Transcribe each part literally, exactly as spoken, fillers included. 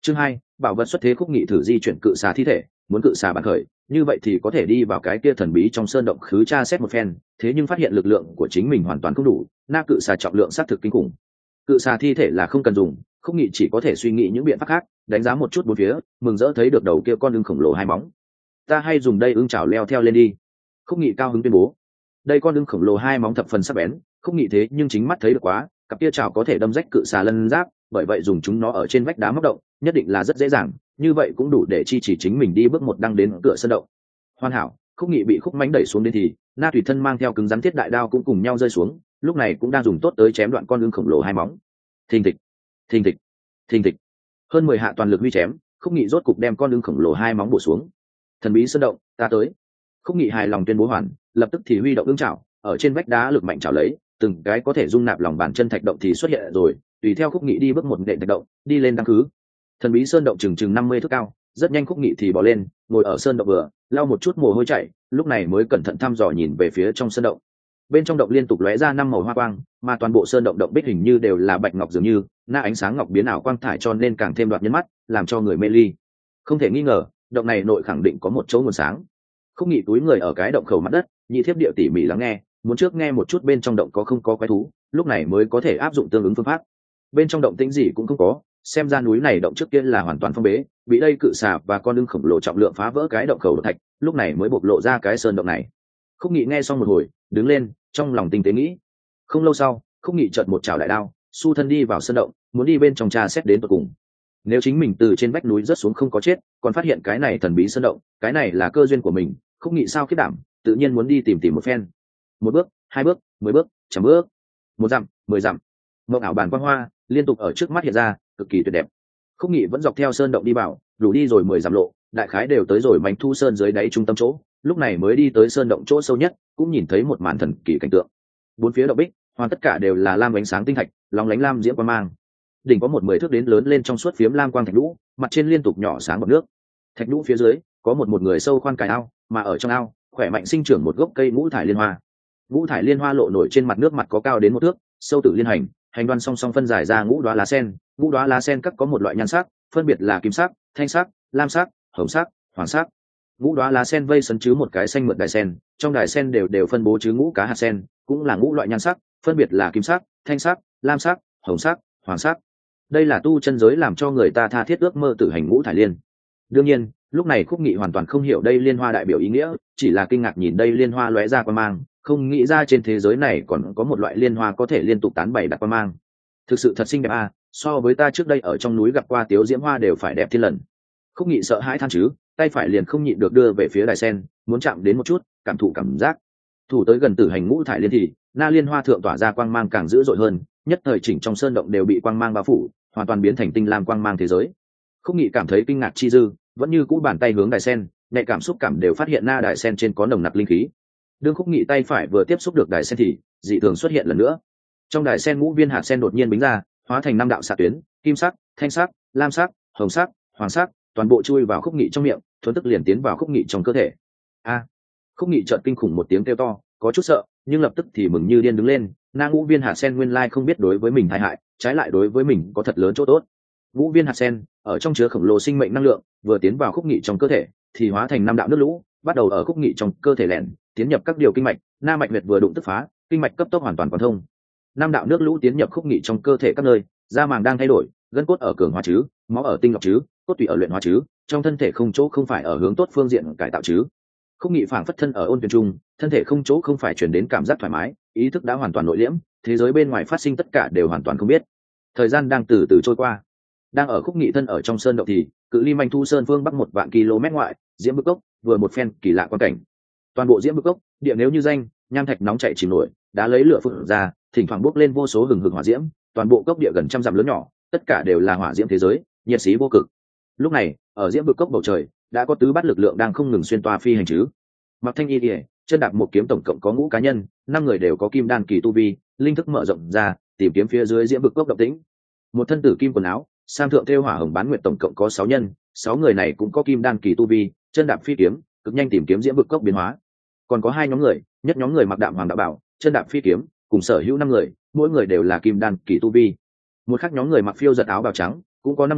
Chương hai, bảo vật xuất thế. Khúc Nghị thử di chuyển cự xà thi thể, muốn cự xà bản khởi, như vậy thì có thể đi vào cái kia thần bí trong sơn động khứ tra xét một phen, thế nhưng phát hiện lực lượng của chính mình hoàn toàn không đủ, na cự xà trọng lượng xác thực kinh khủng. Cự xà thi thể là không cần dùng, Khúc Nghị chỉ có thể suy nghĩ những biện pháp khác, đánh giá một chút bốn phía, mừng rỡ thấy được đầu kia con ưng khổng lồ hai móng. Ta hay dùng đây ưng chảo leo theo lên đi. Khúc Nghị cao hứng tuyên bố. Đây con ưng khổng lồ hai móng thập phần sắc bén, Khúc Nghị thế nhưng chính mắt thấy được quá, cặp kia chảo có thể đâm rách cự xà lân giáp, bởi vậy dùng chúng nó ở trên vách đá móc động, nhất định là rất dễ dàng, như vậy cũng đủ để chi chỉ chính mình đi bước một đăng đến cửa sân động. Hoàn hảo. Khúc Nghị bị Khúc Mánh đẩy xuống đến thì na tùy thân mang theo cứng rắn thiết đại đao cũng cùng nhau rơi xuống, lúc này cũng đang dùng tốt tới chém đoạn con ưng khổng lồ hai móng. Thình thịch, thình thịch, thình thịch, hơn mười hạ toàn lực huy chém, Khúc Nghị rốt cục đem con ưng khổng lồ hai móng bổ xuống. Thần bí sơn động, ta tới. Khúc Nghị hài lòng tuyên bố hoàn, lập tức thì huy động ưng chảo, ở trên vách đá lực mạnh chảo lấy, từng cái có thể dung nạp lòng bàn chân thạch động thì xuất hiện rồi, tùy theo Khúc Nghị đi bước một nện thạch động, đi lên đăng khứ. Thần bí sơn động chừng chừng năm mươi thước cao, rất nhanh Khúc Nghị thì bỏ lên, ngồi ở sơn động vừa, lau một chút mồ hôi chảy, lúc này mới cẩn thận thăm dò nhìn về phía trong sơn động. Bên trong động liên tục lóe ra năm màu hoa quang, mà toàn bộ sơn động động bích hình như đều là bạch ngọc dường như, na ánh sáng ngọc biến ảo quang thải cho nên càng thêm đoạt nhân mắt, làm cho người mê ly. Không thể nghi ngờ, động này nội khẳng định có một chỗ nguồn sáng. Khúc Nghị túi người ở cái động khẩu mặt đất, nhị thiếp địa tỉ mỉ lắng nghe, muốn trước nghe một chút bên trong động có không có quái thú, lúc này mới có thể áp dụng tương ứng phương pháp. Bên trong động tĩnh gì cũng không có, xem ra núi này động trước kia là hoàn toàn phong bế, bị đây cự xà và con ưng khổng lồ trọng lượng phá vỡ cái động khẩu thạch, lúc này mới bộc lộ ra cái sơn động này. Khúc Nghị nghe xong một hồi, đứng lên, trong lòng tinh tế nghĩ. Không lâu sau, Khúc Nghị chợt một chảo đại đao, su thân đi vào sơn động, muốn đi bên trong tra xét đến tận cùng. Nếu chính mình từ trên vách núi rớt xuống không có chết, còn phát hiện cái này thần bí sơn động, cái này là cơ duyên của mình, Khúc Nghị sao khiếp đảm, tự nhiên muốn đi tìm tìm một phen. Một bước, hai bước, mười bước, trăm bước, một dặm, mười dặm, mộng ảo bàn quang hoa liên tục ở trước mắt hiện ra, cực kỳ tuyệt đẹp. Khúc Nghị vẫn dọc theo sơn động đi vào, đủ đi rồi mười dặm lộ, đại khái đều tới rồi mảnh thu sơn dưới đáy trung tâm chỗ, lúc này mới đi tới sơn động chỗ sâu nhất, cũng nhìn thấy một màn thần kỳ cảnh tượng. Bốn phía động bích, hoàn tất cả đều là lam ánh sáng tinh thạch, lóng lánh lam diễm quang mang. Đỉnh có một mười thước đến lớn lên trong suốt phiếm lam quang thạch lũ, mặt trên liên tục nhỏ sáng bọt nước. Thạch lũ phía dưới có một một người sâu khoan cài ao, mà ở trong ao khỏe mạnh sinh trưởng một gốc cây ngũ thải liên hoa. Ngũ thải liên hoa lộ nổi trên mặt nước, mặt có cao đến một thước, sâu tử liên hành, hành đoan song song phân giải ra ngũ đóa lá sen. Ngũ đóa lá sen các có một loại nhan sắc, phân biệt là kim sắc, thanh sắc, lam sắc, hồng sắc, hoàng sắc. Ngũ đóa lá sen vây sấn chứ một cái xanh mượt đài sen, trong đài sen đều đều phân bố chứ ngũ cá hạt sen, cũng là ngũ loại nhan sắc, phân biệt là kim sắc, thanh sắc, lam sắc, hồng sắc, hoàng sắc. Đây là tu chân giới làm cho người ta tha thiết ước mơ tử hành ngũ thải liên. Đương nhiên, lúc này Khúc Nghị hoàn toàn không hiểu đây liên hoa đại biểu ý nghĩa, chỉ là kinh ngạc nhìn đây liên hoa lóe ra quang mang, không nghĩ ra trên thế giới này còn có một loại liên hoa có thể liên tục tán bảy đặt quang mang. Thực sự thật xinh đẹp à, so với ta trước đây ở trong núi gặp qua tiếu diễm hoa đều phải đẹp thiên lần. Khúc Nghị sợ hãi than chứ, tay phải liền không nhịn được đưa về phía đài sen, muốn chạm đến một chút, cảm thụ cảm giác. Thủ tới gần tử hành ngũ thải liên thì na liên hoa thượng tỏa ra quang mang càng dữ dội hơn, nhất thời chỉnh trong sơn động đều bị quang mang bao phủ, hoàn toàn biến thành tinh lam quang mang thế giới. Khúc Nghị cảm thấy kinh ngạc chi dư, vẫn như cũ bàn tay hướng đài sen, nhạy cảm xúc cảm đều phát hiện na đài sen trên có nồng nặc linh khí. Đương Khúc Nghị tay phải vừa tiếp xúc được đài sen thì dị thường xuất hiện lần nữa. Trong đài sen ngũ viên hạt sen đột nhiên bính ra, hóa thành năm đạo xạ tuyến, kim sắc, thanh sắc, lam sắc, hồng sắc, hoàng sắc, toàn bộ chui vào Khúc Nghị trong miệng, thuần tức liền tiến vào Khúc Nghị trong cơ thể. A! Khúc Nghị chợt kinh khủng một tiếng kêu to, có chút sợ, nhưng lập tức thì mừng như điên đứng lên. Na ngũ viên hạt sen nguyên lai không biết đối với mình tai hại, trái lại đối với mình có thật lớn chỗ tốt. Ngũ viên hạt sen ở trong chứa khổng lồ sinh mệnh năng lượng, vừa tiến vào Khúc Nghị trong cơ thể thì hóa thành năm đạo nước lũ, bắt đầu ở Khúc Nghị trong cơ thể lẻn, tiến nhập các điều kinh mạch. Na mạch huyệt vừa đụng tức phá, kinh mạch cấp tốc hoàn toàn quán thông. Năm đạo nước lũ tiến nhập Khúc Nghị trong cơ thể các nơi, da màng đang thay đổi, gân cốt ở cường hóa chứ, máu ở tinh lọc chứ, cốt tủy ở luyện hóa chứ, trong thân thể không chỗ không phải ở hướng tốt phương diện cải tạo chứ. Khúc Nghị phảng phất thân ở ôn tuyền trung, thân thể không chỗ không phải chuyển đến cảm giác thoải mái, ý thức đã hoàn toàn nội liễm, thế giới bên ngoài phát sinh tất cả đều hoàn toàn không biết. Thời gian đang từ từ trôi qua. Đang ở Khúc Nghị thân ở trong sơn động thì cự ly Manh Thu Sơn phương bắc một vạn km ngoại, Diễm Bức Cốc vừa một phen kỳ lạ quan cảnh. Toàn bộ Diễm Bức Cốc, địa nếu như danh, nham thạch nóng chảy chìm nổi, đá lấy lửa phun ra, thỉnh thoảng bốc lên vô số hừng hực hỏa diễm, toàn bộ cốc địa gần trăm dặm lớn nhỏ, tất cả đều là hỏa diễm thế giới, nhiệt xí vô cực. Lúc này, ở Diễm Bức Cốc bầu trời, đã có tứ bát lực lượng đang không ngừng xuyên toa phi hành chứ. Mặc Thanh Y Điệp, chân đạp một kiếm tổng cộng có ngũ cá nhân, năm người đều có kim đan kỳ tu vi, linh thức mở rộng ra, tìm kiếm phía dưới Diễm Bức Cốc động tĩnh. Một thân tử kim quần áo, sam thượng thêu hỏa hồng bán nguyệt tổng cộng có sáu nhân, sáu người này cũng có kim đan kỳ tu vi, chân đạp phi kiếm, cực nhanh tìm kiếm Diễm Bức Cốc biến hóa. Còn có hai nhóm người, nhất nhóm người mặc đạm hoàng đạo bảo, chân đạp phi kiếm, cùng sở hữu năm người, mỗi người đều là kim đan kỳ tu vi. Một khác nhóm người mặc phiêu giật áo bào trắng, cũng có năm người,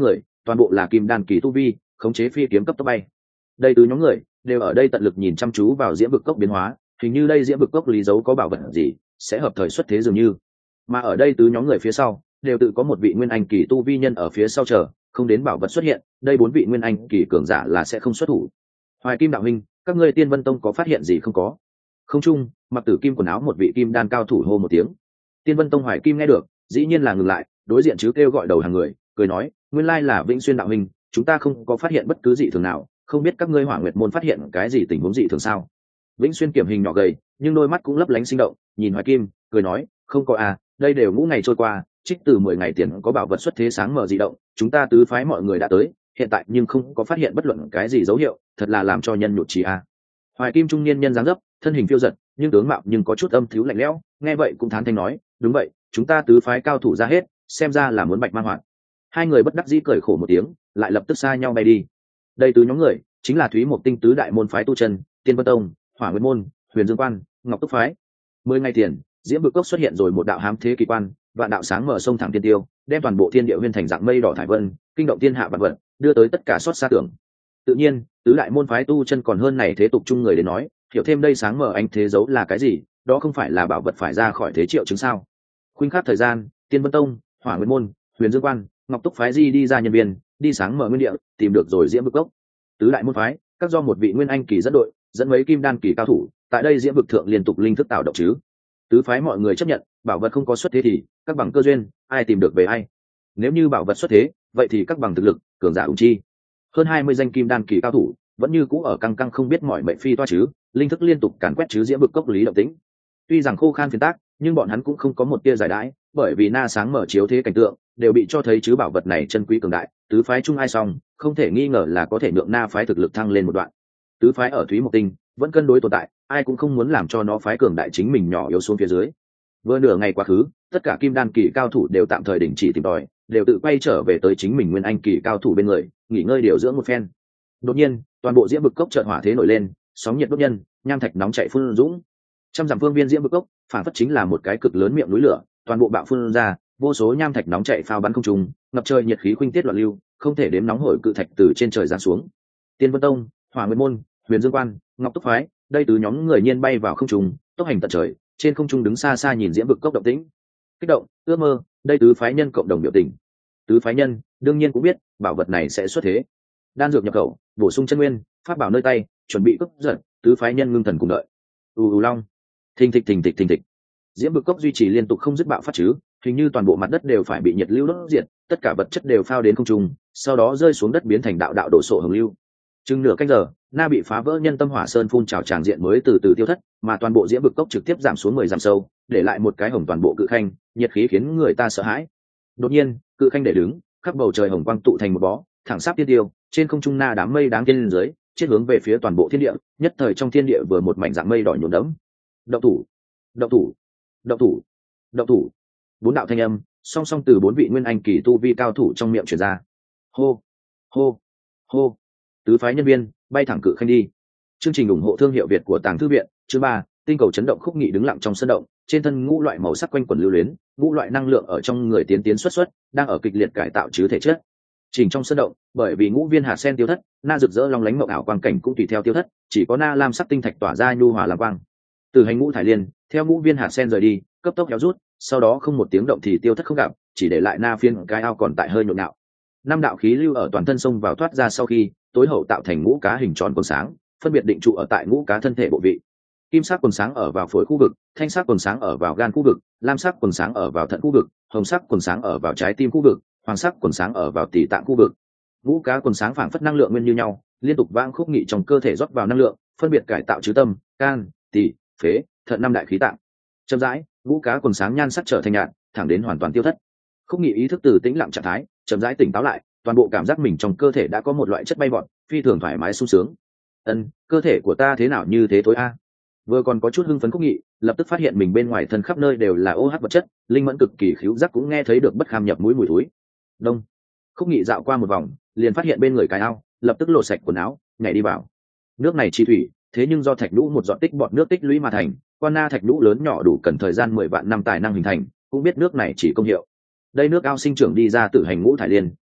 toàn bộ là kim đan kỳ tu vi, khống chế phi kiếm cấp tốc bay. Đây từ nhóm người đều ở đây tận lực nhìn chăm chú vào diễm vực cốc biến hóa, hình như đây diễm vực cốc lý dấu có bảo vật gì sẽ hợp thời xuất thế dường như. Mà ở đây từ nhóm người phía sau đều tự có một vị nguyên anh kỳ tu vi nhân ở phía sau chờ, không đến bảo vật xuất hiện, đây bốn vị nguyên anh kỳ cường giả là sẽ không xuất thủ. Hoài Kim đạo huynh, các ngươi Tiên Vân Tông có phát hiện gì không có? Không chung, mặc tử kim quần áo một vị kim đan cao thủ hô một tiếng. Tiên Vân Tông Hoài Kim nghe được, dĩ nhiên là ngừng lại, đối diện chứ kêu gọi đầu hàng người, cười nói, nguyên lai là Vĩnh Xuyên đạo huynh, chúng ta không có phát hiện bất cứ dị thường nào, không biết các ngươi Hỏa Nguyệt môn phát hiện cái gì tình huống dị thường sao? Vĩnh Xuyên kiểm hình nhỏ gầy, nhưng đôi mắt cũng lấp lánh sinh động, nhìn Hoài Kim, cười nói, không có à, đây đều ngũ ngày trôi qua, trích từ mười ngày tiền có bảo vật xuất thế sáng mở dị động, chúng ta tứ phái mọi người đã tới, hiện tại nhưng không có phát hiện bất luận cái gì dấu hiệu, thật là làm cho nhân nhụt chí a. À. Hoài Kim trung niên nhân dáng dấp, thân hình phiêu giật, nhưng tướng mạo nhưng có chút âm thiếu lạnh lẽo, nghe vậy cũng thán thanh nói, đúng vậy, chúng ta tứ phái cao thủ ra hết, xem ra là muốn bạch man hoạn. Hai người bất đắc dĩ cười khổ một tiếng, lại lập tức xa nhau bay đi. Đây tứ nhóm người chính là Thúy Mộc Tinh tứ đại môn phái tu chân, Tiên Vân Tông, Hỏa Nguyên môn, Huyền Dương quan, Ngọc Túc phái. Mười ngày tiền, diễm vực cốc xuất hiện rồi một đạo hám thế kỳ quan, vạn đạo sáng mở sông thẳng tiên tiêu, đem toàn bộ thiên địa nguyên thành dạng mây đỏ thải vân, kinh động thiên hạ vạn vật, đưa tới tất cả xót xa tưởng. Tự nhiên, tứ đại môn phái tu chân còn hơn này thế tục chung người đến nói, hiểu thêm đây sáng mở anh thế dấu là cái gì, đó không phải là bảo vật phải ra khỏi thế triệu chứng sao? Khuynh khắc thời gian, Tiên Vân Tông, Hỏa Nguyên môn, Huyền Dương quan, Ngọc Túc phái di đi ra nhân viên, đi sáng mở nguyên địa, tìm được rồi diễm vực cốc. Tứ đại môn phái, các do một vị nguyên anh kỳ dẫn đội, dẫn mấy kim đan kỳ cao thủ, tại đây diễm vực thượng liên tục linh thức tạo động chứ. Tứ phái mọi người chấp nhận, bảo vật không có xuất thế thì các bằng cơ duyên, ai tìm được về ai. Nếu như bảo vật xuất thế, vậy thì các bằng thực lực, cường giả ung chi. Hơn hai mươi danh kim đan kỳ cao thủ, vẫn như cũ ở căng căng không biết mỏi mệt phi toa chứ, linh thức liên tục càn quét chứ diễm vực cốc lý động tĩnh. Tuy rằng khô khan phiền tác, nhưng bọn hắn cũng không có một tia giải đãi, bởi vì na sáng mở chiếu thế cảnh tượng, đều bị cho thấy chứ bảo vật này chân quý cường đại, tứ phái chung ai xong, không thể nghi ngờ là có thể nhượng na phái thực lực thăng lên một đoạn. Tứ phái ở Thúy Mộc Tinh vẫn cân đối tồn tại, ai cũng không muốn làm cho nó phái cường đại chính mình nhỏ yếu xuống phía dưới. Vừa nửa ngày quá khứ, tất cả kim đan kỳ cao thủ đều tạm thời đình chỉ tìm tòi, đều tự quay trở về tới chính mình nguyên anh kỳ cao thủ bên người, nghỉ ngơi điều dưỡng một phen. Đột nhiên, toàn bộ diễm vực cốc chợt hỏa thế nổi lên, sóng nhiệt đốt nhân, nham thạch nóng chảy phun dũng. Trăm dặm phương viên diễm vực cốc, phản phất chính là một cái cực lớn miệng núi lửa, toàn bộ bạo phun ra, vô số nham thạch nóng chảy phao bắn không trung, ngập trời nhiệt khí khuynh tiết loạn lưu, không thể đếm nóng hổi cự thạch từ trên trời giáng xuống. Tiên Vân Tông, Hỏa Nguyên môn, Huyền Dương quan, Ngọc Túc phái, đây tứ nhóm người nhiên bay vào không trung, tốc hành tận trời, trên không trung đứng xa xa nhìn diễm vực cốc động tĩnh, kích động, ước mơ, đây tứ phái nhân cộng đồng biểu tình. Tứ phái nhân đương nhiên cũng biết bảo vật này sẽ xuất thế, đan dược nhập khẩu, bổ sung chân nguyên, pháp bảo nơi tay, chuẩn bị cướp giật, tứ phái nhân ngưng thần cùng đợi. U u long, thình thịch thình thịch thình thịch, diễm vực cốc duy trì liên tục không dứt bạo phát chứ, hình như toàn bộ mặt đất đều phải bị nhiệt lưu đốt diệt, tất cả vật chất đều phao đến không trung, sau đó rơi xuống đất biến thành đạo đạo đổ sộ hồng lưu. Chừng nửa canh giờ, na bị phá vỡ nhân tâm hỏa sơn phun trào tràng diện mới từ từ tiêu thất, mà toàn bộ diễm vực cốc trực tiếp giảm xuống mười dặm sâu, để lại một cái hồng toàn bộ cự khanh, nhiệt khí khiến người ta sợ hãi. Đột nhiên, cự khanh để đứng, khắp bầu trời hồng quang tụ thành một bó, thẳng sáp tiên tiêu, trên không trung na đám mây đáng tiên lên dưới, chết hướng về phía toàn bộ thiên địa, nhất thời trong thiên địa vừa một mảnh dạng mây đỏ nhuộm đẫm. Động thủ, động thủ, động thủ, động thủ. Bốn đạo thanh âm, song song từ bốn vị nguyên anh kỳ tu vi cao thủ trong miệng truyền ra. Hô, hô, hô. Tứ phái nhân viên bay thẳng cự khanh đi. Chương trình ủng hộ thương hiệu Việt của Tàng Thư viện, chương ba, tinh cầu chấn động khúc nghị đứng lặng trong sân động, trên thân ngũ loại màu sắc quanh quần lưu luyến, ngũ loại năng lượng ở trong người tiến tiến xuất xuất, đang ở kịch liệt cải tạo chứ thể chất. Chỉnh trong sân động, bởi vì ngũ viên hạt sen tiêu thất, na rực rỡ long lánh mộng ảo quang cảnh cũng tùy theo tiêu thất, chỉ có na lam sắc tinh thạch tỏa ra nhu hòa lam quang. Từ hành ngũ thải liên, theo ngũ viên hạt sen rời đi, cấp tốc kéo rút, sau đó không một tiếng động thì tiêu thất không gặp, chỉ để lại na phiên cái ao còn tại hơi nhộn nhạo. Năm đạo khí lưu ở toàn thân sông vào thoát ra sau khi tối hậu tạo thành ngũ cá hình tròn quần sáng, phân biệt định trụ ở tại ngũ cá thân thể bộ vị. Kim sắc quần sáng ở vào phổi khu vực, thanh sắc quần sáng ở vào gan khu vực, lam sắc quần sáng ở vào thận khu vực, hồng sắc quần sáng ở vào trái tim khu vực, hoàng sắc quần sáng ở vào tỳ tạng khu vực. Ngũ cá quần sáng phảng phất năng lượng nguyên như nhau, liên tục vang khúc nghị trong cơ thể rót vào năng lượng, phân biệt cải tạo chứ tâm, can, tỳ, phế, thận năm đại khí tạng. Chậm rãi, ngũ cá quần sáng nhan sắc trở thành nhạt, thẳng đến hoàn toàn tiêu thất. Khúc nghị ý thức từ tĩnh lặng trạng thái, chậm rãi tỉnh táo lại, toàn bộ cảm giác mình trong cơ thể đã có một loại chất bay vọt, phi thường thoải mái sung sướng. Ân, cơ thể của ta thế nào như thế thối a? Vừa còn có chút hưng phấn Khúc nghị, lập tức phát hiện mình bên ngoài thân khắp nơi đều là ô OH vật chất, linh mẫn cực kỳ khứu giác cũng nghe thấy được bất kham nhập mũi mùi thối. Đông. Khúc nghị dạo qua một vòng, liền phát hiện bên người cái ao, lập tức lột sạch quần áo, nhảy đi vào. Nước này chi thủy, thế nhưng do thạch nhũ một giọt tích bọt nước tích lũy mà thành, quan na thạch nhũ lớn nhỏ đủ cần thời gian mười vạn năm tài năng hình thành, cũng biết nước này chỉ công hiệu. Đây nước ao sinh trưởng đi ra từ hành ngũ thải liên,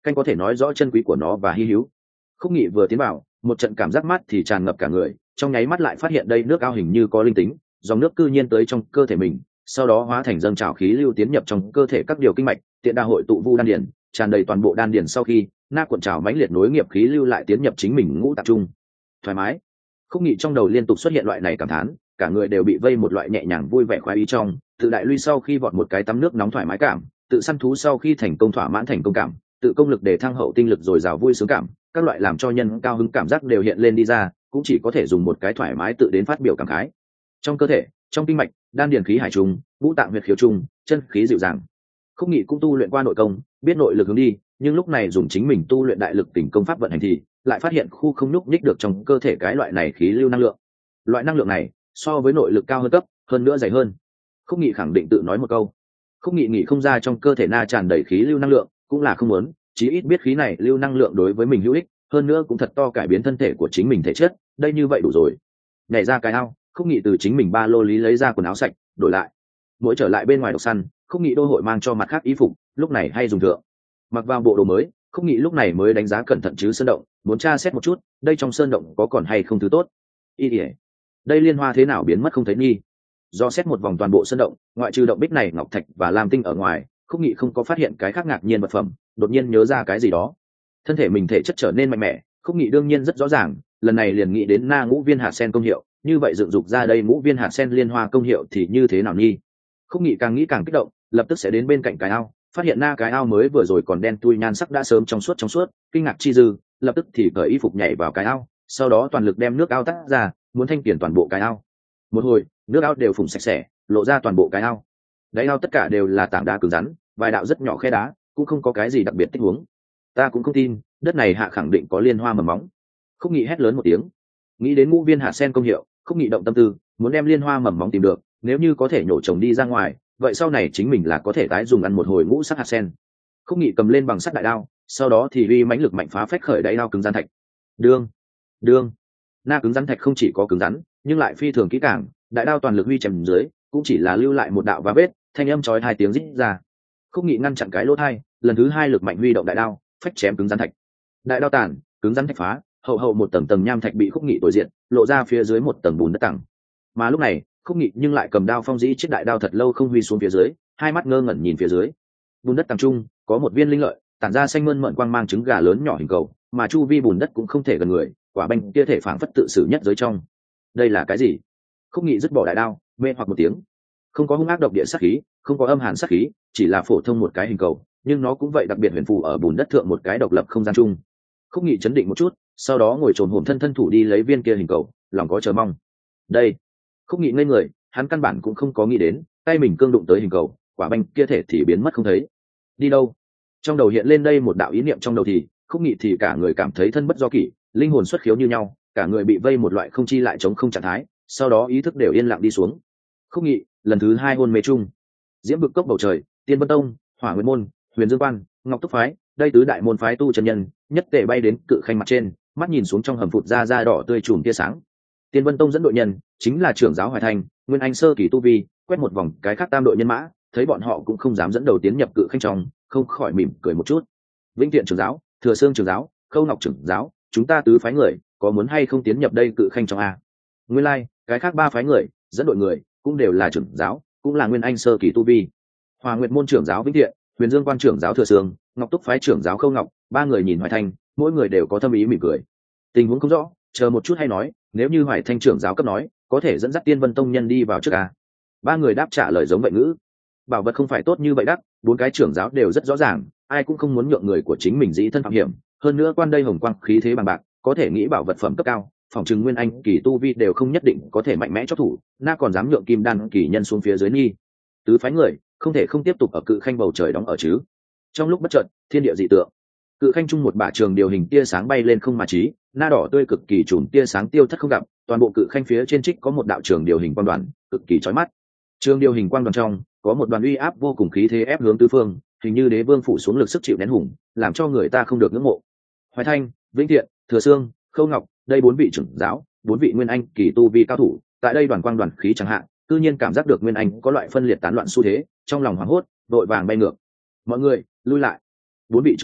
canh có thể nói rõ chân quý của nó và hy hữu. Khúc Nghị vừa tiến vào, một trận cảm giác mát thì tràn ngập cả người, trong nháy mắt lại phát hiện đây nước ao hình như có linh tính, dòng nước cư nhiên tới trong cơ thể mình, sau đó hóa thành dâng trào khí lưu tiến nhập trong cơ thể các điều kinh mạch, tiện đa hội tụ vu đan điển, tràn đầy toàn bộ đan điển. Sau khi na cuộn trào mãnh liệt nối nghiệp khí lưu lại tiến nhập chính mình ngũ tạng trung, thoải mái. Khúc Nghị trong đầu liên tục xuất hiện loại này cảm thán, cả người đều bị vây một loại nhẹ nhàng vui vẻ khoái ý trong, tự đại lui sau khi vọt một cái tắm nước nóng thoải mái cảm, tự săn thú sau khi thành công thỏa mãn thành công cảm, tự công lực để thăng hậu tinh lực dồi dào vui sướng cảm, các loại làm cho nhân cao hứng cảm giác đều hiện lên đi ra, cũng chỉ có thể dùng một cái thoải mái tự đến phát biểu cảm khái. Trong cơ thể, trong kinh mạch, đan điền khí hải trùng, ngũ tạng huyệt khiếu trùng, chân khí dịu dàng. Khúc Nghị cũng tu luyện qua nội công, biết nội lực hướng đi, nhưng lúc này dùng chính mình tu luyện đại lực tỉnh công pháp vận hành thì lại phát hiện khu không nhúc nhích được trong cơ thể cái loại này khí lưu năng lượng. Loại năng lượng này so với nội lực cao hơn cấp, hơn nữa dày hơn. Khúc Nghị khẳng định tự nói một câu. Khúc Nghị nghĩ không ra trong cơ thể na tràn đầy khí lưu năng lượng, cũng là không muốn, chí ít biết khí này lưu năng lượng đối với mình hữu ích, hơn nữa cũng thật to cải biến thân thể của chính mình thể chất, đây như vậy đủ rồi. Nhảy ra cái ao, Khúc Nghị từ chính mình ba lô lý lấy ra quần áo sạch, đổi lại. Mỗi trở lại bên ngoài độc săn, Khúc Nghị đô hội mang cho mặt khác y phục, lúc này hay dùng thượng. Mặc vào bộ đồ mới, Khúc Nghị lúc này mới đánh giá cẩn thận chứ sơn động, muốn tra xét một chút, đây trong sơn động có còn hay không thứ tốt. Y ỉa, đây liên hoa thế nào biến mất không thấy nghi. Do xét một vòng toàn bộ sơn động, ngoại trừ động bích này ngọc thạch và lam tinh ở ngoài, Khúc Nghị không có phát hiện cái khác ngạc nhiên vật phẩm, đột nhiên nhớ ra cái gì đó. Thân thể mình thể chất trở nên mạnh mẽ, Khúc Nghị đương nhiên rất rõ ràng, lần này liền nghĩ đến na ngũ viên hạt sen công hiệu, như vậy dựng dục ra đây ngũ viên hạt sen liên hoa công hiệu thì như thế nào nghi. Khúc Nghị càng nghĩ càng kích động, lập tức sẽ đến bên cạnh cái ao, phát hiện na cái ao mới vừa rồi còn đen tui nhan sắc đã sớm trong suốt trong suốt, kinh ngạc chi dư, lập tức thì cởi y phục nhảy vào cái ao, sau đó toàn lực đem nước ao tắt ra, muốn thanh tiền toàn bộ cái ao. Một hồi, nước ao đều phùng sạch sẽ, lộ ra toàn bộ cái ao. Đáy ao tất cả đều là tảng đá cứng rắn, vài đạo rất nhỏ khe đá, cũng không có cái gì đặc biệt tích huống. Ta cũng không tin, đất này hạ khẳng định có liên hoa mầm móng. Khúc Nghị hét lớn một tiếng, nghĩ đến ngũ viên hạt sen công hiệu, Khúc Nghị động tâm tư, muốn đem liên hoa mầm móng tìm được, nếu như có thể nhổ trồng đi ra ngoài, vậy sau này chính mình là có thể tái dùng ăn một hồi ngũ sắc hạt sen. Khúc Nghị cầm lên bằng sắt đại đao, sau đó thì uy mãnh lực mạnh phá phách khởi đáy đao cứng rắn thạch. Đương, đương, na cứng rắn thạch không chỉ có cứng rắn, nhưng lại phi thường kỹ càng, đại đao toàn lực huy chém dưới, cũng chỉ là lưu lại một đạo vá vết, thanh âm chói hai tiếng rít ra. Khúc Nghị ngăn chặn cái lỗ thai, lần thứ hai lực mạnh huy động đại đao, phách chém cứng rắn thạch. Đại đao tàn, cứng rắn thạch phá, hậu hậu một tầng tầng nham thạch bị Khúc Nghị tối diện, lộ ra phía dưới một tầng bùn đất tầng. Mà lúc này, Khúc Nghị nhưng lại cầm đao phong dĩ chiếc đại đao thật lâu không huy xuống phía dưới, hai mắt ngơ ngẩn nhìn phía dưới. Bùn đất tầng trung có một viên linh lợi, tản ra xanh mơn mởn quang mang trứng gà lớn nhỏ hình cầu, mà chu vi bùn đất cũng không thể gần người, quả banh kia thể phảng phất tự xử nhất giới trong. Đây là cái gì? Khúc Nghị dứt bỏ đại đao, mê hoặc một tiếng. Không có hung ác độc địa sát khí, không có âm hàn sát khí, chỉ là phổ thông một cái hình cầu, nhưng nó cũng vậy đặc biệt huyền phù ở bùn đất thượng một cái độc lập không gian chung. Khúc Nghị chấn định một chút, sau đó ngồi trồn hổm thân thân thủ đi lấy viên kia hình cầu, lòng có chờ mong. Đây, Khúc Nghị ngây người, hắn căn bản cũng không có nghĩ đến, tay mình cương đụng tới hình cầu, quả banh kia thể thì biến mất không thấy. Đi đâu? Trong đầu hiện lên đây một đạo ý niệm trong đầu thì, Khúc Nghị thì cả người cảm thấy thân bất do kỷ, linh hồn xuất khiếu như nhau, cả người bị vây một loại không chi lại chống không trạng thái, sau đó ý thức đều yên lặng đi xuống. Khúc Nghị lần thứ hai hôn mê chung. Diễm vực cốc bầu trời, Tiên Vân Tông, Hỏa Nguyên môn, Huyền Dương quan, Ngọc Túc phái, đây tứ đại môn phái tu chân nhân, nhất tề bay đến cự khanh mặt trên, mắt nhìn xuống trong hầm phụt ra ra đỏ tươi chùm tia sáng. Tiên Vân Tông dẫn đội nhân, chính là trưởng giáo Hoài Thành, Nguyên Anh sơ kỳ tu vi, quét một vòng cái khác tam đội nhân mã, thấy bọn họ cũng không dám dẫn đầu tiến nhập cự khanh trong, không khỏi mỉm cười một chút. Vĩnh Tiện trưởng giáo, Thừa Sương trưởng giáo, Khâu Ngọc trưởng giáo, chúng ta tứ phái người, có muốn hay không tiến nhập đây cự khanh trong a? Nguyên lai, like, cái khác ba phái người, dẫn đội người, cũng đều là trưởng giáo, cũng là Nguyên Anh sơ kỳ tu vi. Hòa Nguyệt môn trưởng giáo Vĩnh Tiện, Huyền Dương quan trưởng giáo Thừa Sương, Ngọc Túc phái trưởng giáo Khâu Ngọc, ba người nhìn Hoài Thanh, mỗi người đều có thâm ý mỉm cười. Tình huống không rõ, chờ một chút hay nói, nếu như Hoài Thanh trưởng giáo cấp nói, có thể dẫn dắt Tiên Vân Tông nhân đi vào trước a. Ba người đáp trả lời giống vậy ngữ. Bảo vật không phải tốt như vậy đắc, bốn cái trưởng giáo đều rất rõ ràng, ai cũng không muốn nhượng người của chính mình dĩ thân phạm hiểm, hơn nữa quan đây hồng quang khí thế bằng bạc, có thể nghĩ bảo vật phẩm cấp cao, phòng trừng Nguyên Anh kỳ tu vi đều không nhất định có thể mạnh mẽ chót thủ, na còn dám nhượng kim đan kỳ nhân xuống phía dưới nghi. Tứ phái người không thể không tiếp tục ở cự khanh bầu trời đóng ở chứ. Trong lúc bất chợt, thiên địa dị tượng, cự khanh chung một bả trường điều hình tia sáng bay lên không mà trí, na đỏ tươi cực kỳ trùm tia sáng tiêu thất không gặp, toàn bộ cự khanh phía trên trích có một đạo trường điều hình quang đoàn, cực kỳ chói mắt. Trường điều hình quang đoàn trong có một đoàn uy áp vô cùng khí thế ép hướng tứ phương, hình như đế vương phủ xuống lực sức chịu nén hùng, làm cho người ta không được ngưỡng mộ. Hoài Thanh, Vĩnh Thiện, Thừa Sương, Khâu Ngọc, đây bốn vị trưởng giáo, bốn vị Nguyên Anh kỳ tu vi cao thủ, tại đây đoàn quang đoàn khí chẳng hạn, tự nhiên cảm giác được Nguyên Anh có loại phân liệt tán loạn xu thế, trong lòng hoảng hốt, đội vàng bay ngược. Mọi người, lui lại. Bốn vị trưởng giáo,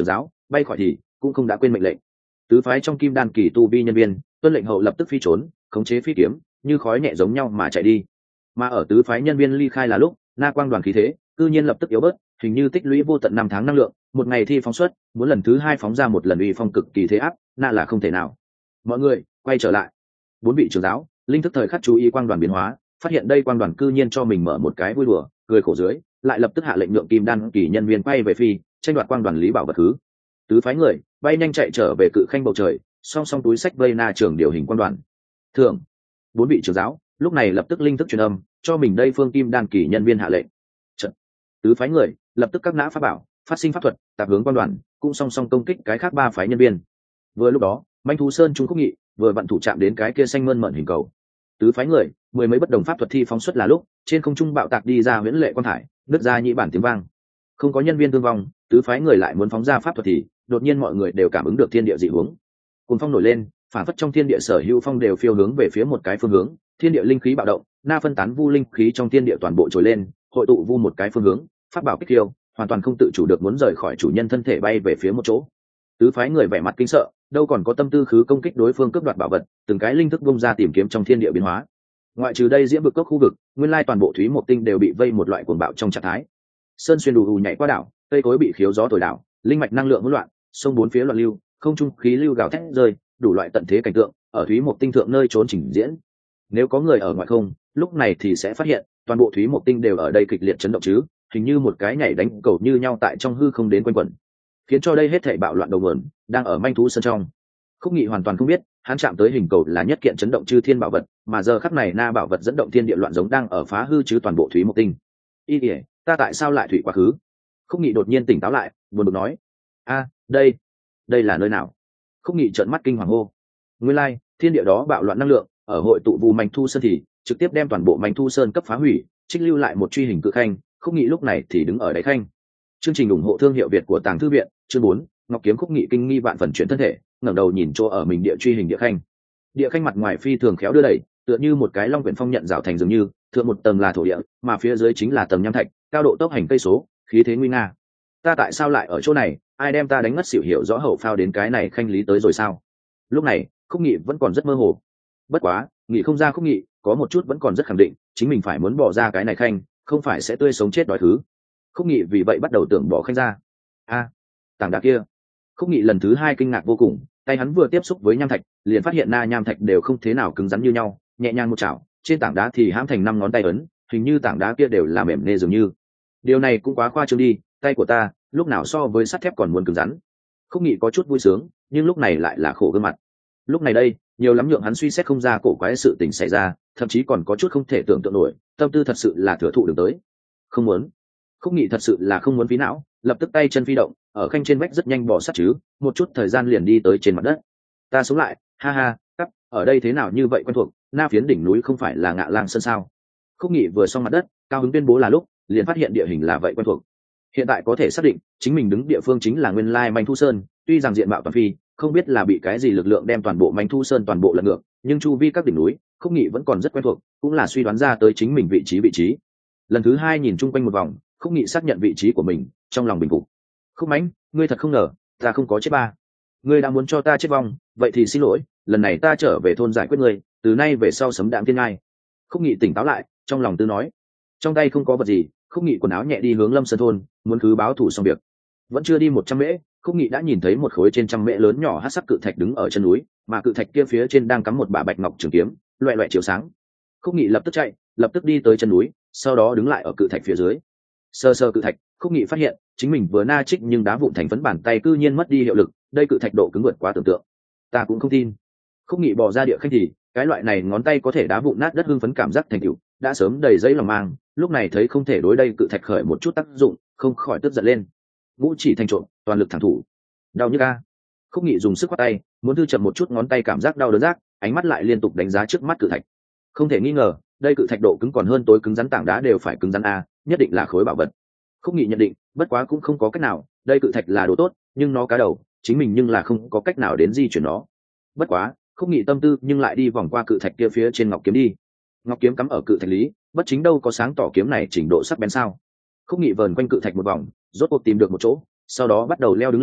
bay khỏi thì cũng không đã quên mệnh lệnh. Tứ phái trong kim đan kỳ tu vi nhân viên tuân lệnh hậu lập tức phi trốn, khống chế phi kiếm như khói nhẹ giống nhau mà chạy đi. Mà ở tứ phái nhân viên ly khai là lúc na quang đoàn khí thế cư nhiên lập tức yếu bớt, hình như tích lũy vô tận năm tháng năng lượng, một ngày thi phóng xuất muốn lần thứ hai phóng ra một lần uy phong cực kỳ thế áp, na là không thể nào. Mọi người quay trở lại. Bốn vị trưởng giáo linh thức thời khắc chú ý quang đoàn biến hóa, phát hiện đây quang đoàn cư nhiên cho mình mở một cái vui đùa cười khổ dưới, lại lập tức hạ lệnh nhượng kim đan kỳ nhân viên quay về phi tranh đoạt quang đoàn lý bảo vật thứ. Tứ phái người bay nhanh chạy trở về cự khanh bầu trời, song song túi sách vây na trưởng điều hình quang đoàn. Thường bốn vị trưởng giáo lúc này lập tức linh thức truyền âm cho mình đây phương kim đan kỳ nhân viên hạ lệnh. Trận. Tứ phái người lập tức các nã pháp bảo phát sinh pháp thuật tạp hướng quang đoàn, cũng song song công kích cái khác ba phái nhân viên. Vừa lúc đó manh thú sơn trung khúc nghị vừa vặn thủ chạm đến cái kia xanh mơn mận hình cầu. Tứ phái người mười mấy bất đồng pháp thuật thi phóng xuất là lúc trên không trung bạo tạc đi ra huyễn lệ quang thải, nứt ra nhị bản tiếng vang. Không có nhân viên thương vong, tứ phái người lại muốn phóng ra pháp thuật thì đột nhiên mọi người đều cảm ứng được thiên địa dị hướng. Cuồng phong nổi lên, phản phất trong thiên địa sở hữu phong đều phiêu hướng về phía một cái phương hướng, thiên địa linh khí bạo động, na phân tán vu linh khí trong thiên địa toàn bộ trồi lên, hội tụ vu một cái phương hướng, pháp bảo kích tiêu, hoàn toàn không tự chủ được muốn rời khỏi chủ nhân thân thể bay về phía một chỗ. Tứ phái người vẻ mặt kinh sợ, đâu còn có tâm tư khứ công kích đối phương cướp đoạt bảo vật, từng cái linh thức bung ra tìm kiếm trong thiên địa biến hóa. Ngoại trừ đây diễm vực cốc khu vực, nguyên lai toàn bộ thúy một tinh đều bị vây một loại cuồng bạo trong trạng thái. Sơn xuyên đủ ù nhảy qua đảo, cây cối bị khiếu gió thổi đảo, linh mạch năng lượng hỗn loạn, sông bốn phía loạn lưu, không trung khí lưu gào thét rơi, đủ loại tận thế cảnh tượng ở thúy một tinh thượng nơi trốn trình diễn. Nếu có người ở ngoài không, lúc này thì sẽ phát hiện toàn bộ thúy một tinh đều ở đây kịch liệt chấn động chứ, hình như một cái nhảy đánh cầu như nhau tại trong hư không đến quanh quẩn, khiến cho đây hết thảy bạo loạn đầu nguồn đang ở manh thú sơn trong. Khúc Nghị hoàn toàn không biết, hắn chạm tới hình cầu là nhất kiện chấn động chư thiên bảo vật, mà giờ khắc này na bảo vật dẫn động thiên địa loạn giống đang ở phá hư chứ toàn bộ thúy một tinh. Y ỉa, ta tại sao lại thủy quá khứ? Khúc Nghị đột nhiên tỉnh táo lại, buồn bực nói: a, đây, đây là nơi nào? Khúc Nghị trợn mắt kinh hoàng hô. Nguyên lai, thiên địa đó bạo loạn năng lượng, ở hội tụ vu manh thu sơn thì trực tiếp đem toàn bộ manh thu sơn cấp phá hủy, trích lưu lại một truy hình cự khanh. Khúc Nghị lúc này thì đứng ở đáy khanh. Chương trình ủng hộ thương hiệu Việt của Tàng Thư viện, chương bốn, Ngọc kiếm. Khúc Nghị kinh nghi vạn phần chuyển thân thể, ngẩng đầu nhìn chỗ ở mình địa truy hình địa khanh. Địa khanh mặt ngoài phi thường khéo đưa đẩy, tựa như một cái long quyển phong nhận rào thành dường như, thượng một tầng là thổ địa, mà phía dưới chính là tầng nham thạch, cao độ tốc hành cây số, khí thế nguy nga. Ta tại sao lại ở chỗ này? Ai đem ta đánh ngất xỉu hiểu rõ hậu phao đến cái này khanh lý tới rồi sao? Lúc này Khúc Nghị vẫn còn rất mơ hồ. Bất quá nghĩ không ra Khúc Nghị có một chút vẫn còn rất khẳng định chính mình phải muốn bỏ ra cái này khanh, không phải sẽ tươi sống chết đói thứ. Khúc Nghị vì vậy bắt đầu tưởng bỏ khanh ra. A, à, tảng đá kia. Khúc Nghị lần thứ hai kinh ngạc vô cùng, tay hắn vừa tiếp xúc với nham thạch liền phát hiện na nham thạch đều không thế nào cứng rắn như nhau, nhẹ nhàng một chảo trên tảng đá thì hãm thành năm ngón tay ấn, hình như tảng đá kia đều là mềm nê dường như. Điều này cũng quá khoa trương đi, tay của ta lúc nào so với sắt thép còn muốn cứng rắn. Khúc Nghị có chút vui sướng, nhưng lúc này lại là khổ gương mặt. Lúc này đây nhiều lắm nhượng hắn suy xét không ra cổ quái sự tình xảy ra, thậm chí còn có chút không thể tưởng tượng nổi, tâm tư thật sự là thừa thụ đường tới. Không muốn. Khúc Nghị thật sự là không muốn phí não, lập tức tay chân phi động, ở khanh trên vách rất nhanh bỏ sát chứ, một chút thời gian liền đi tới trên mặt đất. Ta sống lại, ha ha, cắp, ở đây thế nào như vậy quen thuộc, na phiến đỉnh núi không phải là Ngạ Lang Sơn sao? Khúc Nghị vừa xong mặt đất, cao hứng tuyên bố là lúc, liền phát hiện địa hình là vậy quen thuộc. Hiện tại có thể xác định, chính mình đứng địa phương chính là nguyên lai Manh Thu Sơn, tuy rằng diện mạo toàn phi, không biết là bị cái gì lực lượng đem toàn bộ Manh Thu Sơn toàn bộ lật ngược, nhưng chu vi các đỉnh núi, Khúc Nghị vẫn còn rất quen thuộc, cũng là suy đoán ra tới chính mình vị trí vị trí. Lần thứ hai nhìn chung quanh một vòng, Khúc Nghị xác nhận vị trí của mình, trong lòng bình phục. Khúc Mãnh, ngươi thật không ngờ, ta không có chết ba. Ngươi đã muốn cho ta chết vong, vậy thì xin lỗi, lần này ta trở về thôn giải quyết ngươi, từ nay về sau sấm đạm thiên ngai. Khúc Nghị tỉnh táo lại, trong lòng tư nói. Trong tay không có vật gì, Khúc Nghị quần áo nhẹ đi hướng Lâm Sơn thôn, muốn cứ báo thủ xong việc. Vẫn chưa đi một trăm mễ, Khúc Nghị đã nhìn thấy một khối trên trăm mễ lớn nhỏ hắc sắc cự thạch đứng ở chân núi, mà cự thạch kia phía trên đang cắm một bả bạch ngọc trường kiếm, loẹt loẹt chiếu sáng. Khúc Nghị lập tức chạy, lập tức đi tới chân núi, sau đó đứng lại ở cự thạch phía dưới. Sơ sơ cự thạch, Khúc Nghị phát hiện chính mình vừa na trích nhưng đá vụn thành phấn bàn tay cư nhiên mất đi hiệu lực, đây cự thạch độ cứng vượt quá tưởng tượng. Ta cũng không tin. Khúc Nghị bỏ ra địa khanh thì cái loại này ngón tay có thể đá vụn nát đất hưng phấn cảm giác thành tựu đã sớm đầy dây lòng mang, lúc này thấy không thể đối đây cự thạch khởi một chút tác dụng, không khỏi tức giận lên. Ngũ chỉ thành trộm, toàn lực thẳng thủ. Đau nhức a. Khúc Nghị dùng sức quát tay, muốn thư chậm một chút ngón tay cảm giác đau đớn rác, ánh mắt lại liên tục đánh giá trước mắt cự thạch. Không thể nghi ngờ, đây cự thạch độ cứng còn hơn tối cứng rắn tảng đá đều phải cứng rắn a, nhất định là khối bảo vật. Khúc Nghị nhận định, bất quá cũng không có cách nào, đây cự thạch là đồ tốt, nhưng nó cá đầu, chính mình nhưng là không có cách nào đến di chuyển nó. Bất quá, Khúc Nghị tâm tư nhưng lại đi vòng qua cự thạch kia phía trên ngọc kiếm đi. Ngọc kiếm cắm ở cự thạch lý, bất chính đâu có sáng tỏ kiếm này trình độ sắc bén sao. Khúc Nghị vờn quanh cự thạch một vòng, rốt cuộc tìm được một chỗ, sau đó bắt đầu leo đứng lên,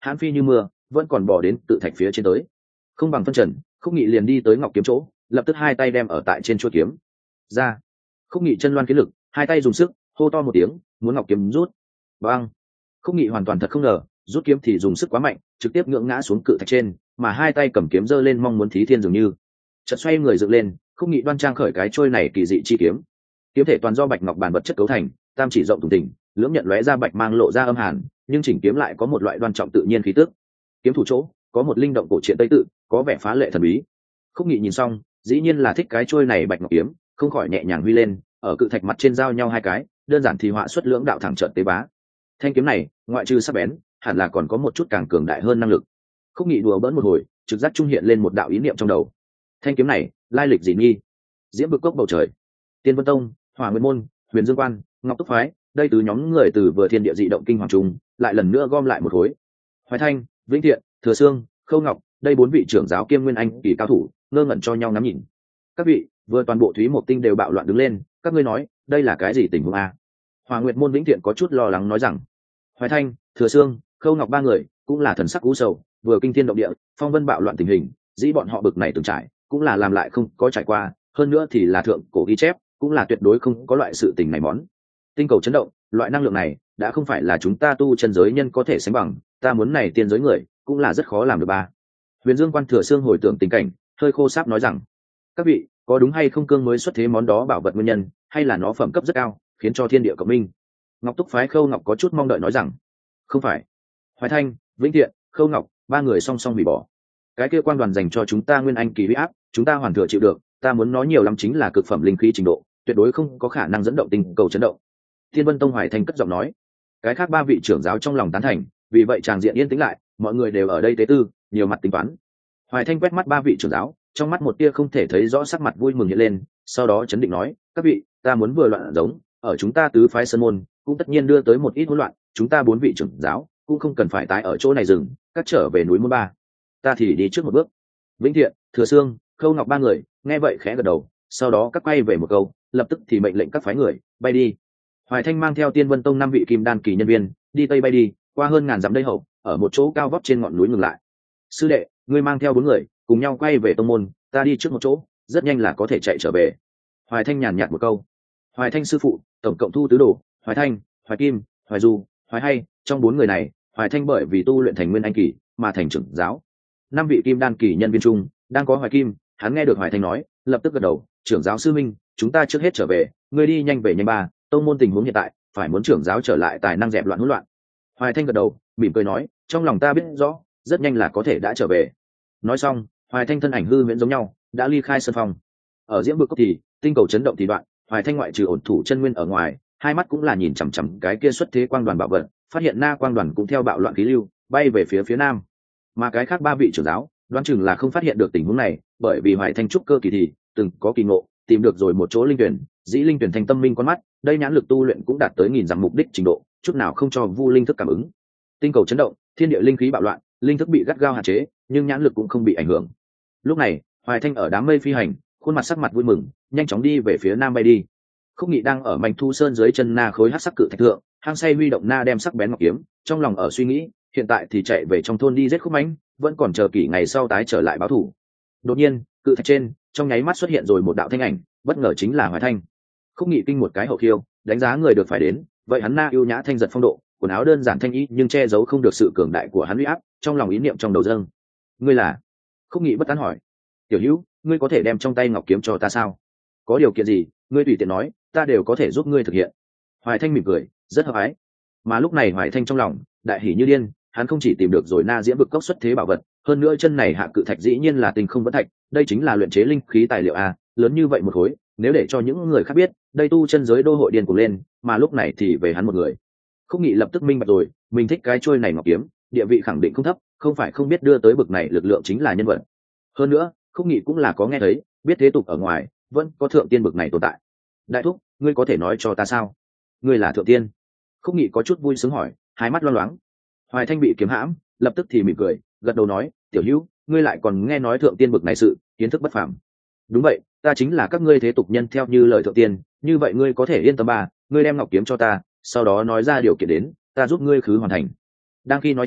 hãn phi như mưa vẫn còn bỏ đến tự thạch phía trên tới. Không bằng phân trần, Khúc Nghị liền đi tới ngọc kiếm chỗ, lập tức hai tay đem ở tại trên chuôi kiếm ra. Khúc Nghị chân loan kiến lực, hai tay dùng sức hô to một tiếng, muốn ngọc kiếm rút. Bang! Khúc Nghị hoàn toàn thật không ngờ, rút kiếm thì dùng sức quá mạnh, trực tiếp ngưỡng ngã xuống cự thạch trên, mà hai tay cầm kiếm giơ lên mong muốn thí thiên dường như. Chợt xoay người dựng lên, Khúc Nghị đoan trang khởi cái trôi này kỳ dị chi kiếm. Kiếm thể toàn do bạch ngọc bản vật chất cấu thành, tam chỉ rộng thùng thình, lưỡng nhận lóe ra bạch mang lộ ra âm hàn, nhưng chỉnh kiếm lại có một loại đoan trọng tự nhiên khí tức. Kiếm thủ chỗ có một linh động cổ truyện tây tự, có vẻ phá lệ thần bí. Khúc Nghị nhìn xong, dĩ nhiên là thích cái trôi này bạch ngọc kiếm, không khỏi nhẹ nhàng huy lên, ở cự thạch mặt trên giao nhau hai cái, đơn giản thì họa xuất lưỡng đạo thẳng trận tế bá. Thanh kiếm này, ngoại trừ sắc bén, hẳn là còn có một chút càng cường đại hơn năng lực. Khúc Nghị đùa bỡn một hồi, trực giác trung hiện lên một đạo ý niệm trong đầu. Thanh kiếm này, lai lịch gì nghi? Diễm Vực Cốc bầu trời, Tiên Vân Tông, Hỏa Nguyên môn, Huyền Dương Quan, Ngọc Túc phái, đây từ nhóm người từ vừa thiên địa dị động kinh hoàng trùng, lại lần nữa gom lại một khối. Hoài Thanh, Vĩnh Thiện, Thừa Sương, Khâu Ngọc, đây bốn vị trưởng giáo kiêm nguyên anh kỳ cao thủ, ngơ ngẩn cho nhau ngắm nhìn. Các vị, vừa toàn bộ Thúy Mộc Tinh đều bạo loạn đứng lên, các ngươi nói, đây là cái gì tình huống a? Hỏa Nguyệt môn Vĩnh Thiện có chút lo lắng nói rằng, Hoài Thanh, Thừa Sương, Khâu Ngọc ba người cũng là thần sắc cú sầu, vừa kinh thiên động địa, phong vân bạo loạn tình hình, dĩ bọn họ bực này từng trải, cũng là làm lại không có trải qua, hơn nữa thì là thượng cổ ghi chép, cũng là tuyệt đối không có loại sự tình này món. Tinh cầu chấn động, loại năng lượng này đã không phải là chúng ta tu chân giới nhân có thể sánh bằng, ta muốn này tiên giới người cũng là rất khó làm được ba. Huyền Dương Quan Thừa Sương hồi tưởng tình cảnh, hơi khô sáp nói rằng, các vị, có đúng hay không cương mới xuất thế món đó bảo vật nguyên nhân, hay là nó phẩm cấp rất cao, khiến cho thiên địa cộng minh? Ngọc Túc phái Khâu Ngọc có chút mong đợi nói rằng, không phải. Hoài Thanh, Vĩnh Thiện, Khâu Ngọc ba người song song hủy bỏ. Cái kia quan đoàn dành cho chúng ta nguyên anh kỳ huy áp, chúng ta hoàn thừa chịu được, ta muốn nói nhiều lắm chính là cực phẩm linh khí trình độ, tuyệt đối không có khả năng dẫn động tình cầu chấn động. Thiên Vân Tông Hoài Thanh cất giọng nói. Cái khác ba vị trưởng giáo trong lòng tán thành, vì vậy tràng diện yên tĩnh lại, mọi người đều ở đây tế tư, nhiều mặt tính toán. Hoài Thanh quét mắt ba vị trưởng giáo, trong mắt một tia không thể thấy rõ sắc mặt vui mừng hiện lên, sau đó chấn định nói, các vị, ta muốn vừa loạn giống, ở chúng ta tứ phái sơn môn, cũng tất nhiên đưa tới một ít hỗn loạn, chúng ta bốn vị trưởng giáo cũng không cần phải tái ở chỗ này dừng, cắt trở về núi môn ba. Ta thì đi trước một bước. Vĩnh Thiện, Thừa Sương, Khâu Ngọc ba người nghe vậy khẽ gật đầu, sau đó các quay về một câu, lập tức thì mệnh lệnh các phái người bay đi. Hoài Thanh mang theo Tiên Vân Tông năm vị kim đan kỳ nhân viên đi tây bay đi, qua hơn ngàn dặm đây hậu, ở một chỗ cao vóc trên ngọn núi ngừng lại. Sư đệ, ngươi mang theo bốn người cùng nhau quay về tông môn, ta đi trước một chỗ, rất nhanh là có thể chạy trở về. Hoài Thanh nhàn nhạt một câu. Hoài Thanh sư phụ tổng cộng thu tứ đồ, Hoài Thanh, Hoài Kim, Hoài Du, Hoài Hay, trong bốn người này, Hoài Thanh bởi vì tu luyện thành nguyên anh kỳ mà thành trưởng giáo. Năm vị kim đan kỳ nhân viên chung đang có Hoài Kim, hắn nghe được Hoài Thanh nói, lập tức gật đầu, trưởng giáo sư minh, chúng ta trước hết trở về, ngươi đi nhanh về nhanh ba, tông môn tình huống hiện tại phải muốn trưởng giáo trở lại tài năng dẹp loạn hỗn loạn. Hoài Thanh gật đầu, mỉm cười nói, trong lòng ta biết rõ, rất nhanh là có thể đã trở về. Nói xong, Hoài Thanh thân ảnh hư huyễn giống nhau, đã ly khai sân phòng. Ở Diễm Vực Cốc thì tinh cầu chấn động thì đoạn, Hoài Thanh ngoại trừ ổn thủ chân nguyên ở ngoài, hai mắt cũng là nhìn chằm chằm cái kia xuất thế quang đoàn bảo vật, phát hiện na quang đoàn cũng theo bạo loạn khí lưu bay về phía phía nam. Mà cái khác ba vị trưởng giáo đoán chừng là không phát hiện được tình huống này, bởi vì Hoài Thanh trúc cơ kỳ thì từng có kỳ ngộ, tìm được rồi một chỗ linh tuyển, dĩ linh tuyển thành tâm minh con mắt, đây nhãn lực tu luyện cũng đạt tới nghìn dặm mục đích trình độ, chút nào không cho vu linh thức cảm ứng. Tinh cầu chấn động, thiên địa linh khí bạo loạn, linh thức bị gắt gao hạn chế, nhưng nhãn lực cũng không bị ảnh hưởng. Lúc này, Hoài Thanh ở đám mây phi hành, khuôn mặt sắc mặt vui mừng, nhanh chóng đi về phía nam bay đi. Khúc Nghị đang ở manh thu sơn dưới chân na khối hắc sắc cự thạch thượng, hang say huy động na đem sắc bén ngọc kiếm, trong lòng ở suy nghĩ, hiện tại thì chạy về trong thôn đi giết Khúc Mãnh, vẫn còn chờ kỷ ngày sau tái trở lại báo thù. Đột nhiên, cự thạch trên, trong nháy mắt xuất hiện rồi một đạo thanh ảnh, bất ngờ chính là Hoài Thanh. Khúc Nghị kinh một cái hậu khiêu, đánh giá người được phải đến, vậy hắn na yêu nhã thanh giật phong độ, quần áo đơn giản thanh ý nhưng che giấu không được sự cường đại của hắn uy áp, trong lòng ý niệm trong đầu dâng. Ngươi là? Khúc Nghị bất tán hỏi. Tiểu Hữu, ngươi có thể đem trong tay ngọc kiếm cho ta sao? Có điều kiện gì, ngươi tùy tiện nói, ta đều có thể giúp ngươi thực hiện. Hoài Thanh mỉm cười, rất hợp ái. Mà lúc này Hoài Thanh trong lòng đại hỉ như điên, hắn không chỉ tìm được rồi na Diễm Vực Cốc xuất thế bảo vật, hơn nữa chân này hạ cự thạch dĩ nhiên là tinh không vẫn thạch, đây chính là luyện chế linh khí tài liệu a, lớn như vậy một khối, nếu để cho những người khác biết, đây tu chân giới đô hội điên cuồng lên, mà lúc này thì về hắn một người. Khúc Nghị lập tức minh bạch rồi, mình thích cái trôi này ngọc kiếm, địa vị khẳng định không thấp, không phải không biết đưa tới bực này lực lượng chính là nhân vật. Hơn nữa, Khúc Nghị cũng là có nghe thấy, biết thế tục ở ngoài vẫn có thượng tiên bực này tồn tại. Đại thúc, ngươi có thể nói cho ta sao? Ngươi là thượng tiên? Khúc Nghị có chút vui sướng hỏi, hai mắt loang loáng. Hoài Thanh bị kiếm hãm, lập tức thì mỉm cười, gật đầu nói, tiểu hữu, ngươi lại còn nghe nói thượng tiên bực này sự, kiến thức bất phàm. Đúng vậy, ta chính là các ngươi thế tục nhân theo như lời thượng tiên, như vậy ngươi có thể yên tâm ba, ngươi đem ngọc kiếm cho ta, sau đó nói ra điều kiện đến, ta giúp ngươi khứ hoàn thành. Đang khi nói chuyện,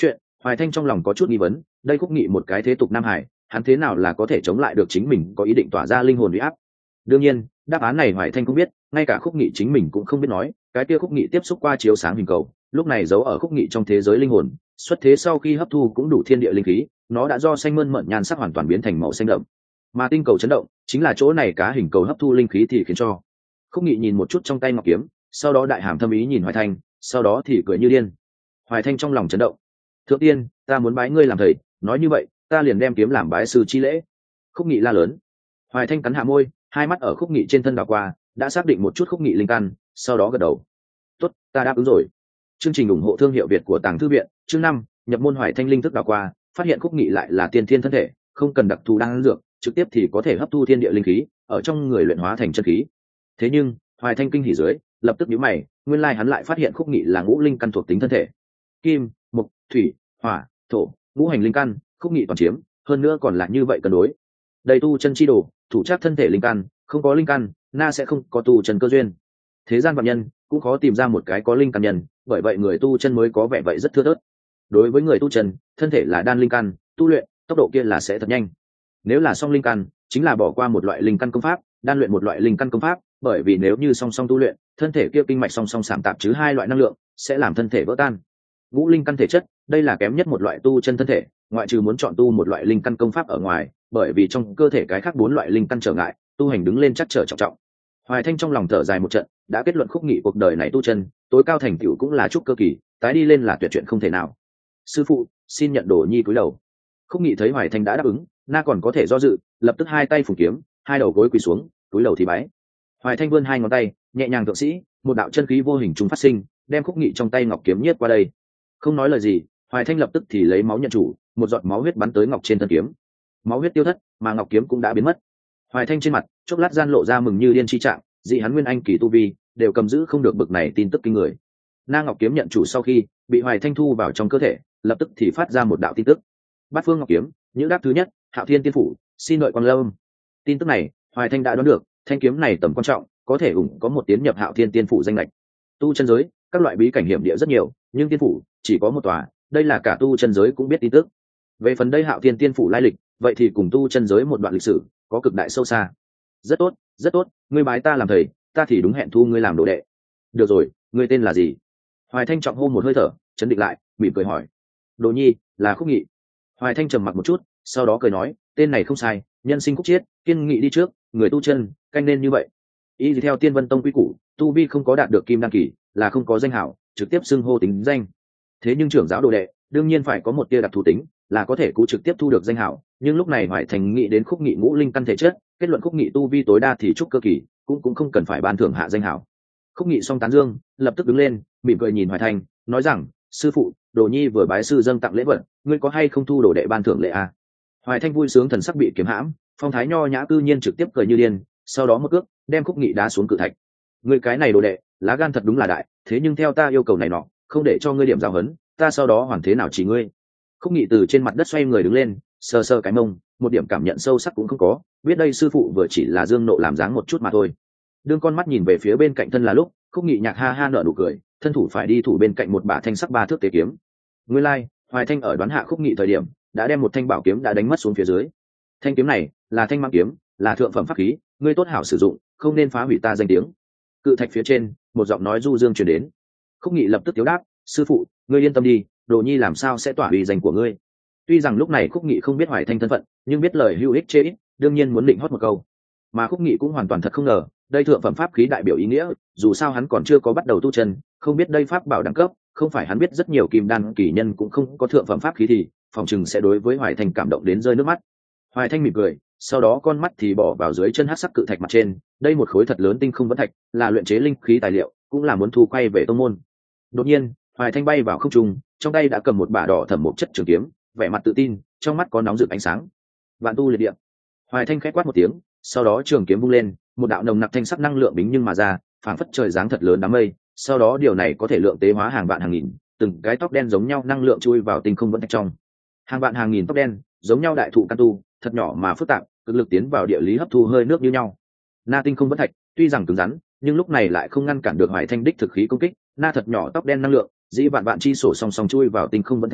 Hoài Thanh trong lòng có chút nghi vấn, đây Khúc Nghị một cái thế tục nam hải, hắn thế nào là có thể chống lại được chính mình có ý định tỏa ra linh hồn uy áp? Đương nhiên, đáp án này Hoài Thanh cũng biết, ngay cả Khúc Nghị chính mình cũng không biết nói, cái kia Khúc Nghị tiếp xúc qua chiếu sáng hình cầu, lúc này giấu ở Khúc Nghị trong thế giới linh hồn, xuất thế sau khi hấp thu cũng đủ thiên địa linh khí, nó đã do xanh mơn mởn nhan sắc hoàn toàn biến thành màu xanh đậm. Mà tinh cầu chấn động, chính là chỗ này cá hình cầu hấp thu linh khí thì khiến cho. Khúc Nghị nhìn một chút trong tay ngọc kiếm, sau đó đại hàm thâm ý nhìn Hoài Thanh, sau đó thì cười như điên. Hoài Thanh trong lòng chấn động. Thượng tiên, ta muốn bái ngươi làm thầy, nói như vậy, ta liền đem kiếm làm bái sư chi lễ. Khúc Nghị la lớn. Hoài Thanh cắn hạ môi, hai mắt ở Khúc Nghị trên thân đảo qua, đã xác định một chút Khúc Nghị linh căn, sau đó gật đầu. Tốt, ta đáp ứng rồi. Chương trình ủng hộ thương hiệu Việt của Tàng Thư Viện, chương năm, nhập môn Hoài Thanh linh thức đảo qua, phát hiện Khúc Nghị lại là tiên thiên thân thể, không cần đặc thù đan dược, trực tiếp thì có thể hấp thu thiên địa linh khí, ở trong người luyện hóa thành chân khí. Thế nhưng, Hoài Thanh kinh hỉ dưới, lập tức nhíu mày, nguyên lai hắn lại phát hiện Khúc Nghị là ngũ linh căn thuộc tính thân thể. Kim, mộc, thủy, hỏa, thổ, ngũ hành linh căn, Khúc Nghị toàn chiếm, hơn nữa còn là như vậy cân đối. Đầy tu chân chi đồ, thủ chắc thân thể linh căn, không có linh căn, na sẽ không có tu chân cơ duyên. Thế gian vạn nhân cũng khó tìm ra một cái có linh căn nhân, bởi vậy người tu chân mới có vẻ vậy rất thưa thớt. Đối với người tu chân, thân thể là đan linh căn, tu luyện, tốc độ kia là sẽ thật nhanh. Nếu là song linh căn, chính là bỏ qua một loại linh căn công pháp, đan luyện một loại linh căn công pháp, bởi vì nếu như song song tu luyện, thân thể kia kinh mạch song song sảm tạp chứ hai loại năng lượng, sẽ làm thân thể vỡ tan. Ngũ linh căn thể chất, đây là kém nhất một loại tu chân thân thể, ngoại trừ muốn chọn tu một loại linh căn công pháp ở ngoài, bởi vì trong cơ thể cái khác bốn loại linh căn trở ngại, tu hành đứng lên chắc trở trọng trọng. Hoài Thanh trong lòng thở dài một trận, đã kết luận Khúc Nghị cuộc đời này tu chân, tối cao thành tựu cũng là trúc cơ kỳ, tái đi lên là tuyệt chuyện không thể nào. Sư phụ, xin nhận đồ nhi cúi đầu. Khúc Nghị thấy Hoài Thanh đã đáp ứng, na còn có thể do dự, lập tức hai tay phủ kiếm, hai đầu gối quỳ xuống, cúi đầu thì bái. Hoài Thanh vươn hai ngón tay, nhẹ nhàng thượng sĩ, một đạo chân khí vô hình trùng phát sinh, đem Khúc Nghị trong tay ngọc kiếm nhiếp qua đây. Không nói lời gì, Hoài Thanh lập tức thì lấy máu nhận chủ, một giọt máu huyết bắn tới ngọc trên thân kiếm. Máu huyết tiêu thất, mà ngọc kiếm cũng đã biến mất. Hoài Thanh trên mặt chốc lát gian lộ ra mừng như điên chi trạng, dị hắn nguyên anh kỳ tu vi đều cầm giữ không được bực này tin tức kinh người. Na ngọc kiếm nhận chủ sau khi bị Hoài Thanh thu vào trong cơ thể, lập tức thì phát ra một đạo tin tức. Bát phương ngọc kiếm, những đáp thứ nhất, Hạo Thiên tiên phủ, xin đợi quan lâm. Tin tức này, Hoài Thanh đã đoán được, thanh kiếm này tầm quan trọng, có thể ủng có một tiến nhập Hạo Thiên tiên phủ danh lệch. Tu chân giới, các loại bí cảnh hiểm địa rất nhiều, nhưng tiên phủ chỉ có một tòa, đây là cả tu chân giới cũng biết tin tức. Về phần đây Hạo Thiên tiên phủ lai lịch, vậy thì cùng tu chân giới một đoạn lịch sử có cực đại sâu xa. Rất tốt, rất tốt, ngươi bái ta làm thầy, ta thì đúng hẹn thu ngươi làm đồ đệ. Được rồi, ngươi tên là gì? Hoài Thanh trọng hô một hơi thở, chấn định lại, mỉm cười hỏi. Đồ nhi, là Khúc Nghị. Hoài Thanh trầm mặc một chút, sau đó cười nói, tên này không sai, nhân sinh khúc chiết, kiên nghị đi trước, người tu chân, canh nên như vậy. Y theo Tiên Vân Tông quy củ, tu vi không có đạt được kim đăng kỳ, là không có danh hảo, trực tiếp xưng hô tính danh. Thế nhưng trưởng giáo đồ đệ, đương nhiên phải có một tia đặc thù tính, là có thể cú trực tiếp thu được danh hảo, nhưng lúc này Hoài Thành nghĩ đến Khúc Nghị ngũ linh căn thể chất, kết luận Khúc Nghị tu vi tối đa thì trúc cơ kỳ, cũng cũng không cần phải ban thưởng hạ danh hảo. Khúc Nghị song tán dương, lập tức đứng lên, mỉm cười nhìn Hoài Thành, nói rằng, sư phụ, đồ nhi vừa bái sư dâng tặng lễ vật, ngươi có hay không thu đồ đệ ban thưởng lễ a? Hoài Thanh vui sướng thần sắc bị kiếm hãm, phong thái nho nhã cư nhiên trực tiếp cười như điên, sau đó một cước đem Khúc Nghị đá xuống cự thạch. Ngươi cái này đồ đệ, lá gan thật đúng là đại, thế nhưng theo ta yêu cầu này nọ, không để cho ngươi điểm giáo huấn, ta sau đó hoàn thế nào chỉ ngươi. Khúc Nghị từ trên mặt đất xoay người đứng lên, sờ sờ cái mông, một điểm cảm nhận sâu sắc cũng không có, biết đây sư phụ vừa chỉ là dương nộ làm dáng một chút mà thôi. Đương con mắt nhìn về phía bên cạnh thân là lúc, Khúc Nghị nhạc ha ha nở nụ cười, thân thủ phải đi thủ bên cạnh một bả thanh sắc ba thước tế kiếm. Nguyên lai, like, Hoài Thanh ở đoán hạ Khúc Nghị thời điểm, đã đem một thanh bảo kiếm đã đánh mất xuống phía dưới. Thanh kiếm này là thanh mang kiếm, là thượng phẩm pháp khí, ngươi tốt hảo sử dụng, không nên phá hủy ta danh tiếng. Cự thạch phía trên, một giọng nói du dương truyền đến. Khúc Nghị lập tức thiếu đáp, sư phụ, ngươi yên tâm đi, đồ nhi làm sao sẽ tỏa uy danh của ngươi. Tuy rằng lúc này Khúc Nghị không biết Hoài Thanh thân phận, nhưng biết lời hữu ích chê ít, đương nhiên muốn định hót một câu. Mà Khúc Nghị cũng hoàn toàn thật không ngờ, đây thượng phẩm pháp khí đại biểu ý nghĩa, dù sao hắn còn chưa có bắt đầu tu chân, không biết đây pháp bảo đẳng cấp, không phải hắn biết rất nhiều kim đan kỳ nhân cũng không có thượng phẩm pháp khí thì, phòng chừng sẽ đối với Hoài Thanh cảm động đến rơi nước mắt. Hoài Thanh mỉm cười, sau đó con mắt thì bỏ vào dưới chân hắc sắc cự thạch mặt trên, đây một khối thật lớn tinh không vẫn thạch, là luyện chế linh khí tài liệu, cũng là muốn thu quay về tông môn. Đột nhiên, Hoài Thanh bay vào không trung, trong tay đã cầm một bả đỏ thẫm một chất trường kiếm, vẻ mặt tự tin, trong mắt có nóng rực ánh sáng. Vạn tu liệt địa. Hoài Thanh khẽ quát một tiếng, sau đó trường kiếm vung lên, một đạo nồng nặc thanh sắc năng lượng bính nhưng mà ra, phảng phất trời giáng thật lớn đám mây, sau đó điều này có thể lượng tế hóa hàng vạn hàng nghìn, từng cái tóc đen giống nhau năng lượng chui vào tinh không vẫn thạch trong. Hàng vạn hàng nghìn tóc đen, giống nhau đại thụ căn tu, thật nhỏ mà phức tạp, cực lực tiến vào địa lý hấp thu hơi nước như nhau. Na tinh không vẫn thạch, tuy rằng cứng rắn, nhưng lúc này lại không ngăn cản được Hoài Thanh đích thực khí công kích, na thật nhỏ tóc đen năng lượng, dĩ vạn vạn chi sổ song song chui vào tinh không vẫn thạch trong,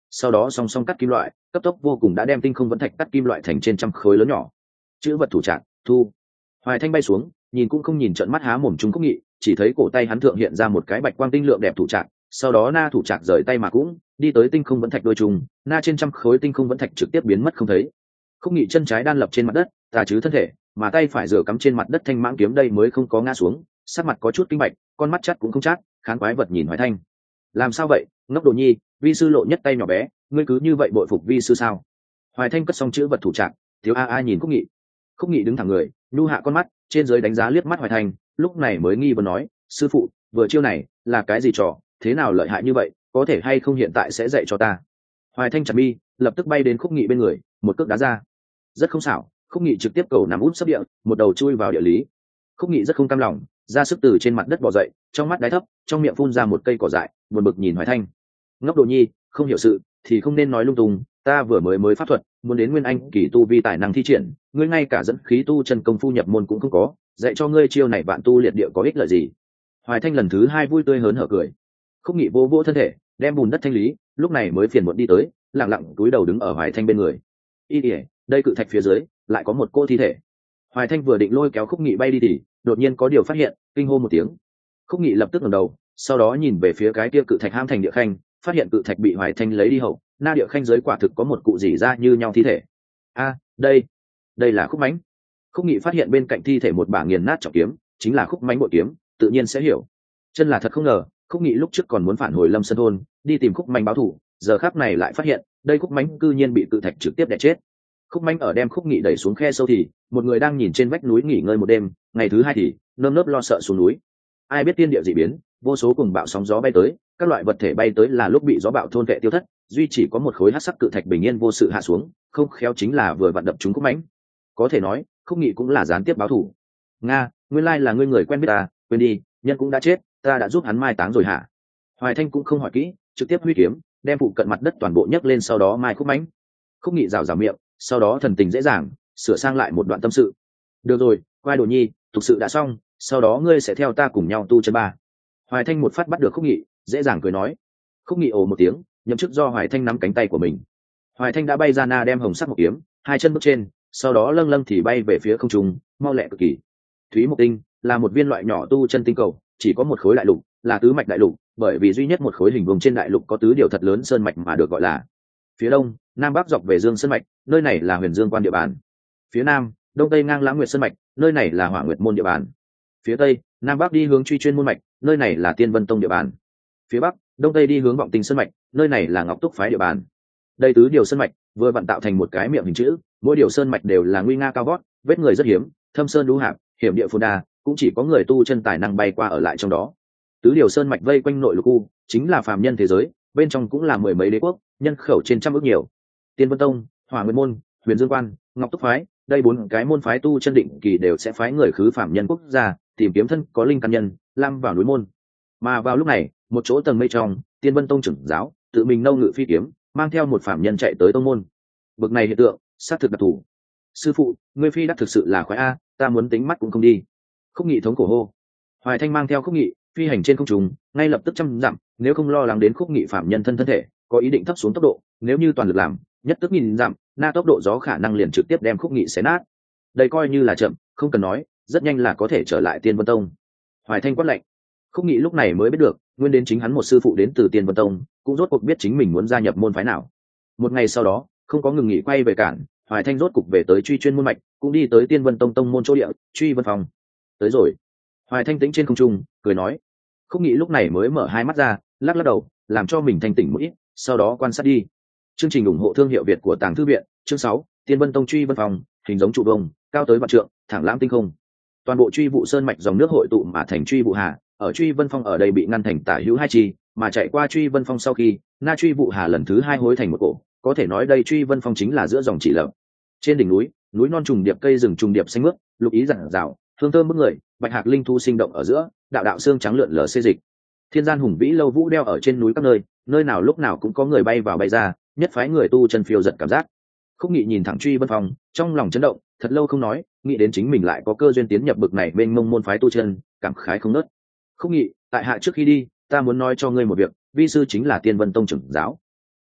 sau đó song song cắt kim loại, cấp tốc vô cùng đã đem tinh không vẫn thạch cắt kim loại thành trên trăm khối lớn nhỏ. Chữ vật thủ trạng thu. Hoài Thanh bay xuống, nhìn cũng không nhìn, trợn mắt há mồm Trung Khúc Nghị, chỉ thấy cổ tay hắn thượng hiện ra một cái bạch quang tinh lượng đẹp thủ trạng, sau đó na thủ trạng rời tay mà cũng đi tới tinh không vẫn thạch đôi trùng, na trên trăm khối tinh không vẫn thạch trực tiếp biến mất không thấy. Khúc Nghị chân trái đan lập trên mặt đất, tà chứ thân thể, mà tay phải rửa cắm trên mặt đất thanh mãng kiếm đây mới không có ngã xuống, sắc mặt có chút kinh bạch, con mắt chắt cũng không chát, khán quái vật nhìn Hoài Thanh. Làm sao vậy, ngốc đồ nhi, vi sư lộ nhất tay nhỏ bé, ngươi cứ như vậy bội phục vi sư sao? Hoài Thanh cất xong chữ vật thủ trạng, thiếu a a nhìn Khúc Nghị. Khúc Nghị đứng thẳng người, nhu hạ con mắt, trên dưới đánh giá liếc mắt Hoài Thanh, lúc này mới nghi vấn nói, sư phụ, vừa chiêu này là cái gì trò, thế nào lợi hại như vậy, có thể hay không hiện tại sẽ dạy cho ta? Hoài Thanh chặt mi, lập tức bay đến Khúc Nghị bên người, một cước đá ra. Rất không xảo, Khúc Nghị trực tiếp cầu nằm út sấp địa, một đầu chui vào địa lý. Khúc Nghị rất không cam lòng, ra sức từ trên mặt đất bò dậy, trong mắt đáy thấp, trong miệng phun ra một cây cỏ dại, buồn bực nhìn Hoài Thanh. Ngốc đồ nhi, không hiểu sự thì không nên nói lung tung, ta vừa mới mới pháp thuật, muốn đến nguyên anh kỳ tu vi tài năng thi triển, ngươi ngay cả dẫn khí tu chân công phu nhập môn cũng không có, dạy cho ngươi chiêu này bạn tu liệt địa có ích lợi gì? Hoài Thanh lần thứ hai vui tươi hớn hở cười. Khúc Nghị vô vô thân thể, đem bùn đất thanh lý, lúc này mới phiền muộn đi tới, lặng lặng cúi đầu đứng ở Hoài Thanh bên người. Y ỉa, đây cự thạch phía dưới lại có một cô thi thể. Hoài Thanh vừa định lôi kéo Khúc Nghị bay đi thì đột nhiên có điều phát hiện, kinh hô một tiếng. Khúc Nghị lập tức ngẩng đầu, sau đó nhìn về phía cái kia cự thạch ham thành địa khanh, phát hiện cự thạch bị Hoài Thanh lấy đi hậu, na địa khanh dưới quả thực có một cụ rỉ ra như nhau thi thể. A, đây, đây là Khúc Mãnh. Khúc Nghị phát hiện bên cạnh thi thể một bả nghiền nát trọng kiếm, chính là Khúc Mãnh bội kiếm, tự nhiên sẽ hiểu. Chân là thật không ngờ, Khúc Nghị lúc trước còn muốn phản hồi Lâm Sơn thôn, đi tìm Khúc Mãnh báo thù, giờ khắc này lại phát hiện, đây Khúc Mãnh cư nhiên bị cự thạch trực tiếp đè chết. Khúc Mãnh ở đem Khúc Nghị đẩy xuống khe sâu thì, một người đang nhìn trên vách núi nghỉ ngơi một đêm, ngày thứ hai thì nơm nớp lo sợ xuống núi. Ai biết tiên địa dị biến, vô số cùng bạo sóng gió bay tới, các loại vật thể bay tới là lúc bị gió bạo thôn vệ tiêu thất, duy chỉ có một khối hắc sắc cự thạch bình yên vô sự hạ xuống, không khéo chính là vừa vặn đập trúng Khúc Mãnh. Có thể nói, Khúc Nghị cũng là gián tiếp báo thù. Nga, nguyên lai là ngươi người quen biết ta, quên đi, nhân cũng đã chết, ta đã giúp hắn mai táng rồi hả? Hoài Thanh cũng không hỏi kỹ, trực tiếp huy kiếm, đem phụ cận mặt đất toàn bộ nhấc lên, sau đó mai Khúc Mãnh. Khúc Nghị rào rào miệng, sau đó thần tình dễ dàng sửa sang lại một đoạn tâm sự. Được rồi, quay đồ nhi, thực sự đã xong, sau đó ngươi sẽ theo ta cùng nhau tu chân ba. Hoài Thanh một phát bắt được Khúc Nghị, dễ dàng cười nói. Khúc Nghị ồ một tiếng, nhậm chức do Hoài Thanh nắm cánh tay của mình. Hoài Thanh đã bay ra na đem hồng sắc một kiếm, hai chân bước trên, sau đó lâng lâng thì bay về phía không trung, mau lẹ cực kỳ. Thúy Mộc Tinh là một viên loại nhỏ tu chân tinh cầu, chỉ có một khối đại lục, là tứ mạch đại lục, bởi vì duy nhất một khối hình vuông trên đại lục có tứ điều thật lớn sơn mạch mà được gọi là. Phía đông, nam bắc dọc về Dương Sơn mạch, nơi này là Huyền Dương quan địa bàn. Phía nam, đông tây ngang Lãng Nguyệt Sơn mạch, nơi này là Hỏa Nguyệt môn địa bàn. Phía tây, nam bắc đi hướng Truy Chuyên môn mạch, nơi này là Tiên Vân tông địa bàn. Phía bắc, đông tây đi hướng Vọng Tinh Sơn mạch, nơi này là Ngọc Túc phái địa bàn. Đây tứ điều sơn mạch vừa vặn tạo thành một cái miệng hình chữ, mỗi điều sơn mạch đều là nguy nga cao vót, vết người rất hiếm, thâm sơn đú hạp, hiểm địa phồn đa, cũng chỉ có người tu chân tài năng bay qua ở lại trong đó. Tứ điều sơn mạch vây quanh nội lục khu, chính là phàm nhân thế giới, bên trong cũng là mười mấy đế quốc, nhân khẩu trên trăm ước nhiều. Tiên Vân tông, Hỏa Nguyệt môn, Huyền Dương quan, Ngọc Túc phái, đây bốn cái môn phái tu chân định kỳ đều sẽ phái người khứ phàm nhân quốc gia tìm kiếm thân có linh căn nhân, lam vào núi môn. Mà vào lúc này, một chỗ tầng mây trong, Tiên Vân tông trưởng giáo tự mình nâu ngự phi kiếm, mang theo một phàm nhân chạy tới tông môn. Bực này hiện tượng, xác thực đặc thù. Sư phụ, ngươi phi đắc thực sự là khoái a, ta muốn tính mắt cũng không đi. Khúc Nghị thống cổ hô. Hoài Thanh mang theo Khúc Nghị phi hành trên không trung, ngay lập tức trăm dặm, nếu không lo lắng đến Khúc Nghị phạm nhân thân thân thể, có ý định thấp xuống tốc độ, nếu như toàn lực làm, nhất tức nghìn dặm, na tốc độ gió khả năng liền trực tiếp đem Khúc Nghị xé nát. Đây coi như là chậm, không cần nói, rất nhanh là có thể trở lại Tiên Vân tông. Hoài Thanh quát lệnh. Khúc Nghị lúc này mới biết được, nguyên đến chính hắn một sư phụ đến từ Tiên Vân tông, cũng rốt cuộc biết chính mình muốn gia nhập môn phái nào. Một ngày sau đó, không có ngừng nghỉ quay về cản, Hoài Thanh rốt cục về tới Truy Chuyên môn mạch, cũng đi tới Tiên Vân tông tông môn chỗ địa, Truy Vân phòng. Tới rồi. Hoài Thanh tĩnh trên không trung, cười nói. Khúc Nghị lúc này mới mở hai mắt ra, lắc lắc đầu, làm cho mình thanh tỉnh một ít, sau đó quan sát đi. Chương trình ủng hộ thương hiệu Việt của Tàng Thư viện, chương sáu, Tiên Vân tông Truy Vân phòng, hình giống trụ vông, cao tới vạn trượng, thẳng lãng tinh không. Toàn bộ Truy Vụ Sơn mạch dòng nước hội tụ mà thành Truy Vụ Hà, ở Truy Vân phong ở đây bị ngăn thành tả hữu hai chi, mà chạy qua Truy Vân phong sau khi, na Truy Vụ Hà lần thứ hai hối thành một cổ, có thể nói đây Truy Vân phong chính là giữa dòng chỉ lợp. Trên đỉnh núi, núi non trùng điệp, cây rừng trùng điệp xanh mướt, lục ý rạng rào, hương thơm bức người, bạch hạc linh thu sinh động ở giữa, đạo đạo xương trắng lượn lờ xê dịch. Thiên gian hùng vĩ lâu vũ đeo ở trên núi các nơi, nơi nào lúc nào cũng có người bay vào bay ra, nhất phái người tu chân phiêu giật cảm giác. Khúc Nghị nhìn thẳng Truy Vân phong, trong lòng chấn động, thật lâu không nói, nghĩ đến chính mình lại có cơ duyên tiến nhập bực này bên mông môn phái tu chân, cảm khái không nớt. Khúc Nghị, tại hạ trước khi đi, ta muốn nói cho ngươi một việc, vi sư chính là Tiên Vân tông trưởng giáo.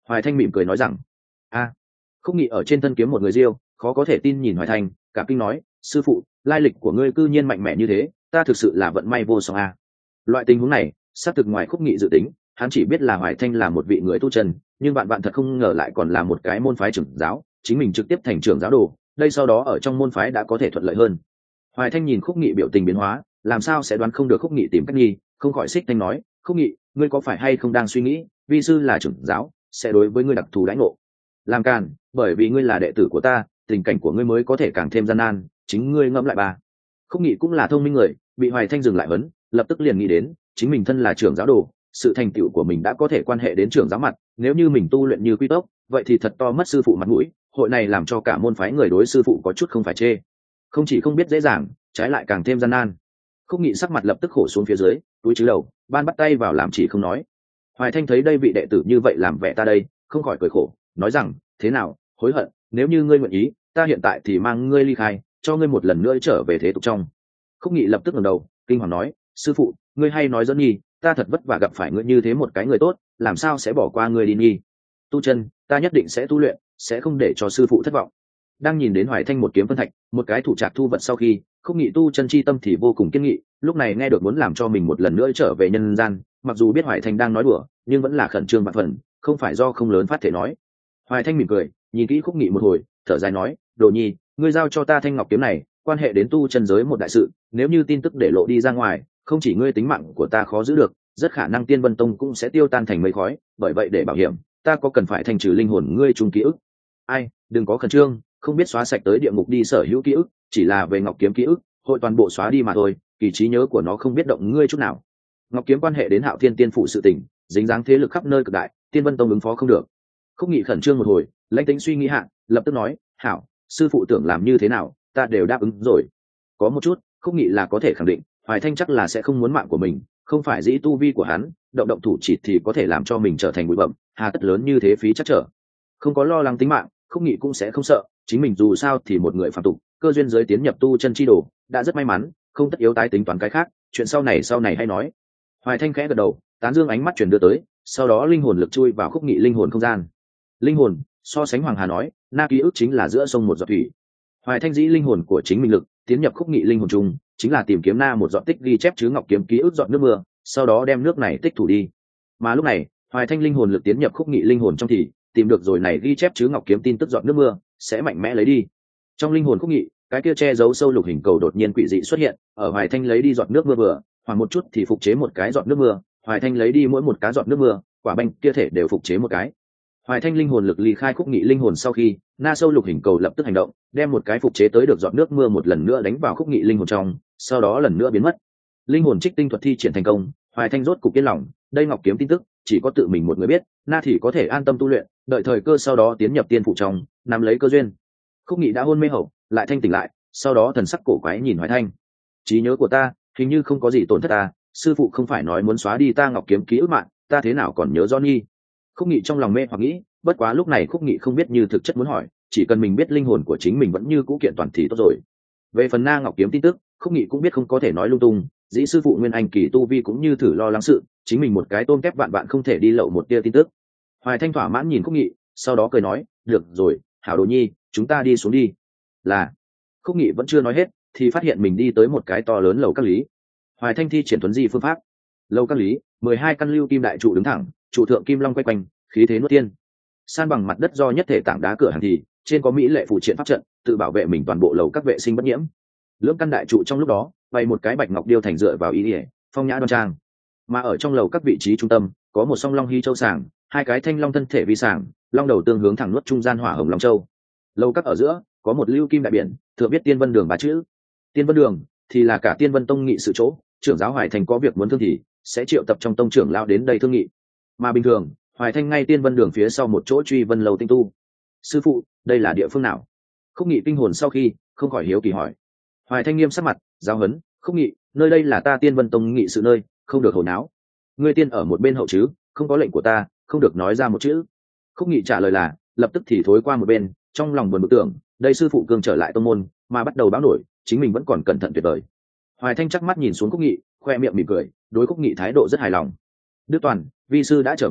Hoài Thanh mỉm cười nói rằng: a Khúc Nghị ở trên thân kiếm một người Diêu, khó có thể tin nhìn Hoài Thanh, cả kinh nói: sư phụ, lai lịch của ngươi cư nhiên mạnh mẽ như thế, ta thực sự là vận may vô song a. Loại tình huống này xác thực ngoài Khúc Nghị dự tính, hắn chỉ biết là Hoài Thanh là một vị người tu chân, nhưng bạn bạn thật không ngờ lại còn là một cái môn phái trưởng giáo, chính mình trực tiếp thành trưởng giáo đồ, đây sau đó ở trong môn phái đã có thể thuận lợi hơn. Hoài Thanh nhìn Khúc Nghị biểu tình biến hóa, làm sao sẽ đoán không được Khúc Nghị tìm cách nghi, không khỏi xích thanh nói: Khúc Nghị, ngươi có phải hay không đang suy nghĩ, vi sư là trưởng giáo, sẽ đối với ngươi đặc thù đãi ngộ? Làm càn, bởi vì ngươi là đệ tử của ta, tình cảnh của ngươi mới có thể càng thêm gian nan, chính ngươi ngẫm lại ba. Khúc Nghị cũng là thông minh người, bị Hoài Thanh dừng lại vấn, lập tức liền nghĩ đến, chính mình thân là trưởng giáo đồ, sự thành tựu của mình đã có thể quan hệ đến trưởng giáo mặt, nếu như mình tu luyện như quy tốc, vậy thì thật to mất sư phụ mặt mũi, hội này làm cho cả môn phái người đối sư phụ có chút không phải chê. Không chỉ không biết dễ dàng, trái lại càng thêm gian nan. Khúc Nghị sắc mặt lập tức khổ xuống phía dưới, túi trứ đầu, ban bắt tay vào làm chỉ không nói. Hoài Thanh thấy đây vị đệ tử như vậy làm vẻ ta đây, không khỏi cười khổ, nói rằng: thế nào, hối hận? Nếu như ngươi nguyện ý, ta hiện tại thì mang ngươi ly khai, cho ngươi một lần nữa trở về thế tục trong. Khúc Nghị lập tức ngẩng đầu, kinh hoàng nói: sư phụ, ngươi hay nói dẫn nhi, ta thật vất vả gặp phải ngươi như thế một cái người tốt, làm sao sẽ bỏ qua ngươi đi nhi? Tu chân, ta nhất định sẽ tu luyện, sẽ không để cho sư phụ thất vọng. Đang nhìn đến Hoài Thanh một kiếm phân thạch, một cái thủ trạc thu vật sau khi, Khúc Nghị tu chân chi tâm thì vô cùng kiên nghị, lúc này nghe được muốn làm cho mình một lần nữa trở về nhân gian, mặc dù biết Hoài Thanh đang nói đùa, nhưng vẫn là khẩn trương vạn phần, không phải do không lớn phát thể nói. Hoài Thanh mỉm cười, nhìn kỹ Khúc Nghị một hồi, thở dài nói: đồ nhi, ngươi giao cho ta thanh ngọc kiếm này, quan hệ đến tu chân giới một đại sự, nếu như tin tức để lộ đi ra ngoài, không chỉ ngươi tính mạng của ta khó giữ được, rất khả năng Tiên Vân Tông cũng sẽ tiêu tan thành mây khói, bởi vậy để bảo hiểm, ta có cần phải thanh trừ linh hồn ngươi chung ký ức. Ai, đừng có khẩn trương, không biết xóa sạch tới địa ngục đi sở hữu ký ức, chỉ là về ngọc kiếm ký ức, hội toàn bộ xóa đi mà thôi, kỳ trí nhớ của nó không biết động ngươi chút nào. Ngọc kiếm quan hệ đến Hạo Thiên Tiên phủ sự tình, dính dáng thế lực khắp nơi cực đại, Tiên Vân Tông ứng phó không được. Khúc Nghị khẩn trương một hồi, lãnh tĩnh suy nghĩ hạn, lập tức nói: hảo, sư phụ tưởng làm như thế nào, ta đều đáp ứng rồi. Có một chút, Khúc Nghị là có thể khẳng định, Hoài Thanh chắc là sẽ không muốn mạng của mình, không phải dĩ tu vi của hắn, động động thủ chỉ thì có thể làm cho mình trở thành bụi bặm, hà tất lớn như thế phí chắc trở. Không có lo lắng tính mạng, Khúc Nghị cũng sẽ không sợ, chính mình dù sao thì một người phàm tục, cơ duyên giới tiến nhập tu chân chi đồ, đã rất may mắn, không tất yếu tái tính toán cái khác, chuyện sau này sau này hay nói. Hoài Thanh khẽ gật đầu, tán dương ánh mắt chuyển đưa tới, sau đó linh hồn lực chui vào Khúc Nghị linh hồn không gian. Linh hồn, so sánh Hoàng Hà nói, na ký ức chính là giữa sông một giọt thủy. Hoài Thanh dĩ linh hồn của chính mình lực tiến nhập Khúc Nghị linh hồn chung, chính là tìm kiếm na một giọt tích ghi chép chứ ngọc kiếm ký ức giọt nước mưa, sau đó đem nước này tích thủ đi. Mà lúc này, Hoài Thanh linh hồn lực tiến nhập Khúc Nghị linh hồn trong thì tìm được rồi này ghi chép chứ ngọc kiếm tin tức giọt nước mưa, sẽ mạnh mẽ lấy đi. Trong linh hồn Khúc Nghị, cái kia che giấu sâu lục hình cầu đột nhiên quỷ dị xuất hiện, ở Hoài Thanh lấy đi giọt nước mưa vừa, khoảng một chút thì phục chế một cái giọt nước mưa, Hoài Thanh lấy đi mỗi một cá giọt nước mưa, quả banh kia thể đều phục chế một cái. Hoài Thanh linh hồn lực ly khai Khúc Nghị linh hồn sau khi, na sâu lục hình cầu lập tức hành động, đem một cái phục chế tới được giọt nước mưa một lần nữa đánh vào Khúc Nghị linh hồn trong, sau đó lần nữa biến mất. Linh hồn trích tinh thuật thi triển thành công, Hoài Thanh rốt cục yên lòng, đây ngọc kiếm tin tức chỉ có tự mình một người biết, na thì có thể an tâm tu luyện, đợi thời cơ sau đó tiến nhập tiên phủ trong, nắm lấy cơ duyên. Khúc Nghị đã hôn mê hậu, lại thanh tỉnh lại, sau đó thần sắc cổ quái nhìn Hoài Thanh. Trí nhớ của ta, hình như không có gì tổn thất ta, sư phụ không phải nói muốn xóa đi ta ngọc kiếm ký ức mạng, ta thế nào còn nhớ rõ nghi? Khúc Nghị trong lòng mê hoặc nghĩ, bất quá lúc này Khúc Nghị không biết như thực chất muốn hỏi, chỉ cần mình biết linh hồn của chính mình vẫn như cũ kiện toàn thì tốt rồi. Về phần na ngọc kiếm tin tức, Khúc Nghị cũng biết không có thể nói lung tung, dĩ sư phụ Nguyên Anh kỳ tu vi cũng như thử lo lắng sự, chính mình một cái tôm kép vạn vạn không thể đi lậu một tia tin tức. Hoài Thanh thỏa mãn nhìn Khúc Nghị, sau đó cười nói: được rồi, hảo đồ nhi, chúng ta đi xuống đi. Là. Khúc Nghị vẫn chưa nói hết, thì phát hiện mình đi tới một cái to lớn lầu các lý. Hoài Thanh thi triển tuấn di phương pháp. Lầu các lý, mười hai căn lưu kim đại trụ đứng thẳng, trụ thượng kim long quay quanh, khí thế nuốt thiên. San bằng mặt đất do nhất thể tảng đá cửa hàng thì trên có mỹ lệ phụ triện pháp trận, tự bảo vệ mình toàn bộ lầu các vệ sinh bất nhiễm. Lưỡng căn đại trụ trong lúc đó, bày một cái bạch ngọc điêu thành dựa vào ý ỉa, phong nhã đoan trang. Mà ở trong lầu các vị trí trung tâm, có một song long hy châu sàng, hai cái thanh long thân thể vi sàng, long đầu tương hướng thẳng nuốt trung gian hỏa hồng long châu. Lầu các ở giữa có một lưu kim đại biển, thượng viết Tiên Vân Đường ba chữ. Tiên Vân Đường thì là cả Tiên Vân Tông nghị sự chỗ, trưởng giáo Hoài Thanh có việc muốn thương thì sẽ triệu tập trong tông trưởng lao đến đây thương nghị. Mà bình thường, Hoài Thanh ngay Tiên Vân Đường phía sau một chỗ truy vân lầu tinh tu. Sư phụ, đây là địa phương nào? Khúc Nghị kinh hồn sau khi không khỏi hiếu kỳ hỏi. Hoài Thanh nghiêm sắc mặt, giáo huấn: Khúc Nghị, nơi đây là ta Tiên Vân Tông nghị sự nơi, không được hồ náo. Ngươi tiên ở một bên hậu chứ, không có lệnh của ta, không được nói ra một chữ. Khúc Nghị trả lời là, lập tức thì thối qua một bên, trong lòng buồn bực tưởng, đây sư phụ cương trở lại tông môn, mà bắt đầu báo nổi, chính mình vẫn còn cẩn thận tuyệt vời. Hoài Thanh chắc mắt nhìn xuống Khúc Nghị, khoe miệng mỉm cười, đối Khúc Nghị thái độ rất hài lòng. Đức Toàn, vi sư đã trở về,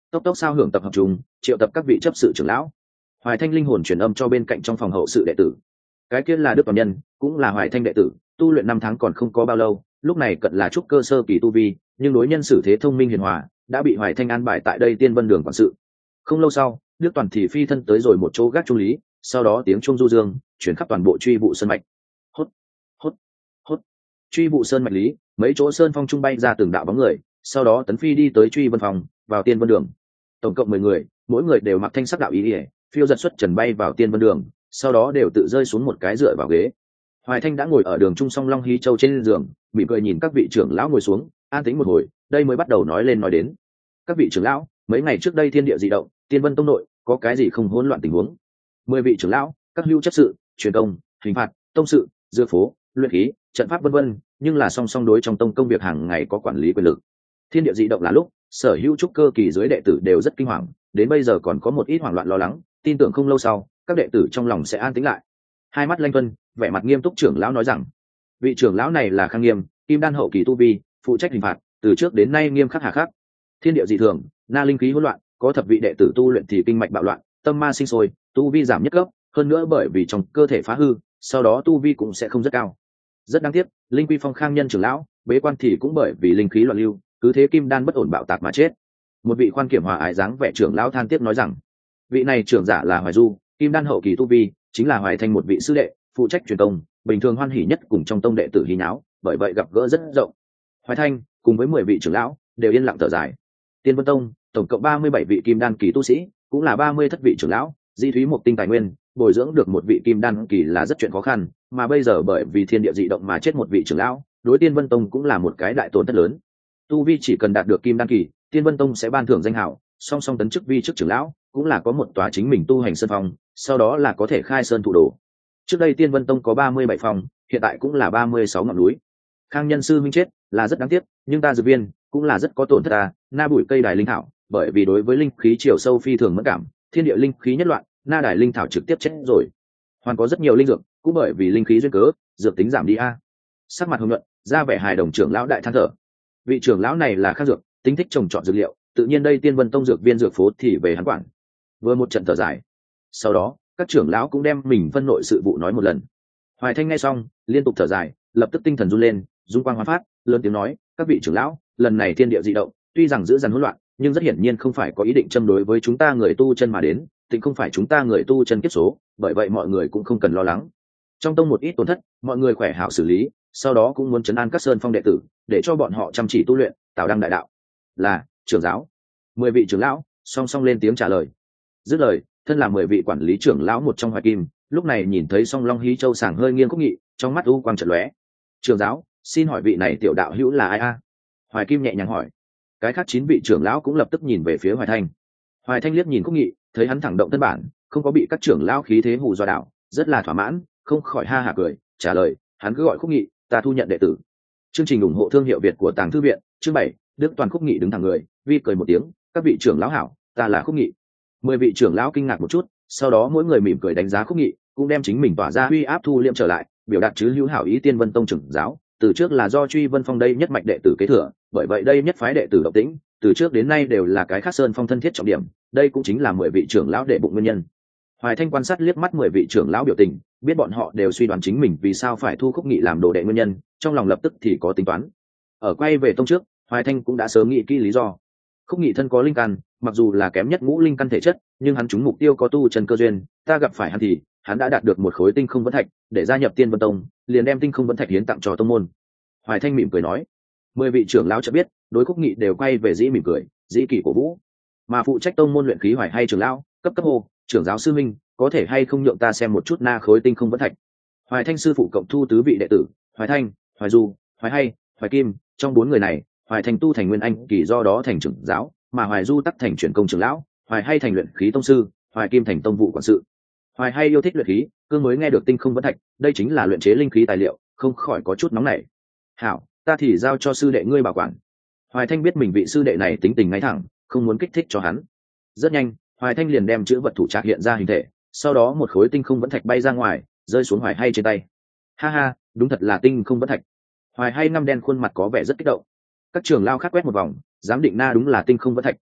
tốc tốc sao hưởng tập hợp chúng triệu tập các vị chấp sự trưởng lão. Hoài Thanh linh hồn truyền âm cho bên cạnh trong phòng hậu sự đệ tử. Cái kia là Đức Toàn Nhân, cũng là Hoài Thanh đệ tử, tu luyện năm tháng còn không có bao lâu, lúc này cận là trúc cơ sơ kỳ tu vi, nhưng đối nhân xử thế thông minh hiền hòa, đã bị Hoài Thanh an bài tại đây Tiên Vân Đường quản sự. Không lâu sau, Đức Toàn thì phi thân tới rồi một chỗ gác trung lý, sau đó tiếng chuông du dương chuyển khắp toàn bộ truy vụ sơn mạch. Hốt, hốt, hốt. Truy vụ sơn mạch lý, mấy chỗ sơn phong trung bay ra từng đạo bóng người, sau đó tấn phi đi tới truy vân phòng, vào Tiên Vân Đường. Tổng cộng mười người, mỗi người đều mặc thanh sắc đạo ý ỉa, phiêu giật xuất trần bay vào Tiên Vân Đường, sau đó đều tự rơi xuống một cái dựa vào ghế. Hoài Thanh đã ngồi ở đường trung song long hí châu trên giường, mỉm cười nhìn các vị trưởng lão ngồi xuống, an tĩnh một hồi, đây mới bắt đầu nói lên nói đến. Các vị trưởng lão, mấy ngày trước đây thiên địa dị động, Tiên Vân tông nội có cái gì không hỗn loạn tình huống? Mười vị trưởng lão, các hưu chấp sự, truyền công, hình phạt, tông sự, dư phố, luyện khí, trận pháp vân vân, nhưng là song song đối trong tông công việc hàng ngày có quản lý quyền lực. Thiên địa dị động là lúc, sở hữu trúc cơ kỳ dưới đệ tử đều rất kinh hoàng, đến bây giờ còn có một ít hoảng loạn lo lắng, tin tưởng không lâu sau, các đệ tử trong lòng sẽ an tĩnh lại. Hai mắt lanh tuân, vẻ mặt nghiêm túc trưởng lão nói rằng, vị trưởng lão này là Khang Nghiêm, kim đan hậu kỳ tu vi, phụ trách hình phạt, từ trước đến nay nghiêm khắc hà khắc. Thiên địa dị thường, na linh khí hỗn loạn, có thập vị đệ tử tu luyện thì kinh mạch bạo loạn, tâm ma sinh sôi, tu vi giảm nhất cấp, hơn nữa bởi vì trong cơ thể phá hư, sau đó tu vi cũng sẽ không rất cao. Rất đáng tiếc, linh quy phong Khang Nhân trưởng lão, bế quan thì cũng bởi vì linh khí loạn lưu, cứ thế kim đan bất ổn bạo tạc mà chết. Một vị khoan kiểm hòa ái dáng vẻ trưởng lão than tiếc nói rằng, vị này trưởng giả là Hoài Du, kim đan hậu kỳ tu vi, chính là Hoài Thanh một vị sư đệ, phụ trách truyền công, bình thường hoan hỉ nhất cùng trong tông đệ tử hí nháo, bởi vậy gặp gỡ rất rộng. Hoài Thanh cùng với mười vị trưởng lão đều yên lặng thở dài. Tiên Vân Tông tổng cộng ba mươi bảy vị kim đan kỳ tu sĩ, cũng là ba mươi thất vị trưởng lão, di thúy một tinh tài nguyên, bồi dưỡng được một vị kim đan kỳ là rất chuyện khó khăn, mà bây giờ bởi vì thiên địa dị động mà chết một vị trưởng lão, đối Tiên Vân Tông cũng là một cái đại tổn thất lớn. Tu vi chỉ cần đạt được kim đan kỳ, Tiên Vân Tông sẽ ban thưởng danh hào, song song tấn chức vi chức trưởng lão, cũng là có một tòa chính mình tu hành sơn phong, sau đó là có thể khai sơn thụ đồ. Trước đây Tiên Vân Tông có ba mươi bảy phòng, hiện tại cũng là ba mươi sáu ngọn núi. Khang Nhân sư minh chết là rất đáng tiếc, nhưng ta dược viên cũng là rất có tổn thất ta, na bụi cây đài linh thảo, bởi vì đối với linh khí chiều sâu phi thường mẫn cảm, thiên địa linh khí nhất loạn, na đài linh thảo trực tiếp chết rồi. Hoàn có rất nhiều linh dược, cũng bởi vì linh khí duyên cớ, dược tính giảm đi a. Sắc mặt hồng nhuận, ra vẻ hài đồng trưởng lão đại than thở. Vị trưởng lão này là Khang Dược, tính thích trồng trọt dược liệu, tự nhiên đây Tiên Vân Tông dược viên dược phố thì về hắn quản. Vừa một trận thở dài, sau đó các trưởng lão cũng đem mình phân nội sự vụ nói một lần. Hoài Thanh nghe xong liên tục thở dài, lập tức tinh thần run lên, dung quang hóa phát, lớn tiếng nói, các vị trưởng lão, lần này thiên địa dị động, tuy rằng giữ dằn hỗn loạn, nhưng rất hiển nhiên không phải có ý định châm đối với chúng ta người tu chân mà đến, tịnh không phải chúng ta người tu chân kiếp số, bởi vậy mọi người cũng không cần lo lắng. Trong tông một ít tổn thất, mọi người khỏe hảo xử lý, sau đó cũng muốn trấn an các sơn phong đệ tử, để cho bọn họ chăm chỉ tu luyện, tạo đăng đại đạo. Là trưởng giáo. Mười vị trưởng lão song song lên tiếng trả lời. Dứt lời, thân là mười vị quản lý trưởng lão một trong Hoài Kim, lúc này nhìn thấy song long hí châu sàng hơi nghiêng khúc nghị, trong mắt u quang chợt lóe. Trưởng giáo, xin hỏi vị này tiểu đạo hữu là ai a? Hoài Kim nhẹ nhàng hỏi. Cái khác chín vị trưởng lão cũng lập tức nhìn về phía Hoài Thanh. Hoài Thanh liếc nhìn khúc nghị, thấy hắn thẳng động thân bản, không có bị các trưởng lão khí thế hù dọa đảo, rất là thỏa mãn, không khỏi ha hả cười, trả lời, hắn cứ gọi khúc nghị, ta thu nhận đệ tử. Chương trình ủng hộ thương hiệu Việt của Tàng Thư viện, chương bảy, Đức Toàn khúc nghị đứng thẳng người, vi cười một tiếng, các vị trưởng lão hảo, ta là khúc nghị. Mười vị trưởng lão kinh ngạc một chút, sau đó mỗi người mỉm cười đánh giá khúc nghị, cũng đem chính mình tỏa ra uy áp thu liệm trở lại, biểu đạt chứ hữu hảo ý Tiên Vân Tông trưởng giáo, từ trước là do Truy Vân Phong đây nhất mạch đệ tử kế thừa, bởi vậy đây nhất phái đệ tử động tĩnh, từ trước đến nay đều là cái khác sơn phong thân thiết trọng điểm, đây cũng chính là mười vị trưởng lão đệ bụng nguyên nhân. Hoài Thanh quan sát liếc mắt mười vị trưởng lão biểu tình, biết bọn họ đều suy đoán chính mình vì sao phải thu khúc nghị làm đồ đệ nguyên nhân, trong lòng lập tức thì có tính toán. Ở quay về tông trước, Hoài Thanh cũng đã sớm nghĩ kỹ lý do. Khúc nghị thân có linh căn, mặc dù là kém nhất ngũ linh căn thể chất, nhưng hắn trúng mục tiêu có tu chân cơ duyên, ta gặp phải hắn thì hắn đã đạt được một khối tinh không vẫn thạch, để gia nhập Tiên Vân Tông, liền đem tinh không vẫn thạch hiến tặng cho tông môn. Hoài Thanh mỉm cười nói. Mười vị trưởng lão cho biết, đối khúc nghị đều quay về dĩ mỉm cười, dĩ kỳ cổ vũ. Mà phụ trách tông môn luyện khí Hoài hay trưởng lão, cấp cấp hô, trưởng giáo sư minh, có thể hay không nhượng ta xem một chút na khối tinh không vẫn thạch. Hoài Thanh sư phụ cộng thu tứ vị đệ tử, Hoài Thanh, Hoài Du, Hoài hay, Hoài Kim, trong bốn người này, Hoài Thanh tu thành nguyên anh kỳ, do đó thành trưởng giáo, mà Hoài Du tắc thành chuyển công trưởng lão, Hoài hay thành luyện khí tông sư, Hoài Kim thành tông vụ quản sự. Hoài hay yêu thích luyện khí, cương mới nghe được tinh không vẫn thạch, đây chính là luyện chế linh khí tài liệu, không khỏi có chút nóng nảy. Hảo, ta thì giao cho sư đệ ngươi bảo quản. Hoài Thanh biết mình vị sư đệ này tính tình ngay thẳng, không muốn kích thích cho hắn. Rất nhanh, Hoài Thanh liền đem chữ vật thủ trạc hiện ra hình thể, sau đó một khối tinh không vẫn thạch bay ra ngoài, rơi xuống Hoài hay trên tay. Ha ha, đúng thật là tinh không vẫn thạch. Hoài hay ngăm đen khuôn mặt có vẻ rất kích động. Các trưởng lao khác quét một vòng, giám định na đúng là tinh không vẫn thạch,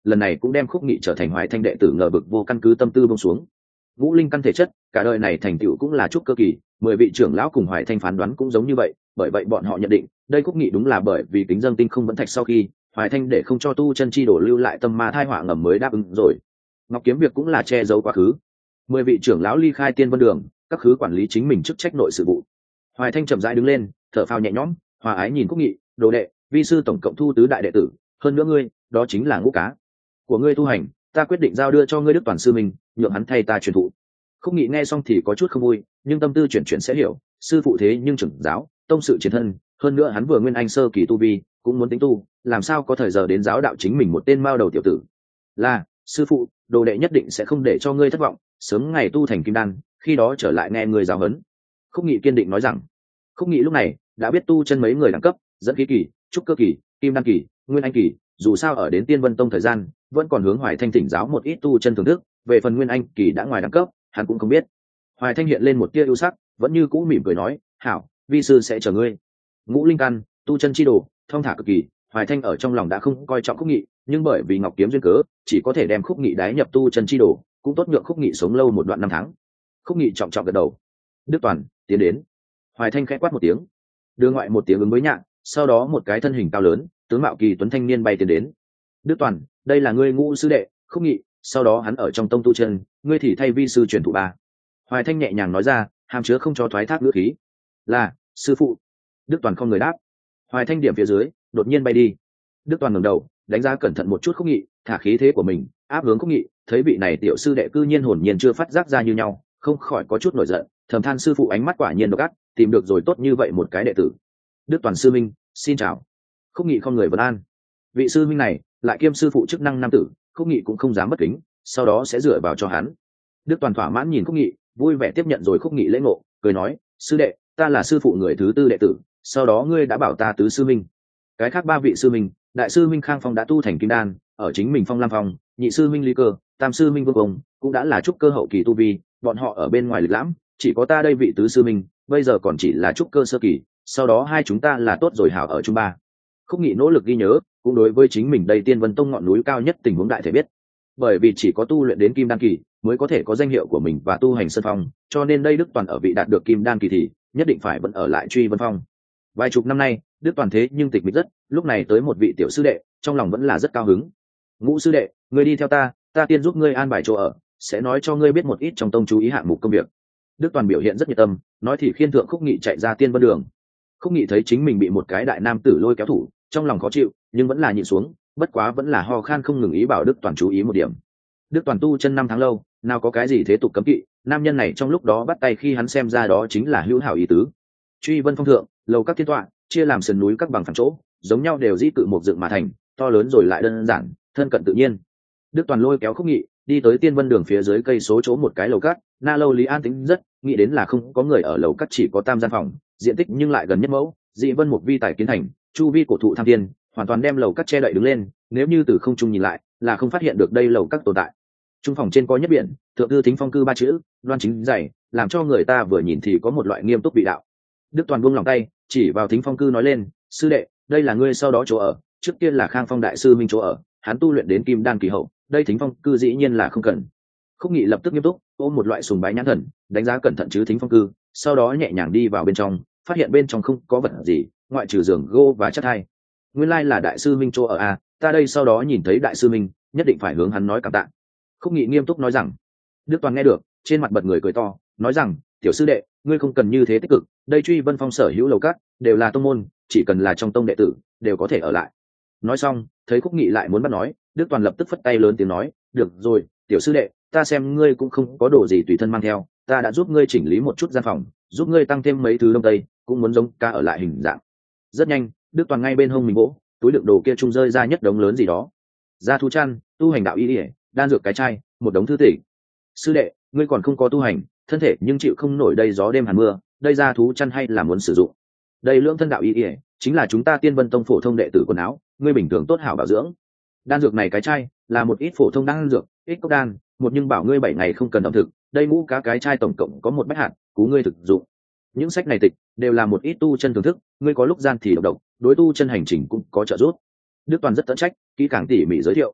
lần này cũng đem Khúc Nghị trở thành Hoài Thanh đệ tử ngờ vực vô căn cứ tâm tư buông xuống. Ngũ linh căn thể chất, cả đời này thành tựu cũng là trúc cơ kỳ, mười vị trưởng lão cùng Hoài Thanh phán đoán cũng giống như vậy, bởi vậy bọn họ nhận định, đây Khúc Nghị đúng là bởi vì kính dâng tinh không vẫn thạch sau khi, Hoài Thanh để không cho tu chân chi đổ lưu lại tâm ma thai họa ngầm mới đáp ứng rồi. Ngọc Kiếm việc cũng là che giấu quá khứ. Mười vị trưởng lão ly khai Tiên Vân Đường, các khứ quản lý chính mình chức trách nội sự vụ. Hoài Thanh chậm rãi đứng lên, thở phào nhẹ nhõm, hòa ái nhìn Khúc Nghị, đồ đệ, vi sư tổng cộng thu tứ đại đệ tử, hơn nữa ngươi, đó chính là ngũ cá của ngươi tu hành, ta quyết định giao đưa cho ngươi Đức Toàn sư mình, nhượng hắn thay ta truyền thụ. Khúc Nghị nghe xong thì có chút không vui, nhưng tâm tư chuyển chuyển sẽ hiểu, sư phụ thế nhưng trưởng giáo, tông sự chiến thân, hơn nữa hắn vừa nguyên anh sơ kỳ tu vi, cũng muốn tính tu, làm sao có thời giờ đến giáo đạo chính mình một tên mao đầu tiểu tử. Là, sư phụ, đồ đệ nhất định sẽ không để cho ngươi thất vọng, sớm ngày tu thành kim đan, khi đó trở lại nghe ngươi giáo huấn. Khúc Nghị kiên định nói rằng. Khúc Nghị lúc này đã biết tu chân mấy người đẳng cấp, dẫn khí kỳ, trúc cơ kỳ, kim đan kỳ, nguyên anh kỳ, dù sao ở đến Tiên Vân Tông thời gian, vẫn còn hướng Hoài Thanh thỉnh giáo một ít tu chân thưởng thức, về phần nguyên anh kỳ đã ngoài đẳng cấp, hắn cũng không biết. Hoài Thanh hiện lên một tia ưu sắc, vẫn như cũ mỉm cười nói, hảo, vi sư sẽ chờ ngươi. Ngũ linh căn, tu chân chi đồ, thông thả cực kỳ, Hoài Thanh ở trong lòng đã không coi trọng Khúc Nghị, nhưng bởi vì Ngọc Kiếm duyên cớ, chỉ có thể đem Khúc Nghị đái nhập tu chân chi đồ, cũng tốt nhượng Khúc Nghị sống lâu một đoạn năm tháng. Khúc Nghị trọng trọng gật đầu. Đức Toàn, tiến đến. Hoài Thanh khẽ quát một tiếng, đưa ngoại một tiếng ứng với nhạc, sau đó một cái thân hình cao lớn, tướng mạo kỳ tuấn thanh niên bay tiến đến. Đức Toàn, đây là ngươi ngũ sư đệ, Khúc Nghị, sau đó hắn ở trong tông tu chân, ngươi thì thay vi sư truyền thụ ba. Hoài Thanh nhẹ nhàng nói ra, hàm chứa không cho thoái thác ngữ khí. Là, sư phụ. Đức Toàn không người đáp. Hoài Thanh điểm phía dưới, đột nhiên bay đi. Đức Toàn ngẩng đầu, đánh giá cẩn thận một chút Khúc Nghị, thả khí thế của mình, áp hướng Khúc Nghị, thấy vị này tiểu sư đệ cư nhiên hồn nhiên chưa phát giác ra như nhau, không khỏi có chút nổi giận, thầm than sư phụ ánh mắt quả nhiên độc ác, tìm được rồi tốt như vậy một cái đệ tử. Đức Toàn sư minh, xin chào. Khúc Nghị không người vấn an. Vị sư minh này lại kiêm sư phụ chức năng nam tử, Khúc Nghị cũng không dám bất kính, sau đó sẽ dựa vào cho hắn. Đức Toàn thỏa mãn nhìn Khúc Nghị, vui vẻ tiếp nhận rồi Khúc Nghị lễ ngộ, cười nói, sư đệ, ta là sư phụ người thứ tư đệ tử, sau đó ngươi đã bảo ta tứ sư minh. Cái khác ba vị sư minh, đại sư minh Khang Phong đã tu thành kim đan, ở chính mình Phong Lam Phong, nhị sư minh Lý Cơ, tam sư minh Vương Ông cũng đã là trúc cơ hậu kỳ tu vi, bọn họ ở bên ngoài lịch lãm, chỉ có ta đây vị tứ sư minh, bây giờ còn chỉ là trúc cơ sơ kỳ, sau đó hai chúng ta là tốt rồi hảo ở chung ba. Khúc Nghị nỗ lực ghi nhớ, cũng đối với chính mình đây Tiên Vân Tông ngọn núi cao nhất tình huống đại thể biết, bởi vì chỉ có tu luyện đến kim đan kỳ mới có thể có danh hiệu của mình và tu hành sơn phong, cho nên đây Đức Toàn ở vị đạt được kim đan kỳ thì nhất định phải vẫn ở lại truy vân phong. Vài chục năm nay Đức Toàn thế nhưng tịch mịch rất, lúc này tới một vị tiểu sư đệ, trong lòng vẫn là rất cao hứng. Ngũ sư đệ, ngươi đi theo ta, ta tiên giúp ngươi an bài chỗ ở, sẽ nói cho ngươi biết một ít trong tông chú ý hạng mục công việc. Đức Toàn biểu hiện rất nhiệt tâm, nói thì khiên thượng Khúc Nghị chạy ra Tiên Vân Đường. Khúc Nghị thấy chính mình bị một cái đại nam tử lôi kéo thủ, trong lòng khó chịu, nhưng vẫn là nhịn xuống, bất quá vẫn là ho khan không ngừng ý bảo Đức Toàn chú ý một điểm. Đức Toàn tu chân năm tháng lâu, nào có cái gì thế tục cấm kỵ, nam nhân này trong lúc đó bắt tay khi hắn xem ra đó chính là hữu hảo ý tứ. Truy Vân Phong thượng, lầu các thiên tọa, chia làm sườn núi các bằng phẳng chỗ, giống nhau đều dĩ tự một dựng mà thành, to lớn rồi lại đơn giản, thân cận tự nhiên. Đức Toàn lôi kéo Khúc Nghị, đi tới Tiên Vân Đường phía dưới cây số chỗ một cái lầu các, na lâu lý an tĩnh rất, nghĩ đến là không có người ở lầu các, chỉ có tam gian phòng, diện tích nhưng lại gần nhất mẫu, dị vân một vi tài kiến thành, chu vi cổ thụ tham thiên, hoàn toàn đem lầu các che đậy đứng lên, nếu như từ không trung nhìn lại, là không phát hiện được đây lầu các tồn tại. Trung phòng trên có nhất biển, thượng thư thính phong cư ba chữ, đoan chính dày, làm cho người ta vừa nhìn thì có một loại nghiêm túc vị đạo. Đức Toàn buông lòng tay, chỉ vào thính phong cư nói lên, sư đệ, đây là ngươi sau đó chỗ ở, trước tiên là Khang Phong đại sư minh chỗ ở, hắn tu luyện đến kim đan kỳ hậu, đây thính phong cư dĩ nhiên là không cần. Khúc Nghị lập tức nghiêm túc, ôm một loại sùng bái nhãn thần, đánh giá cẩn thận chứ thính phong cư, sau đó nhẹ nhàng đi vào bên trong, phát hiện bên trong không có vật gì, ngoại trừ giường gỗ và chất thai. Nguyên lai là đại sư minh chỗ ở à, ta đây sau đó nhìn thấy đại sư minh, nhất định phải hướng hắn nói cảm tạ. Khúc Nghị nghiêm túc nói rằng. Đức Toàn nghe được, trên mặt bật người cười to, nói rằng, tiểu sư đệ, ngươi không cần như thế tích cực, đây Truy Vân Phong sở hữu lầu cát đều là tông môn, chỉ cần là trong tông đệ tử đều có thể ở lại. Nói xong, thấy Khúc Nghị lại muốn bắt nói, Đức Toàn lập tức phất tay lớn tiếng nói, được rồi, tiểu sư đệ, ta xem ngươi cũng không có đồ gì tùy thân mang theo, ta đã giúp ngươi chỉnh lý một chút gian phòng, giúp ngươi tăng thêm mấy thứ đông tây, cũng muốn giống ca ở lại hình dạng. Rất nhanh, Đức Toàn ngay bên hông mình gỗ, túi đựng đồ kia trung rơi ra nhất đống lớn gì đó, ra thú chăn, tu hành đạo y ỉa, đan dược cái chai, một đống thư tịch. Sư đệ, ngươi còn không có tu hành, thân thể nhưng chịu không nổi đây gió đêm hàn mưa, đây ra thú chăn hay là muốn sử dụng. Đây lưỡng thân đạo y ỉa, chính là chúng ta Tiên Vân Tông phổ thông đệ tử quần áo, ngươi bình thường tốt hảo bảo dưỡng. Đan dược này cái chai là một ít phổ thông đan dược, ít cốc đan, một nhưng bảo ngươi bảy ngày không cần ẩm thực, đây ngũ cá cái chai tổng cộng có một bách hạt, cú ngươi thực dụng. Những sách này tịch đều là một ít tu chân thưởng thức, ngươi có lúc gian thì độc độc, đối tu chân hành trình cũng có trợ giúp. Đức Toàn rất tận trách, kỹ càng tỉ mỉ giới thiệu.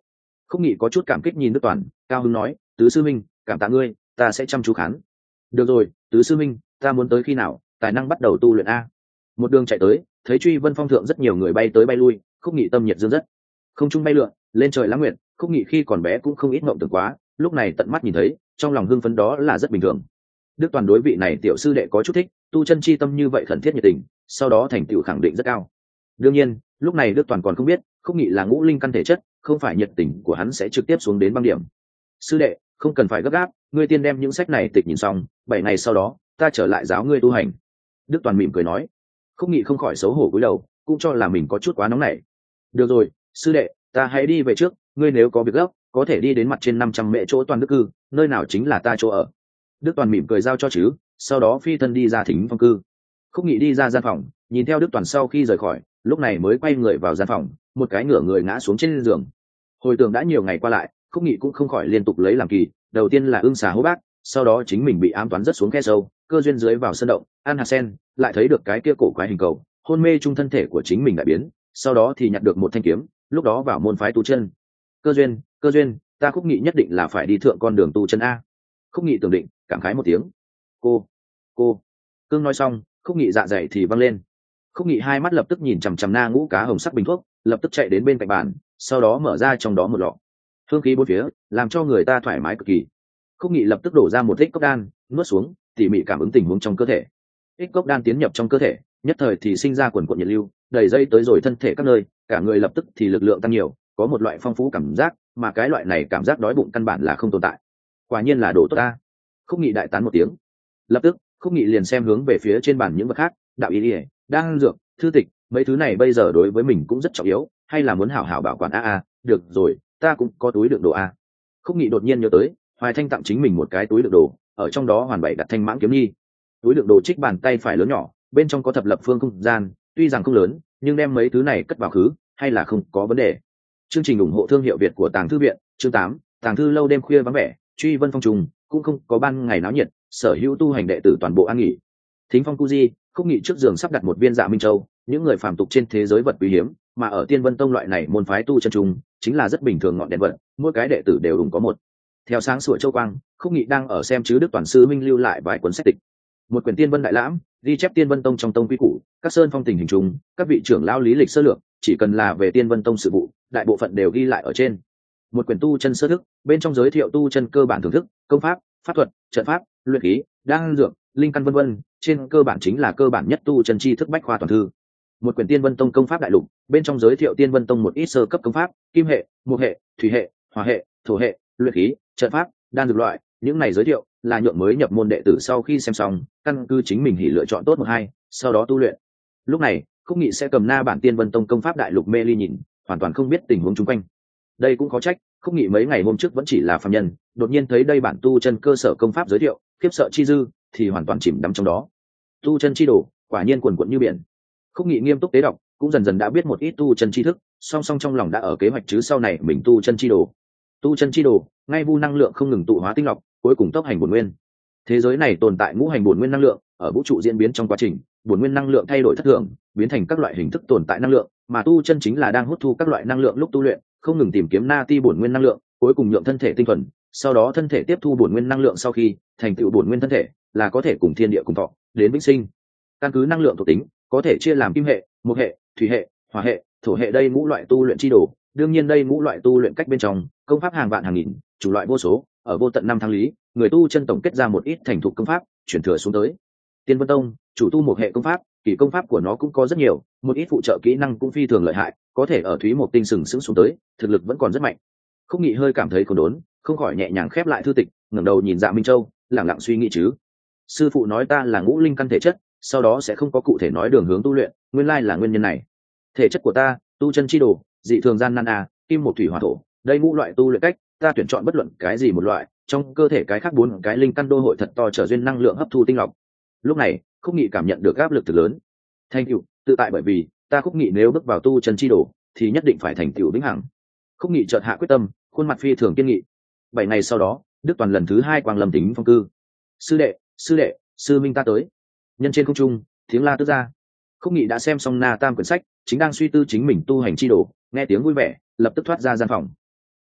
Khúc Nghị có chút cảm kích nhìn Đức Toàn, cao hứng nói, tứ sư minh, cảm tạ ngươi, ta sẽ chăm chú khán. Được rồi, tứ sư minh, ta muốn tới khi nào tài năng bắt đầu tu luyện a? Một đường chạy tới, thấy truy vân phong thượng rất nhiều người bay tới bay lui, Khúc Nghị tâm nhiệt dương rất, không trung bay lượn lên trời lãng nguyện. Khúc Nghị khi còn bé cũng không ít mộng tưởng quá, lúc này tận mắt nhìn thấy, trong lòng hưng phấn đó là rất bình thường. Đức Toàn đối vị này tiểu sư đệ có chút thích, tu chân chi tâm như vậy khẩn thiết nhiệt tình, sau đó thành tựu khẳng định rất cao. Đương nhiên, lúc này Đức Toàn còn không biết, Khúc Nghị là ngũ linh căn thể chất, không phải nhiệt tình của hắn sẽ trực tiếp xuống đến băng điểm. Sư đệ, không cần phải gấp gáp, ngươi tiên đem những sách này tịch nhìn xong, bảy ngày sau đó, ta trở lại giáo ngươi tu hành. Đức Toàn mỉm cười nói. Khúc Nghị không khỏi xấu hổ cúi đầu, cũng cho là mình có chút quá nóng nảy. Được rồi, sư đệ, ta hãy đi về trước, ngươi nếu có việc gấp, có thể đi đến mặt trên năm trăm mễ chỗ Toàn Đức cư, nơi nào chính là ta chỗ ở. Đức Toàn mỉm cười giao cho chứ, sau đó phi thân đi ra Thính Phong cư. Khúc Nghị đi ra gian phòng, nhìn theo Đức Toàn sau khi rời khỏi, lúc này mới quay người vào gian phòng, một cái ngửa người ngã xuống trên giường. Hồi tưởng đã nhiều ngày qua lại, Khúc Nghị cũng không khỏi liên tục lấy làm kỳ, đầu tiên là ưng xà hô bác, sau đó chính mình bị ám toán rất xuống khe sâu, cơ duyên dưới vào sân động, ăn hạt sen, lại thấy được cái kia cổ quái hình cầu, hôn mê trung thân thể của chính mình đại biến, sau đó thì nhặt được một thanh kiếm, lúc đó vào môn phái tu chân. Cơ duyên, cơ duyên, ta Khúc Nghị nhất định là phải đi thượng con đường tu chân a. Khúc Nghị tưởng định, cảm khái một tiếng. Cô, cô. Cương nói xong, Khúc Nghị dạ dày thì văng lên. Khúc Nghị hai mắt lập tức nhìn chằm chằm na ngũ cá hồng sắc bình thuốc, lập tức chạy đến bên cạnh bàn, sau đó mở ra trong đó một lọ. Hương khí bốn phía, làm cho người ta thoải mái cực kỳ. Khúc Nghị lập tức đổ ra một ít cốc đan, nuốt xuống, tỉ mỉ cảm ứng tình huống trong cơ thể. Ít cốc đan tiến nhập trong cơ thể, nhất thời thì sinh ra quần quần nhiệt lưu, đầy dây tới rồi thân thể các nơi, cả người lập tức thì lực lượng tăng nhiều, có một loại phong phú cảm giác, mà cái loại này cảm giác đói bụng căn bản là không tồn tại. Quả nhiên là đồ tốt ta. Khúc Nghị đại tán một tiếng. Lập tức, Khúc Nghị liền xem hướng về phía trên bàn những vật khác, đạo y, đan dược, thư tịch, mấy thứ này bây giờ đối với mình cũng rất trọng yếu, hay là muốn hảo hảo bảo quản a a, được rồi, ta cũng có túi đựng đồ a. Khúc Nghị đột nhiên nhớ tới, Hoài Thanh tặng chính mình một cái túi đựng đồ, ở trong đó hoàn bảy đặt thanh mãng kiếm nhi. Túi đựng đồ trích bàn tay phải lớn nhỏ, bên trong có thập lập phương không gian, tuy rằng không lớn, nhưng đem mấy thứ này cất vào khứ, hay là không có vấn đề. Chương trình ủng hộ thương hiệu Việt của Tàng Thư viện, chương tám, Tàng Thư lâu đêm khuya vắng vẻ, truy vân phong trùng, cũng không có ban ngày náo nhiệt, sở hữu tu hành đệ tử toàn bộ an nghỉ. Thính Phong cu di, Khúc Nghị trước giường sắp đặt một viên Dạ Minh Châu, những người phàm tục trên thế giới vật quý hiếm, mà ở Tiên Vân Tông loại này môn phái tu chân trùng, chính là rất bình thường ngọn đèn vật, mỗi cái đệ tử đều đúng có một. Theo sáng sủa châu quang, Khúc Nghị đang ở xem chứ Đức Toàn sư minh lưu lại vài cuốn sách tịch. Một quyển Tiên Vân Đại Lãm, ghi chép Tiên Vân Tông trong tông quy củ, các sơn phong tình hình trùng, các vị trưởng lão lý lịch sơ lược, chỉ cần là về Tiên Vân Tông sự vụ, đại bộ phận đều ghi lại ở trên. Một quyển tu chân sơ thức, bên trong giới thiệu tu chân cơ bản thưởng thức, công pháp, pháp thuật, trận pháp, luyện khí, đan dược, linh căn vân vân, trên cơ bản chính là cơ bản nhất tu chân tri thức bách khoa toàn thư. Một quyển Tiên Vân Tông công pháp đại lục, bên trong giới thiệu Tiên Vân Tông một ít sơ cấp công pháp, kim hệ, mộc hệ, thủy hệ, hỏa hệ, thổ hệ, luyện khí, trận pháp, đan dược loại, những này giới thiệu là nhượng mới nhập môn đệ tử sau khi xem xong, căn cứ chính mình hỉ lựa chọn tốt một hai, sau đó tu luyện. Lúc này, Khúc Nghị sẽ cầm na bản Tiên Vân Tông công pháp đại lục mê ly nhìn, hoàn toàn không biết tình huống chung quanh. Đây cũng có trách, Khúc Nghị mấy ngày hôm trước vẫn chỉ là phàm nhân, đột nhiên thấy đây bản tu chân cơ sở công pháp giới thiệu, khiếp sợ chi dư, thì hoàn toàn chìm đắm trong đó. Tu chân chi đồ, quả nhiên quần quận như biển. Khúc Nghị nghiêm túc tế đọc, cũng dần dần đã biết một ít tu chân tri thức, song song trong lòng đã ở kế hoạch chứ sau này mình tu chân chi đồ. Tu chân chi đồ, ngay vu năng lượng không ngừng tụ hóa tinh lọc, cuối cùng tốc hành bổn nguyên. Thế giới này tồn tại ngũ hành bổn nguyên năng lượng, ở vũ trụ diễn biến trong quá trình, bổn nguyên năng lượng thay đổi thất thường, biến thành các loại hình thức tồn tại năng lượng, mà tu chân chính là đang hút thu các loại năng lượng lúc tu luyện, không ngừng tìm kiếm na ti bổn nguyên năng lượng, cuối cùng nhượng thân thể tinh thuần, sau đó thân thể tiếp thu bổn nguyên năng lượng sau khi thành tựu bổn nguyên thân thể, là có thể cùng thiên địa cùng thọ, đến vĩnh sinh. Căn cứ năng lượng thuộc tính, có thể chia làm kim hệ, mộc hệ, thủy hệ, hỏa hệ, thổ hệ đây ngũ loại tu luyện chi đồ. Đương nhiên đây ngũ loại tu luyện cách bên trong, công pháp hàng vạn hàng nghìn, chủ loại vô số, ở vô tận năm tháng lý, người tu chân tổng kết ra một ít thành thục công pháp, chuyển thừa xuống tới. Tiên Vân Tông, chủ tu một hệ công pháp, kỳ công pháp của nó cũng có rất nhiều, một ít phụ trợ kỹ năng cũng phi thường lợi hại, có thể ở Thúy Một Tinh sừng sững xuống tới, thực lực vẫn còn rất mạnh. Khúc Nghị hơi cảm thấy khốn đốn, không khỏi nhẹ nhàng khép lại thư tịch, ngẩng đầu nhìn Dạ Minh Châu, lặng lặng suy nghĩ chứ. Sư phụ nói ta là ngũ linh căn thể chất, sau đó sẽ không có cụ thể nói đường hướng tu luyện, nguyên lai là nguyên nhân này. Thể chất của ta, tu chân chi đồ, dị thường gian nan à, kim một thủy hỏa thổ, đây ngũ loại tu luyện cách, ta tuyển chọn bất luận cái gì một loại, trong cơ thể cái khác bốn cái linh căn đô hội thật to trở duyên năng lượng hấp thu tinh lọc. Lúc này, Khúc Nghị cảm nhận được áp lực thực lớn. Thành tựu, tự tại bởi vì ta Khúc Nghị nếu bước vào tu chân chi đồ, thì nhất định phải thành tựu vĩnh hằng. Khúc Nghị chợt hạ quyết tâm, khuôn mặt phi thường kiên nghị. Bảy ngày sau đó, Đức Toàn lần thứ hai quang lâm Tính Phong cư. Sư đệ, sư đệ, sư minh ta tới. Nhân trên không trung, tiếng la tức ra. Khúc Nghị đã xem xong na tam quyển sách, chính đang suy tư chính mình tu hành chi đồ, nghe tiếng vui vẻ, lập tức thoát ra gian phòng.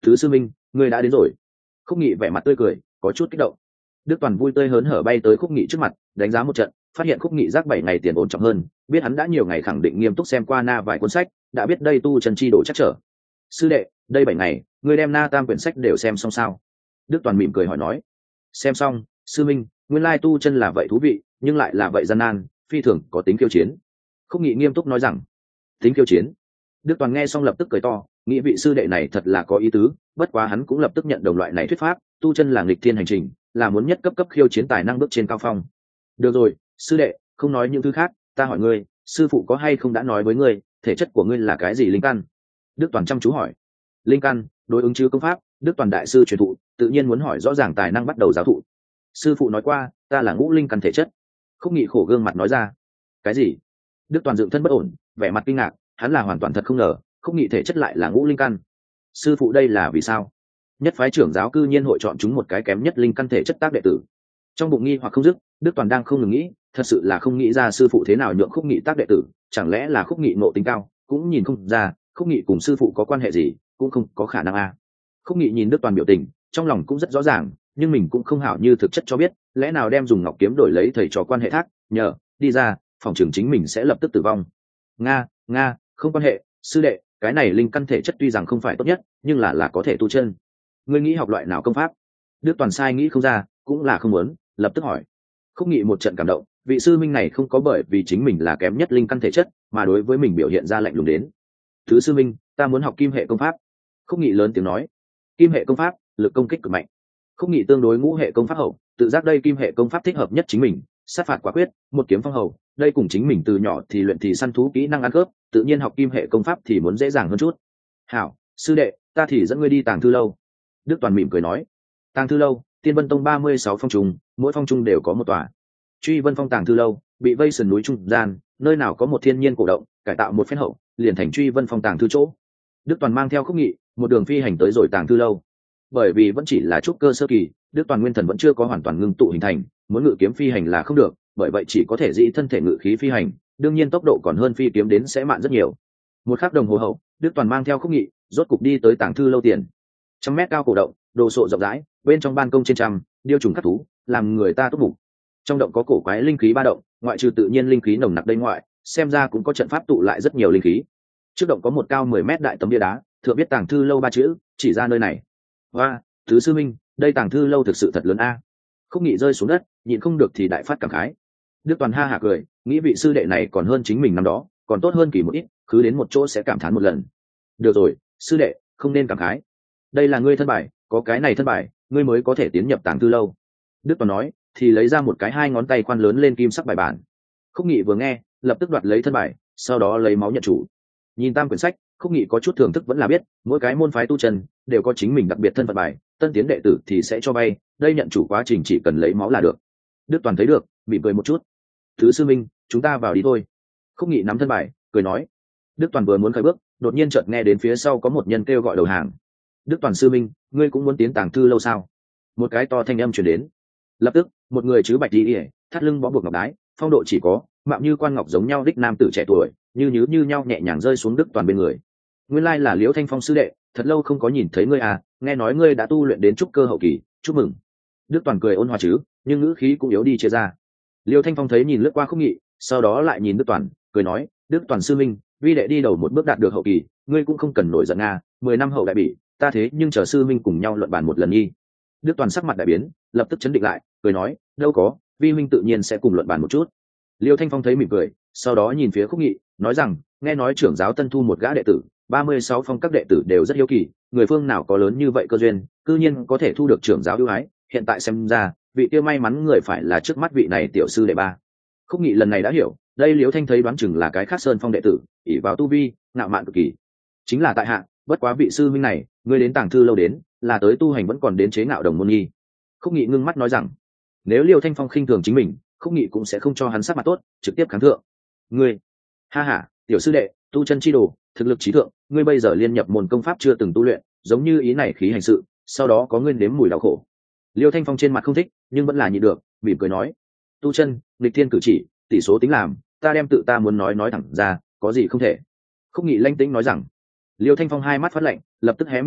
Thứ sư minh, ngươi đã đến rồi. Khúc Nghị vẻ mặt tươi cười, có chút kích động. Đức Toàn vui tươi hớn hở bay tới Khúc Nghị trước mặt, đánh giá một trận, phát hiện Khúc Nghị giác bảy ngày tiền ổn trọng hơn, biết hắn đã nhiều ngày khẳng định nghiêm túc xem qua na vài cuốn sách, đã biết đây tu chân chi độ chắc trở. Sư đệ, đây bảy ngày, ngươi đem na tam quyển sách đều xem xong sao? Đức Toàn mỉm cười hỏi nói. Xem xong, sư minh, nguyên lai tu chân là vậy thú vị, nhưng lại là vậy gian nan, phi thường có tính khiêu chiến. Khúc Nghị nghiêm túc nói rằng. Tính khiêu chiến? Đức Toàn nghe xong lập tức cười to, nghĩ vị sư đệ này thật là có ý tứ, bất quá hắn cũng lập tức nhận đồng loại này thuyết pháp, tu chân là nghịch thiên hành trình, là muốn nhất cấp cấp khiêu chiến tài năng bước trên cao phong. Được rồi, sư đệ, không nói những thứ khác, ta hỏi ngươi, sư phụ có hay không đã nói với ngươi, thể chất của ngươi là cái gì linh căn? Đức Toàn chăm chú hỏi. Linh căn, đối ứng chứ công pháp, Đức Toàn đại sư truyền thụ, tự nhiên muốn hỏi rõ ràng tài năng bắt đầu giáo thụ. Sư phụ nói qua, ta là ngũ linh căn thể chất. Khúc Nghị khổ gương mặt nói ra. Cái gì? Đức Toàn dựng thân bất ổn, vẻ mặt kinh ngạc, hắn là hoàn toàn thật không ngờ, Khúc Nghị thể chất lại là ngũ linh căn. Sư phụ đây là vì sao? Nhất phái trưởng giáo cư nhiên hội chọn chúng một cái kém nhất linh căn thể chất tác đệ tử. Trong bụng nghi hoặc không dứt, Đức Toàn đang không ngừng nghĩ, thật sự là không nghĩ ra sư phụ thế nào nhượng Khúc Nghị tác đệ tử, chẳng lẽ là Khúc Nghị ngộ tính cao, cũng nhìn không ra, Khúc Nghị cùng sư phụ có quan hệ gì, cũng không có khả năng a. À. Khúc Nghị nhìn Đức Toàn biểu tình, trong lòng cũng rất rõ ràng, nhưng mình cũng không hảo như thực chất cho biết, lẽ nào đem dùng ngọc kiếm đổi lấy thầy trò quan hệ thác, nhờ đi ra, phòng trường chính mình sẽ lập tức tử vong. Nga, nga, không quan hệ, sư đệ, cái này linh căn thể chất tuy rằng không phải tốt nhất, nhưng là là có thể tu chân. Ngươi nghĩ học loại nào công pháp? Đức Toàn sai nghĩ không ra, cũng là không muốn, lập tức hỏi. Khúc Nghị một trận cảm động, vị sư minh này không có bởi vì chính mình là kém nhất linh căn thể chất, mà đối với mình biểu hiện ra lạnh lùng đến. Thứ sư minh, ta muốn học kim hệ công pháp. Khúc Nghị lớn tiếng nói. Kim hệ công pháp, lực công kích cực mạnh. Khúc Nghị tương đối ngũ hệ công pháp hậu, tự giác đây kim hệ công pháp thích hợp nhất chính mình, sát phạt quả quyết, một kiếm phong hầu, đây cùng chính mình từ nhỏ thì luyện thì săn thú kỹ năng ăn khớp, tự nhiên học kim hệ công pháp thì muốn dễ dàng hơn chút. Hảo, sư đệ, ta thì dẫn ngươi đi Tàng Thư lâu. Đức Toàn mỉm cười nói. Tàng Thư lâu, Tiên Vân Tông ba mươi sáu phong trùng, mỗi phong trung đều có một tòa. Truy Vân Phong Tàng Thư lâu, bị vây sườn núi trung gian, nơi nào có một thiên nhiên cổ động, cải tạo một phen hậu, liền thành Truy Vân Phong Tàng Thư chỗ. Đức Toàn mang theo Khúc Nghị, một đường phi hành tới rồi Tàng Thư lâu. Bởi vì vẫn chỉ là trúc cơ sơ kỳ, Đức Toàn nguyên thần vẫn chưa có hoàn toàn ngưng tụ hình thành, muốn ngự kiếm phi hành là không được, bởi vậy chỉ có thể dĩ thân thể ngự khí phi hành, đương nhiên tốc độ còn hơn phi kiếm đến sẽ慢rất nhiều. Một khắc đồng hồ hậu, Đức Toàn mang theo Khúc Nghị, rốt cục đi tới Tàng Thư lâu tiền. Trăm mét cao cổ động, đồ sộ rộng rãi, bên trong ban công trên trăm, điêu trùng khắc thú, làm người ta tốt bụng. Trong động có cổ quái linh khí ba động, ngoại trừ tự nhiên linh khí nồng nặc đây ngoại, xem ra cũng có trận pháp tụ lại rất nhiều linh khí. Trước động có một cao mười mét đại tấm bia đá, thượng viết Tàng Thư lâu ba chữ, chỉ ra nơi này. Và, thứ sư minh, đây Tàng Thư lâu thực sự thật lớn a. Khúc Nghị rơi xuống đất, nhịn không được thì đại phát cảm khái. Đức Toàn ha hả cười, nghĩ vị sư đệ này còn hơn chính mình năm đó, còn tốt hơn kỳ một ít, cứ đến một chỗ sẽ cảm thán một lần. Được rồi, sư đệ, không nên cảm khái. Đây là ngươi thân bài, có cái này thân bài, ngươi mới có thể tiến nhập Tàng Thư lâu. Đức Toàn nói, thì lấy ra một cái hai ngón tay khoan lớn lên kim sắc bài bản. Khúc Nghị vừa nghe, lập tức đoạt lấy thân bài, sau đó lấy máu nhận chủ. Nhìn tam quyển sách, Khúc Nghị có chút thưởng thức vẫn là biết, mỗi cái môn phái tu chân đều có chính mình đặc biệt thân phận bài, tân tiến đệ tử thì sẽ cho vay, đây nhận chủ quá trình chỉ cần lấy máu là được. Đức Toàn thấy được, mỉm cười một chút. Thứ sư minh, chúng ta vào đi thôi. Khúc Nghị nắm thân bài, cười nói. Đức Toàn vừa muốn khởi bước, đột nhiên chợt nghe đến phía sau có một nhân kêu gọi đầu hàng. Đức Toàn sư minh, ngươi cũng muốn tiến Tàng Thư lâu sao? Một cái to thanh âm truyền đến. Lập tức, một người chứ bạch đi ỉa, thắt lưng bó buộc ngọc đái, phong độ chỉ có, mạo như quan ngọc giống nhau đích nam tử trẻ tuổi, như nhứ như nhau nhẹ nhàng rơi xuống Đức Toàn bên người. Nguyên lai là Liễu Thanh Phong sư đệ, thật lâu không có nhìn thấy ngươi à, nghe nói ngươi đã tu luyện đến trúc cơ hậu kỳ, chúc mừng. Đức Toàn cười ôn hòa chứ, nhưng ngữ khí cũng yếu đi chia ra. Liễu Thanh Phong thấy nhìn lướt qua Khúc Nghị, sau đó lại nhìn Đức Toàn, cười nói, Đức Toàn sư minh, vi đệ đi đầu một bước đạt được hậu kỳ, ngươi cũng không cần nổi giận nga, mười năm hậu đại bỉ, ta thế nhưng chờ sư minh cùng nhau luận bàn một lần nhi. Đức Toàn sắc mặt đại biến, lập tức chấn định lại, cười nói, đâu có, vi huynh tự nhiên sẽ cùng luận bàn một chút. Liêu Thanh Phong thấy mỉm cười, sau đó nhìn phía Khúc Nghị, nói rằng, nghe nói trưởng giáo tân thu một gã đệ tử, ba mươi sáu phong các đệ tử đều rất hiếu kỳ, người phương nào có lớn như vậy cơ duyên, cư nhiên có thể thu được trưởng giáo ưu ái, hiện tại xem ra, vị kia may mắn người phải là trước mắt vị này tiểu sư đệ ba. Khúc Nghị lần này đã hiểu, đây Liêu Thanh thấy đoán chừng là cái khác sơn phong đệ tử, ỷ vào tu vi, ngạo mạn cực kỳ. Chính là tại hạ, bất quá vị sư minh này, ngươi đến Tàng Thư lâu đến, là tới tu hành vẫn còn đến chế ngạo đồng môn nhi. Khúc Nghị ngưng mắt nói rằng, nếu Liêu Thanh Phong khinh thường chính mình, Khúc Nghị cũng sẽ không cho hắn sắc mặt tốt, trực tiếp kháng thượng. Ngươi, ha ha, tiểu sư đệ, tu chân chi đồ, thực lực trí thượng, ngươi bây giờ liên nhập môn công pháp chưa từng tu luyện, giống như ý này khí hành sự, sau đó có ngươi nếm mùi đau khổ. Liêu Thanh Phong trên mặt không thích, nhưng vẫn là nhịn được, mỉm cười nói, tu chân, nghịch thiên cử chỉ, tỷ số tính làm, ta đem tự ta muốn nói nói thẳng ra, có gì không thể. Khúc Nghị lanh tĩnh nói rằng. Liêu Thanh Phong hai mắt phát lạnh, lập tức hé miệng cười,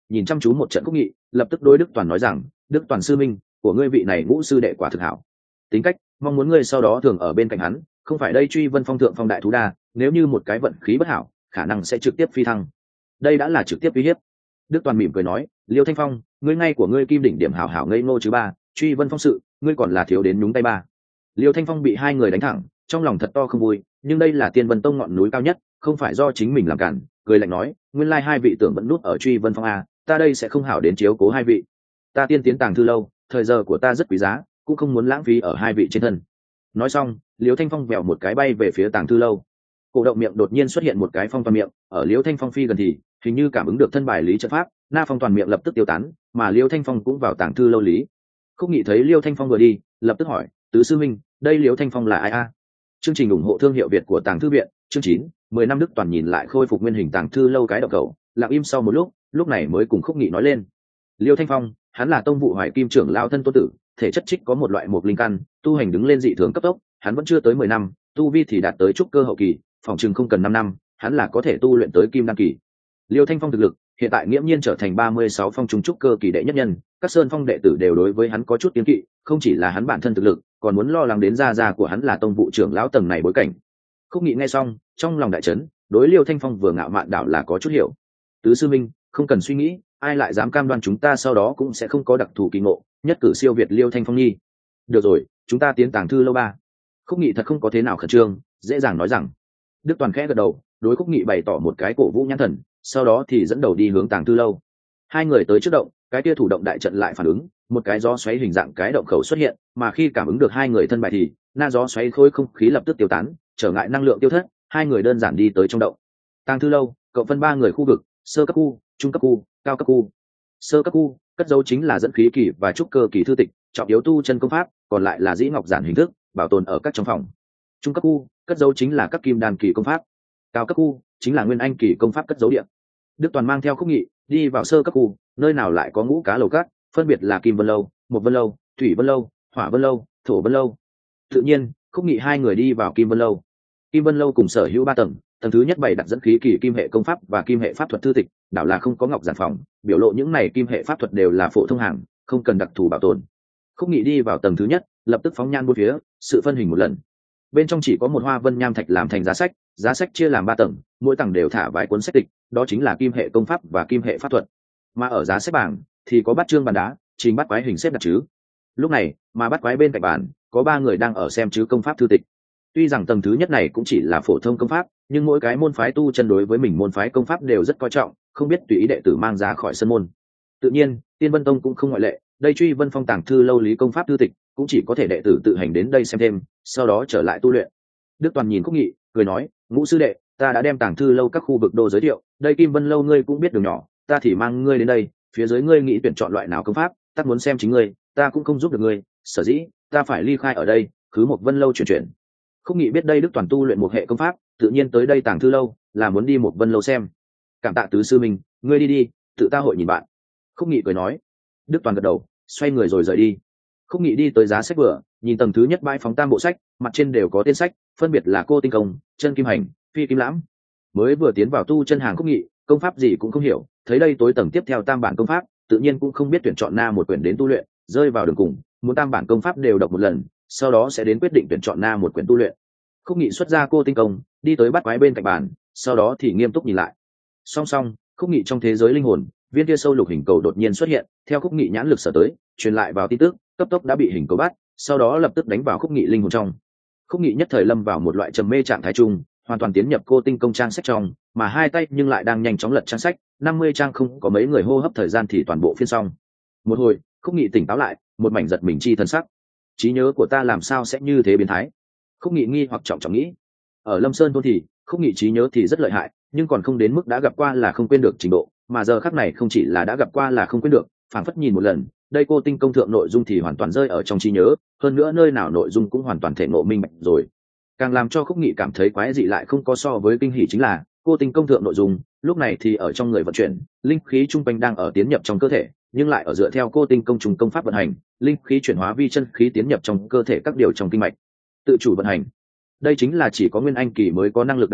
nhìn chăm chú một trận Khúc Nghị, lập tức đối Đức Toàn nói rằng, Đức Toàn sư minh, của ngươi vị này ngũ sư đệ quả thực hảo, tính cách, mong muốn ngươi sau đó thường ở bên cạnh hắn, không phải đây truy vân phong thượng phong đại thú đa, nếu như một cái vận khí bất hảo, khả năng sẽ trực tiếp phi thăng. Đây đã là trực tiếp uy hiếp. Đức Toàn mỉm cười nói, Liêu Thanh Phong, ngươi ngay của ngươi kim đỉnh điểm hảo hảo ngây ngô chứ ba, truy vân phong sự, ngươi còn là thiếu đến nhúng tay ba. Liêu Thanh Phong bị hai người đánh thẳng, trong lòng thật to không vui, nhưng đây là Tiên Vân Tông ngọn núi cao nhất, không phải do chính mình làm cản, cười lạnh nói, nguyên lai hai vị tưởng vẫn nút ở truy vân phong a, ta đây sẽ không hảo đến chiếu cố hai vị. Ta tiên tiến tàng thư lâu, thời giờ của ta rất quý giá, cũng không muốn lãng phí ở hai vị trên thân. Nói xong, Liêu Thanh Phong vẹo một cái bay về phía tàng thư lâu. Cổ động miệng đột nhiên xuất hiện một cái phong toàn miệng, ở Liêu Thanh Phong phi gần thì, hình như cảm ứng được thân bài lý trận pháp, na phong toàn miệng lập tức tiêu tán, mà Liêu Thanh Phong cũng vào tàng thư lâu lý. Khúc Nghị thấy Liêu Thanh Phong vừa đi, lập tức hỏi, tứ sư minh, đây Liêu Thanh Phong là ai a? Chương trình ủng hộ thương hiệu Việt của Tàng Thư viện, chương chín, mười năm Đức Toàn nhìn lại khôi phục nguyên hình tàng thư lâu cái động cầu, lặng im sau một lúc, lúc này mới cùng Khúc Nghị nói lên. Liêu Thanh Phong, hắn là tông vụ Hoài Kim trưởng lão thân tôn tử, thể chất trích có một loại một linh căn, tu hành đứng lên dị thường cấp tốc, hắn vẫn chưa tới mười năm, tu vi thì đạt tới trúc cơ hậu kỳ, phòng chừng không cần năm năm, hắn là có thể tu luyện tới kim đan kỳ. Liêu Thanh Phong thực lực, hiện tại nghiễm nhiên trở thành ba mươi sáu phong trung trúc cơ kỳ đệ nhất nhân, các sơn phong đệ tử đều đối với hắn có chút kiêng kỵ, không chỉ là hắn bản thân thực lực, còn muốn lo lắng đến gia gia của hắn là tông vụ trưởng lão tầng này bối cảnh. Khúc Nghị nghe xong, trong lòng đại chấn, đối Liêu Thanh Phong vừa ngạo mạn đảo là có chút hiểu. Tứ sư minh, không cần suy nghĩ, ai lại dám cam đoan chúng ta sau đó cũng sẽ không có đặc thù kỳ ngộ, nhất cử siêu việt Liêu Thanh Phong nhi. Được rồi, chúng ta tiến tàng thư lâu ba. Khúc Nghị thật không có thế nào khẩn trương, dễ dàng nói rằng. Đức Toàn khẽ gật đầu, đối Khúc Nghị bày tỏ một cái cổ vũ nhãn thần, sau đó thì dẫn đầu đi hướng tàng thư lâu. Hai người tới trước động, cái kia thủ động đại trận lại phản ứng, một cái gió xoáy hình dạng cái động khẩu xuất hiện, mà khi cảm ứng được hai người thân bài thì na gió xoáy khối không khí lập tức tiêu tán, trở ngại năng lượng tiêu thất, hai người đơn giản đi tới trong động. Tàng thư lâu cộng phân ba người khu vực, sơ cấp khu, trung cấp khu, cao cấp khu. Sơ cấp khu cất dấu chính là dẫn khí kỳ và trúc cơ kỳ thư tịch, trọng yếu tu chân công pháp, còn lại là dĩ ngọc giản hình thức, bảo tồn ở các trong phòng. Trung cấp khu cất dấu chính là các kim đan kỳ công pháp. Cao cấp khu chính là nguyên anh kỳ công pháp cất dấu điện. Đức Toàn mang theo Khúc Nghị đi vào sơ cấp khu, nơi nào lại có ngũ cá lầu cát, phân biệt là kim vân lâu, một vân lâu, thủy vân lâu, hỏa vân lâu, thổ vân lâu. Tự nhiên, Khúc Nghị hai người đi vào kim vân lâu. Kim vân lâu cùng sở hữu ba tầng, tầng thứ nhất bày đặt dẫn khí kỳ kim hệ công pháp và kim hệ pháp thuật thư tịch, đảo là không có ngọc giản phòng, biểu lộ những này kim hệ pháp thuật đều là phổ thông hàng, không cần đặc thù bảo tồn. Khúc Nghị đi vào tầng thứ nhất, lập tức phóng nhan bốn phía, sự phân hình một lần. Bên trong chỉ có một hoa vân nham thạch làm thành giá sách, giá sách chia làm ba tầng, mỗi tầng đều thả vài cuốn sách tịch, đó chính là kim hệ công pháp và kim hệ pháp thuật. Mà ở giá sách bảng thì có bát chương bàn đá, trình bắt quái hình xếp đặt chứ. Lúc này, mà bắt quái bên cạnh bàn có ba người đang ở xem chứ công pháp thư tịch. Tuy rằng tầng thứ nhất này cũng chỉ là phổ thông công pháp, nhưng mỗi cái môn phái tu chân đối với mình môn phái công pháp đều rất coi trọng, không biết tùy ý đệ tử mang ra khỏi sân môn. Tự nhiên, Tiên Vân Tông cũng không ngoại lệ, đây truy vân phong tàng thư lâu lý công pháp thư tịch, cũng chỉ có thể đệ tử tự hành đến đây xem thêm, sau đó trở lại tu luyện. Đức Toàn nhìn Khúc Nghị, cười nói, Ngũ sư đệ, ta đã đem tàng thư lâu các khu vực đồ giới thiệu, đây Kim Vân lâu ngươi cũng biết đường nhỏ, ta thì mang ngươi đến đây, phía dưới ngươi nghĩ tuyển chọn loại nào công pháp, tất muốn xem chính ngươi, ta cũng không giúp được ngươi, sở dĩ ta phải ly khai ở đây, cứ một Vân lâu chuyển chuyển. Khúc Nghị biết đây Đức Toàn tu luyện một hệ công pháp, tự nhiên tới đây tàng thư lâu là muốn đi một Vân lâu xem. Cảm tạ tứ sư mình, ngươi đi đi, tự ta hội nhìn bạn. Khúc Nghị cười nói. Đức Toàn gật đầu, xoay người rồi rời đi. Khúc Nghị đi tới giá sách vừa, nhìn tầng thứ nhất bãi phóng tam bộ sách, mặt trên đều có tên sách, phân biệt là Cô Tinh Công, Chân Kim Hành, Phi Kim Lãm. Mới vừa tiến vào tu chân hàng Khúc Nghị, công pháp gì cũng không hiểu, thấy đây tối tầng tiếp theo tam bản công pháp, tự nhiên cũng không biết tuyển chọn na một quyển đến tu luyện, rơi vào đường cùng, muốn tam bản công pháp đều đọc một lần, sau đó sẽ đến quyết định tuyển chọn na một quyển tu luyện. Khúc Nghị xuất ra Cô Tinh Công, đi tới bắt quái bên cạnh bàn, sau đó thì nghiêm túc nhìn lại. Song song, Khúc Nghị trong thế giới linh hồn, viên kia sâu lục hình cầu đột nhiên xuất hiện, theo Khúc Nghị nhãn lực sở tới, truyền lại vào tin tức, cấp tốc đã bị hình cầu bắt, sau đó lập tức đánh vào Khúc Nghị linh hồn trong. Khúc Nghị nhất thời lâm vào một loại trầm mê trạng thái chung, hoàn toàn tiến nhập Cô Tinh Công trang sách trong, mà hai tay nhưng lại đang nhanh chóng lật trang sách, năm mươi trang không có mấy người hô hấp thời gian thì toàn bộ phiên xong. Một hồi, Khúc Nghị tỉnh táo lại, một mảnh giật mình chi thân sắc. Trí nhớ của ta làm sao sẽ như thế biến thái? Khúc Nghị nghi hoặc trọng trọng nghĩ. Ở Lâm Sơn thôn thì, Khúc Nghị trí nhớ thì rất lợi hại, nhưng còn không đến mức đã gặp qua là không quên được trình độ, mà giờ khắc này không chỉ là đã gặp qua là không quên được, phảng phất nhìn một lần, đây Cô Tinh Công thượng nội dung thì hoàn toàn rơi ở trong trí nhớ, hơn nữa nơi nào nội dung cũng hoàn toàn thể ngộ minh bạch rồi. Càng làm cho Khúc Nghị cảm thấy quái dị lại không có so với kinh hỉ chính là, Cô Tinh Công thượng nội dung, lúc này thì ở trong người vận chuyển, linh khí trung quanh đang ở tiến nhập trong cơ thể, nhưng lại ở dựa theo Cô Tinh Công trùng công pháp vận hành, linh khí chuyển hóa vi chân khí tiến nhập trong cơ thể các điều trong kinh mạch, tự chủ vận hành. Đây chính là chỉ có nguyên anh kỳ mới có năng lực đặc thù,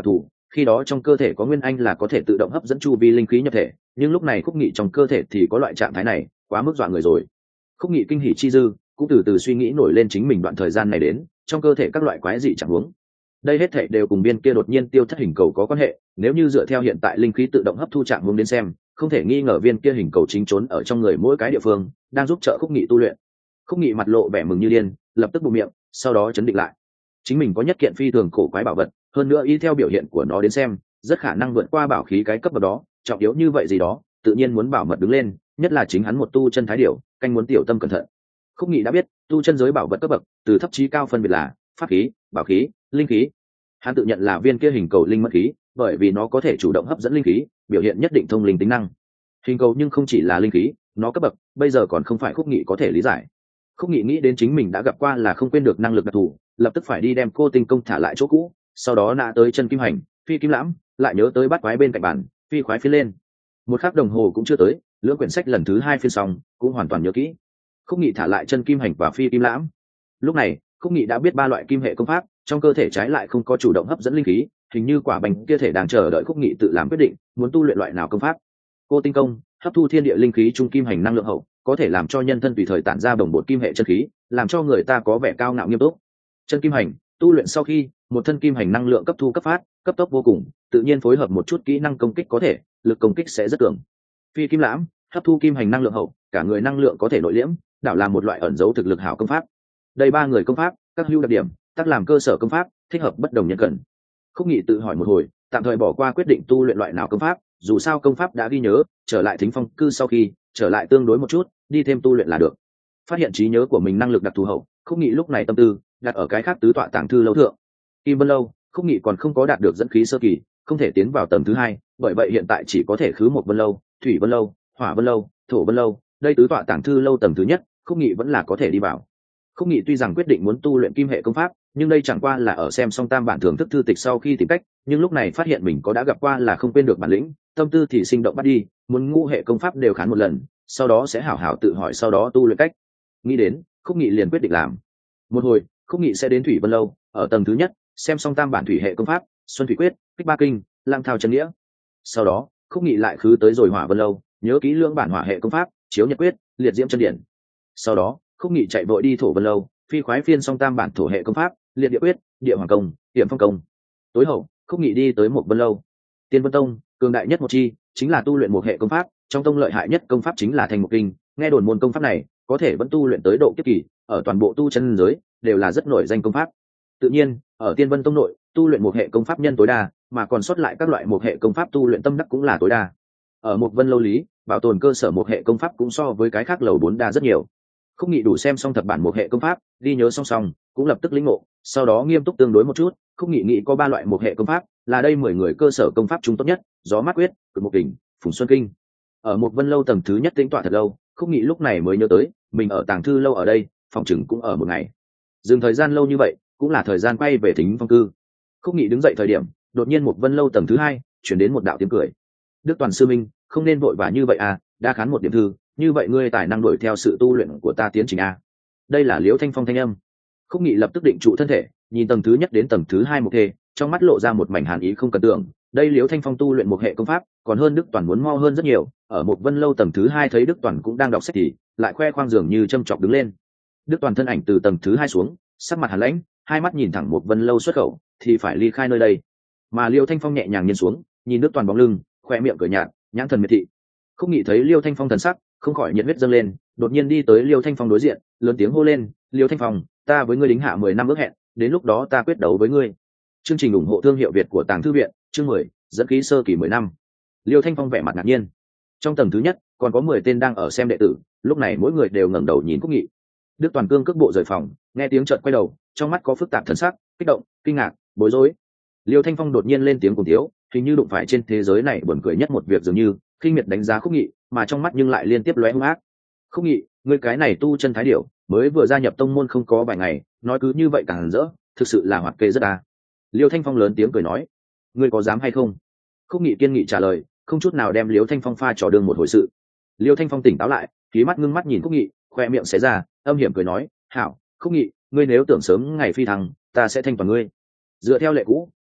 khi đó trong cơ thể có nguyên anh là có thể tự động hấp dẫn chu vi linh khí nhập thể, nhưng lúc này Khúc Nghị trong cơ thể thì có loại trạng thái này, quá mức dọa người rồi. Khúc Nghị kinh hỉ chi dư, cũng từ từ suy nghĩ nổi lên chính mình đoạn thời gian này đến trong cơ thể các loại quái dị chẳng huống. Đây hết thảy đều cùng viên kia đột nhiên tiêu thất hình cầu có quan hệ, nếu như dựa theo hiện tại linh khí tự động hấp thu trạng huống đến xem, không thể nghi ngờ viên kia hình cầu chính trốn ở trong người mỗi cái địa phương, đang giúp trợ Khúc Nghị tu luyện. Khúc Nghị mặt lộ vẻ mừng như điên, lập tức bụm miệng, sau đó chấn định lại. Chính mình có nhất kiện phi thường cổ quái bảo vật, hơn nữa y theo biểu hiện của nó đến xem, rất khả năng vượt qua bảo khí cái cấp bậc đó, trọng yếu như vậy gì đó, tự nhiên muốn bảo mật đứng lên, nhất là chính hắn một tu chân thái điểu, canh muốn tiểu tâm cẩn thận. Khúc Nghị đã biết, tu chân giới bảo vật cấp bậc, từ thấp chí cao phân biệt là pháp khí, bảo khí, linh khí. Hắn tự nhận là viên kia hình cầu linh mẫn khí, bởi vì nó có thể chủ động hấp dẫn linh khí, biểu hiện nhất định thông linh tính năng. Hình cầu nhưng không chỉ là linh khí, nó cấp bậc bây giờ còn không phải Khúc Nghị có thể lý giải. Khúc Nghị nghĩ đến chính mình đã gặp qua là không quên được năng lực đặc thù, lập tức phải đi đem cô tinh công thả lại chỗ cũ, sau đó nã tới chân kim hành, phi kim lãm, lại nhớ tới bắt quái bên cạnh bàn, phi khoái phi lên. Một khắc đồng hồ cũng chưa tới, lưỡng quyển sách lần thứ hai phiên xong, cũng hoàn toàn nhớ kỹ. Khúc Nghị thả lại chân kim hành và phi kim lãm. Lúc này, Khúc Nghị đã biết ba loại kim hệ công pháp, trong cơ thể trái lại không có chủ động hấp dẫn linh khí, hình như quả bánh kia thể đang chờ đợi Khúc Nghị tự làm quyết định, muốn tu luyện loại nào công pháp. Cô tinh công, hấp thu thiên địa linh khí trung kim hành năng lượng hậu, có thể làm cho nhân thân tùy thời tản ra đồng bột kim hệ chân khí, làm cho người ta có vẻ cao ngạo nghiêm túc. Chân kim hành, tu luyện sau khi một thân kim hành năng lượng cấp thu cấp phát, cấp tốc vô cùng, tự nhiên phối hợp một chút kỹ năng công kích có thể, lực công kích sẽ rất cường. Phi kim lãm, hấp thu kim hành năng lượng hậu, cả người năng lượng có thể nội liễm, đảo là một loại ẩn dấu thực lực hảo công pháp. Đây ba người công pháp, các hữu đặc điểm, tác làm cơ sở công pháp, thích hợp bất đồng nhân cần. Khúc Nghị tự hỏi một hồi, tạm thời bỏ qua quyết định tu luyện loại nào công pháp, dù sao công pháp đã ghi nhớ, trở lại Thính Phong cư sau khi trở lại tương đối một chút, đi thêm tu luyện là được. Phát hiện trí nhớ của mình năng lực đặc thù hậu, Khúc Nghị lúc này tâm tư đặt ở cái khác tứ tọa tàng thư lâu thượng. Kim Vân lâu, Khúc Nghị còn không có đạt được dẫn khí sơ kỳ, không thể tiến vào tầng thứ hai, bởi vậy hiện tại chỉ có thể khứ một Vân lâu, Thủy Vân lâu, Hỏa Vân lâu, Thổ Vân lâu, đây tứ tọa tàng thư lâu tầng thứ nhất, Khúc Nghị vẫn là có thể đi vào. Khúc Nghị tuy rằng quyết định muốn tu luyện kim hệ công pháp, nhưng đây chẳng qua là ở xem xong tam bản thưởng thức thư tịch sau khi tìm cách, nhưng lúc này phát hiện mình có đã gặp qua là không quên được bản lĩnh, tâm tư thì sinh động bắt đi, muốn ngũ hệ công pháp đều khán một lần, sau đó sẽ hảo hảo tự hỏi sau đó tu luyện cách. Nghĩ đến, Khúc Nghị liền quyết định làm. Một hồi, Khúc Nghị sẽ đến Thủy Vân lâu, ở tầng thứ nhất, xem xong tam bản thủy hệ công pháp, Xuân Thủy Quyết, Kích Ba Kinh, Lang Thao Chân Nghĩa. Sau đó, Khúc Nghị lại khứ tới rồi Hỏa Vân lâu, nhớ kỹ lưỡng bản hỏa hệ công pháp, Chiếu Nhật Quyết, Liệt Diễm Chân Điển. Sau đó, Khúc Nghị chạy vội đi Thổ Vân lâu, phi khoái phiên xong tam bản thổ hệ công pháp, Liệt Địa Quyết, Địa Hoàng Công, Tiệm Phong Công. Tối hậu, Khúc Nghị đi tới một Vân lâu. Tiên Vân Tông, cường đại nhất một chi, chính là tu luyện một hệ công pháp, trong tông lợi hại nhất công pháp chính là Thành Mục Kinh, nghe đồn môn công pháp này có thể vẫn tu luyện tới độ kiếp kỳ, ở toàn bộ tu chân giới đều là rất nổi danh công pháp. Tự nhiên, ở Tiên Vân Tông nội, tu luyện một hệ công pháp nhân tối đa, mà còn sót lại các loại một hệ công pháp tu luyện tâm đắc cũng là tối đa. Ở một Vân lâu lý, bảo tồn cơ sở một hệ công pháp cũng so với cái khác lầu bốn đa rất nhiều. Khúc Nghị đủ xem xong thập bản một hệ công pháp, ghi nhớ song song, cũng lập tức lĩnh ngộ, sau đó nghiêm túc tương đối một chút. Khúc Nghị nghĩ có ba loại một hệ công pháp, là đây mười người cơ sở công pháp chúng tốt nhất, Gió Mát Quyết, Cực Mục Kình, Phùng Xuân Kinh. Ở một Vân lâu tầng thứ nhất tĩnh tọa thật lâu, Khúc Nghị lúc này mới nhớ tới, mình ở tàng thư lâu ở đây, phòng chừng cũng ở một ngày. Dừng thời gian lâu như vậy, cũng là thời gian quay về Thính Phong cư. Khúc Nghị đứng dậy thời điểm, đột nhiên một Vân lâu tầng thứ hai, chuyển đến một đạo tiếng cười. Đức Toàn sư minh, không nên vội vã như vậy à, đã khán một điểm thư, như vậy ngươi tài năng đuổi theo sự tu luyện của ta tiến trình a. Đây là Liễu Thanh Phong thanh âm. Khúc Nghị lập tức định trụ thân thể, nhìn tầng thứ nhất đến tầng thứ hai một thê, trong mắt lộ ra một mảnh hàn ý không cần tưởng. Đây Liễu Thanh Phong tu luyện một hệ công pháp, còn hơn Đức Toàn muốn mo hơn rất nhiều. Ở một Vân lâu tầng thứ hai thấy Đức Toàn cũng đang đọc sách thì lại khoe khoang dường như châm chọc đứng lên. Đức Toàn thân ảnh từ tầng thứ hai xuống, sắc mặt hàn lãnh, hai mắt nhìn thẳng một Vân lâu xuất khẩu, thì phải ly khai nơi đây. Mà Liễu Thanh Phong nhẹ nhàng nhìn xuống, nhìn Đức Toàn bóng lưng, khoe miệng cười nhạt, nhãn thần miệt thị. Khúc Nghị thấy Liêu Thanh Phong thần sắc, không khỏi nhiệt huyết dâng lên, đột nhiên đi tới Liêu Thanh Phong đối diện, lớn tiếng hô lên, "Liêu Thanh Phong, ta với ngươi đính hạ mười năm ước hẹn, đến lúc đó ta quyết đấu với ngươi." Chương trình ủng hộ thương hiệu Việt của Tàng Thư viện, chương mười, dẫn khí sơ kỳ mười năm. Liêu Thanh Phong vẻ mặt ngạc nhiên. Trong tầng thứ nhất, còn có mười tên đang ở xem đệ tử, lúc này mỗi người đều ngẩng đầu nhìn Khúc Nghị. Đức Toàn cương cước bộ rời phòng, nghe tiếng chợt quay đầu, trong mắt có phức tạp thần sắc, kích động, kinh ngạc, bối rối. Liêu Thanh Phong đột nhiên lên tiếng cùng thiếu, hình như đụng phải trên thế giới này buồn cười nhất một việc dường như, khinh miệt đánh giá Khúc Nghị, mà trong mắt nhưng lại liên tiếp lóe hung ác. "Khúc Nghị, ngươi cái này tu chân thái điểu, mới vừa gia nhập tông môn không có vài ngày, nói cứ như vậy càng rỡ, thực sự là hoạt kê rất à." Liêu Thanh Phong lớn tiếng cười nói, "Ngươi có dám hay không?" Khúc Nghị kiên nghị trả lời, không chút nào đem Liêu Thanh Phong pha trò đường một hồi sự. Liêu Thanh Phong tỉnh táo lại, khí mắt ngưng mắt nhìn Khúc Nghị, khoe miệng xé ra, âm hiểm cười nói, "Hảo, Khúc Nghị, ngươi nếu tưởng sớm ngày phi thăng, ta sẽ thanh toàn ngươi." Dựa theo lệ cũ,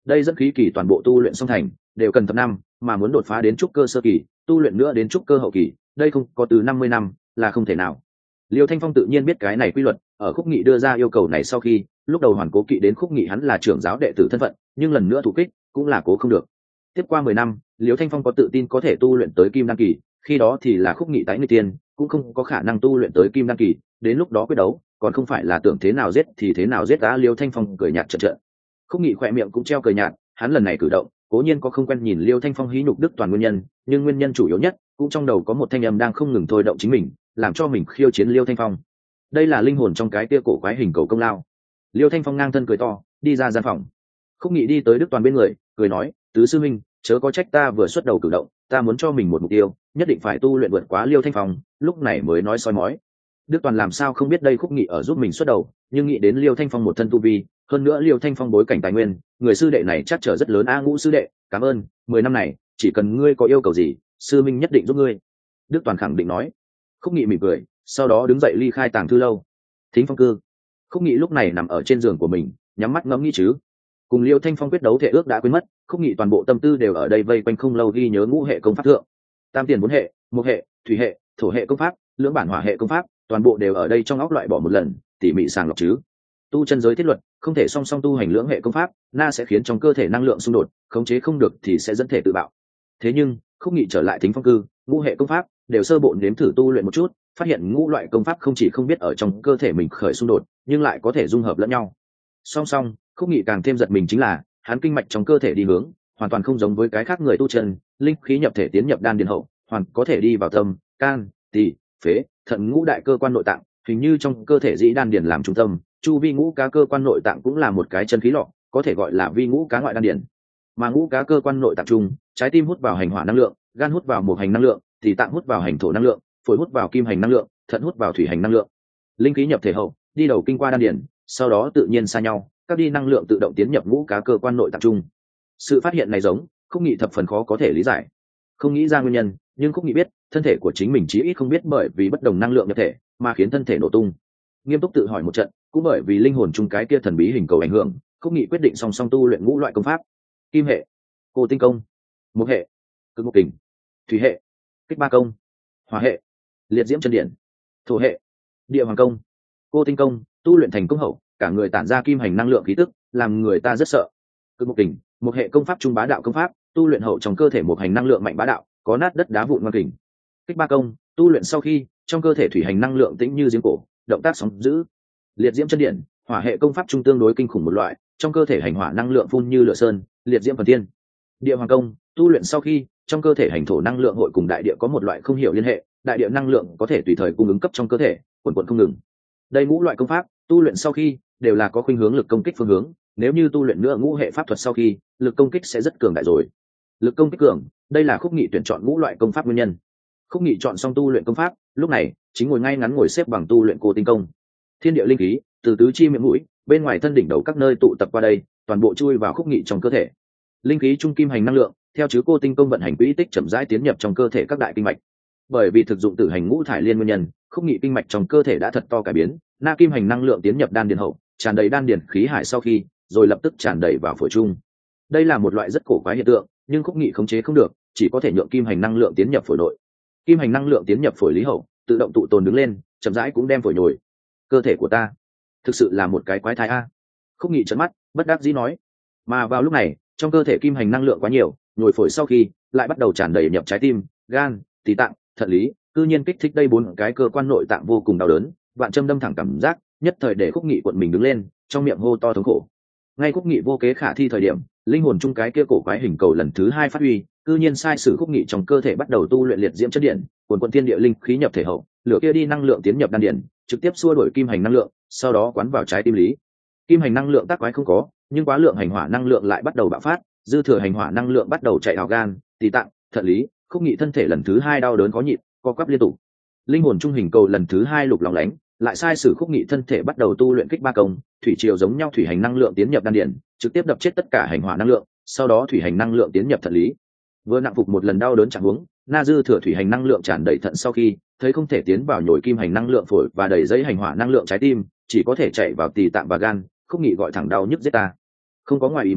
đây dẫn khí kỳ toàn bộ tu luyện song thành đều cần thập năm, mà muốn đột phá đến trúc cơ sơ kỳ tu luyện nữa đến trúc cơ hậu kỳ đây không có từ năm mươi năm là không thể nào. Liêu Thanh Phong tự nhiên biết cái này quy luật, ở Khúc Nghị đưa ra yêu cầu này sau khi, lúc đầu Hoàn Cố Kỵ đến Khúc Nghị hắn là trưởng giáo đệ tử thân phận, nhưng lần nữa thủ kích cũng là cố không được. Tiếp qua mười năm, Liêu Thanh Phong có tự tin có thể tu luyện tới Kim Đan kỳ, khi đó thì là Khúc Nghị tái người tiên, cũng không có khả năng tu luyện tới Kim Đan kỳ, đến lúc đó quyết đấu, còn không phải là tưởng thế nào giết thì thế nào giết á. Liêu Thanh Phong cười nhạt trợn trợn. Khúc Nghị khỏe miệng cũng treo cười nhạt, hắn lần này cử động, cố nhiên có không quen nhìn Liêu Thanh Phong hí nhục đức toàn nguyên nhân, nhưng nguyên nhân chủ yếu nhất cũng trong đầu có một thanh âm đang không ngừng thôi động chính mình, làm cho mình khiêu chiến Liêu Thanh Phong. Đây là linh hồn trong cái tia cổ quái hình cầu công lao. Liêu Thanh Phong ngang thân cười to, đi ra gian phòng. Khúc Nghị đi tới Đức Toàn bên người, cười nói, tứ sư minh, chớ có trách ta vừa xuất đầu cử động, ta muốn cho mình một mục tiêu, nhất định phải tu luyện vượt quá Liêu Thanh Phong, lúc này mới nói soi mói. Đức Toàn làm sao không biết đây Khúc Nghị ở giúp mình xuất đầu, nhưng nghĩ đến Liêu Thanh Phong một thân tu vi, hơn nữa Liêu Thanh Phong bối cảnh tài nguyên, người sư đệ này chắc trở rất lớn. A Ngũ sư đệ, cảm ơn, mười năm này, chỉ cần ngươi có yêu cầu gì, sư minh nhất định giúp ngươi. Đức Toàn khẳng định nói. Khúc Nghị mỉm cười, sau đó đứng dậy ly khai tàng thư lâu. Thính Phong cư. Khúc Nghị lúc này nằm ở trên giường của mình, nhắm mắt ngẫm nghĩ chứ. Cùng Liêu Thanh Phong quyết đấu thể ước đã quên mất, Khúc Nghị toàn bộ tâm tư đều ở đây vây quanh không lâu ghi nhớ ngũ hệ công pháp thượng. Tam tiền bốn hệ, một hệ, thủy hệ, thổ hệ công pháp, lưỡng bản hỏa hệ công pháp, toàn bộ đều ở đây trong óc loại bỏ một lần, tỉ mỉ sàng lọc chứ. Tu chân giới thiết luật, không thể song song tu hành lưỡng hệ công pháp, na sẽ khiến trong cơ thể năng lượng xung đột, khống chế không được thì sẽ dẫn thể tự bạo. Thế nhưng, Khúc Nghị trở lại Thính Phong cư, ngũ hệ công pháp đều sơ bộ nếm thử tu luyện một chút, phát hiện ngũ loại công pháp không chỉ không biết ở trong cơ thể mình khởi xung đột, nhưng lại có thể dung hợp lẫn nhau. Song song, Khúc Nghị càng thêm giật mình chính là, hắn kinh mạch trong cơ thể đi hướng, hoàn toàn không giống với cái khác người tu chân, linh khí nhập thể tiến nhập đan điền hậu, hoàn có thể đi vào tâm, can, tỳ, phế, thận ngũ đại cơ quan nội tạng, hình như trong cơ thể dĩ đan điền làm trung tâm, chu vi ngũ cá cơ quan nội tạng cũng là một cái chân khí lọ, có thể gọi là vi ngũ cá ngoại đan điền. Mà ngũ cá cơ quan nội tạng chung, trái tim hút vào hành hỏa năng lượng, gan hút vào một hành năng lượng, tỳ tạng hút vào hành thổ năng lượng, phổi hút vào kim hành năng lượng, thận hút vào thủy hành năng lượng. Linh khí nhập thể hậu, đi đầu kinh qua đan điền, sau đó tự nhiên xa nhau, các đi năng lượng tự động tiến nhập ngũ cá cơ quan nội tạng chung. Sự phát hiện này giống, Khúc Nghị thập phần khó có thể lý giải. Không nghĩ ra nguyên nhân, nhưng Khúc Nghị biết, thân thể của chính mình chí ít không biết bởi vì bất đồng năng lượng nhập thể mà khiến thân thể nổ tung. Nghiêm túc tự hỏi một trận, cũng bởi vì linh hồn chung cái kia thần bí hình cầu ảnh hưởng, Khúc Nghị quyết định song song tu luyện ngũ loại công pháp. Kim hệ, Cô Tinh công; Mộc hệ, Cực Mộc kình; Thủy hệ, Kích Ba công; Hỏa hệ, Liệt Diễm chân điện; Thổ hệ, Địa Hoàng công. Cô Tinh công tu luyện thành công hậu, cả người tản ra kim hành năng lượng khí tức, làm người ta rất sợ. Cực Mộc kình, một hệ công pháp trung bá đạo công pháp, tu luyện hậu trong cơ thể một hành năng lượng mạnh bá đạo, có nát đất đá vụn ngoan kình. Kích Ba công tu luyện sau khi, trong cơ thể thủy hành năng lượng tĩnh như giếng cổ, động tác sóng dữ. Liệt Diễm chân điện, hỏa hệ công pháp trung tương đối kinh khủng một loại, trong cơ thể hành hỏa năng lượng phun như lửa sơn, liệt diễm phần thiên. Địa Hoàng công tu luyện sau khi, trong cơ thể hành thổ năng lượng hội cùng đại địa có một loại không hiểu liên hệ, đại địa năng lượng có thể tùy thời cung ứng cấp trong cơ thể, quần quần không ngừng. Đây ngũ loại công pháp tu luyện sau khi đều là có khuynh hướng lực công kích phương hướng, nếu như tu luyện nữa ngũ hệ pháp thuật sau khi, lực công kích sẽ rất cường đại rồi. Lực công kích cường, đây là Khúc Nghị tuyển chọn ngũ loại công pháp nguyên nhân. Khúc Nghị chọn xong tu luyện công pháp, lúc này chính ngồi ngay ngắn ngồi xếp bằng tu luyện Cô Tinh công. Thiên địa linh khí từ tứ chi miệng mũi, bên ngoài thân đỉnh đầu các nơi tụ tập qua đây, toàn bộ chui vào Khúc Nghị trong cơ thể. Linh khí trung kim hành năng lượng, theo chứ Cô Tinh công vận hành quỹ tích chậm rãi tiến nhập trong cơ thể các đại kinh mạch. Bởi vì thực dụng tử hành ngũ thải liên nguyên nhân, Khúc Nghị kinh mạch trong cơ thể đã thật to cải biến, na kim hành năng lượng tiến nhập đan điền hậu, tràn đầy đan điền khí hải sau khi, rồi lập tức tràn đầy vào phổi trung. Đây là một loại rất cổ quái hiện tượng, nhưng Khúc Nghị khống chế không được, chỉ có thể nhượng kim hành năng lượng tiến nhập phổi nội. Kim hành năng lượng tiến nhập phổi lý hậu, tự động tụ tồn đứng lên, chậm rãi cũng đem phổi nhồi. Cơ thể của ta, thực sự là một cái quái thai a. Khúc Nghị trợn mắt, bất đắc dĩ nói. Mà vào lúc này, trong cơ thể kim hành năng lượng quá nhiều, nhồi phổi sau khi, lại bắt đầu tràn đầy nhập trái tim, gan, tỳ tạng, thận lý, cư nhiên kích thích đây bốn cái cơ quan nội tạng vô cùng đau đớn, vạn châm đâm thẳng cảm giác, nhất thời để Khúc Nghị cuộn mình đứng lên, trong miệng hô to thống khổ. Ngay Khúc Nghị vô kế khả thi thời điểm, linh hồn chung cái kia cổ quái hình cầu lần thứ hai phát huy, cư nhiên sai sử Khúc Nghị trong cơ thể bắt đầu tu luyện liệt diễm chất điện, cuồn cuộn thiên địa linh khí nhập thể hậu, lửa kia đi năng lượng tiến nhập đan điền, trực tiếp xua đuổi kim hành năng lượng, sau đó quán vào trái tim lý. Kim hành năng lượng tác quái không có, nhưng quá lượng hành hỏa năng lượng lại bắt đầu bạo phát, dư thừa hành hỏa năng lượng bắt đầu chạy vào gan, tỳ tạng, thận lý. Khúc Nghị thân thể lần thứ hai đau đớn khó nhịn, co quắp liên tục. Linh hồn trung hình cầu lần thứ hai lục lóng lánh, lại sai sử Khúc Nghị thân thể bắt đầu tu luyện Kích Ba công, thủy triều giống nhau thủy hành năng lượng tiến nhập đan điền, trực tiếp đập chết tất cả hành hỏa năng lượng, sau đó thủy hành năng lượng tiến nhập thận lý. Vừa nặng phục một lần đau đớn chẳng huống, na dư thừa thủy hành năng lượng tràn đầy thận sau khi, thấy không thể tiến vào nhồi kim hành năng lượng phổi và đầy dây hành hỏa năng lượng trái tim, chỉ có thể chạy vào tỳ tạng và gan. Khúc Nghị gọi thẳng đau nhức giết ta. Không có ngoài ý muốn,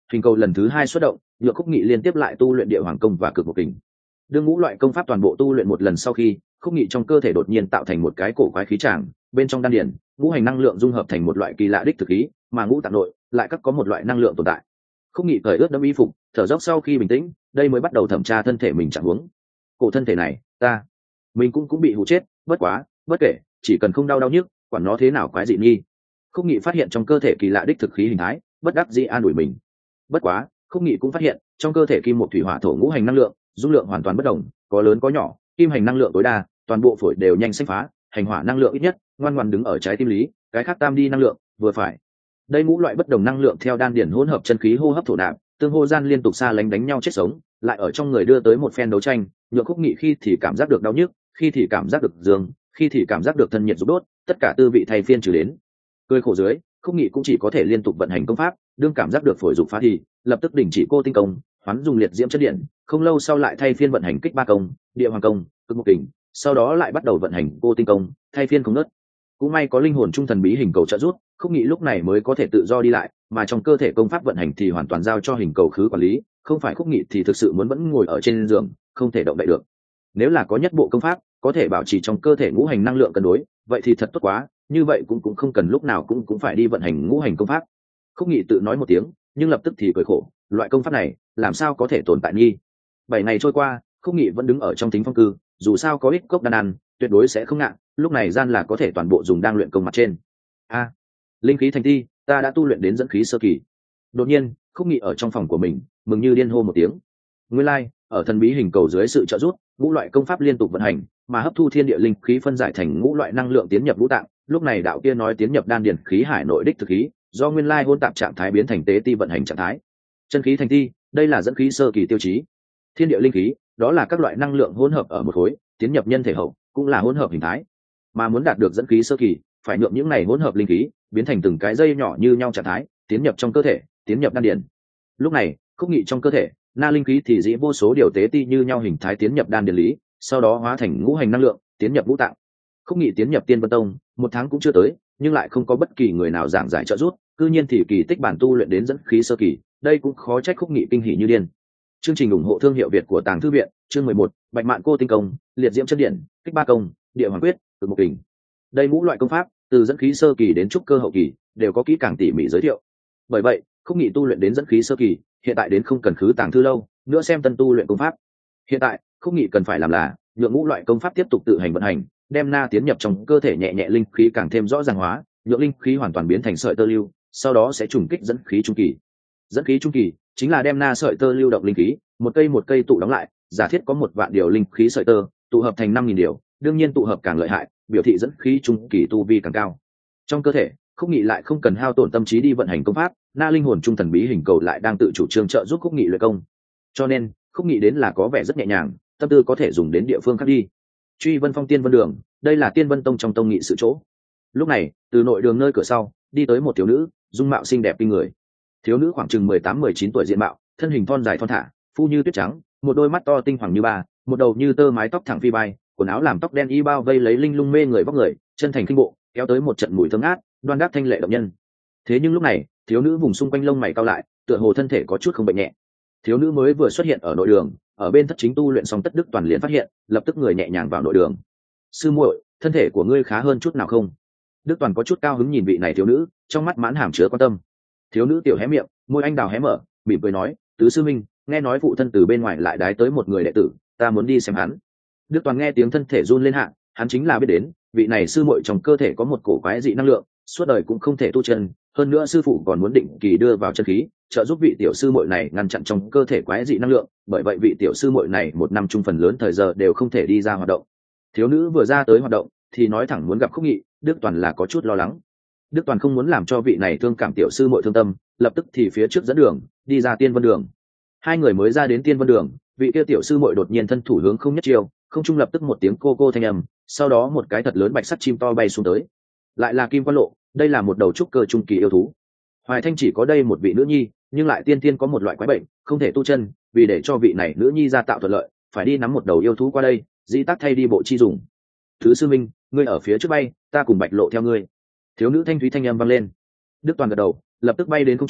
hình cầu lần thứ hai xuất động, nhựa khúc nghị liên tiếp lại tu luyện địa hoàng công và cực một kình. Đương ngũ loại công pháp toàn bộ tu luyện một lần sau khi, khúc nghị trong cơ thể đột nhiên tạo thành một cái cổ quái khí tràng, bên trong đan điển ngũ hành năng lượng dung hợp thành một loại kỳ lạ đích thực khí, mà ngũ tạng nội lại các có một loại năng lượng tồn tại. Khúc nghị cởi ướt đẫm y phục, thở dốc sau khi bình tĩnh, đây mới bắt đầu thẩm tra thân thể mình trạng huống. Cổ thân thể này, ta, mình cũng cũng bị hù chết, bất quá, bất kể, chỉ cần không đau đau nhức, quản nó thế nào quái dị nghi. Khúc nghị phát hiện trong cơ thể kỳ lạ đích thực khí hình thái, bất đắc dĩ an ủi mình. Bất quá, Khúc nghị cũng phát hiện trong cơ thể kim một thủy hỏa thổ ngũ hành năng lượng dung lượng hoàn toàn bất đồng, có lớn có nhỏ, kim hành năng lượng tối đa, toàn bộ phổi đều nhanh xanh phá, hành hỏa năng lượng ít nhất ngoan ngoãn đứng ở trái tim lý, cái khác tam đi năng lượng vừa phải. Đây ngũ loại bất đồng năng lượng theo đan điển hỗn hợp chân khí hô hấp thổ nạp, tương hô gian liên tục xa lánh đánh nhau chết sống, lại ở trong người đưa tới một phen đấu tranh, nhượng Khúc nghị khi thì cảm giác được đau nhức, khi thì cảm giác được dương, khi thì cảm giác được thân nhiệt dục đốt, tất cả tư vị thay phiên trừ đến. Cười khổ dưới, Khúc nghị cũng chỉ có thể liên tục vận hành công pháp, đương cảm giác được phổi dục phá thì lập tức đình chỉ cô tinh công, hoán dùng liệt diễm chất điện, không lâu sau lại thay phiên vận hành kích ba công, địa hoàng công, cực một kình, sau đó lại bắt đầu vận hành cô tinh công, thay phiên không ngớt. Cũng may có linh hồn trung thần bí hình cầu trợ giúp, Khúc nghị lúc này mới có thể tự do đi lại, mà trong cơ thể công pháp vận hành thì hoàn toàn giao cho hình cầu khứ quản lý, không phải Khúc nghị thì thực sự muốn vẫn ngồi ở trên giường, không thể động đậy được. Nếu là có nhất bộ công pháp có thể bảo trì trong cơ thể ngũ hành năng lượng cân đối, vậy thì thật tốt quá, như vậy cũng cũng không cần lúc nào cũng cũng phải đi vận hành ngũ hành công pháp. Khúc nghị tự nói một tiếng, nhưng lập tức thì cười khổ, loại công pháp này làm sao có thể tồn tại nghi. Bảy ngày trôi qua, Khúc nghị vẫn đứng ở trong Thính Phong cư, dù sao có ít cốc đan ăn, tuyệt đối sẽ không ngạn, lúc này gian là có thể toàn bộ dùng đang luyện công mặt trên. A, linh khí thành thi, ta đã tu luyện đến dẫn khí sơ kỳ. Đột nhiên, Khúc nghị ở trong phòng của mình, mừng như điên hô một tiếng. Nguyên lai, like, ở thần bí hình cầu dưới sự trợ giúp, ngũ loại công pháp liên tục vận hành, mà hấp thu thiên địa linh khí phân giải thành ngũ loại năng lượng tiến nhập ngũ tạng, lúc này đạo kia nói tiến nhập đan điển khí hải nội đích thực khí, do nguyên lai hỗn tạp trạng thái biến thành tế ti vận hành trạng thái. Chân khí thành ti, đây là dẫn khí sơ kỳ tiêu chí. Thiên địa linh khí, đó là các loại năng lượng hỗn hợp ở một khối, tiến nhập nhân thể hậu, cũng là hỗn hợp hình thái. Mà muốn đạt được dẫn khí sơ kỳ, phải nhượng những này hỗn hợp linh khí biến thành từng cái dây nhỏ như nhau trạng thái, tiến nhập trong cơ thể, tiến nhập đan điển. Lúc này, Khúc nghị trong cơ thể, na linh khí thì dĩ vô số điều tế ti như nhau hình thái tiến nhập đan điển lý, sau đó hóa thành ngũ hành năng lượng, tiến nhập ngũ tạng. Khúc nghị tiến nhập Tiên Vân Tông, một tháng cũng chưa tới, nhưng lại không có bất kỳ người nào giảng giải trợ giúp, cư nhiên thì kỳ tích bản tu luyện đến dẫn khí sơ kỳ, đây cũng khó trách Khúc nghị kinh hỉ như điên. Chương trình ủng hộ thương hiệu Việt của Tàng Thư viện, chương mười một, Bạch Mạn Cô tinh công, liệt diễm chân điện, kích ba công, địa hoàng quyết, cực một kình. Đây ngũ loại công pháp, từ dẫn khí sơ kỳ đến trúc cơ hậu kỳ, đều có kỹ càng tỉ mỉ giới thiệu. Bởi vậy, Khúc nghị tu luyện đến dẫn khí sơ kỳ, hiện tại đến không cần khứ Tàng Thư lâu, nữa xem tân tu luyện công pháp. Hiện tại, Khúc nghị cần phải làm là nhượng ngũ loại công pháp tiếp tục tự hành vận hành, đem na tiến nhập trong cơ thể nhẹ nhẹ linh khí càng thêm rõ ràng hóa, nhượng linh khí hoàn toàn biến thành sợi tơ lưu, sau đó sẽ trùng kích dẫn khí trung kỳ. Dẫn khí trung kỳ chính là đem na sợi tơ lưu động linh khí, một cây một cây tụ đóng lại, giả thiết có một vạn điều linh khí sợi tơ, tụ hợp thành năm nghìn điều, đương nhiên tụ hợp càng lợi hại, biểu thị dẫn khí trung kỳ tu vi càng cao. Trong cơ thể, Khúc nghị lại không cần hao tổn tâm trí đi vận hành công pháp, na linh hồn trung thần bí hình cầu lại đang tự chủ trương trợ giúp Khúc nghị luyện công. Cho nên, Khúc nghị đến là có vẻ rất nhẹ nhàng, tâm tư có thể dùng đến địa phương khác đi. Truy Vân Phong Tiên Vân Đường, đây là Tiên Vân Tông trong tông nghị sự chỗ. Lúc này, từ nội đường nơi cửa sau, đi tới một thiếu nữ, dung mạo xinh đẹp kinh người. Thiếu nữ khoảng chừng mười tám mười chín tuổi diện mạo, thân hình thon dài thon thả, phu như tuyết trắng, một đôi mắt to tinh hoàng như ba, một đầu như tơ mái tóc thẳng phi bay, quần áo làm tóc đen y bao vây lấy linh lung mê người vóc người, chân thành kinh bộ, kéo tới một trận mùi thơm ngát, đoan đáp thanh lệ động nhân. Thế nhưng lúc này, thiếu nữ vùng xung quanh lông mày cau lại, tựa hồ thân thể có chút không bệnh nhẹ. Thiếu nữ mới vừa xuất hiện ở nội đường, ở bên thất chính tu luyện xong Tất Đức Toàn liền phát hiện, lập tức người nhẹ nhàng vào nội đường. Sư muội, thân thể của ngươi khá hơn chút nào không? Đức Toàn có chút cao hứng nhìn vị này thiếu nữ, trong mắt mãn hàm chứa quan tâm. Thiếu nữ tiểu hé miệng, môi anh đào hé mở, mỉm cười nói, tứ sư minh, nghe nói phụ thân từ bên ngoài lại đái tới một người đệ tử, ta muốn đi xem hắn. Đức Toàn nghe tiếng thân thể run lên hạ, hắn chính là biết đến, vị này sư muội trong cơ thể có một cổ quái dị năng lượng, suốt đời cũng không thể tu chân, hơn nữa sư phụ còn muốn định kỳ đưa vào chân khí, trợ giúp vị tiểu sư muội này ngăn chặn trong cơ thể quái dị năng lượng, bởi vậy vị tiểu sư muội này một năm trung phần lớn thời giờ đều không thể đi ra hoạt động. Thiếu nữ vừa ra tới hoạt động thì nói thẳng muốn gặp Khúc nghị, Đức Toàn là có chút lo lắng. Đức Toàn không muốn làm cho vị này thương cảm tiểu sư muội thương tâm, lập tức thì phía trước dẫn đường đi ra Tiên Vân Đường. Hai người mới ra đến Tiên Vân Đường, vị kia tiểu sư muội đột nhiên thân thủ hướng không nhất chiêu, không trung lập tức một tiếng cô cô thanh âm, sau đó một cái thật lớn bạch sắt chim to bay xuống tới. Lại là Kim Quan Lộ, đây là một đầu trúc cơ trung kỳ yêu thú. Hoài Thanh chỉ có đây một vị nữ nhi, nhưng lại tiên tiên có một loại quái bệnh, không thể tu chân, vì để cho vị này nữ nhi ra tạo thuận lợi, phải đi nắm một đầu yêu thú qua đây, dĩ tác thay đi bộ chi dùng. Thứ sư minh, ngươi ở phía trước bay, ta cùng Bạch Lộ theo ngươi. Thiếu nữ thanh thúy thanh âm vang lên. Đức Toàn gật đầu, lập tức bay đến không trung,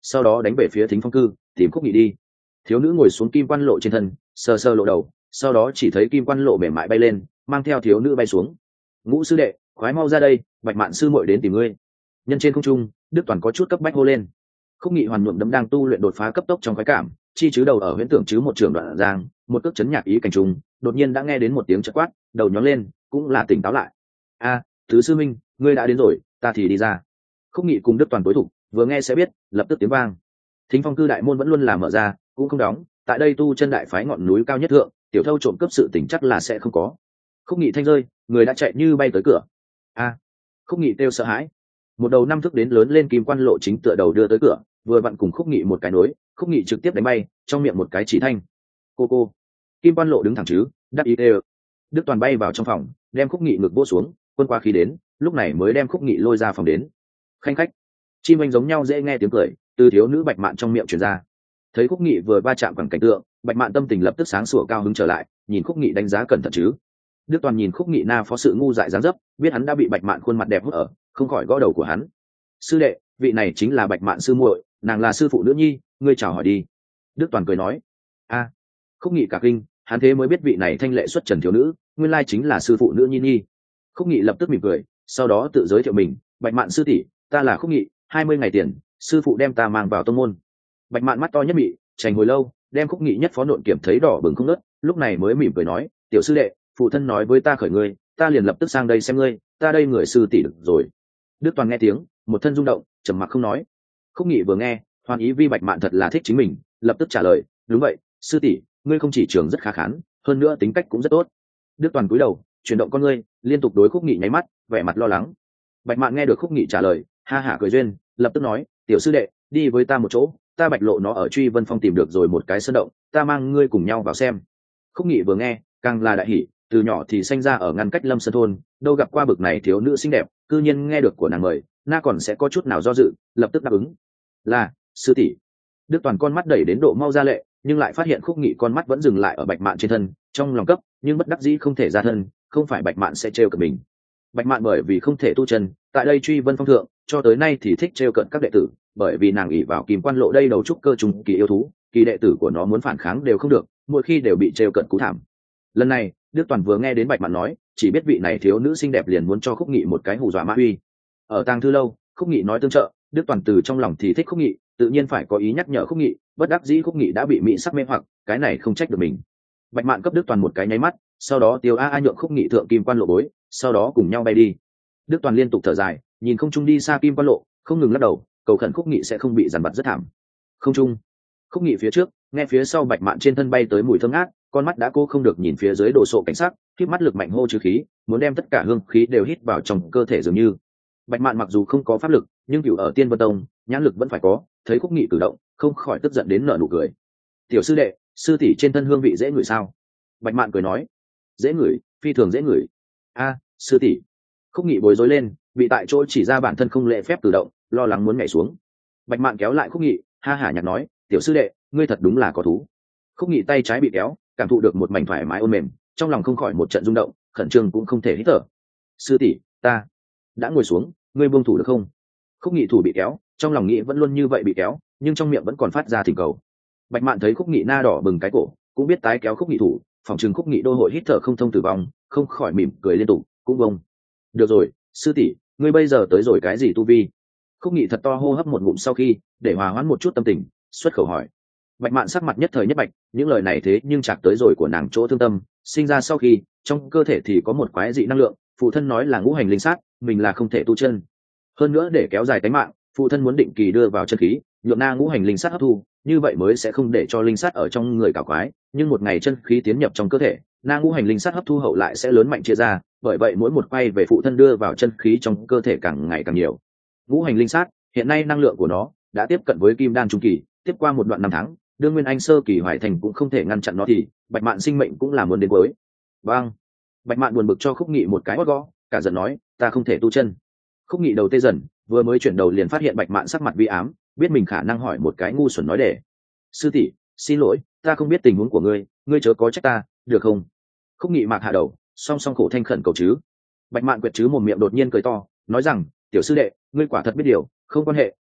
sau đó đánh về phía Thính Phong Cư tìm Khúc Nghị đi. Thiếu nữ ngồi xuống kim quan lộ trên thân, sờ sờ lộ đầu, sau đó chỉ thấy kim quan lộ mềm mại bay lên, mang theo thiếu nữ bay xuống. Ngũ sư đệ, khoái mau ra đây, Bạch Mạn sư muội đến tìm ngươi. Nhân trên không trung, Đức Toàn có chút cấp bách hô lên. Khúc Nghị hoàn nhuộm đấm đang tu luyện đột phá cấp tốc trong khoái cảm, chi chứ đầu ở huyễn tưởng chứ một trường đoạn giang, một cước chấn nhạc ý cảnh trùng, đột nhiên đã nghe đến một tiếng chợt quát, đầu nhón lên, cũng là tỉnh táo lại. A, Tứ sư minh, ngươi đã đến rồi, ta thì đi ra. Khúc Nghị cùng Đức Toàn đối thủ, vừa nghe sẽ biết, lập tức tiếng vang. Thính Phong Cư đại môn vẫn luôn là mở ra, cũng không đóng, tại đây tu chân đại phái ngọn núi cao nhất thượng, tiểu thâu trộm cướp sự tỉnh chắc là sẽ không có. Khúc Nghị thanh rơi, người đã chạy như bay tới cửa. A, Khúc Nghị kêu sợ hãi. Một đầu năm thước đến lớn lên kim quan lộ chính tựa đầu đưa tới cửa, vừa vặn cùng Khúc Nghị một cái nối, Khúc Nghị trực tiếp đánh bay, trong miệng một cái chỉ thanh. Cô cô. Kim quan lộ đứng thẳng chứ, đắc ý kêu. Đức Toàn bay vào trong phòng, đem Khúc Nghị ngực vỗ xuống, quân qua khí đến, lúc này mới đem Khúc Nghị lôi ra phòng đến. Khanh khách. Chim anh giống nhau dễ nghe tiếng cười, từ thiếu nữ Bạch Mạn trong miệng truyền ra. Thấy Khúc Nghị vừa va chạm bằng cảnh tượng, Bạch Mạn tâm tình lập tức sáng sủa cao hứng trở lại, nhìn Khúc Nghị đánh giá cẩn thận chứ. Đức Toàn nhìn Khúc Nghị na phó sự ngu dại dáng dấp, biết hắn đã bị Bạch Mạn khuôn mặt đẹp hút ở, không khỏi gõ đầu của hắn. Sư đệ, vị này chính là Bạch Mạn sư muội, nàng là sư phụ nữ nhi, ngươi chào hỏi đi. Đức Toàn cười nói. A, Khúc Nghị cả kinh, hắn thế mới biết vị này thanh lệ xuất trần thiếu nữ, nguyên lai chính là sư phụ nữ nhi nhi. Khúc Nghị lập tức mỉm cười, sau đó tự giới thiệu mình, Bạch Mạn sư tỷ, ta là Khúc Nghị, hai mươi ngày tiền, sư phụ đem ta mang vào tông môn. Bạch Mạn mắt to nhất mị, trành hồi lâu, đem Khúc Nghị nhất phó nộn kiểm thấy đỏ bừng không nớt, lúc này mới mỉm cười nói, tiểu sư đệ, phụ thân nói với ta khởi ngươi, ta liền lập tức sang đây xem ngươi, ta đây người sư tỷ được rồi. Đức Toàn nghe tiếng, một thân rung động, trầm mặc không nói. Khúc Nghị vừa nghe, hoàn ý vi Bạch Mạn thật là thích chính mình, lập tức trả lời, đúng vậy, sư tỷ, ngươi không chỉ trường rất khá khán, hơn nữa tính cách cũng rất tốt. Đức Toàn cúi đầu, chuyển động con ngươi, liên tục đối Khúc Nghị nháy mắt, vẻ mặt lo lắng. Bạch Mạn nghe được Khúc Nghị trả lời, ha hả cười duyên, lập tức nói, tiểu sư đệ, đi với ta một chỗ, ta Bạch Lộ nó ở Truy Vân Phong tìm được rồi một cái sơn động, ta mang ngươi cùng nhau vào xem. Khúc Nghị vừa nghe, càng là đại hỉ, từ nhỏ thì sinh ra ở ngăn cách Lâm Sơn thôn, đâu gặp qua bực này thiếu nữ xinh đẹp, cư nhiên nghe được của nàng mời, na còn sẽ có chút nào do dự, lập tức đáp ứng. Là, sư tỷ. Đức Toàn con mắt đẩy đến độ mau ra lệ, nhưng lại phát hiện Khúc Nghị con mắt vẫn dừng lại ở Bạch Mạn trên thân, trong lòng cấp, nhưng bất đắc dĩ không thể ra thân, không phải Bạch Mạn sẽ trêu cợt mình. Bạch Mạn bởi vì không thể tu chân, tại đây Truy Vân Phong thượng, cho tới nay thì thích trêu cợt các đệ tử, bởi vì nàng ỷ vào Kim Quan Lộ đây đầu trúc cơ trùng kỳ yêu thú, kỳ đệ tử của nó muốn phản kháng đều không được, mỗi khi đều bị trêu cợt cú thảm. Lần này, Đức Toàn vừa nghe đến Bạch Mạn nói, chỉ biết vị này thiếu nữ xinh đẹp liền muốn cho Khúc Nghị một cái hù dọa ma uy. Ở tang thư lâu, Khúc Nghị nói tương trợ, Đức Toàn từ trong lòng thì thích Khúc Nghị, tự nhiên phải có ý nhắc nhở Khúc Nghị, bất đắc dĩ Khúc Nghị đã bị mỹ sắc mê hoặc, cái này không trách được mình. Bạch Mạn cấp Đức Toàn một cái nháy mắt, sau đó Tiêu A A nhượng Khúc Nghị thượng Kim Quan Lộ bối, sau đó cùng nhau bay đi. Đức Toàn liên tục thở dài, nhìn không trung đi xa Kim Quan Lộ, không ngừng lắc đầu, cầu khẩn Khúc Nghị sẽ không bị giàn vặt rất thảm. Không trung, Khúc Nghị phía trước, nghe phía sau Bạch Mạn trên thân bay tới mùi thơm ngát, con mắt đã cô không được nhìn phía dưới đồ sộ cảnh sắc, khép mắt lực mạnh hô trừ khí, muốn đem tất cả hương khí đều hít vào trong cơ thể dường như. Bạch Mạn mặc dù không có pháp lực, nhưng cửu ở Tiên Vân Tông, nhãn lực vẫn phải có, thấy Khúc Nghị cử động, không khỏi tức giận đến nở nụ cười. Tiểu sư đệ, sư tỷ trên thân hương vị dễ ngửi sao? Bạch Mạn cười nói. Dễ ngửi, phi thường dễ ngửi. A, sư tỷ. Khúc Nghị bối rối lên, bị tại chỗ chỉ ra bản thân không lễ phép cử động, lo lắng muốn nhảy xuống. Bạch Mạn kéo lại Khúc Nghị, ha hả nhạc nói, tiểu sư đệ, ngươi thật đúng là có thú. Khúc Nghị tay trái bị kéo, cảm thụ được một mảnh thoải mái ôn mềm, trong lòng không khỏi một trận rung động, khẩn trương cũng không thể hít thở. Sư tỷ, ta đã ngồi xuống, ngươi buông thủ được không? Khúc Nghị thủ bị kéo, trong lòng nghĩ vẫn luôn như vậy bị kéo, nhưng trong miệng vẫn còn phát ra thỉnh cầu. Bạch Mạn thấy Khúc Nghị na đỏ bừng cái cổ, cũng biết tái kéo Khúc Nghị thủ, phòng trường Khúc Nghị đô hội hít thở không thông tử vong, không khỏi mỉm cười liên tục, cũng bông. Được rồi, sư tỷ, ngươi bây giờ tới rồi cái gì tu vi? Khúc Nghị thật to hô hấp một ngụm sau khi, để hòa hoãn một chút tâm tình, xuất khẩu hỏi. Bạch Mạn sắc mặt nhất thời nhất bạch, những lời này thế nhưng chạc tới rồi của nàng chỗ thương tâm, sinh ra sau khi, trong cơ thể thì có một quái dị năng lượng, phụ thân nói là ngũ hành linh sát, mình là không thể tu chân. Hơn nữa để kéo dài tính mạng, phụ thân muốn định kỳ đưa vào chân khí, nhượng na ngũ hành linh sát hấp thu, như vậy mới sẽ không để cho linh sát ở trong người cảo quái, nhưng một ngày chân khí tiến nhập trong cơ thể, na ngũ hành linh sát hấp thu hậu lại sẽ lớn mạnh chia ra, bởi vậy mỗi một quay về phụ thân đưa vào chân khí trong cơ thể càng ngày càng nhiều. Ngũ hành linh sát, hiện nay năng lượng của nó đã tiếp cận với kim đan trung kỳ, tiếp qua một đoạn năm tháng, đương nguyên anh sơ kỳ hoài thành cũng không thể ngăn chặn nó thì Bạch Mạn sinh mệnh cũng là muốn đến cuối. Bang! Bạch Mạn buồn bực cho Khúc Nghị một cái hót gõ, cả giận nói, ta không thể tu chân. Khúc Nghị đầu tê dần, vừa mới chuyển đầu liền phát hiện Bạch Mạn sắc mặt vi ám, biết mình khả năng hỏi một cái ngu xuẩn nói để. Sư tỷ, xin lỗi, ta không biết tình huống của ngươi, ngươi chớ có trách ta, được không? Khúc Nghị mạc hạ đầu, song song khổ thanh khẩn cầu chứ. Bạch Mạn quyệt chứ một miệng đột nhiên cười to, nói rằng, tiểu sư đệ, ngươi quả thật biết điều, không quan hệ,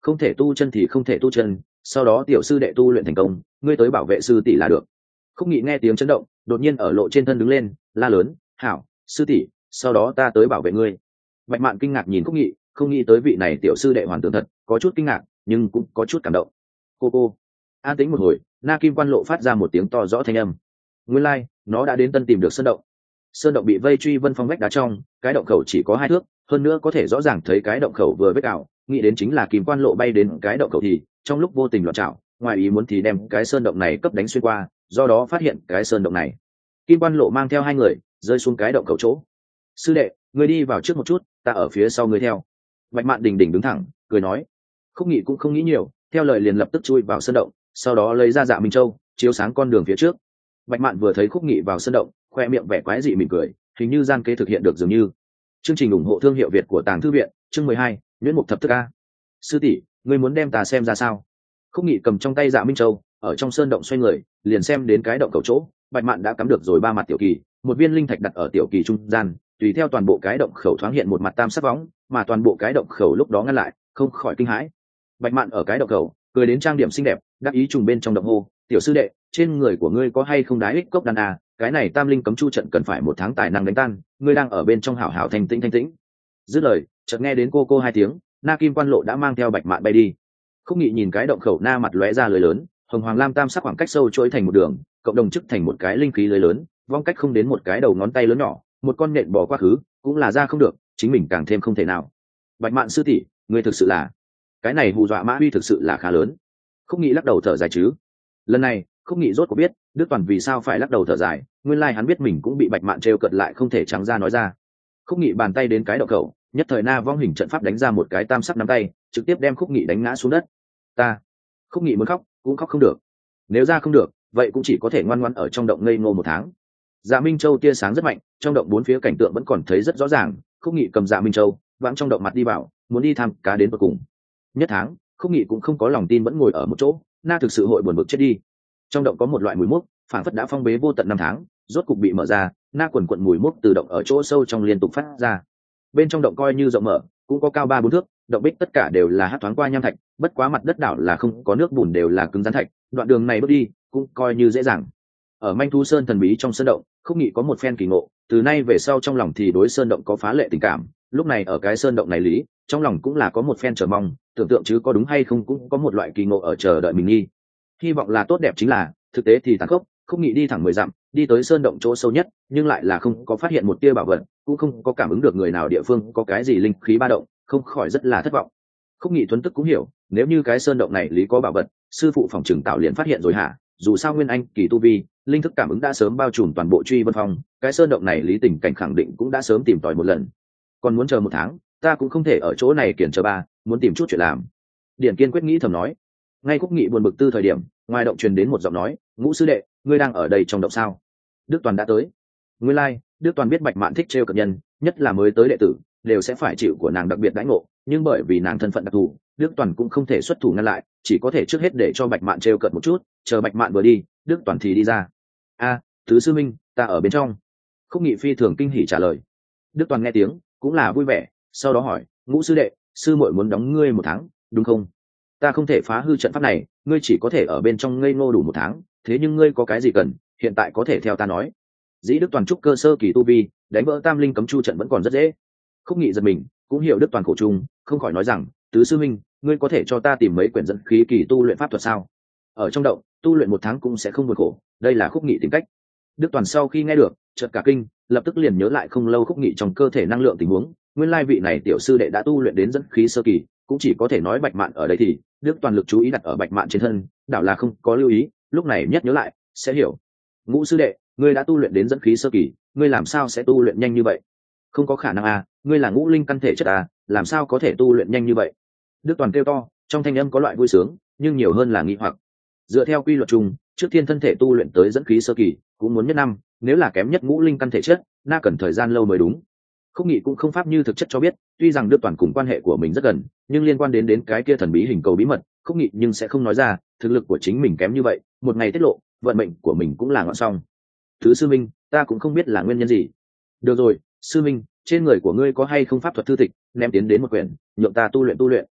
không thể tu chân thì không thể tu chân, sau đó tiểu sư đệ tu luyện thành công, ngươi tới bảo vệ sư tỷ là được. Khúc Nghị nghe tiếng chấn động, đột nhiên ở lộ trên thân đứng lên, la lớn, hảo, sư tỷ, sau đó ta tới bảo vệ ngươi. Bạch Mạn kinh ngạc nhìn Khúc Nghị, không nghĩ tới vị này tiểu sư đệ hoàn tưởng thật, có chút kinh ngạc nhưng cũng có chút cảm động. Cô cô, an tĩnh một hồi, Na Kim Quan Lộ phát ra một tiếng to rõ thanh âm. Nguyên lai, like, nó đã đến tân tìm được sơn động. Sơn động bị vây truy vân phong vách đá trong, cái động khẩu chỉ có hai thước, hơn nữa có thể rõ ràng thấy cái động khẩu vừa vết ảo, nghĩ đến chính là Kim Quan Lộ bay đến cái động khẩu thì trong lúc vô tình loạn trảo, ngoài ý muốn thì đem cái sơn động này cấp đánh xuyên qua, do đó phát hiện cái sơn động này. Kim Quan Lộ mang theo hai người rơi xuống cái động khẩu chỗ. Sư đệ, ngươi đi vào trước một chút, ta ở phía sau ngươi theo. Bạch Mạn đỉnh đỉnh đứng thẳng, cười nói. Khúc Nghị cũng không nghĩ nhiều, theo lời liền lập tức chui vào sơn động, sau đó lấy ra Dạ Minh Châu, chiếu sáng con đường phía trước. Bạch Mạn vừa thấy Khúc Nghị vào sơn động, khoe miệng vẻ quái dị mỉm cười, hình như gian kế thực hiện được dường như. Chương trình ủng hộ thương hiệu Việt của Tàng Thư viện, chương mười hai, Nguyễn Mục Thập Thức A. Sư tỷ, ngươi muốn đem ta xem ra sao? Khúc Nghị cầm trong tay Dạ Minh Châu, ở trong sơn động xoay người, liền xem đến cái động cầu chỗ, Bạch Mạn đã cắm được rồi ba mặt tiểu kỳ, một viên linh thạch đặt ở tiểu kỳ trung gian, tùy theo toàn bộ cái động khẩu thoáng hiện một mặt tam sắc võng, mà toàn bộ cái động khẩu lúc đó ngăn lại, không khỏi kinh hãi. Bạch Mạn ở cái động khẩu, cười đến trang điểm xinh đẹp, đắc ý trùng bên trong động hô, "Tiểu sư đệ, trên người của ngươi có hay không đái ích cốc đan à, cái này Tam Linh cấm chu trận cần phải một tháng tài năng đánh tan, ngươi đang ở bên trong hảo hảo thanh tĩnh thanh tĩnh." Dứt lời, chợt nghe đến cô cô hai tiếng, Na Kim Quan Lộ đã mang theo Bạch Mạn bay đi. Khúc Nghị nhìn cái động khẩu na mặt lóe ra lưới lớn, hồng hoàng lam tam sắc khoảng cách sâu chuỗi thành một đường, cộng đồng chức thành một cái linh khí lưới lớn, vong cách không đến một cái đầu ngón tay lớn nhỏ, một con nện bò qua khứ, cũng là ra không được, chính mình càng thêm không thể nào. Bạch Mạn sư tỷ, ngươi thực sự là, cái này hù dọa Mã Huy thực sự là khá lớn. Khúc Nghị lắc đầu thở dài chứ. Lần này, Khúc Nghị rốt cuộc biết, Đức Toàn vì sao phải lắc đầu thở dài, nguyên lai hắn biết mình cũng bị Bạch Mạn trêu cợt lại không thể trắng ra nói ra. Khúc Nghị bàn tay đến cái động khẩu, nhất thời na vong hình trận pháp đánh ra một cái tam sắc nắm tay, trực tiếp đem Khúc Nghị đánh ngã xuống đất. Ta, Khúc Nghị muốn khóc, cũng khóc không được. Nếu ra không được, vậy cũng chỉ có thể ngoan ngoãn ở trong động ngây ngô một tháng. Dạ Minh Châu tia sáng rất mạnh, trong động bốn phía cảnh tượng vẫn còn thấy rất rõ ràng. Khúc Nghị cầm Dạ Minh Châu, vãng trong động mặt đi vào, muốn đi thăm cá đến cuối cùng. Nhất tháng, Khúc Nghị cũng không có lòng tin vẫn ngồi ở một chỗ, na thực sự hội buồn bực chết đi. Trong động có một loại mùi mốc, phản phất đã phong bế vô tận năm tháng, rốt cục bị mở ra, na quần quận mùi mốc từ động ở chỗ sâu trong liên tục phát ra. Bên trong động coi như rộng mở, cũng có cao ba bốn thước, động bích tất cả đều là hát thoáng qua nham thạch, bất quá mặt đất đảo là không có nước bùn đều là cứng rắn thạch, đoạn đường này bước đi cũng coi như dễ dàng. Ở Manh Thu Sơn thần bí trong sơn động, Khúc Nghị có một phen kỳ ngộ, từ nay về sau trong lòng thì đối sơn động có phá lệ tình cảm, lúc này ở cái sơn động này lý, trong lòng cũng là có một phen chờ mong, tưởng tượng chứ có đúng hay không cũng có một loại kỳ ngộ ở chờ đợi mình nghi. Hy vọng là tốt đẹp chính là, thực tế thì tàn khốc. Khúc Nghị đi thẳng mười dặm, đi tới sơn động chỗ sâu nhất, nhưng lại là không có phát hiện một tia bảo vật, cũng không có cảm ứng được người nào địa phương có cái gì linh khí ba động, không khỏi rất là thất vọng. Khúc Nghị thuấn tức cũng hiểu, nếu như cái sơn động này lý có bảo vật, sư phụ phòng trưởng tạo liền phát hiện rồi hả? Dù sao nguyên anh kỳ tu vi, linh thức cảm ứng đã sớm bao trùm toàn bộ truy vân phong, cái sơn động này lý tình cảnh khẳng định cũng đã sớm tìm tòi một lần. Còn muốn chờ một tháng, ta cũng không thể ở chỗ này kiển chờ ba, muốn tìm chút chuyện làm. Điển Kiên quyết nghĩ thầm nói. Ngay Khúc Nghị buồn bực tư thời điểm, ngoài động truyền đến một giọng nói, "Ngũ sư đệ, ngươi đang ở đây trong động sao?" Đức Toàn đã tới. Nguyên lai, like, Đức Toàn biết Bạch Mạn thích trêu cợt nhân, nhất là mới tới đệ tử, đều sẽ phải chịu của nàng đặc biệt đãi ngộ, nhưng bởi vì nàng thân phận đặc thù, Đức Toàn cũng không thể xuất thủ ngăn lại, chỉ có thể trước hết để cho Bạch Mạn trêu cợt một chút, chờ Bạch Mạn vừa đi, Đức Toàn thì đi ra. "A, tứ sư minh, ta ở bên trong." Khúc Nghị phi thường kinh hỉ trả lời. Đức Toàn nghe tiếng, cũng là vui vẻ, sau đó hỏi, "Ngũ sư đệ, sư muội muốn đóng ngươi một tháng, đúng không?" "Ta không thể phá hư trận pháp này, ngươi chỉ có thể ở bên trong ngây ngô đủ một tháng, thế nhưng ngươi có cái gì cần, hiện tại có thể theo ta nói." Dĩ Đức Toàn trúc cơ sơ kỳ tu vi, đánh vỡ Tam Linh cấm chu trận vẫn còn rất dễ. Khúc Nghị giật mình, cũng hiểu Đức Toàn khổ chung, không khỏi nói rằng, "Tứ sư minh, ngươi có thể cho ta tìm mấy quyển dẫn khí kỳ tu luyện pháp thuật sao? Ở trong động, tu luyện một tháng cũng sẽ không buồn khổ." Đây là Khúc Nghị tìm cách. Đức Toàn sau khi nghe được, chợt cả kinh, lập tức liền nhớ lại không lâu Khúc Nghị trong cơ thể năng lượng tình huống, nguyên lai vị này tiểu sư đệ đã tu luyện đến dẫn khí sơ kỳ, cũng chỉ có thể nói Bạch Mạn ở đây thì, Đức Toàn lực chú ý đặt ở Bạch Mạn trên thân, đảo là không có lưu ý, lúc này nhất nhớ lại, sẽ hiểu. "Ngũ sư đệ, ngươi đã tu luyện đến dẫn khí sơ kỳ, ngươi làm sao sẽ tu luyện nhanh như vậy?" "Không có khả năng à, ngươi là ngũ linh căn thể chất à, làm sao có thể tu luyện nhanh như vậy?" Đức Toàn kêu to, trong thanh âm có loại vui sướng, nhưng nhiều hơn là nghi hoặc. Dựa theo quy luật chung, trước thiên thân thể tu luyện tới dẫn khí sơ kỳ, cũng muốn nhất năm, nếu là kém nhất ngũ linh căn thể chất, na cần thời gian lâu mới đúng. Khúc Nghị cũng không pháp như thực chất cho biết, tuy rằng Đức Toàn cùng quan hệ của mình rất gần, nhưng liên quan đến đến cái kia thần bí hình cầu bí mật, Khúc Nghị nhưng sẽ không nói ra, thực lực của chính mình kém như vậy, một ngày tiết lộ, vận mệnh của mình cũng là ngọn xong. "Thứ sư minh, ta cũng không biết là nguyên nhân gì." "Được rồi, sư minh, trên người của ngươi có hay không pháp thuật thư tịch, ném tiến đến một quyển, nhượng ta tu luyện tu luyện."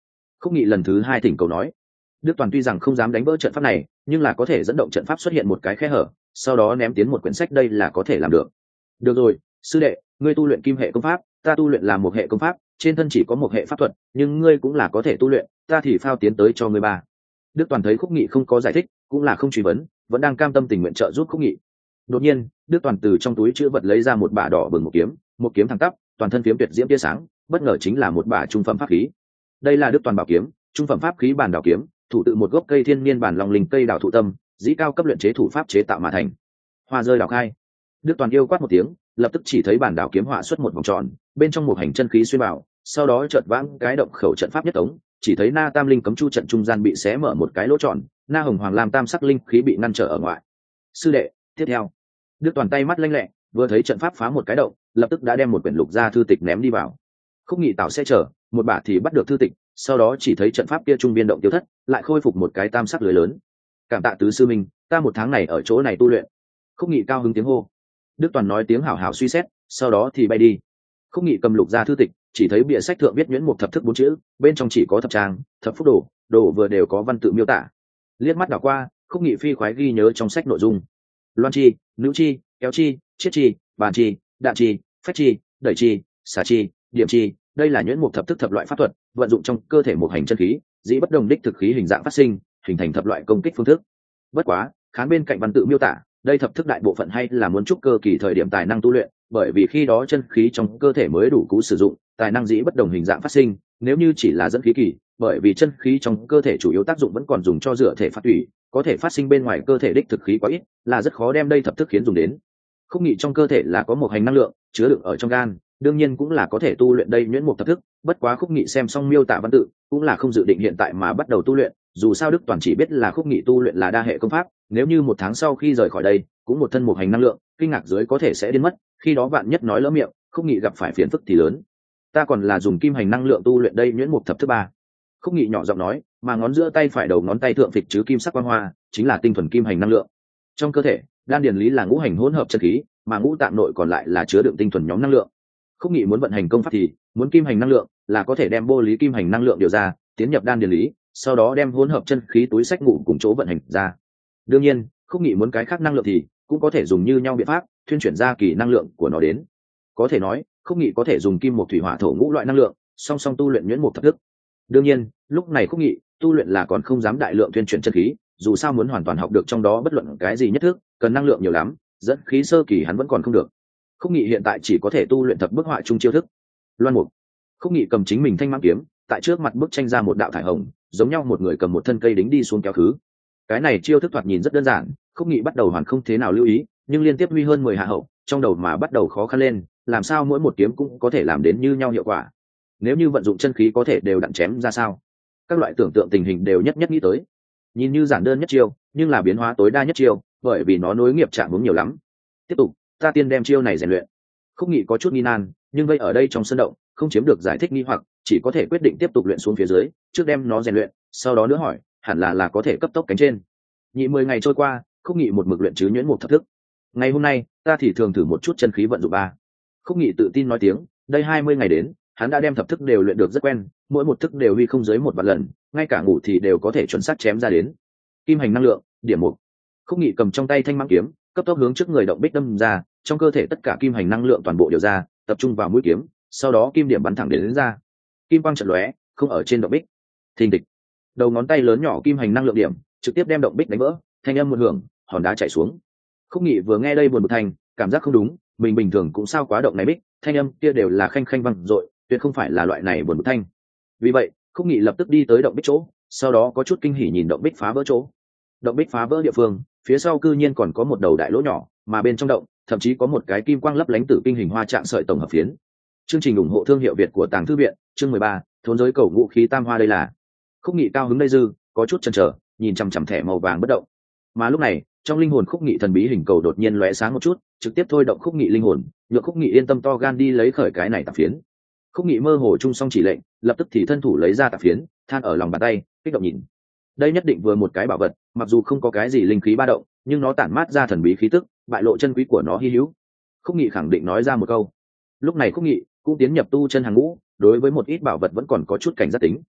Khúc Nghị lần thứ hai thỉnh cầu nói. Đức Toàn tuy rằng không dám đánh vỡ trận pháp này, nhưng là có thể dẫn động trận pháp xuất hiện một cái khe hở, sau đó ném tiến một quyển sách, đây là có thể làm được. Được rồi, sư đệ, ngươi tu luyện kim hệ công pháp, ta tu luyện là một hệ công pháp, trên thân chỉ có một hệ pháp thuật, nhưng ngươi cũng là có thể tu luyện, ta thì phao tiến tới cho ngươi ba. Đức Toàn thấy Khúc Nghị không có giải thích, cũng là không truy vấn, vẫn đang cam tâm tình nguyện trợ giúp Khúc Nghị. Đột nhiên, Đức Toàn từ trong túi chữ vật lấy ra một bả đỏ bừng một kiếm, một kiếm thẳng tắp, toàn thân phiếm tuyệt diễm tia sáng, bất ngờ chính là một bả trung phẩm pháp khí. Đây là Đức Toàn bảo kiếm, trung phẩm pháp khí bản đảo kiếm, thủ tự một gốc cây thiên niên bản long linh cây đảo thụ tâm, dĩ cao cấp luyện chế thủ pháp chế tạo mà thành. Hoa rơi đảo khai. Đức Toàn yêu quát một tiếng, lập tức chỉ thấy bản đảo kiếm họa xuất một vòng tròn, bên trong một hành chân khí xuyên vào, sau đó chợt vãng cái động khẩu trận pháp nhất tống, chỉ thấy na tam linh cấm chu trận trung gian bị xé mở một cái lỗ tròn, na hồng hoàng lam tam sắc linh khí bị ngăn trở ở ngoài. Sư đệ, tiếp theo. Đức Toàn tay mắt lanh lẹ, vừa thấy trận pháp phá một cái động, lập tức đã đem một quyển lục gia thư tịch ném đi vào. Khúc Nghị tạo sẽ chờ, một bả thì bắt được thư tịch, sau đó chỉ thấy trận pháp kia trung biên động tiêu thất, lại khôi phục một cái tam sắc lưới lớn. Cảm tạ tứ sư minh, ta một tháng này ở chỗ này tu luyện. Khúc Nghị cao hứng tiếng hô. Đức Toàn nói tiếng hảo hảo suy xét, sau đó thì bay đi. Khúc Nghị cầm lục gia thư tịch, chỉ thấy bìa sách thượng viết nhuyễn một thập thức bốn chữ, bên trong chỉ có thập trang, thập phúc đồ, đồ vừa đều có văn tự miêu tả. Liếc mắt đảo qua, Khúc Nghị phi khoái ghi nhớ trong sách nội dung. Loan chi, nữ chi, kéo chi, chiết chi, bàn chi, đạn chi, phách chi, đẩy chi, xả chi, điểm chi, đây là nhuyễn một thập thức thập loại pháp thuật, vận dụng trong cơ thể một hành chân khí, dĩ bất đồng đích thực khí hình dạng phát sinh, hình thành thập loại công kích phương thức. Bất quá, khán bên cạnh văn tự miêu tả, đây thập thức đại bộ phận hay là muốn trúc cơ kỳ thời điểm tài năng tu luyện, bởi vì khi đó chân khí trong cơ thể mới đủ cú sử dụng, tài năng dĩ bất đồng hình dạng phát sinh, nếu như chỉ là dẫn khí kỳ, bởi vì chân khí trong cơ thể chủ yếu tác dụng vẫn còn dùng cho rửa thể phát thủy, có thể phát sinh bên ngoài cơ thể đích thực khí quá ít, là rất khó đem đây thập thức khiến dùng đến. Khúc Nghị trong cơ thể là có một hành năng lượng chứa đựng ở trong gan, đương nhiên cũng là có thể tu luyện đây nhuyễn một thập thức, bất quá Khúc Nghị xem xong miêu tả văn tự, cũng là không dự định hiện tại mà bắt đầu tu luyện, dù sao Đức Toàn chỉ biết là Khúc Nghị tu luyện là đa hệ công pháp, nếu như một tháng sau khi rời khỏi đây, cũng một thân một hành năng lượng, kinh ngạc dưới có thể sẽ điên mất, khi đó bạn nhất nói lỡ miệng, Khúc Nghị gặp phải phiền phức thì lớn. Ta còn là dùng kim hành năng lượng tu luyện đây nhuyễn một thập thức ba. Khúc Nghị nhỏ giọng nói, mà ngón giữa tay phải đầu ngón tay thượng phịch chứ kim sắc quang hoa, chính là tinh thuần kim hành năng lượng. Trong cơ thể, đan điền lý là ngũ hành hỗn hợp chân khí, mà ngũ tạng nội còn lại là chứa đựng tinh thuần nhóm năng lượng. Khúc Nghị muốn vận hành công pháp thì muốn kim hành năng lượng, là có thể đem vô lý kim hành năng lượng điều ra, tiến nhập đan điền lý, sau đó đem hỗn hợp chân khí túi sách ngủ cùng chỗ vận hành ra. Đương nhiên, Khúc Nghị muốn cái khác năng lượng thì cũng có thể dùng như nhau biện pháp, thuyên chuyển ra kỳ năng lượng của nó đến. Có thể nói, Khúc Nghị có thể dùng kim một thủy hỏa thổ ngũ loại năng lượng, song song tu luyện nhuyễn một thập thức. Đương nhiên, lúc này Khúc Nghị tu luyện là còn không dám đại lượng thuyên chuyển chân khí, dù sao muốn hoàn toàn học được trong đó bất luận cái gì nhất thức, cần năng lượng nhiều lắm, dẫn khí sơ kỳ hắn vẫn còn không được. Khúc Nghị hiện tại chỉ có thể tu luyện thập bức họa trung chiêu thức. Loan mục. Khúc Nghị cầm chính mình thanh mãng kiếm, tại trước mặt bức tranh ra một đạo thải hồng, giống nhau một người cầm một thân cây đính đi xuống kéo khứ. Cái này chiêu thức thoạt nhìn rất đơn giản, Khúc Nghị bắt đầu hoàn không thế nào lưu ý, nhưng liên tiếp huy hơn mười hạ hậu, trong đầu mà bắt đầu khó khăn lên, làm sao mỗi một kiếm cũng có thể làm đến như nhau hiệu quả. Nếu như vận dụng chân khí có thể đều đặn chém ra sao? Các loại tưởng tượng tình hình đều nhất nhất nghĩ tới. Nhìn như giản đơn nhất chiêu, nhưng là biến hóa tối đa nhất chiêu, bởi vì nó nối nghiệp chạm hướng nhiều lắm. Tiếp tục, ta tiên đem chiêu này rèn luyện. Khúc Nghị có chút nghi nan, nhưng vây ở đây trong sân động, không chiếm được giải thích nghi hoặc, chỉ có thể quyết định tiếp tục luyện xuống phía dưới, trước đem nó rèn luyện, sau đó nữa hỏi, hẳn là là có thể cấp tốc cánh trên. Nhị mười ngày trôi qua, Khúc Nghị một mực luyện chứ nhuyễn một thập thức. Ngày hôm nay, ta thì thường thử một chút chân khí vận dụng ba. Khúc Nghị tự tin nói tiếng, đây hai mươi ngày đến, hắn đã đem thập thức đều luyện được rất quen, mỗi một thức đều huy không dưới một vạn lần, ngay cả ngủ thì đều có thể chuẩn xác chém ra đến. Kim hành năng lượng, điểm một. Khúc Nghị cầm trong tay thanh mãng kiếm, cấp tốc hướng trước người động bích đâm ra, trong cơ thể tất cả kim hành năng lượng toàn bộ điều ra, tập trung vào mũi kiếm, sau đó kim điểm bắn thẳng đến, đến ra. Kim quang chợt lóe, không ở trên động bích. Thình thịch. Đầu ngón tay lớn nhỏ kim hành năng lượng điểm, trực tiếp đem động bích đánh vỡ, thanh âm một hưởng, hòn đá chảy xuống. Khúc Nghị vừa nghe đây buồn một thanh, cảm giác không đúng, mình bình thường cũng sao quá động này bích, thanh âm kia đều là khanh khanh vang dội, tuyệt không phải là loại này buồn một thanh. Vì vậy, Khúc Nghị lập tức đi tới động bích chỗ, sau đó có chút kinh hỉ nhìn động bích phá vỡ chỗ. Động bích phá vỡ địa phương, phía sau cư nhiên còn có một đầu đại lỗ nhỏ, mà bên trong động thậm chí có một cái kim quang lấp lánh tử kinh hình hoa trạng sợi tổng hợp phiến. Chương trình ủng hộ thương hiệu Việt của Tàng Thư viện, chương mười ba, thốn giới cầu vũ khí tam hoa đây là. Khúc Nghị cao hứng đây dư, có chút chần chờ, nhìn chằm chằm thẻ màu vàng bất động. Mà lúc này, trong linh hồn Khúc Nghị thần bí hình cầu đột nhiên lóe sáng một chút, trực tiếp thôi động Khúc Nghị linh hồn, nhượng Khúc Nghị yên tâm to gan đi lấy khởi cái này tạp phiến. Khúc Nghị mơ hồ trung xong chỉ lệnh, lập tức thì thân thủ lấy ra tạp phiến, than ở lòng bàn tay, kích động nhìn. Đây nhất định vừa một cái bảo vật, mặc dù không có cái gì linh khí ba động, nhưng nó tản mát ra thần bí khí tức, bại lộ chân quý của nó hi hữu. Khúc Nghị khẳng định nói ra một câu. Lúc này Khúc Nghị cũng tiến nhập tu chân hàng ngũ, đối với một ít bảo vật vẫn còn có chút cảnh giác tính.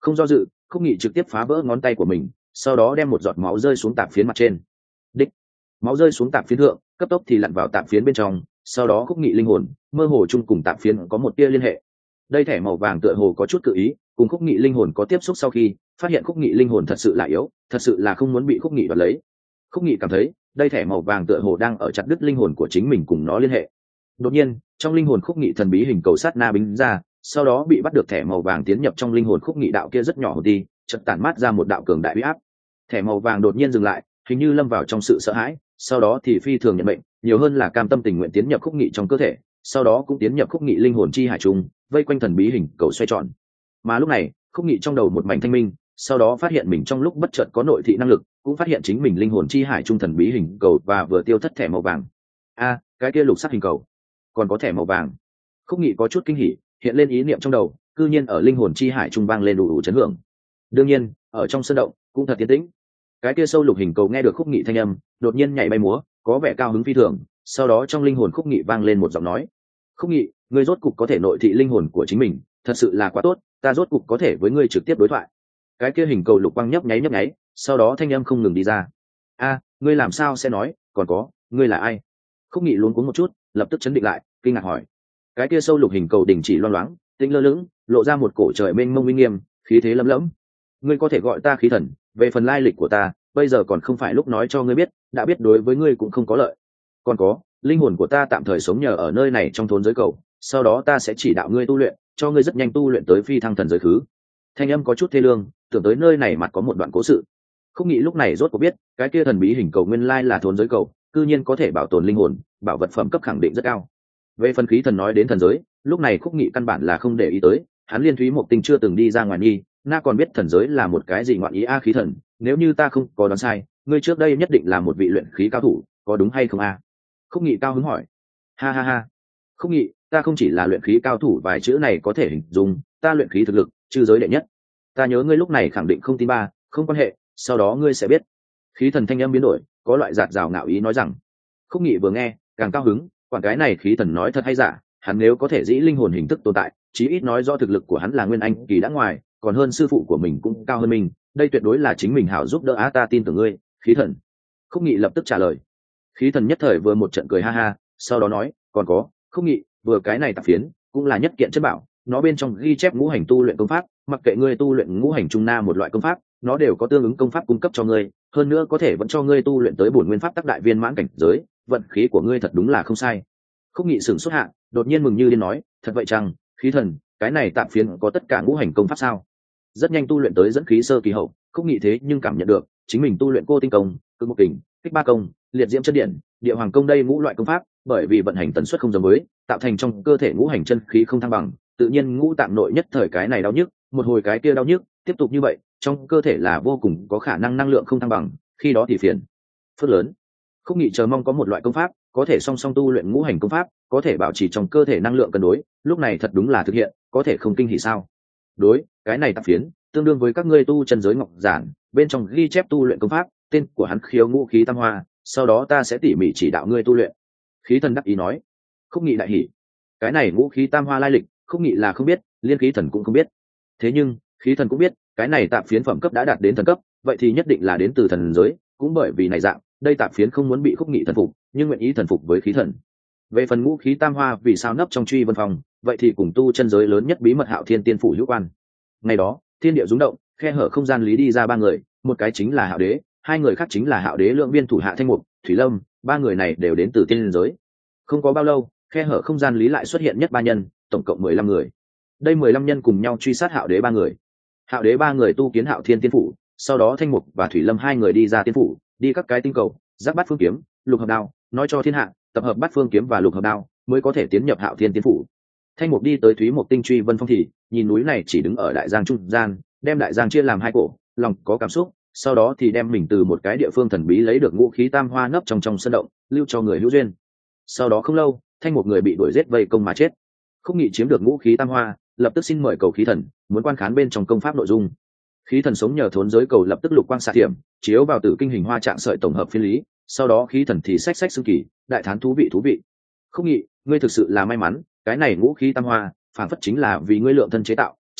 Không do dự, Khúc Nghị trực tiếp phá vỡ ngón tay của mình, sau đó đem một giọt máu rơi xuống tạp phiến mặt trên. Đích, máu rơi xuống tạp phiến thượng, cấp tốc thì lặn vào tạp phiến bên trong, sau đó Khúc Nghị linh hồn mơ hồ chung cùng tạp phiến có một tia liên hệ. Đây thẻ màu vàng tựa hồ có chút cự ý, cùng Khúc Nghị linh hồn có tiếp xúc, sau khi phát hiện Khúc Nghị linh hồn thật sự là yếu, thật sự là không muốn bị Khúc Nghị đoạt lấy. Khúc Nghị cảm thấy đây thẻ màu vàng tựa hồ đang ở chặt đứt linh hồn của chính mình cùng nó liên hệ. Đột nhiên, trong linh hồn Khúc Nghị thần bí hình cầu sát na bính ra, sau đó bị bắt được thẻ màu vàng tiến nhập trong linh hồn Khúc Nghị đạo kia rất nhỏ hồn đi, chợt tản mát ra một đạo cường đại uy áp. Thẻ màu vàng đột nhiên dừng lại, hình như lâm vào trong sự sợ hãi, sau đó thì phi thường nhận mệnh, nhiều hơn là cam tâm tình nguyện tiến nhập Khúc Nghị trong cơ thể, sau đó cũng tiến nhập Khúc Nghị linh hồn chi hải trùng, vây quanh thần bí hình cầu xoay tròn. Mà lúc này, Khúc Nghị trong đầu một mảnh thanh minh, sau đó phát hiện mình trong lúc bất chợt có nội thị năng lực, cũng phát hiện chính mình linh hồn chi hải trung thần bí hình cầu và vừa tiêu thất thẻ màu vàng. A, cái kia lục sắc hình cầu, còn có thẻ màu vàng. Khúc Nghị có chút kinh hỉ, hiện lên ý niệm trong đầu, cư nhiên ở linh hồn chi hải trung vang lên đủ đủ chấn hưởng. Đương nhiên, ở trong sân động cũng thật tiến tĩnh. Cái kia sâu lục hình cầu nghe được Khúc Nghị thanh âm, đột nhiên nhảy bay múa, có vẻ cao hứng phi thường, sau đó trong linh hồn Khúc Nghị vang lên một giọng nói. Khúc Nghị, ngươi rốt cục có thể nội thị linh hồn của chính mình, thật sự là quá tốt, ta rốt cục có thể với ngươi trực tiếp đối thoại. Cái kia hình cầu lục quang nhấp nháy nhấp nháy, sau đó thanh âm không ngừng đi ra. A, ngươi làm sao sẽ nói, còn có, ngươi là ai? Khúc Nghị luống cuống một chút, lập tức chấn định lại, kinh ngạc hỏi. Cái kia sâu lục hình cầu đình chỉ loang loáng, tĩnh lơ lửng, lộ ra một cổ trời mênh mông uy nghiêm, khí thế lấm lẫm. Ngươi có thể gọi ta khí thần, về phần lai lịch của ta, bây giờ còn không phải lúc nói cho ngươi biết, đã biết đối với ngươi cũng không có lợi. Còn có, linh hồn của ta tạm thời sống nhờ ở nơi này trong thốn giới cầu, sau đó ta sẽ chỉ đạo ngươi tu luyện, cho ngươi rất nhanh tu luyện tới phi thăng thần giới khứ. Thanh âm có chút thê lương, tưởng tới nơi này mặt có một đoạn cố sự. Khúc Nghị lúc này rốt cuộc biết, cái kia thần bí hình cầu nguyên lai là thốn giới cầu, cư nhiên có thể bảo tồn linh hồn, bảo vật phẩm cấp khẳng định rất cao. Về phần khí thần nói đến thần giới, lúc này Khúc Nghị căn bản là không để ý tới, hắn liên thúy một tình chưa từng đi ra ngoài nghi, na còn biết thần giới là một cái gì ngoạn ý a. Khí thần, nếu như ta không có đoán sai, ngươi trước đây nhất định là một vị luyện khí cao thủ, có đúng hay không a? Khúc Nghị cao hứng hỏi. Ha ha ha. Khúc Nghị, ta không chỉ là luyện khí cao thủ vài chữ này có thể hình dung, ta luyện khí thực lực chư giới đệ nhất. Ta nhớ ngươi lúc này khẳng định không tin ba, không quan hệ, sau đó ngươi sẽ biết. Khí thần thanh âm biến đổi, có loại giạt rào ngạo ý nói rằng. Khúc Nghị vừa nghe càng cao hứng, quản cái này khí thần nói thật hay giả, hắn nếu có thể dĩ linh hồn hình thức tồn tại, chí ít nói do thực lực của hắn là nguyên anh kỳ đã ngoài, còn hơn sư phụ của mình cũng cao hơn mình, đây tuyệt đối là chính mình hảo giúp đỡ á. Ta tin tưởng ngươi, khí thần. Khúc Nghị lập tức trả lời. Khí thần nhất thời vừa một trận cười ha ha, sau đó nói, còn có, Khúc Nghị, vừa cái này tạp phiến cũng là nhất kiện chất bảo, nó bên trong ghi chép ngũ hành tu luyện công pháp, mặc kệ ngươi tu luyện ngũ hành trung na một loại công pháp, nó đều có tương ứng công pháp cung cấp cho ngươi, hơn nữa có thể vẫn cho ngươi tu luyện tới bổn nguyên pháp tác đại viên mãn cảnh giới, vận khí của ngươi thật đúng là không sai. Khúc Nghị sửng sốt hạ, đột nhiên mừng như điên nói, thật vậy chăng, khí thần, cái này tạp phiến có tất cả ngũ hành công pháp sao? Rất nhanh tu luyện tới dẫn khí sơ kỳ hậu, Khúc Nghị thế nhưng cảm nhận được chính mình tu luyện cô tinh công, cực một kình, kích ba công, liệt diễm chân điện, địa hoàng công đây ngũ loại công pháp, bởi vì vận hành tần suất không giống với, tạo thành trong cơ thể ngũ hành chân khí không thăng bằng, tự nhiên ngũ tạng nội nhất thời cái này đau nhức, một hồi cái kia đau nhức, tiếp tục như vậy, trong cơ thể là vô cùng có khả năng năng lượng không thăng bằng, khi đó thì phiền phức lớn. Khúc Nghị chờ mong có một loại công pháp có thể song song tu luyện ngũ hành công pháp, có thể bảo trì trong cơ thể năng lượng cân đối, lúc này thật đúng là thực hiện, có thể không kinh hỉ sao? Đối, cái này tạp phiến tương đương với các ngươi tu chân giới ngọc giản, bên trong ghi chép tu luyện công pháp, tên của hắn khiếu ngũ khí tam hoa, sau đó ta sẽ tỉ mỉ chỉ đạo ngươi tu luyện. Khí thần đắc ý nói. Khúc Nghị đại hỉ. Cái này ngũ khí tam hoa lai lịch, Khúc Nghị là không biết, liên khí thần cũng không biết. Thế nhưng, khí thần cũng biết, cái này tạp phiến phẩm cấp đã đạt đến thần cấp, vậy thì nhất định là đến từ thần giới, cũng bởi vì này dạng, đây tạp phiến không muốn bị Khúc Nghị thần phục, nhưng nguyện ý thần phục với khí thần. Về phần ngũ khí tam hoa vì sao nấp trong truy vân phòng, vậy thì cùng tu chân giới lớn nhất bí mật Hạo Thiên tiên phủ hữu quan. Ngày đó, thiên địa rung động, khe hở không gian lý đi ra ba người, một cái chính là Hạo Đế, hai người khác chính là Hạo Đế lượng viên thủ hạ Thanh Mục, Thủy Lâm, ba người này đều đến từ tiên giới. Không có bao lâu, khe hở không gian lý lại xuất hiện nhất ba nhân, tổng cộng mười lăm người. Đây mười lăm nhân cùng nhau truy sát Hạo Đế ba người. Hạo Đế ba người tu kiến Hạo Thiên tiên phủ, sau đó Thanh Mục và Thủy Lâm hai người đi ra tiên phủ, đi các cái tinh cầu, giáp bát phương kiếm, lục hợp đao, nói cho thiên hạ, tập hợp bát phương kiếm và lục hợp đao mới có thể tiến nhập Hạo Thiên tiên phủ. Thanh Mục đi tới Thúy Mộc tinh truy vân phong thì nhìn núi này chỉ đứng ở đại giang trung gian, đem đại giang chia làm hai cổ, lòng có cảm xúc, sau đó thì đem mình từ một cái địa phương thần bí lấy được ngũ khí tam hoa nấp trong trong sân động, lưu cho người hữu duyên. Sau đó không lâu, Thanh Mục người bị đuổi giết vây công mà chết. Khúc Nghị chiếm được ngũ khí tam hoa, lập tức xin mời cầu khí thần, muốn quan khán bên trong công pháp nội dung. Khí thần sống nhờ thốn giới cầu lập tức lục quang xạ thiểm, chiếu vào tử kinh hình hoa trạng sợi tổng hợp phiên lý, sau đó khí thần thì sách sách xương kỳ, đại thán thú vị thú vị. Khúc Nghị, ngươi thực sự là may mắn, cái này ngũ khí tam hoa, phản phất chính là vì ngươi lượng thân chế tạo,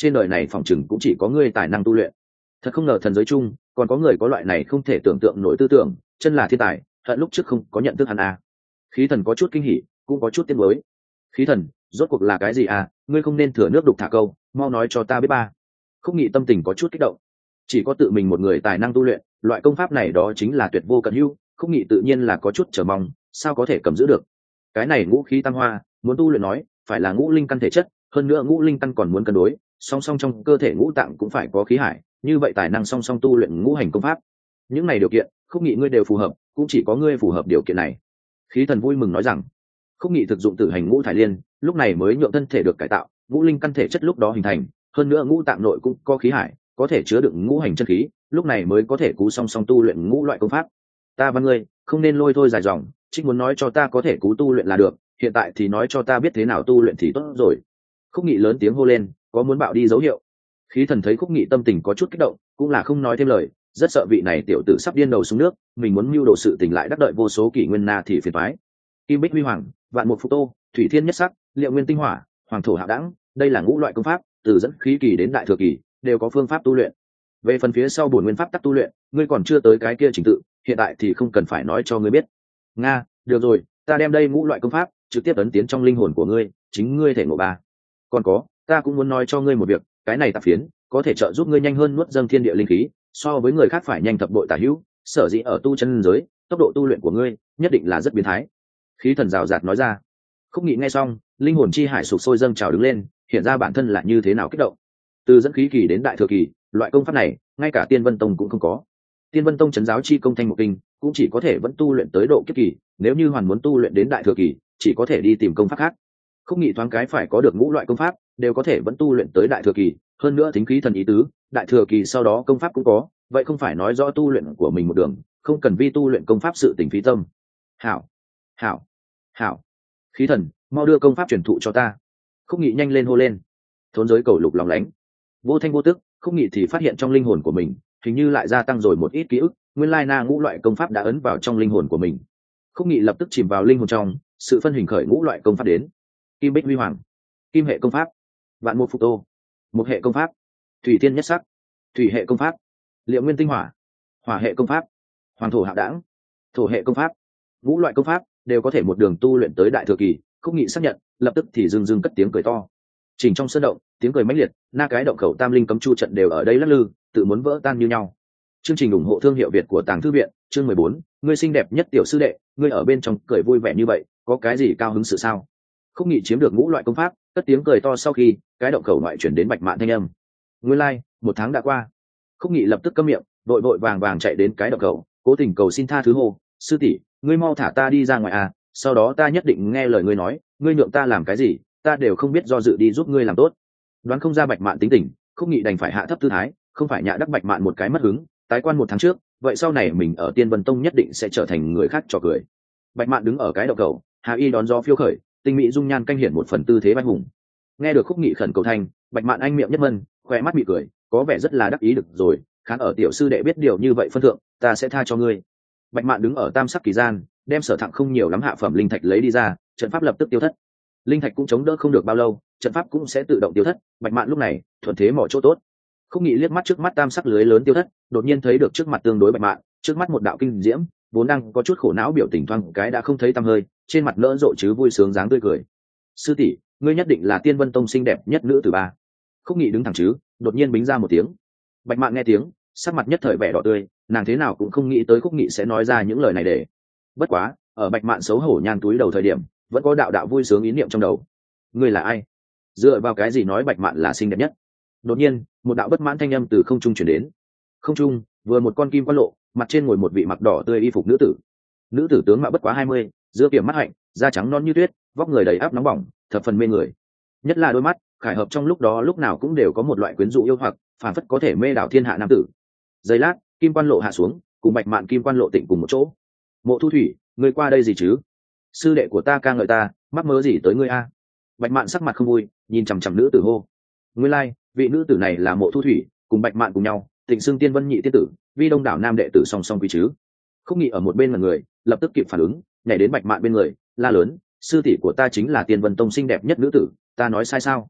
trên đời này phỏng chừng cũng chỉ có ngươi tài năng tu luyện. Thật không ngờ thần giới chung còn có người có loại này không thể tưởng tượng nổi tư tưởng, chân là thiên tài, hận lúc trước không có nhận thức hắn à. Khí thần có chút kinh hỉ, cũng có chút tiếc nuối. Khí thần, rốt cuộc là cái gì à, ngươi không nên thừa nước đục thả câu, mau nói cho ta biết ba. Khúc Nghị tâm tình có chút kích động. Chỉ có tự mình một người tài năng tu luyện loại công pháp này, đó chính là tuyệt vô cận hữu. Khúc Nghị tự nhiên là có chút chờ mong, sao có thể cầm giữ được cái này ngũ khí tam hoa. Muốn tu luyện nói phải là ngũ linh căn thể chất, hơn nữa ngũ linh căn còn muốn cân đối, song song trong cơ thể ngũ tạng cũng phải có khí hải, như vậy tài năng song song tu luyện ngũ hành công pháp. Những này điều kiện Khúc Nghị ngươi đều phù hợp, cũng chỉ có ngươi phù hợp điều kiện này. Khí thần vui mừng nói rằng Khúc Nghị thực dụng tử hành ngũ thải liên, lúc này mới nhượng thân thể được cải tạo, ngũ linh căn thể chất lúc đó hình thành, hơn nữa ngũ tạng nội cũng có khí hải, có thể chứa đựng ngũ hành chân khí, lúc này mới có thể cú song song tu luyện ngũ loại công pháp. Ta văn ngươi không nên lôi thôi dài dòng, trích muốn nói cho ta có thể cú tu luyện là được, hiện tại thì nói cho ta biết thế nào tu luyện thì tốt rồi. Khúc Nghị lớn tiếng hô lên, có muốn bạo đi dấu hiệu. Khí thần thấy Khúc Nghị tâm tình có chút kích động, cũng là không nói thêm lời, rất sợ vị này tiểu tử sắp điên đầu xuống nước, mình muốn mưu đồ sự tình lại đắc đợi vô số kỷ nguyên na thì phiền toái. Kim bích huy hoàng, vạn mục phục tô, thủy thiên nhất sắc, liệu nguyên tinh hỏa, hoàng thổ hạo đẳng, đây là ngũ loại công pháp, từ dẫn khí kỳ đến đại thừa kỳ đều có phương pháp tu luyện. Về phần phía sau bổn nguyên pháp tắc tu luyện, ngươi còn chưa tới cái kia trình tự, hiện tại thì không cần phải nói cho ngươi biết. Nga, được rồi, ta đem đây ngũ loại công pháp trực tiếp ấn tiến trong linh hồn của ngươi, chính ngươi thể ngộ ba. Còn có, ta cũng muốn nói cho ngươi một việc, cái này tạp phiến có thể trợ giúp ngươi nhanh hơn nuốt dâng thiên địa linh khí, so với người khác phải nhanh thập bội tả hữu, sở dĩ ở tu chân giới, tốc độ tu luyện của ngươi nhất định là rất biến thái. Khí thần rào rạt nói ra. Khúc Nghị nghe xong, linh hồn chi hải sụp sôi dâng trào đứng lên, hiện ra bản thân là như thế nào kích động. Từ dẫn khí kỳ đến đại thừa kỳ, loại công pháp này ngay cả Tiên Vân Tông cũng không có. Tiên Vân Tông trấn giáo chi công thanh một kinh cũng chỉ có thể vẫn tu luyện tới độ kiếp kỳ, nếu như hoàn muốn tu luyện đến đại thừa kỳ chỉ có thể đi tìm công pháp khác. Khúc Nghị thoáng cái phải có được ngũ loại công pháp đều có thể vẫn tu luyện tới đại thừa kỳ, hơn nữa thính khí thần ý tứ, đại thừa kỳ sau đó công pháp cũng có, vậy không phải nói rõ tu luyện của mình một đường không cần vi tu luyện công pháp sự tình phí tâm. Hảo, hảo, hảo, khí thần, mau đưa công pháp truyền thụ cho ta. Khúc Nghị nhanh lên hô lên. Thốn giới cầu lục lòng lánh, vô thanh vô tức, Khúc Nghị thì phát hiện trong linh hồn của mình hình như lại gia tăng rồi một ít ký ức, nguyên lai na ngũ loại công pháp đã ấn vào trong linh hồn của mình. Khúc Nghị lập tức chìm vào linh hồn trong, sự phân hình khởi ngũ loại công pháp đến. Kim bích huy hoàng, kim hệ công pháp. Vạn mục phục tô, một hệ công pháp. Thủy thiên nhất sắc, thủy hệ công pháp. Liệu nguyên tinh hỏa, hỏa hệ công pháp. Hoàng thổ hạo đẳng, thổ hệ công pháp. Ngũ loại công pháp đều có thể một đường tu luyện tới đại thừa kỳ. Khúc Nghị xác nhận, lập tức thì dưng dưng cất tiếng cười to. Chỉnh trong sơn động, tiếng cười mãnh liệt, na cái động khẩu tam linh cấm chu trận đều ở đây lắc lư, tự muốn vỡ tan như nhau. Chương trình ủng hộ thương hiệu Việt của Tàng Thư viện, chương mười bốn, ngươi xinh đẹp nhất tiểu sư đệ, ngươi ở bên trong cười vui vẻ như vậy, có cái gì cao hứng sự sao? Khúc Nghị chiếm được ngũ loại công pháp, cất tiếng cười to sau khi, cái động khẩu ngoại chuyển đến Bạch Mạn thanh âm. Nguyên lai, like, một tháng đã qua. Khúc Nghị lập tức câm miệng, vội vội vàng vàng chạy đến cái động khẩu, cố tình cầu xin tha thứ hô, sư tỷ, ngươi mau thả ta đi ra ngoài à, sau đó ta nhất định nghe lời ngươi nói, ngươi nhượng ta làm cái gì, ta đều không biết do dự đi giúp ngươi làm tốt. Đoán không ra Bạch Mạn tính tình, Khúc Nghị đành phải hạ thấp tư thái, không phải nhạ đắc Bạch Mạn một cái mất hứng, tái quan một tháng trước, vậy sau này mình ở Tiên Vân Tông nhất định sẽ trở thành người khác trò cười. Bạch Mạn đứng ở cái động cầu, Hà Y đón gió phiêu khởi, tinh mỹ dung nhan canh hiển một phần tư thế bạch hùng. Nghe được Khúc Nghị khẩn cầu thanh, Bạch Mạn anh miệng nhất mân, khóe mắt bị cười, có vẻ rất là đắc ý. Được rồi, khán ở tiểu sư đệ biết điều như vậy phân thượng, ta sẽ tha cho ngươi. Bạch Mạn đứng ở tam sắc kỳ gian, đem sở thặng không nhiều lắm hạ phẩm linh thạch lấy đi ra, trận pháp lập tức tiêu thất. Linh thạch cũng chống đỡ không được bao lâu, trận pháp cũng sẽ tự động tiêu thất. Bạch Mạn lúc này thuận thế mỏ chỗ tốt. Khúc Nghị liếc mắt trước mắt tam sắc lưới lớn tiêu thất, đột nhiên thấy được trước mặt tương đối Bạch Mạn, trước mắt một đạo kinh diễm, vốn đang có chút khổ não biểu tình thoáng cái đã không thấy tăm hơi, trên mặt nỡ rộ chứ vui sướng dáng tươi cười. Sư tỷ, ngươi nhất định là Tiên Vân Tông xinh đẹp nhất nữ từ ba. Khúc Nghị đứng thẳng chứ, đột nhiên bính ra một tiếng. Bạch Mạn nghe tiếng, sắc mặt nhất thời vẻ đỏ tươi, nàng thế nào cũng không nghĩ tới Khúc Nghị sẽ nói ra những lời này để. Bất quá, ở Bạch Mạn xấu hổ nhan túi đầu thời điểm, vẫn có đạo đạo vui sướng ý niệm trong đầu. Ngươi là ai? Dựa vào cái gì nói Bạch Mạn là xinh đẹp nhất? Đột nhiên, một đạo bất mãn thanh âm từ không trung truyền đến. Không trung, vừa một con kim quan lộ, mặt trên ngồi một vị mặc đỏ tươi y phục nữ tử. Nữ tử tướng mạo bất quá hai mươi, giữa kiểm mắt hạnh, da trắng non như tuyết, vóc người đầy áp nóng bỏng, thập phần mê người. Nhất là đôi mắt, khải hợp trong lúc đó lúc nào cũng đều có một loại quyến rũ yêu hoặc, phản phất có thể mê đảo thiên hạ nam tử. Giây lát, kim quan lộ hạ xuống, cùng Bạch Mạn kim quan lộ tịnh cùng một chỗ. Mộ Thu Thủy, ngươi qua đây gì chứ? Sư đệ của ta ca ngợi ta, mắc mớ gì tới ngươi a? Bạch Mạn sắc mặt không vui, nhìn chằm chằm nữ tử hô. Nguyên lai, like, vị nữ tử này là Mộ Thu Thủy, cùng Bạch Mạn cùng nhau, Tịnh xưng Tiên Vân nhị tiên tử, vi đông đảo nam đệ tử song song quý chứ. Khúc Nghị ở một bên là người, lập tức kịp phản ứng, nhảy đến Bạch Mạn bên người, la lớn, sư tỷ của ta chính là Tiên Vân Tông xinh đẹp nhất nữ tử, ta nói sai sao?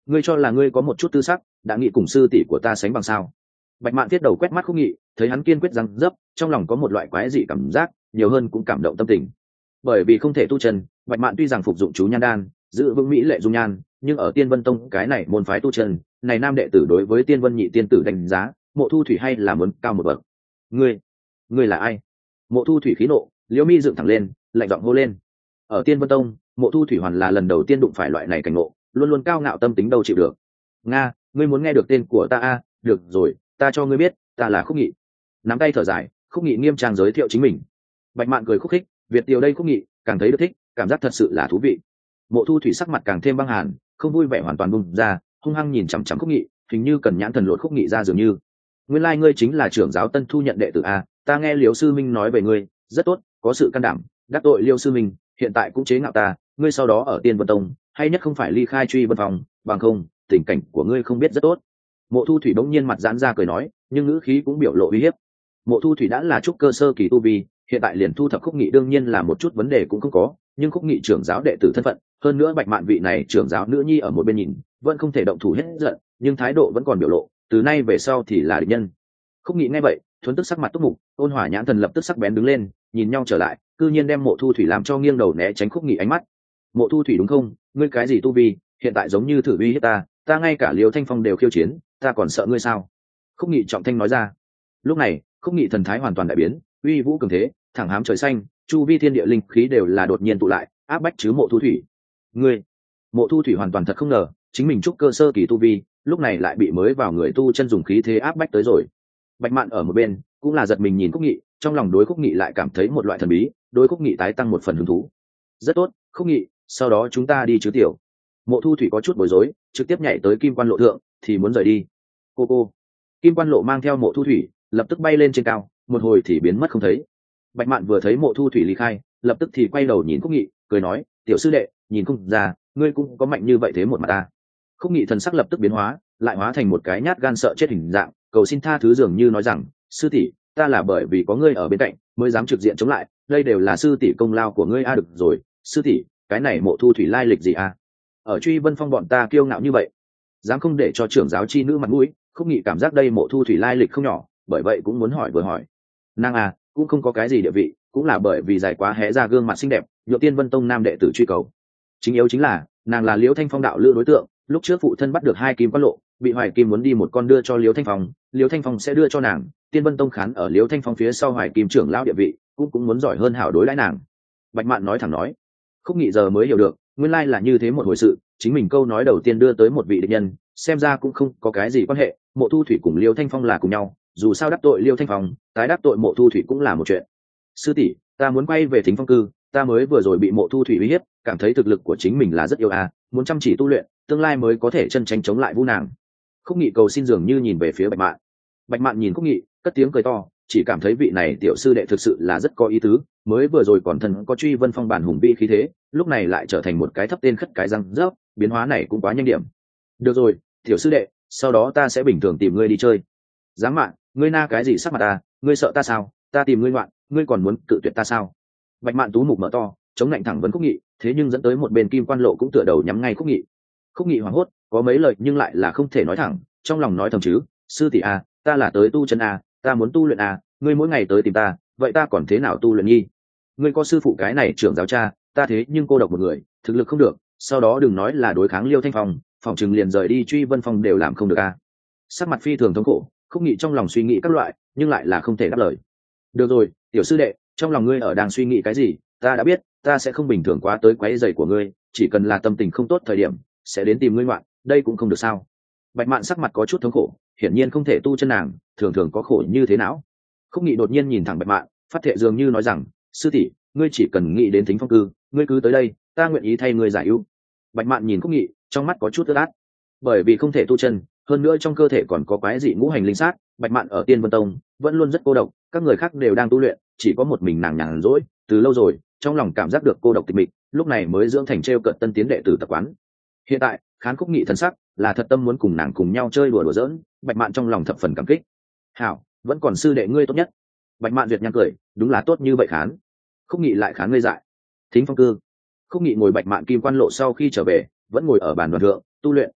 ngươi cho là ngươi có một chút tư sắc đã nghĩ cùng sư tỷ của ta sánh bằng sao? Bạch Mạn tiết đầu quét mắt Khúc Nghị, thấy hắn kiên quyết răng dấp, trong lòng có một loại quái dị cảm giác, nhiều hơn cũng cảm động tâm tình. Bởi vì không thể tu chân, Bạch Mạn tuy rằng phục dụng chú nhan đan, giữ vững mỹ lệ dung nhan, nhưng ở Tiên Vân Tông cái này môn phái tu chân, này nam đệ tử đối với Tiên Vân nhị tiên tử đánh giá, Mộ Thu Thủy hay là muốn cao một bậc. Ngươi, ngươi là ai? Mộ Thu Thủy khí nộ, liễu mi dựng thẳng lên, lạnh giọng hô lên. Ở Tiên Vân Tông, Mộ Thu Thủy hoàn là lần đầu tiên đụng phải loại này cảnh ngộ, luôn luôn cao ngạo tâm tính đâu chịu được. Nga, ngươi muốn nghe được tên của ta a? Được rồi, ta cho ngươi biết, ta là Khúc Nghị. Nắm tay thở dài, Khúc Nghị nghiêm trang giới thiệu chính mình. Bạch Mạn cười khúc khích, Việt Tiều đây Khúc Nghị, càng thấy được thích, cảm giác thật sự là thú vị. Mộ Thu Thủy sắc mặt càng thêm băng hàn, không vui vẻ hoàn toàn bùng ra, hung hăng nhìn chằm chằm Khúc Nghị, hình như cần nhãn thần lột Khúc Nghị ra dường như. Nguyên lai like ngươi chính là trưởng giáo Tân thu nhận đệ tử a, ta nghe Liêu sư minh nói về ngươi, rất tốt, có sự can đảm, đắc tội Liêu sư minh, hiện tại cũng chế ngạo ta, ngươi sau đó ở Tiên Vân Tông, hay nhất không phải ly khai Truy Vân phòng, bằng không, tình cảnh của ngươi không biết rất tốt. Mộ Thu Thủy bỗng nhiên mặt giãn ra cười nói, nhưng ngữ khí cũng biểu lộ uy hiếp. Mộ Thu Thủy đã là trúc cơ sơ kỳ tu vi, hiện tại liền thu thập Khúc Nghị đương nhiên là một chút vấn đề cũng không có, nhưng Khúc Nghị trưởng giáo đệ tử thân phận, hơn nữa Bạch Mạn vị này trưởng giáo nữ nhi ở một bên nhìn, vẫn không thể động thủ hết giận, nhưng thái độ vẫn còn biểu lộ, từ nay về sau thì là địch nhân. Khúc Nghị nghe vậy, thuấn tức sắc mặt túc mục, ôn hòa nhãn thần lập tức sắc bén đứng lên, nhìn nhau trở lại, cư nhiên đem Mộ Thu Thủy làm cho nghiêng đầu né tránh Khúc Nghị ánh mắt. Mộ Thu Thủy đúng không? Ngươi cái gì tu vi, hiện tại giống như thử uy hiếp ta, ta ngay cả Liêu Thanh Phong đều khiêu chiến, ta còn sợ ngươi sao? Khúc Nghị trọng thanh nói ra. Lúc này, Khúc Nghị thần thái hoàn toàn đại biến, uy vũ cường thế, thẳng hám trời xanh, chu vi thiên địa linh khí đều là đột nhiên tụ lại, áp bách chứ Mộ Thu Thủy. Ngươi, Mộ Thu Thủy hoàn toàn thật không ngờ, chính mình trúc cơ sơ kỳ tu vi, lúc này lại bị mới vào người tu chân dùng khí thế áp bách tới rồi. Bạch Mạn ở một bên, cũng là giật mình nhìn Khúc Nghị, trong lòng đối Khúc Nghị lại cảm thấy một loại thần bí, đối Khúc Nghị tái tăng một phần hứng thú. Rất tốt, Khúc Nghị, sau đó chúng ta đi chứ tiểu. Mộ Thu Thủy có chút bối rối, trực tiếp nhảy tới Kim Quan Lộ thượng, thì muốn rời đi. Cô cô. Kim Quan Lộ mang theo Mộ Thu Thủy, lập tức bay lên trên cao, một hồi thì biến mất không thấy. Bạch Mạn vừa thấy Mộ Thu Thủy ly khai, lập tức thì quay đầu nhìn Khúc Nghị, cười nói, tiểu sư đệ, nhìn không ra, ngươi cũng có mạnh như vậy thế một mặt ta. Khúc Nghị thần sắc lập tức biến hóa, lại hóa thành một cái nhát gan sợ chết hình dạng, cầu xin tha thứ dường như nói rằng, sư tỷ, ta là bởi vì có ngươi ở bên cạnh, mới dám trực diện chống lại, đây đều là sư tỷ công lao của ngươi a. Được rồi, sư tỷ, cái này Mộ Thu Thủy lai lịch gì a? Ở Truy Vân Phong bọn ta kiêu ngạo như vậy, dám không để cho trưởng giáo chi nữ mặt mũi. Khúc Nghị cảm giác đây Mộ Thu Thủy lai lịch không nhỏ, bởi vậy cũng muốn hỏi vừa hỏi. Nàng à, cũng không có cái gì địa vị, cũng là bởi vì dài quá hé ra gương mặt xinh đẹp, nhựa Tiên Vân Tông nam đệ tử truy cầu. Chính yếu chính là, nàng là Liễu Thanh Phong đạo lữ đối tượng, lúc trước phụ thân bắt được hai kim quan lộ, bị Hoài Kim muốn đi một con đưa cho Liễu Thanh Phong, Liễu Thanh Phong sẽ đưa cho nàng, Tiên Vân Tông khán ở Liễu Thanh Phong phía sau Hoài Kim trưởng lão địa vị, cũng cũng muốn giỏi hơn hảo đối đãi nàng. Bạch Mạn nói thẳng nói. Khúc Nghị giờ mới hiểu được, nguyên lai là như thế một hồi sự, chính mình câu nói đầu tiên đưa tới một vị địch nhân, xem ra cũng không có cái gì quan hệ. Mộ Thu Thủy cùng Liêu Thanh Phong là cùng nhau, dù sao đắc tội Liêu Thanh Phong, tái đắc tội Mộ Thu Thủy cũng là một chuyện. Sư tỷ, ta muốn quay về Thính Phong cư, ta mới vừa rồi bị Mộ Thu Thủy uy hiếp, cảm thấy thực lực của chính mình là rất yếu à, muốn chăm chỉ tu luyện, tương lai mới có thể chân tránh chống lại Vu nàng. Khúc Nghị cầu xin dường như nhìn về phía Bạch Mạn. Bạch Mạn nhìn Khúc Nghị, cất tiếng cười to, chỉ cảm thấy vị này tiểu sư đệ thực sự là rất có ý tứ, mới vừa rồi còn thân có Truy Vân Phong bản hùng vi khí thế, lúc này lại trở thành một cái thấp tên khất cái răng rớp, biến hóa này cũng quá nhanh điểm. Được rồi, tiểu sư đệ, sau đó ta sẽ bình thường tìm ngươi đi chơi. Dám mạn, ngươi na cái gì sắc mặt ta, ngươi sợ ta sao? Ta tìm ngươi ngoạn, ngươi còn muốn cự tuyệt ta sao? Bạch Mạn tú mục mở to, chống lạnh thẳng vấn Khúc Nghị, thế nhưng dẫn tới một bên Kim Quan Lộ cũng tựa đầu nhắm ngay Khúc Nghị. Khúc Nghị hoảng hốt, có mấy lời nhưng lại là không thể nói thẳng, trong lòng nói thầm chứ, sư tỷ à, ta là tới tu chân à, ta muốn tu luyện à, ngươi mỗi ngày tới tìm ta, vậy ta còn thế nào tu luyện nghi? Ngươi có sư phụ cái này trưởng giáo cha, ta thế nhưng cô độc một người, thực lực không được, sau đó đừng nói là đối kháng Liêu Thanh Phong, phòng chừng liền rời đi Truy Vân Phong đều làm không được à? Sắc mặt phi thường thống khổ, Khúc Nghị trong lòng suy nghĩ các loại, nhưng lại là không thể đáp lời. Được rồi, tiểu sư đệ, trong lòng ngươi ở đang suy nghĩ cái gì, ta đã biết, ta sẽ không bình thường quá tới quấy rầy của ngươi, chỉ cần là tâm tình không tốt thời điểm, sẽ đến tìm ngươi ngoạn, đây cũng không được sao? Bạch Mạn sắc mặt có chút thống khổ, hiển nhiên không thể tu chân nàng, thường thường có khổ như thế não. Khúc Nghị đột nhiên nhìn thẳng Bạch Mạn, phát thệ dường như nói rằng, sư tỷ, ngươi chỉ cần nghĩ đến Thính Phong cư, ngươi cứ tới đây, ta nguyện ý thay ngươi giải ưu. Bạch Mạn nhìn Khúc Nghị, trong mắt có chút ướt át, bởi vì không thể tu chân, hơn nữa trong cơ thể còn có quái dị ngũ hành linh sát, Bạch Mạn ở Tiên Vân Tông vẫn luôn rất cô độc, các người khác đều đang tu luyện, chỉ có một mình nàng nhàn rỗi, từ lâu rồi, trong lòng cảm giác được cô độc tịch mịch, lúc này mới dưỡng thành trêu cợt tân tiến đệ tử tập quán. Hiện tại, khán Khúc Nghị thần sắc là thật tâm muốn cùng nàng cùng nhau chơi đùa đùa giỡn, Bạch Mạn trong lòng thập phần cảm kích. Hảo, vẫn còn sư đệ ngươi tốt nhất. Bạch Mạn duyệt nhăn cười, đúng là tốt như vậy khán. Khúc Nghị lại khán ngây dại. Thính Phong cư. Khúc Nghị ngồi Bạch Mạn Kim Quan Lộ sau khi trở về, vẫn ngồi ở bàn đoàn thượng tu luyện.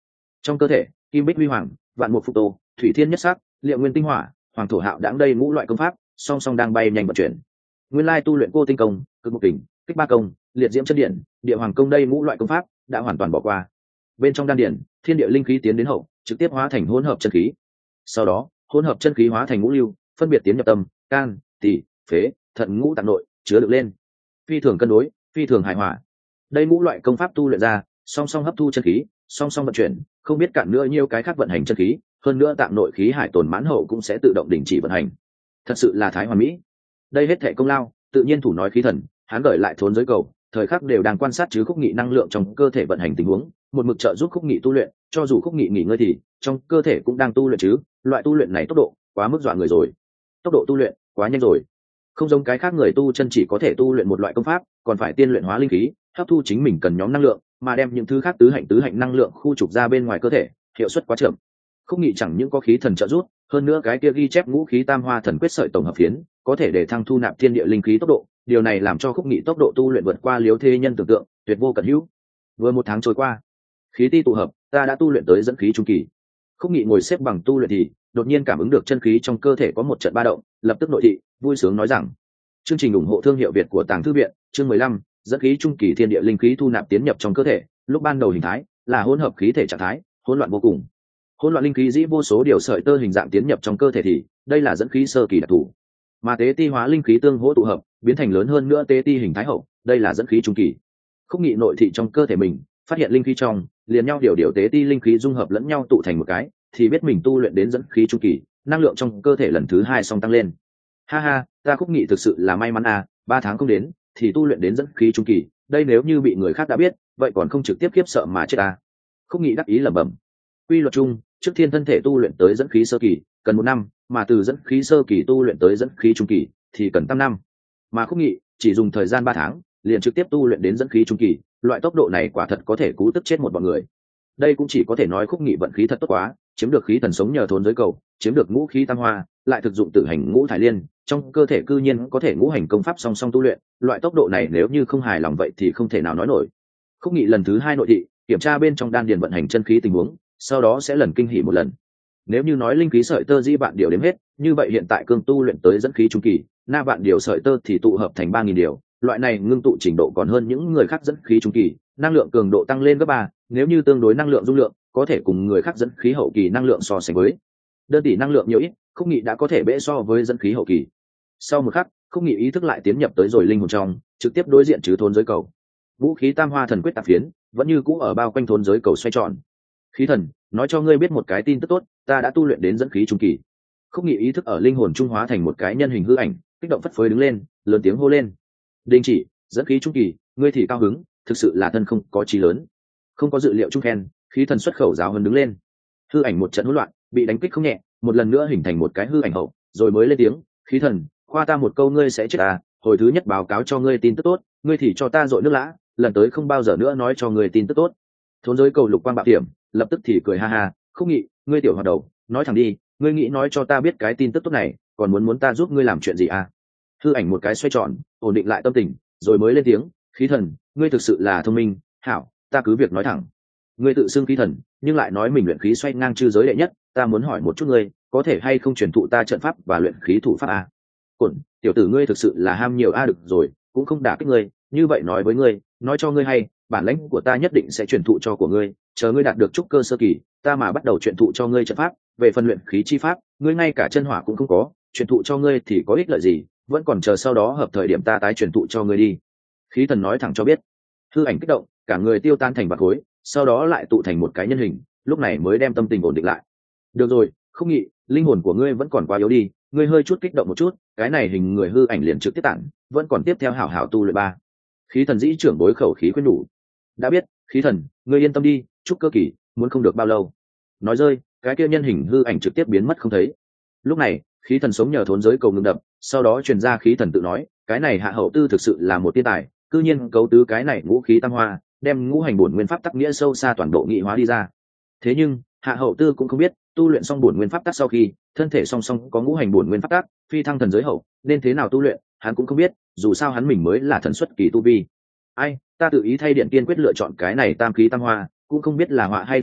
Trong cơ thể kim bích huy hoàng, vạn mục phục tô, thủy thiên nhất sắc, liệu nguyên tinh hỏa, hoàng thổ hạo đãng đây ngũ loại công pháp song song đang bay nhanh vận chuyển. Nguyên lai tu luyện cô tinh công, cực mục kình, kích ba công, liệt diễm chân điện, địa hoàng công đây ngũ loại công pháp đã hoàn toàn bỏ qua. Bên trong đan điển, thiên địa linh khí tiến đến hậu, trực tiếp hóa thành hỗn hợp chân khí. Sau đó, hỗn hợp chân khí hóa thành ngũ lưu, phân biệt tiến nhập tâm, can, tỳ, phế, thận ngũ tạng nội, chứa được lên. Phi thường cân đối, phi thường hài hòa. Đây ngũ loại công pháp tu luyện ra, song song hấp thu chân khí, song song vận chuyển, không biết cạn nữa nhiều cái khác vận hành chân khí, hơn nữa tạng nội khí hải tồn mãn hậu cũng sẽ tự động đình chỉ vận hành. Thật sự là thái hoàn mỹ. Đây hết thệ công lao, tự nhiên thủ nói khí thần, hắn gửi lại thốn giới cầu, thời khắc đều đang quan sát chứ khúc nghị năng lượng trong cơ thể vận hành tình huống, một mực trợ giúp khúc nghị tu luyện, cho dù khúc nghị nghỉ ngơi thì trong cơ thể cũng đang tu luyện chứ, loại tu luyện này tốc độ quá mức dọa người rồi. Tốc độ tu luyện quá nhanh rồi. Không giống cái khác người tu chân chỉ có thể tu luyện một loại công pháp, còn phải tiên luyện hóa linh khí, hấp thu chính mình cần nhóm năng lượng, mà đem những thứ khác tứ hạnh tứ hạnh năng lượng khu trục ra bên ngoài cơ thể, hiệu suất quá chậm. Khúc nghị chẳng những có khí thần trợ giúp, hơn nữa cái kia ghi chép ngũ khí tam hoa thần quyết sợi tổng hợp phiến, có thể để thăng thu nạp thiên địa linh khí tốc độ, điều này làm cho khúc nghị tốc độ tu luyện vượt qua Liếu Thê Nhân tưởng tượng, tuyệt vô cận hữu. Vừa một tháng trôi qua, khí ti tụ hợp, ta đã tu luyện tới dẫn khí trung kỳ. Khúc nghị ngồi xếp bằng tu luyện thì đột nhiên cảm ứng được chân khí trong cơ thể có một trận ba động, lập tức nội thị, vui sướng nói rằng: chương trình ủng hộ thương hiệu Việt của Tàng Thư Viện, chương mười lăm, dẫn khí trung kỳ thiên địa linh khí thu nạp tiến nhập trong cơ thể, lúc ban đầu hình thái là hỗn hợp khí thể trạng thái, hỗn loạn vô cùng. Hỗn loạn linh khí dĩ vô số điều sợi tơ hình dạng tiến nhập trong cơ thể thì đây là dẫn khí sơ kỳ đặc thù. Mà tế ti hóa linh khí tương hỗ tụ hợp, biến thành lớn hơn nữa tế ti hình thái hậu, đây là dẫn khí trung kỳ. Khúc nghị nội thị trong cơ thể mình, phát hiện linh khí trong liền nhau điều điều tế ti linh khí dung hợp lẫn nhau tụ thành một cái, thì biết mình tu luyện đến dẫn khí trung kỳ, năng lượng trong cơ thể lần thứ hai song tăng lên. Ha ha, ta khúc nghị thực sự là may mắn à, ba tháng không đến thì tu luyện đến dẫn khí trung kỳ, đây nếu như bị người khác đã biết, vậy còn không trực tiếp khiếp sợ mà chết à. Khúc nghị đắc ý lẩm bẩm. Quy luật chung, trước thiên thân thể tu luyện tới dẫn khí sơ kỳ cần một năm, mà từ dẫn khí sơ kỳ tu luyện tới dẫn khí trung kỳ thì cần tam năm. Mà khúc nghị chỉ dùng thời gian ba tháng liền trực tiếp tu luyện đến dẫn khí trung kỳ, loại tốc độ này quả thật có thể cứu tức chết một bọn người. Đây cũng chỉ có thể nói khúc nghị vận khí thật tốt quá, chiếm được khí thần sống nhờ thốn giới cầu, chiếm được ngũ khí tam hoa, lại thực dụng tử hành ngũ thải liên, trong cơ thể cư nhiên có thể ngũ hành công pháp song song tu luyện, loại tốc độ này nếu như không hài lòng vậy thì không thể nào nói nổi. Khúc nghị lần thứ hai nội thị, kiểm tra bên trong đan điền vận hành chân khí tình huống, sau đó sẽ lần kinh hỉ một lần. Nếu như nói linh khí sợi tơ di bạn điều đếm hết, như vậy hiện tại cương tu luyện tới dẫn khí trung kỳ, na bạn điều sợi tơ thì tụ hợp thành ba nghìn điều, loại này ngưng tụ trình độ còn hơn những người khác dẫn khí trung kỳ, năng lượng cường độ tăng lên gấp ba, nếu như tương đối năng lượng dung lượng, có thể cùng người khác dẫn khí hậu kỳ năng lượng so sánh với. Đơn tỷ năng lượng nhiều ít, Khúc Nghị đã có thể bẽ so với dẫn khí hậu kỳ. Sau một khắc, Khúc Nghị ý thức lại tiến nhập tới rồi linh hồn trong, trực tiếp đối diện chứ thốn giới cầu. Vũ khí tam hoa thần quyết tạp phiến, vẫn như cũ ở bao quanh thốn giới cầu xoay tròn. Khí thần, nói cho ngươi biết một cái tin tức tốt, ta đã tu luyện đến dẫn khí trung kỳ. Khúc Nghị ý thức ở linh hồn trung hóa thành một cái nhân hình hư ảnh, kích động phất phới đứng lên, lớn tiếng hô lên: đình chỉ, dẫn khí trung kỳ, ngươi thì cao hứng, thực sự là thân không có chí lớn. Không có dự liệu trung khen, khí thần xuất khẩu giáo hơn đứng lên. Hư ảnh một trận hỗn loạn, bị đánh kích không nhẹ, một lần nữa hình thành một cái hư ảnh hậu, rồi mới lên tiếng: khí thần, khoa ta một câu ngươi sẽ chết à, hồi thứ nhất báo cáo cho ngươi tin tức tốt, ngươi thì cho ta dội nước lã, lần tới không bao giờ nữa nói cho ngươi tin tức tốt. Thốn giới cầu lục quang bạo điểm, lập tức thì cười ha ha: Khúc Nghị, ngươi tiểu hoạt đầu, nói thẳng đi, ngươi nghĩ nói cho ta biết cái tin tức tốt này, còn muốn muốn ta giúp ngươi làm chuyện gì à? Hư ảnh một cái xoay tròn, ổn định lại tâm tình, rồi mới lên tiếng: khí thần, ngươi thực sự là thông minh, hảo, ta cứ việc nói thẳng. Ngươi tự xưng khí thần, nhưng lại nói mình luyện khí xoay ngang chư giới đệ nhất, ta muốn hỏi một chút ngươi, có thể hay không truyền thụ ta trận pháp và luyện khí thủ pháp à? Cổn, tiểu tử ngươi thực sự là ham nhiều a, được rồi, cũng không đả kích ngươi, như vậy nói với ngươi, nói cho ngươi hay, bản lãnh của ta nhất định sẽ truyền thụ cho của ngươi, chờ ngươi đạt được trúc cơ sơ kỳ, ta mà bắt đầu truyền thụ cho ngươi trận pháp, về phần luyện khí chi pháp, ngươi ngay cả chân hỏa cũng không có, truyền thụ cho ngươi thì có ích lợi gì, vẫn còn chờ sau đó hợp thời điểm ta tái truyền thụ cho ngươi đi. Khí thần nói thẳng cho biết. Hư ảnh kích động, cả người tiêu tan thành bạc khối, sau đó lại tụ thành một cái nhân hình, lúc này mới đem tâm tình ổn định lại. Được rồi, Khúc Nghị, linh hồn của ngươi vẫn còn quá yếu đi, ngươi hơi chút kích động một chút, cái này hình người hư ảnh liền trực tiếp tản, vẫn còn tiếp theo hảo hảo tu luyện ba. Khí thần dĩ trưởng bối khẩu khí khuyên nhủ. Đã biết, khí thần, ngươi yên tâm đi, chúc cơ kỳ muốn không được bao lâu. Nói rơi, cái kia nhân hình hư ảnh trực tiếp biến mất không thấy. Lúc này, khí thần sống nhờ thốn giới cầu ngừng đập, sau đó truyền ra khí thần tự nói, cái này hạ hậu tư thực sự là một tiên tài, cư nhiên cấu tứ cái này ngũ khí tam hoa, đem ngũ hành bổn nguyên pháp tắc nghĩa sâu xa toàn bộ nghị hóa đi ra. Thế nhưng, hạ hậu tư cũng không biết, tu luyện xong bổn nguyên pháp tắc sau khi, thân thể song song có ngũ hành bổn nguyên pháp tắc, phi thăng thần giới hậu, nên thế nào tu luyện, hắn cũng không biết, dù sao hắn mình mới là thần xuất kỳ tu vi. Ai, ta tự ý thay điện kiên quyết lựa chọn cái này tam khí tam hoa, cũng không biết là họa hay phúc à,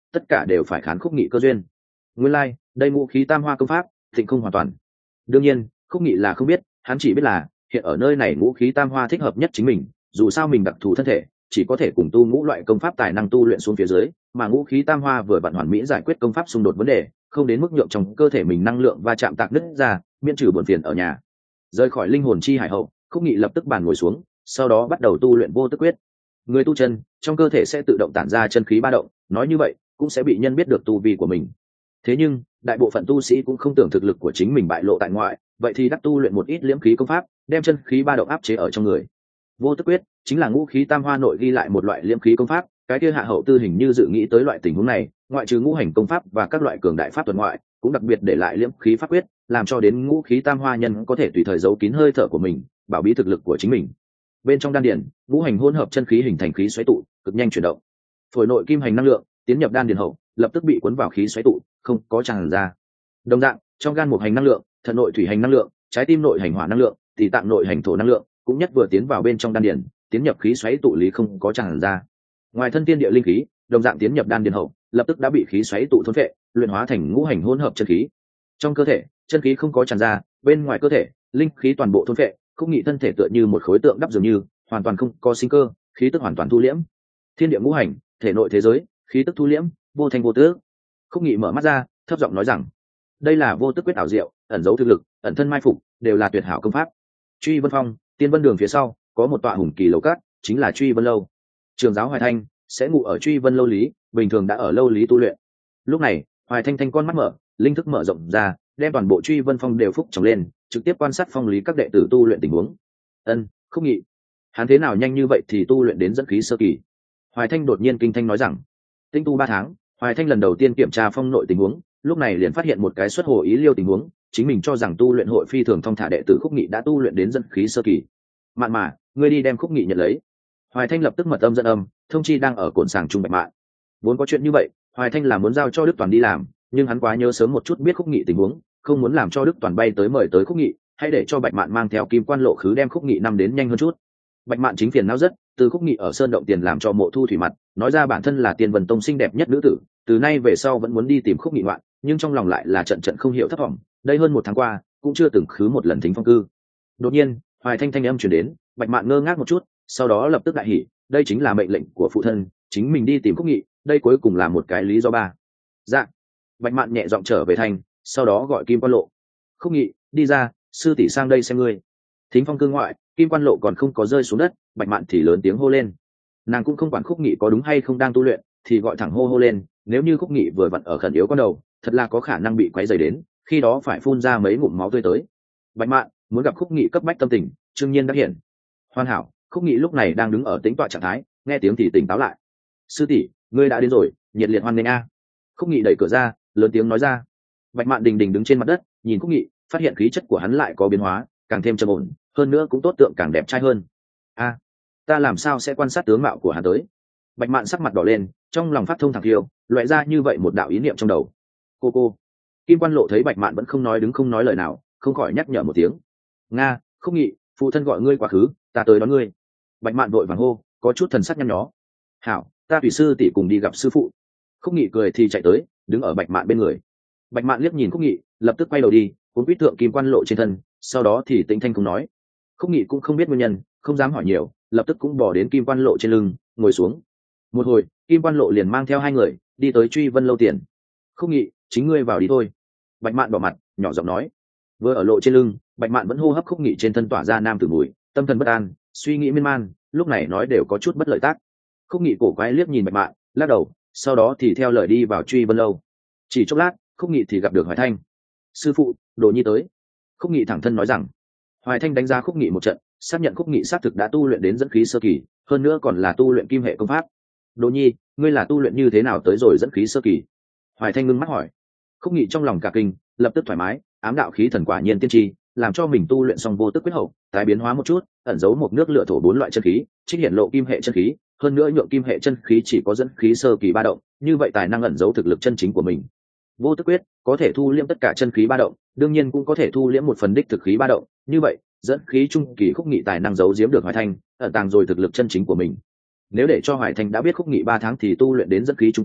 tất cả đều phải khán Khúc Nghị cơ duyên. Nguyên lai, like, đây ngũ khí tam hoa công pháp, thịnh không hoàn toàn. Đương nhiên, Khúc Nghị là không biết, hắn chỉ biết là hiện ở nơi này ngũ khí tam hoa thích hợp nhất chính mình, dù sao mình đặc thù thân thể, chỉ có thể cùng tu ngũ loại công pháp tài năng tu luyện xuống phía dưới, mà ngũ khí tam hoa vừa vặn hoàn mỹ giải quyết công pháp xung đột vấn đề, không đến mức nhượng trong cơ thể mình năng lượng va chạm tạc nứt ra, miễn trừ buồn phiền ở nhà. Rời khỏi linh hồn chi hải hậu, Khúc Nghị lập tức bàn ngồi xuống, sau đó bắt đầu tu luyện vô tức quyết. Người tu chân, trong cơ thể sẽ tự động tản ra chân khí ba động, nói như vậy, cũng sẽ bị nhân biết được tu vi của mình. Thế nhưng, đại bộ phận tu sĩ cũng không tưởng thực lực của chính mình bại lộ tại ngoại, vậy thì đắc tu luyện một ít liễm khí công pháp, đem chân khí ba động áp chế ở trong người. Vô tức quyết chính là ngũ khí tam hoa nội ghi lại một loại liễm khí công pháp, cái kia Hạ Hậu Tư hình như dự nghĩ tới loại tình huống này, ngoại trừ ngũ hành công pháp và các loại cường đại pháp thuật ngoại, cũng đặc biệt để lại liễm khí pháp quyết, làm cho đến ngũ khí tam hoa nhân có thể tùy thời giấu kín hơi thở của mình, bảo bí thực lực của chính mình. Bên trong đan điền, ngũ hành hỗn hợp chân khí hình thành khí xoáy tụ, cực nhanh chuyển động. Phổi nội kim hành năng lượng tiến nhập đan điền hậu, lập tức bị cuốn vào khí xoáy tụ, không có tràn ra. Đồng dạng, trong gan một hành năng lượng, thận nội thủy hành năng lượng, trái tim nội hành hỏa năng lượng, tỳ tạng nội hành thổ năng lượng, cũng nhất vừa tiến vào bên trong đan điền, tiến nhập khí xoáy tụ lý không có tràn ra. Ngoài thân tiên địa linh khí, đồng dạng tiến nhập đan điền hậu, lập tức đã bị khí xoáy tụ thôn phệ, luyện hóa thành ngũ hành hỗn hợp chân khí. Trong cơ thể, chân khí không có tràn ra, bên ngoài cơ thể, linh khí toàn bộ thôn phệ, Khúc Nghị thân thể tựa như một khối tượng đắp dường như, hoàn toàn không có sinh cơ, khí tức hoàn toàn thu liễm. Thiên địa ngũ hành, thể nội thế giới, khí tức thu liễm, vô thành vô tước. Khúc Nghị mở mắt ra, thấp giọng nói rằng, đây là vô tức quyết ảo diệu, ẩn giấu thực lực, ẩn thân mai phục, đều là tuyệt hảo công pháp. Truy Vân Phong, Tiên Vân Đường phía sau, có một tọa hùng kỳ lầu cát, chính là Truy Vân lâu. Trường giáo Hoài Thanh sẽ ngủ ở Truy Vân lâu lý, bình thường đã ở lâu lý tu luyện. Lúc này, Hoài Thanh thanh con mắt mở, linh thức mở rộng ra, đem toàn bộ Truy Vân Phong đều phúc trồng lên, trực tiếp quan sát phong lý các đệ tử tu luyện tình huống. Ân, Khúc Nghị, hắn thế nào nhanh như vậy thì tu luyện đến dẫn khí sơ kỳ? Hoài Thanh đột nhiên kinh thanh nói rằng, tinh tu ba tháng, Hoài Thanh lần đầu tiên kiểm tra phong nội tình huống, lúc này liền phát hiện một cái xuất hồ ý liêu tình huống, chính mình cho rằng tu luyện hội phi thường thông thả đệ tử Khúc Nghị đã tu luyện đến dẫn khí sơ kỳ. Mạn mà, ngươi đi đem Khúc Nghị nhận lấy. Hoài Thanh lập tức mật âm dẫn âm, thông chi đang ở cồn sàng trung Bạch Mạn. Vốn có chuyện như vậy, Hoài Thanh là muốn giao cho Đức Toàn đi làm, nhưng hắn quá nhớ sớm một chút biết Khúc Nghị tình huống, không muốn làm cho Đức Toàn bay tới mời tới Khúc Nghị, hãy để cho Bạch Mạn mang theo Kim Quan Lộ khứ đem Khúc Nghị năm đến nhanh hơn chút. Bạch Mạn chính phiền não rất, từ Khúc Nghị ở sơn động tiền làm cho Mộ Thu thủy mặt, nói ra bản thân là Tiên Vân Tông xinh đẹp nhất nữ tử, từ nay về sau vẫn muốn đi tìm Khúc Nghị ngoạn, nhưng trong lòng lại là trận trận không hiểu thấp vọng. Đây hơn một tháng qua, cũng chưa từng khứ một lần thính phong cư. Đột nhiên, Hoài Thanh thanh âm truyền đến, Bạch Mạn ngơ ngác một chút, sau đó lập tức đại hỉ, đây chính là mệnh lệnh của phụ thân, chính mình đi tìm Khúc Nghị, đây cuối cùng là một cái lý do ba. Dạ. Bạch Mạn nhẹ giọng trở về thành, sau đó gọi Kim Quan Lộ. Khúc Nghị, đi ra, sư tỷ sang đây xem ngươi. Thính phong cư ngoại, Kim Quan Lộ còn không có rơi xuống đất, Bạch Mạn thì lớn tiếng hô lên. Nàng cũng không quản Khúc Nghị có đúng hay không đang tu luyện, thì gọi thẳng hô hô lên, nếu như Khúc Nghị vừa vặn ở khẩn yếu con đầu, thật là có khả năng bị quấy rầy đến, khi đó phải phun ra mấy ngụm máu tươi tới. Bạch Mạn muốn gặp Khúc Nghị cấp bách tâm tình, đương nhiên đã hiện. Hoàn hảo, Khúc Nghị lúc này đang đứng ở tĩnh tọa trạng thái, nghe tiếng thì tỉnh táo lại. Sư tỷ, ngươi đã đến rồi, nhiệt liệt hoan nghênh a. Khúc Nghị đẩy cửa ra, lớn tiếng nói ra. Bạch Mạn đình đình đứng trên mặt đất, nhìn Khúc Nghị, phát hiện khí chất của hắn lại có biến hóa, càng thêm trầm ổn, hơn nữa cũng tốt tượng càng đẹp trai hơn. A, ta làm sao sẽ quan sát tướng mạo của hắn tới? Bạch Mạn sắc mặt đỏ lên, trong lòng phát thông thẳng thiêu, loại ra như vậy một đạo ý niệm trong đầu. Cô cô. Kim Quan Lộ thấy Bạch Mạn vẫn không nói đứng không nói lời nào, không khỏi nhắc nhở một tiếng. Nga, Khúc Nghị, phụ thân gọi ngươi quá khứ, ta tới đón ngươi. Bạch Mạn vội vàng hô, có chút thần sắc nhăn nhó. Hảo, ta tùy sư tỷ cùng đi gặp sư phụ. Khúc Nghị cười thì chạy tới, đứng ở Bạch Mạn bên người. Bạch Mạn liếc nhìn Khúc Nghị, lập tức quay đầu đi, cuốn quýt thượng Kim Quan Lộ trên thân, sau đó thì tĩnh thanh không nói. Khúc Nghị cũng không biết nguyên nhân, không dám hỏi nhiều, lập tức cũng bỏ đến Kim Quan Lộ trên lưng, ngồi xuống. Một hồi, Kim Quan Lộ liền mang theo hai người đi tới Truy Vân lâu tiền. Khúc Nghị, chính ngươi vào đi thôi. Bạch Mạn bỏ mặt, nhỏ giọng nói. Vừa ở lộ trên lưng, Bạch Mạn vẫn hô hấp Khúc Nghị trên thân tỏa ra nam tử mùi, tâm thần bất an, suy nghĩ miên man, lúc này nói đều có chút bất lợi tác. Khúc Nghị cổ quái liếc nhìn Bạch Mạn, lắc đầu, sau đó thì theo lời đi vào Truy Vân lâu. Chỉ chốc lát, Khúc Nghị thì gặp được Hoài Thanh. Sư phụ, Đồ Nhi tới. Khúc Nghị thẳng thân nói rằng. Hoài Thanh đánh giá Khúc Nghị một trận, xác nhận Khúc Nghị xác thực đã tu luyện đến dẫn khí sơ kỳ, hơn nữa còn là tu luyện kim hệ công pháp. Đồ Nhi, ngươi là tu luyện như thế nào tới rồi dẫn khí sơ kỳ? Hoài Thanh ngưng mắt hỏi. Khúc Nghị trong lòng cả kinh, lập tức thoải mái, ám đạo khí thần quả nhiên tiên tri, làm cho mình tu luyện xong vô tức quyết hậu, tái biến hóa một chút, ẩn giấu một nước lửa thổ bốn loại chân khí, trích hiện lộ kim hệ chân khí, hơn nữa nhượng kim hệ chân khí chỉ có dẫn khí sơ kỳ ba động, như vậy tài năng ẩn giấu thực lực chân chính của mình. Vô tức quyết có thể thu liễm tất cả chân khí ba động, đương nhiên cũng có thể thu liễm một phần đích thực khí ba động, như vậy, dẫn khí trung kỳ Khúc Nghị tài năng giấu giếm được Hoài Thanh, ẩn tàng rồi thực lực chân chính của mình. Nếu để cho Hoài Thanh đã biết Khúc Nghị ba tháng thì tu luyện đến dẫn khí trung kỳ,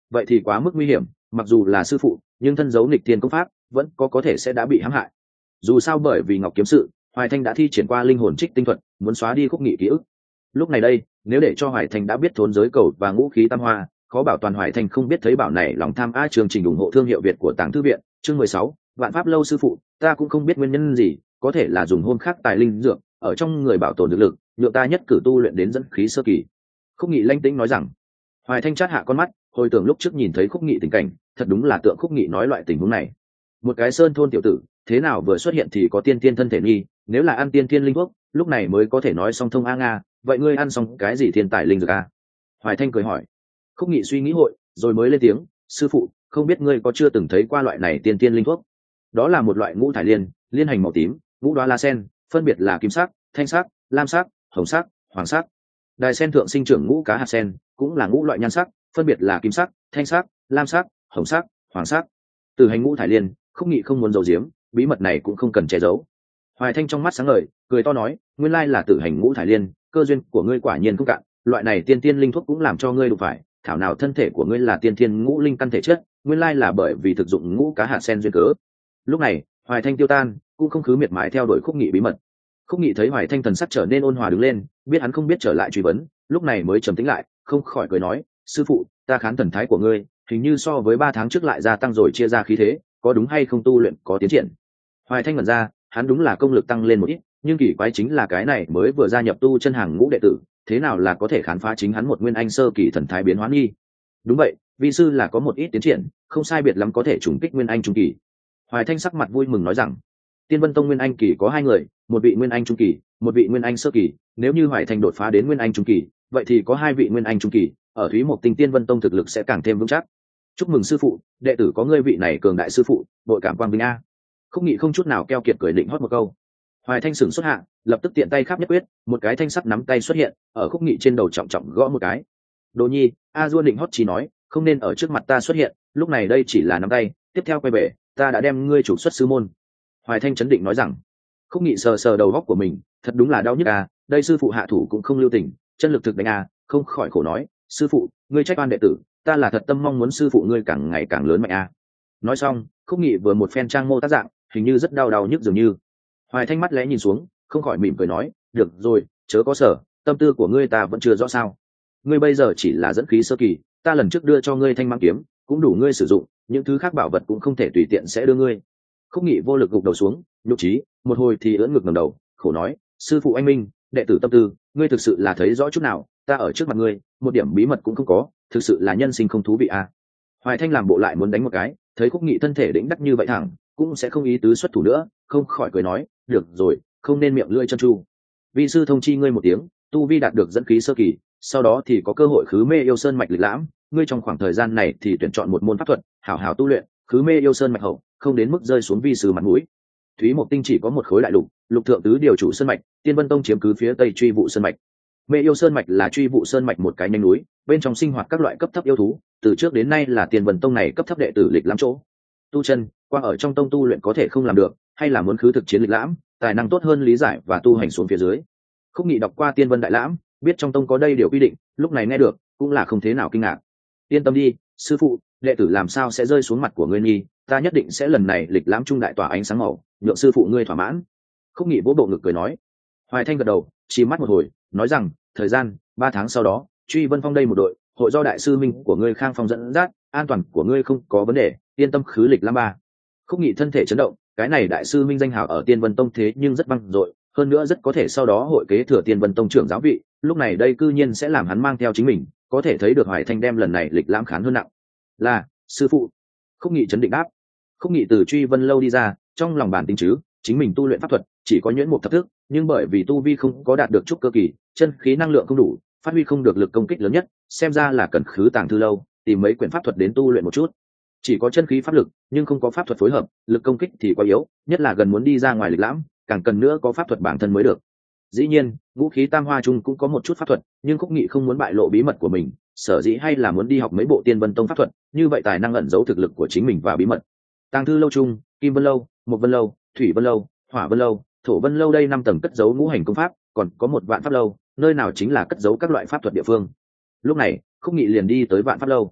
vậy thì quá mức nguy hiểm, mặc dù là sư phụ nhưng thân giấu nghịch thiên công pháp vẫn có có thể sẽ đã bị hãm hại. Dù sao bởi vì ngọc kiếm sự, Hoài Thanh đã thi triển qua linh hồn trích tinh thuật, muốn xóa đi Khúc Nghị ký ức. Lúc này đây, nếu để cho Hoài Thanh đã biết thốn giới cầu và ngũ khí tam hoa, khó bảo toàn Hoài Thanh không biết thấy bảo này lòng tham. A chương trình ủng hộ thương hiệu Việt của Tàng Thư viện, chương mười sáu, Vạn Pháp lâu sư phụ, ta cũng không biết nguyên nhân gì, có thể là dùng hôn khắc tài linh dược, ở trong người bảo tồn được lực, nhượng ta nhất cử tu luyện đến dẫn khí sơ kỳ. Khúc Nghị lanh tĩnh nói rằng. Hoài Thanh chát hạ con mắt, hồi tưởng lúc trước nhìn thấy Khúc Nghị tình cảnh, thật đúng là tượng Khúc Nghị nói loại tình huống này. Một cái sơn thôn tiểu tử, thế nào vừa xuất hiện thì có tiên tiên thân thể nghi, nếu là ăn tiên tiên linh thuốc, lúc này mới có thể nói song thông a nga, vậy ngươi ăn xong cái gì thiên tài linh dược a? Hoài Thanh cười hỏi. Khúc Nghị suy nghĩ hội, rồi mới lên tiếng, sư phụ, không biết ngươi có chưa từng thấy qua loại này tiên tiên linh thuốc? Đó là một loại ngũ thải liên, liên hành màu tím, ngũ đoá la sen, phân biệt là kim sắc, thanh sắc, lam sắc, hồng sắc, hoàng sắc. Đài sen thượng sinh trưởng ngũ cá hạt sen, cũng là ngũ loại nhan sắc, phân biệt là kim sắc, thanh sắc, lam sắc, hồng sắc, hoàng sắc. Từ hành ngũ thải liên, Khúc Nghị không muốn giấu giếm, bí mật này cũng không cần che giấu. Hoài Thanh trong mắt sáng ngời, cười to nói, nguyên lai là tử hành ngũ thải liên, cơ duyên của ngươi quả nhiên không cạn, loại này tiên tiên linh thuốc cũng làm cho ngươi đụng phải, thảo nào thân thể của ngươi là tiên tiên ngũ linh căn thể chất, nguyên lai là bởi vì thực dụng ngũ cá hạt sen duyên cớ. Lúc này, Hoài Thanh tiêu tan, cũng không khứ miệt mài theo đuổi Khúc Nghị bí mật. Khúc Nghị thấy Hoài Thanh thần sắc trở nên ôn hòa đứng lên, biết hắn không biết trở lại truy vấn, lúc này mới trầm tĩnh lại, không khỏi cười nói, sư phụ, ta khán thần thái của ngươi, hình như so với ba tháng trước lại gia tăng rồi chia ra khí thế, có đúng hay không tu luyện có tiến triển? Hoài Thanh ngẩn ra, hắn đúng là công lực tăng lên một ít, nhưng kỳ quái chính là cái này mới vừa gia nhập tu chân hàng ngũ đệ tử, thế nào là có thể khám phá chính hắn một nguyên anh sơ kỳ thần thái biến hóa nghi? Đúng vậy, vi sư là có một ít tiến triển, không sai biệt lắm có thể trùng kích nguyên anh trung kỳ. Hoài Thanh sắc mặt vui mừng nói rằng, Tiên Vân Tông nguyên anh kỳ có hai người, một vị nguyên anh trung kỳ, một vị nguyên anh sơ kỳ, nếu như Hoài Thanh đột phá đến nguyên anh trung kỳ, vậy thì có hai vị nguyên anh trung kỳ, ở Thúy Mộc Tinh Tiên Vân Tông thực lực sẽ càng thêm vững chắc. Chúc mừng sư phụ, đệ tử có ngươi vị này cường đại sư phụ, đội cảm quang vinh a. Khúc Nghị không chút nào keo kiệt cười định hót một câu. Hoài Thanh sửng xuất hạ, lập tức tiện tay khắp nhất quyết, một cái thanh sắt nắm tay xuất hiện, ở Khúc Nghị trên đầu trọng trọng gõ một cái. Đồ Nhi, A Duôn định hót chỉ nói, không nên ở trước mặt ta xuất hiện, lúc này đây chỉ là nắm tay, tiếp theo quay về, ta đã đem ngươi chủ xuất sư môn. Hoài Thanh chấn định nói rằng. Khúc Nghị sờ sờ đầu góc của mình, thật đúng là đau nhức à, đây sư phụ hạ thủ cũng không lưu tình, chân lực thực đánh à, không khỏi khổ nói, sư phụ, ngươi trách oan đệ tử, ta là thật tâm mong muốn sư phụ ngươi càng ngày càng lớn mạnh à. Nói xong, Khúc Nghị vừa một phen trang mô tác dạng, hình như rất đau đau nhức dường như. Hoài Thanh mắt lẽ nhìn xuống, không khỏi mỉm cười nói, được rồi, chớ có sở, tâm tư của ngươi ta vẫn chưa rõ sao. Ngươi bây giờ chỉ là dẫn khí sơ kỳ, ta lần trước đưa cho ngươi thanh mang kiếm, cũng đủ ngươi sử dụng, những thứ khác bảo vật cũng không thể tùy tiện sẽ đưa ngươi. Khúc Nghị vô lực gục đầu xuống, nhục trí, một hồi thì ưỡn ngực ngẩng đầu, khổ nói, sư phụ anh minh, đệ tử tâm tư, ngươi thực sự là thấy rõ chút nào, ta ở trước mặt ngươi, một điểm bí mật cũng không có, thực sự là nhân sinh không thú vị à. Hoài Thanh làm bộ lại muốn đánh một cái, thấy Khúc Nghị thân thể đĩnh đắc như vậy thẳng, cũng sẽ không ý tứ xuất thủ nữa, không khỏi cười nói, được rồi, không nên miệng lưỡi chân tru. Vi sư thông chi ngươi một tiếng, tu vi đạt được dẫn khí sơ kỳ, sau đó thì có cơ hội khứ mê yêu sơn mạch lịch lãm, ngươi trong khoảng thời gian này thì tuyển chọn một môn pháp thuật, hảo hảo tu luyện, khứ mê yêu sơn mạch hậu, không đến mức rơi xuống vi sư mặt mũi. Thúy Mộc Tinh chỉ có một khối đại lục, lục thượng tứ điều chủ sơn mạch, Tiên Vân Tông chiếm cứ phía tây truy vụ sơn mạch. Mê yêu sơn mạch là truy vụ sơn mạch một cái nhánh núi, bên trong sinh hoạt các loại cấp thấp yêu thú, từ trước đến nay là Tiên Vân Tông này cấp thấp đệ tử lịch lãm chỗ. Tu chân, qua ở trong tông tu luyện có thể không làm được, hay là muốn khứ thực chiến lịch lãm, tài năng tốt hơn lý giải và tu hành xuống phía dưới. Khúc Nghị đọc qua Tiên Vân Đại Lãm, biết trong tông có đây điều quy định, lúc này nghe được, cũng là không thế nào kinh ngạc. Yên tâm đi, sư phụ, đệ tử làm sao sẽ rơi xuống mặt của ngươi nhi, ta nhất định sẽ lần này lịch lãm trung đại tỏa ánh sáng màu, nhượng sư phụ ngươi thỏa mãn. Khúc Nghị vỗ bộ ngực cười nói. Hoài Thanh gật đầu, chỉ mắt một hồi, nói rằng, thời gian ba tháng sau đó, truy Vân Phong đây một đội, hội do đại sư minh của ngươi Khang Phong dẫn dắt, an toàn của ngươi không có vấn đề, yên tâm khứ lịch lãm ba. Khúc Nghị thân thể chấn động, cái này đại sư minh danh hào ở Tiên Vân Tông thế nhưng rất vang dội, hơn nữa rất có thể sau đó hội kế thừa Tiên Vân Tông trưởng giáo vị, lúc này đây cư nhiên sẽ làm hắn mang theo chính mình, có thể thấy được Hoài Thanh đem lần này lịch lãm khán hơn nặng. Là, sư phụ. Khúc Nghị chấn định đáp. Khúc Nghị từ truy Vân lâu đi ra, trong lòng bản tính chứ, chính mình tu luyện pháp thuật, chỉ có nhuyễn một thập thức, nhưng bởi vì tu vi không có đạt được trúc cơ kỳ, chân khí năng lượng không đủ, phát huy không được lực công kích lớn nhất, xem ra là cần khứ Tàng Thư lâu, tìm mấy quyển pháp thuật đến tu luyện một chút. Chỉ có chân khí pháp lực, nhưng không có pháp thuật phối hợp, lực công kích thì quá yếu, nhất là gần muốn đi ra ngoài lịch lãm, càng cần nữa có pháp thuật bản thân mới được. Dĩ nhiên, ngũ khí tam hoa chung cũng có một chút pháp thuật, nhưng Khúc Nghị không muốn bại lộ bí mật của mình, sở dĩ hay là muốn đi học mấy bộ Tiên Vân Tông pháp thuật, như vậy tài năng ẩn giấu thực lực của chính mình và bí mật. Tàng Thư lâu chung, Kim Vân lâu, Mộc Vân lâu, Thủy Vân lâu, Hỏa Vân lâu, Thổ Vân lâu đây năm tầng cất giấu ngũ hành công pháp, còn có một Vạn Pháp lâu, nơi nào chính là cất giấu các loại pháp thuật địa phương. Lúc này, Khúc Nghị liền đi tới Vạn Pháp lâu.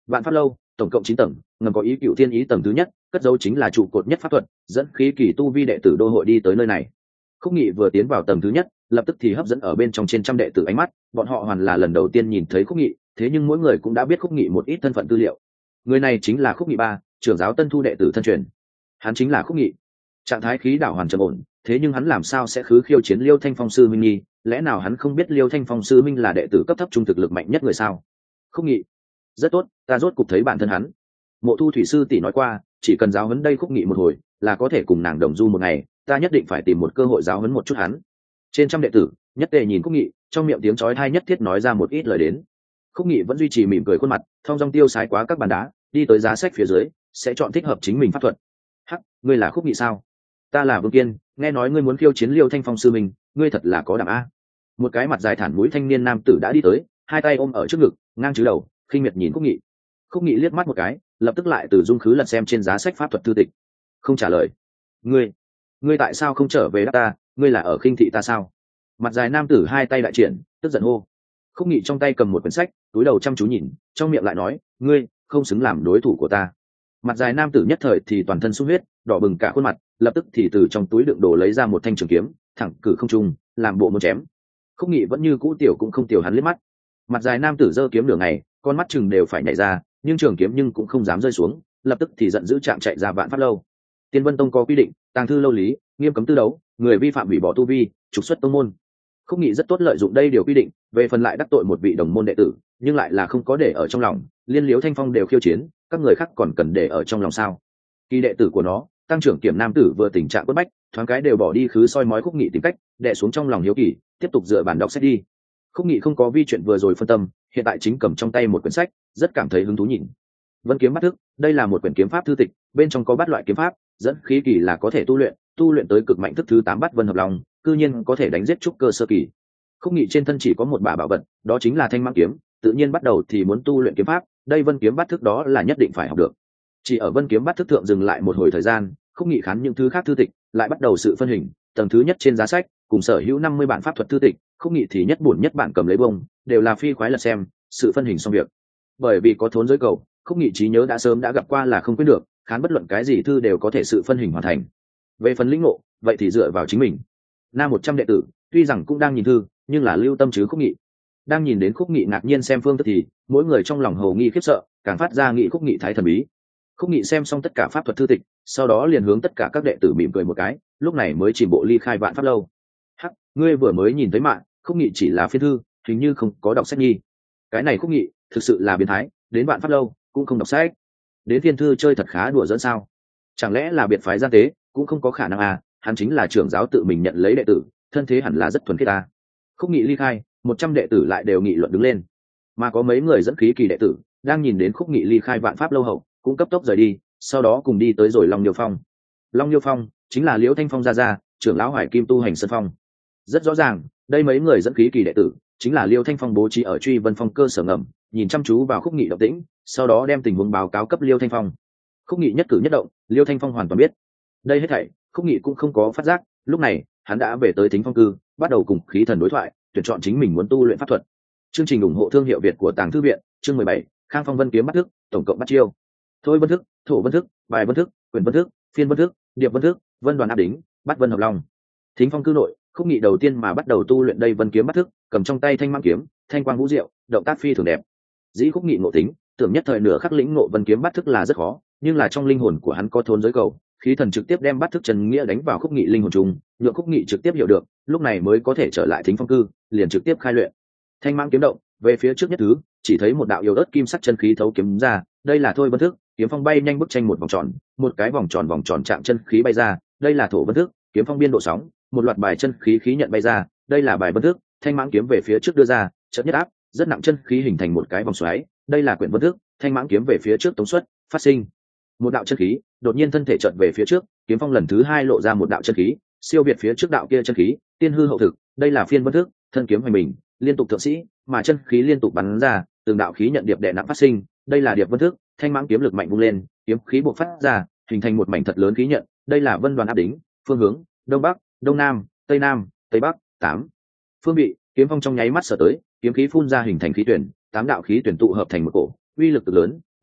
Vạn pháp lâu tổng cộng chín tầng, ngầm có ý cựu thiên ý tầng thứ nhất, cất dấu chính là trụ cột nhất pháp thuật, dẫn khí kỳ tu vi đệ tử đô hội đi tới nơi này. Khúc Nghị vừa tiến vào tầng thứ nhất, lập tức thì hấp dẫn ở bên trong trên trăm đệ tử ánh mắt, bọn họ hoàn là lần đầu tiên nhìn thấy Khúc Nghị, thế nhưng mỗi người cũng đã biết Khúc Nghị một ít thân phận tư liệu. Người này chính là Khúc Nghị ba, trưởng giáo tân thu đệ tử thân truyền. Hắn chính là Khúc Nghị. Trạng thái khí đảo hoàn trầm ổn, thế nhưng hắn làm sao sẽ khứ khiêu chiến Liêu Thanh Phong sư minh nhi, lẽ nào hắn không biết Liêu Thanh Phong sư minh là đệ tử cấp thấp trung thực lực mạnh nhất người sao? Khúc Nghị, rất tốt, ta rốt cục thấy bản thân hắn. Mộ Thu thủy sư tỷ nói qua, chỉ cần giáo huấn đây Khúc Nghị một hồi là có thể cùng nàng đồng du một ngày, ta nhất định phải tìm một cơ hội giáo huấn một chút hắn. Trên trăm đệ tử nhất tề nhìn Khúc Nghị, trong miệng tiếng chói tai nhất thiết nói ra một ít lời đến. Khúc Nghị vẫn duy trì mỉm cười khuôn mặt, thong dong tiêu sái quá các bàn đá, đi tới giá sách phía dưới, sẽ chọn thích hợp chính mình pháp thuật. Hắc, ngươi là Khúc Nghị sao? Ta là Vương Kiên, nghe nói ngươi muốn khiêu chiến Liêu Thanh Phong sư mình, ngươi thật là có đảm a. Một cái mặt dài thản mũi thanh niên nam tử đã đi tới, hai tay ôm ở trước ngực, ngang chứ đầu, khinh miệt nhìn Khúc Nghị. Khúc Nghị liếc mắt một cái, lập tức lại từ dung khứ lật xem trên giá sách pháp thuật thư tịch, không trả lời. Ngươi, ngươi tại sao không trở về đáp ta? Ngươi là ở khinh thị ta sao? Mặt dài nam tử hai tay đại triển, tức giận hô. Khúc Nghị trong tay cầm một quyển sách, túi đầu chăm chú nhìn, trong miệng lại nói, ngươi không xứng làm đối thủ của ta. Mặt dài nam tử nhất thời thì toàn thân sung huyết, đỏ bừng cả khuôn mặt, lập tức thì từ trong túi đựng đồ lấy ra một thanh trường kiếm, thẳng cử không trung, làm bộ muốn chém. Khúc Nghị vẫn như cũ tiểu cũng không tiểu hắn liếc mắt. Mặt dài nam tử giơ kiếm nửa ngày, con mắt chừng đều phải nhảy ra, nhưng trường kiếm nhưng cũng không dám rơi xuống, lập tức thì giận dữ trạng chạy ra Vạn Pháp lâu. Tiên Vân Tông có quy định, tàng thư lâu lý, nghiêm cấm tư đấu, người vi phạm hủy bỏ tu vi, trục xuất tông môn. Khúc Nghị rất tốt lợi dụng đây điều quy định, về phần lại đắc tội một vị đồng môn đệ tử, nhưng lại là không có để ở trong lòng, liên Liễu Thanh Phong đều khiêu chiến, các người khác còn cần để ở trong lòng sao? Kỳ đệ tử của nó, tăng trưởng kiểm nam tử vừa tình trạng quất bách, thoáng cái đều bỏ đi khứ soi mói Khúc Nghị tìm cách, đè xuống trong lòng hiếu kỳ, tiếp tục dựa bản đọc sách đi. Khúc Nghị không có vi chuyện vừa rồi phân tâm, hiện tại chính cầm trong tay một quyển sách, rất cảm thấy hứng thú nhìn. Vân kiếm bắt thức, đây là một quyển kiếm pháp thư tịch, bên trong có bát loại kiếm pháp, dẫn khí kỳ là có thể tu luyện, tu luyện tới cực mạnh thức thứ tám Bát Vân Hợp Long, cư nhiên có thể đánh giết trúc cơ sơ kỳ. Khúc Nghị trên thân chỉ có một bả bảo vật, đó chính là Thanh Mãng kiếm, tự nhiên bắt đầu thì muốn tu luyện kiếm pháp, đây Vân kiếm bắt thức đó là nhất định phải học được. Chỉ ở Vân kiếm bắt thức thượng dừng lại một hồi thời gian, Khúc Nghị khán những thứ khác thư tịch, lại bắt đầu sự phân hình, tầng thứ nhất trên giá sách, cùng sở hữu năm mươi bản pháp thuật thư tịch, Khúc Nghị thì nhất buồn nhất bản cầm lấy bông, đều là phi khoái lật xem, sự phân hình xong việc. Bởi vì có thốn giới cầu, Khúc Nghị trí nhớ đã sớm đã gặp qua là không quên được, khán bất luận cái gì thư đều có thể sự phân hình hoàn thành. Về phần lĩnh ngộ, vậy thì dựa vào chính mình. Nam một trăm đệ tử, tuy rằng cũng đang nhìn thư, nhưng là lưu tâm chứ Khúc Nghị. Đang nhìn đến Khúc Nghị ngạc nhiên xem phương thức thì, mỗi người trong lòng hầu nghi khiếp sợ, càng phát ra nghị Khúc Nghị thái thần bí. Khúc Nghị xem xong tất cả pháp thuật thư tịch, sau đó liền hướng tất cả các đệ tử mỉm cười một cái, lúc này mới chìm bộ ly khai Vạn Pháp lâu. Hắc, ngươi vừa mới nhìn thấy mạng, Khúc Nghị chỉ là phiên thư, hình như không có đọc sách nhi. Cái này Khúc Nghị, thực sự là biến thái, đến Vạn Pháp lâu cũng không đọc sách. Đến phiên thư chơi thật khá đùa dẫn sao? Chẳng lẽ là biệt phái gian tế, cũng không có khả năng à, hắn chính là trưởng giáo tự mình nhận lấy đệ tử, thân thế hẳn là rất thuần khiết ta. Khúc Nghị ly khai, một trăm đệ tử lại đều nghị luận đứng lên, mà có mấy người dẫn khí kỳ đệ tử đang nhìn đến Khúc Nghị ly khai Vạn Pháp lâu hậu, cũng cấp tốc rời đi, sau đó cùng đi tới rồi Long Liêu Phong. Long Liêu Phong chính là Liễu Thanh Phong gia gia, trưởng lão Hoài Kim tu hành sân phong. Rất rõ ràng, đây mấy người dẫn khí kỳ đệ tử chính là Liêu Thanh Phong bố trí ở Truy Vân Phong cơ sở ngầm, nhìn chăm chú vào Khúc Nghị động tĩnh, sau đó đem tình huống báo cáo cấp Liêu Thanh Phong. Khúc Nghị nhất cử nhất động, Liêu Thanh Phong hoàn toàn biết. Đây hết thảy, Khúc Nghị cũng không có phát giác, lúc này, hắn đã về tới Thính Phong cư, bắt đầu cùng khí thần đối thoại, tuyển chọn chính mình muốn tu luyện pháp thuật. Chương trình ủng hộ thương hiệu Việt của Tàng Thư viện, chương mười bảy, Khang Phong Vân kiếm bắt thức, tổng cộng bắt chiêu. Thôi Vân thức, Thổ Vân thức, Bài Vân thức, Quyền Vân thức, Phiên Vân thức, Điệp Vân thức, Vân Đoàn áp đính, Bát Vân Hợp Long. Thính Phong cư nội, Khúc Nghị đầu tiên mà bắt đầu tu luyện đây Vân kiếm bắt thức, cầm trong tay Thanh Mãng kiếm, thanh quang vũ diệu, động tác phi thường đẹp. Dĩ Khúc Nghị ngộ tính, tưởng nhất thời nửa khắc lĩnh ngộ Vân kiếm bắt thức là rất khó, nhưng là trong linh hồn của hắn có thốn giới cầu, khí thần trực tiếp đem bắt thức chân nghĩa đánh vào Khúc Nghị linh hồn trùng, nhượng Khúc Nghị trực tiếp hiểu được, lúc này mới có thể trở lại Thính Phong cư, liền trực tiếp khai luyện. Thanh Mãng kiếm động, về phía trước nhất thứ, chỉ thấy một đạo yếu ớt kim sắc chân khí thấu kiếm ra, đây là Thôi Vân thức, kiếm phong bay nhanh bức tranh một vòng tròn, một cái vòng tròn vòng tròn chạm chân khí bay ra, đây là Thổ Vân thức, kiếm phong biên độ sóng, một loạt bài chân khí khí nhận bay ra, đây là Bài Vân thức, Thanh Mãng kiếm về phía trước đưa ra, chợt nhất áp, rất nặng chân khí hình thành một cái vòng xoáy, đây là Quyển Vân thức, Thanh Mãng kiếm về phía trước tống xuất, phát sinh một đạo chân khí, đột nhiên thân thể chợt về phía trước, kiếm phong lần thứ hai lộ ra một đạo chân khí, siêu việt phía trước đạo kia chân khí, tiên hư hậu thực, đây là Phiên Vân thức, thân kiếm hoành bình, liên tục thượng sĩ, mà chân khí liên tục bắn ra, từng đạo khí nhận điệp đè nặng phát sinh, đây là Điệp Vân thức, Thanh Mãng kiếm lực mạnh vung lên, kiếm khí bộc phát ra, hình thành một mảnh thật lớn khí nhận, đây là Vân Đoàn áp đính, phương hướng đông bắc, đông nam, tây nam, tây bắc, tám phương vị, kiếm phong trong nháy mắt sở tới, kiếm khí phun ra hình thành khí tuyển, tám đạo khí tuyển tụ hợp thành một cổ, uy lực cực lớn,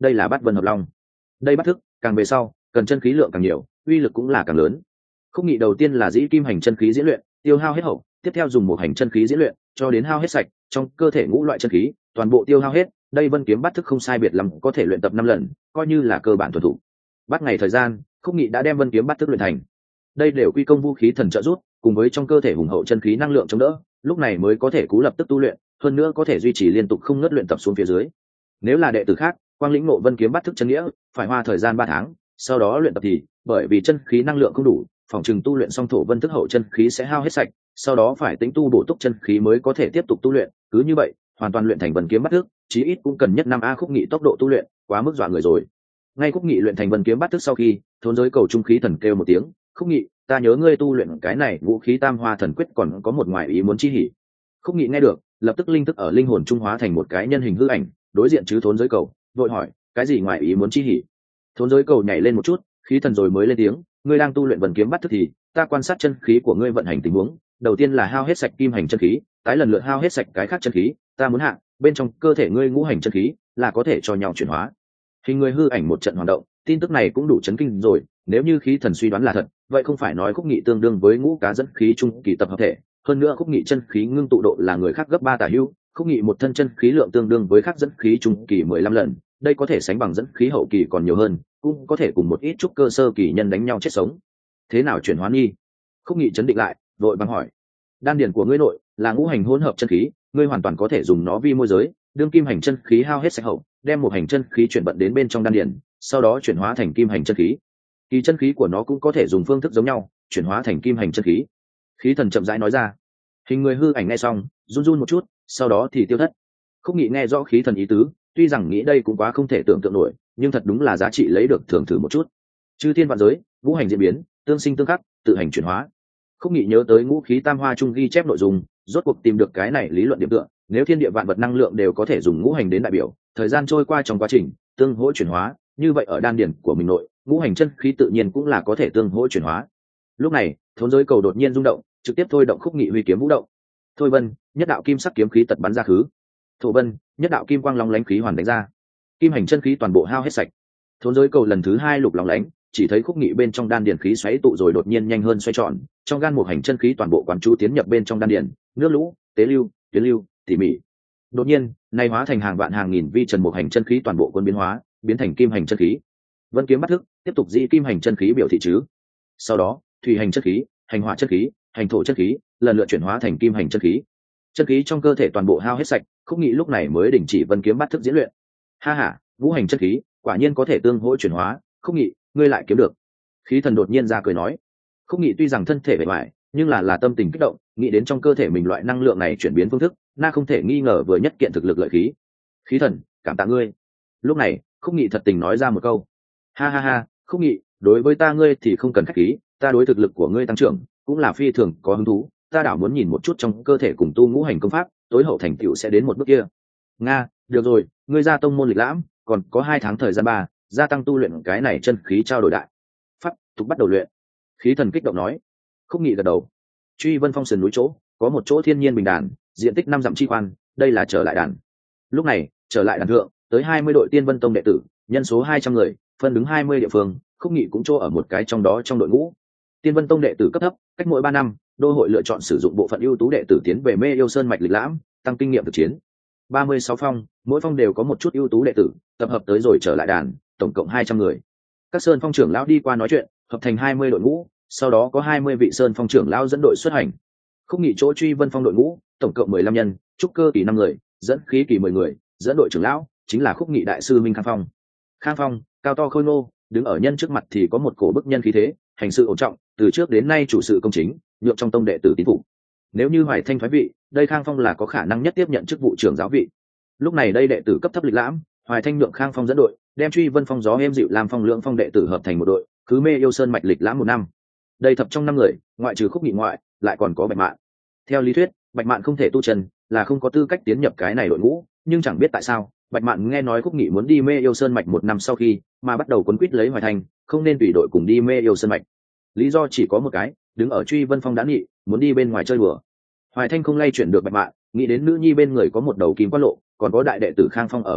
đây là bát vân hợp long. Đây bắt thức càng về sau cần chân khí lượng càng nhiều, uy lực cũng là càng lớn. Khúc nghị đầu tiên là dĩ kim hành chân khí diễn luyện, tiêu hao hết hậu, tiếp theo dùng một hành chân khí diễn luyện cho đến hao hết sạch, trong cơ thể ngũ loại chân khí toàn bộ tiêu hao hết. Đây vân kiếm bắt thức không sai biệt lắm có thể luyện tập năm lần, coi như là cơ bản thuần thủ. Bắt ngày thời gian, Khúc nghị đã đem vân kiếm bắt thức luyện thành. Đây đều quy công vũ khí thần trợ rút, cùng với trong cơ thể hùng hậu chân khí năng lượng chống đỡ, lúc này mới có thể cú lập tức tu luyện, hơn nữa có thể duy trì liên tục không ngớt luyện tập xuống phía dưới. Nếu là đệ tử khác, quang lĩnh ngộ vân kiếm bắt thức chân nghĩa, phải hoa thời gian ba tháng, sau đó luyện tập thì bởi vì chân khí năng lượng không đủ, phòng trừng tu luyện xong thổ vân thức hậu chân khí sẽ hao hết sạch, sau đó phải tính tu bổ túc chân khí mới có thể tiếp tục tu luyện. Cứ như vậy, hoàn toàn luyện thành vân kiếm bắt thức, chí ít cũng cần nhất năm a. Khúc nghị tốc độ tu luyện quá mức dọa người rồi. Ngay Khúc nghị luyện thành vân kiếm bắt thức sau khi, thốn giới cầu trung khí thần kêu một tiếng, Khúc nghị, ta nhớ ngươi tu luyện cái này vũ khí tam hoa thần quyết còn có một ngoại ý muốn chi hỉ. Khúc nghị nghe được, lập tức linh thức ở linh hồn trung hóa thành một cái nhân hình hư ảnh, đối diện chứ thốn giới cầu, vội hỏi, cái gì ngoại ý muốn chi hỉ? Thốn giới cầu nhảy lên một chút, khí thần rồi mới lên tiếng, ngươi đang tu luyện vân kiếm bắt thức thì ta quan sát chân khí của ngươi vận hành tình huống, đầu tiên là hao hết sạch kim hành chân khí, tái lần lượt hao hết sạch cái khác chân khí, ta muốn hạ bên trong cơ thể ngươi ngũ hành chân khí là có thể cho nhau chuyển hóa. Hình người hư ảnh một trận hoạt động, tin tức này cũng đủ chấn kinh rồi. Nếu như khí thần suy đoán là thật, vậy không phải nói Khúc nghị tương đương với ngũ cá dẫn khí trung kỳ tập hợp thể, hơn nữa Khúc nghị chân khí ngưng tụ độ là người khác gấp ba tả hữu, Khúc nghị một thân chân khí lượng tương đương với khác dẫn khí trung kỳ mười lăm lần, đây có thể sánh bằng dẫn khí hậu kỳ còn nhiều hơn, cũng có thể cùng một ít trúc cơ sơ kỳ nhân đánh nhau chết sống. Thế nào chuyển hóa nghi? Khúc nghị chấn định lại, vội vàng hỏi. Đan điển của ngươi nội là ngũ hành hỗn hợp chân khí, ngươi hoàn toàn có thể dùng nó vi môi giới, đương kim hành chân khí hao hết sạch hậu, đem một hành chân khí chuyển vận đến bên trong đan điển, sau đó chuyển hóa thành kim hành chân khí. Kỳ chân khí của nó cũng có thể dùng phương thức giống nhau, chuyển hóa thành kim hành chân khí. Khí thần chậm rãi nói ra. Hình người hư ảnh nghe xong, run run một chút, sau đó thì tiêu thất. Khúc nghị nghe rõ khí thần ý tứ, tuy rằng nghĩ đây cũng quá không thể tưởng tượng nổi, nhưng thật đúng là giá trị lấy được thưởng thử một chút. Chư thiên vạn giới, ngũ hành diễn biến, tương sinh tương khắc, tự hành chuyển hóa. Khúc nghị nhớ tới ngũ khí tam hoa trung ghi chép nội dung, rốt cuộc tìm được cái này lý luận điểm tựa. Nếu thiên địa vạn vật năng lượng đều có thể dùng ngũ hành đến đại biểu, thời gian trôi qua trong quá trình tương hỗ chuyển hóa, như vậy ở đan điển của mình nội, ngũ hành chân khí tự nhiên cũng là có thể tương hỗ chuyển hóa. Lúc này, thốn giới cầu đột nhiên rung động, trực tiếp thôi động Khúc nghị huy kiếm vũ động. Thôi vân, nhất đạo kim sắc kiếm khí tật bắn ra khứ. Thổ vân, nhất đạo kim quang long lánh khí hoàn đánh ra. Kim hành chân khí toàn bộ hao hết sạch. Thốn giới cầu lần thứ hai lục long lánh, chỉ thấy Khúc nghị bên trong đan điển khí xoáy tụ rồi đột nhiên nhanh hơn xoay tròn, trong gan một hành chân khí toàn bộ quán chú tiến nhập bên trong đan điển, nước lũ, tế lưu, tuyến lưu, tỉ mỉ. Đột nhiên, này hóa thành hàng vạn hàng nghìn vi trần một hành chân khí toàn bộ quân biến hóa, biến thành kim hành chân khí. Vân kiếm bắt thức, tiếp tục dĩ kim hành chân khí biểu thị chứ. Sau đó, thủy hành chân khí, hành hỏa chân khí, hành thổ chân khí, lần lượt chuyển hóa thành kim hành chân khí. Chân khí trong cơ thể toàn bộ hao hết sạch, Khúc nghị lúc này mới đình chỉ vân kiếm bắt thức diễn luyện. Ha ha, ngũ hành chân khí, quả nhiên có thể tương hỗ chuyển hóa, Khúc nghị, ngươi lại kiếm được. Khí thần đột nhiên ra cười nói. Khúc nghị tuy rằng thân thể bề ngoài, nhưng là là tâm tình kích động, nghĩ đến trong cơ thể mình loại năng lượng này chuyển biến phương thức, na không thể nghi ngờ vừa nhất kiện thực lực lợi khí. Khí thần, cảm tạ ngươi. Lúc này, Khúc nghị thật tình nói ra một câu. Ha ha ha, Khúc nghị, đối với ta ngươi thì không cần khách khí, ta đối thực lực của ngươi tăng trưởng cũng là phi thường có hứng thú, ta đảo muốn nhìn một chút trong cơ thể cùng tu ngũ hành công pháp, tối hậu thành tựu sẽ đến một bước kia. Nga, được rồi, ngươi ra tông môn lịch lãm, còn có hai tháng thời gian ba, gia tăng tu luyện cái này chân khí trao đổi đại pháp, tục bắt đầu luyện. Khí thần kích động nói. Khúc nghị gật đầu. Truy Vân Phong sườn núi chỗ có một chỗ thiên nhiên bình đàn, diện tích năm dặm chi quan, đây là trở lại đàn. Lúc này, trở lại đàn thượng, tới hai mươi đội Tiên Vân Tông đệ tử, nhân số hai trăm người, phân đứng hai mươi địa phương, Khúc nghị cũng chỗ ở một cái trong đó trong đội ngũ. Tiên Vân Tông đệ tử cấp thấp, cách mỗi ba năm, đô hội lựa chọn sử dụng bộ phận ưu tú đệ tử tiến về Mê Yêu Sơn mạch lịch lãm, tăng kinh nghiệm thực chiến. ba mươi sáu phong, mỗi phong đều có một chút ưu tú đệ tử, tập hợp tới rồi trở lại đàn, tổng cộng hai trăm người. Các sơn phong trưởng lão đi qua nói chuyện, hợp thành hai mươi đội ngũ, sau đó có hai mươi vị sơn phong trưởng lão dẫn đội xuất hành. Khúc nghị chỗ Truy Vân Phong đội ngũ, tổng cộng mười lăm nhân, trúc cơ kỳ năm người, dẫn khí kỳ mười người, dẫn đội trưởng lão chính là Khúc nghị đại sư Minh Khang Phong. Khang Phong, cao to khôi ngô, đứng ở nhân trước mặt thì có một cổ bức nhân khí thế, hành sự ổn trọng, từ trước đến nay chủ sự công chính, nhượng trong tông đệ tử tín phục. Nếu như Hoài Thanh thoái vị, đây Khang Phong là có khả năng nhất tiếp nhận chức vụ trưởng giáo vị. Lúc này đây đệ tử cấp thấp lịch lãm, Hoài Thanh nhượng Khang Phong dẫn đội, đem Truy Vân Phong gió êm dịu làm phong lượng phong đệ tử hợp thành một đội, cứ Mê Yêu Sơn mạch lịch lãm một năm. Đây thập trong năm người, ngoại trừ Khúc nghị ngoại, lại còn có Bạch Mạn. Theo lý thuyết, Bạch Mạn không thể tu chân, là không có tư cách tiến nhập cái này đội ngũ, nhưng chẳng biết tại sao, Bạch Mạn nghe nói Khúc nghị muốn đi Mê Yêu Sơn mạch một năm sau khi, mà bắt đầu quấn quýt lấy Hoài Thanh, không nên tùy đội cùng đi Mê Yêu Sơn mạch. Lý do chỉ có một cái, đứng ở Truy Vân Phong đã nghị, muốn đi bên ngoài chơi đùa. Hoài Thanh không lay chuyển được Bạch Mạn, nghĩ đến nữ nhi bên người có một đầu kim quan lộ, còn có đại đệ tử Khang Phong ở bên cạnh,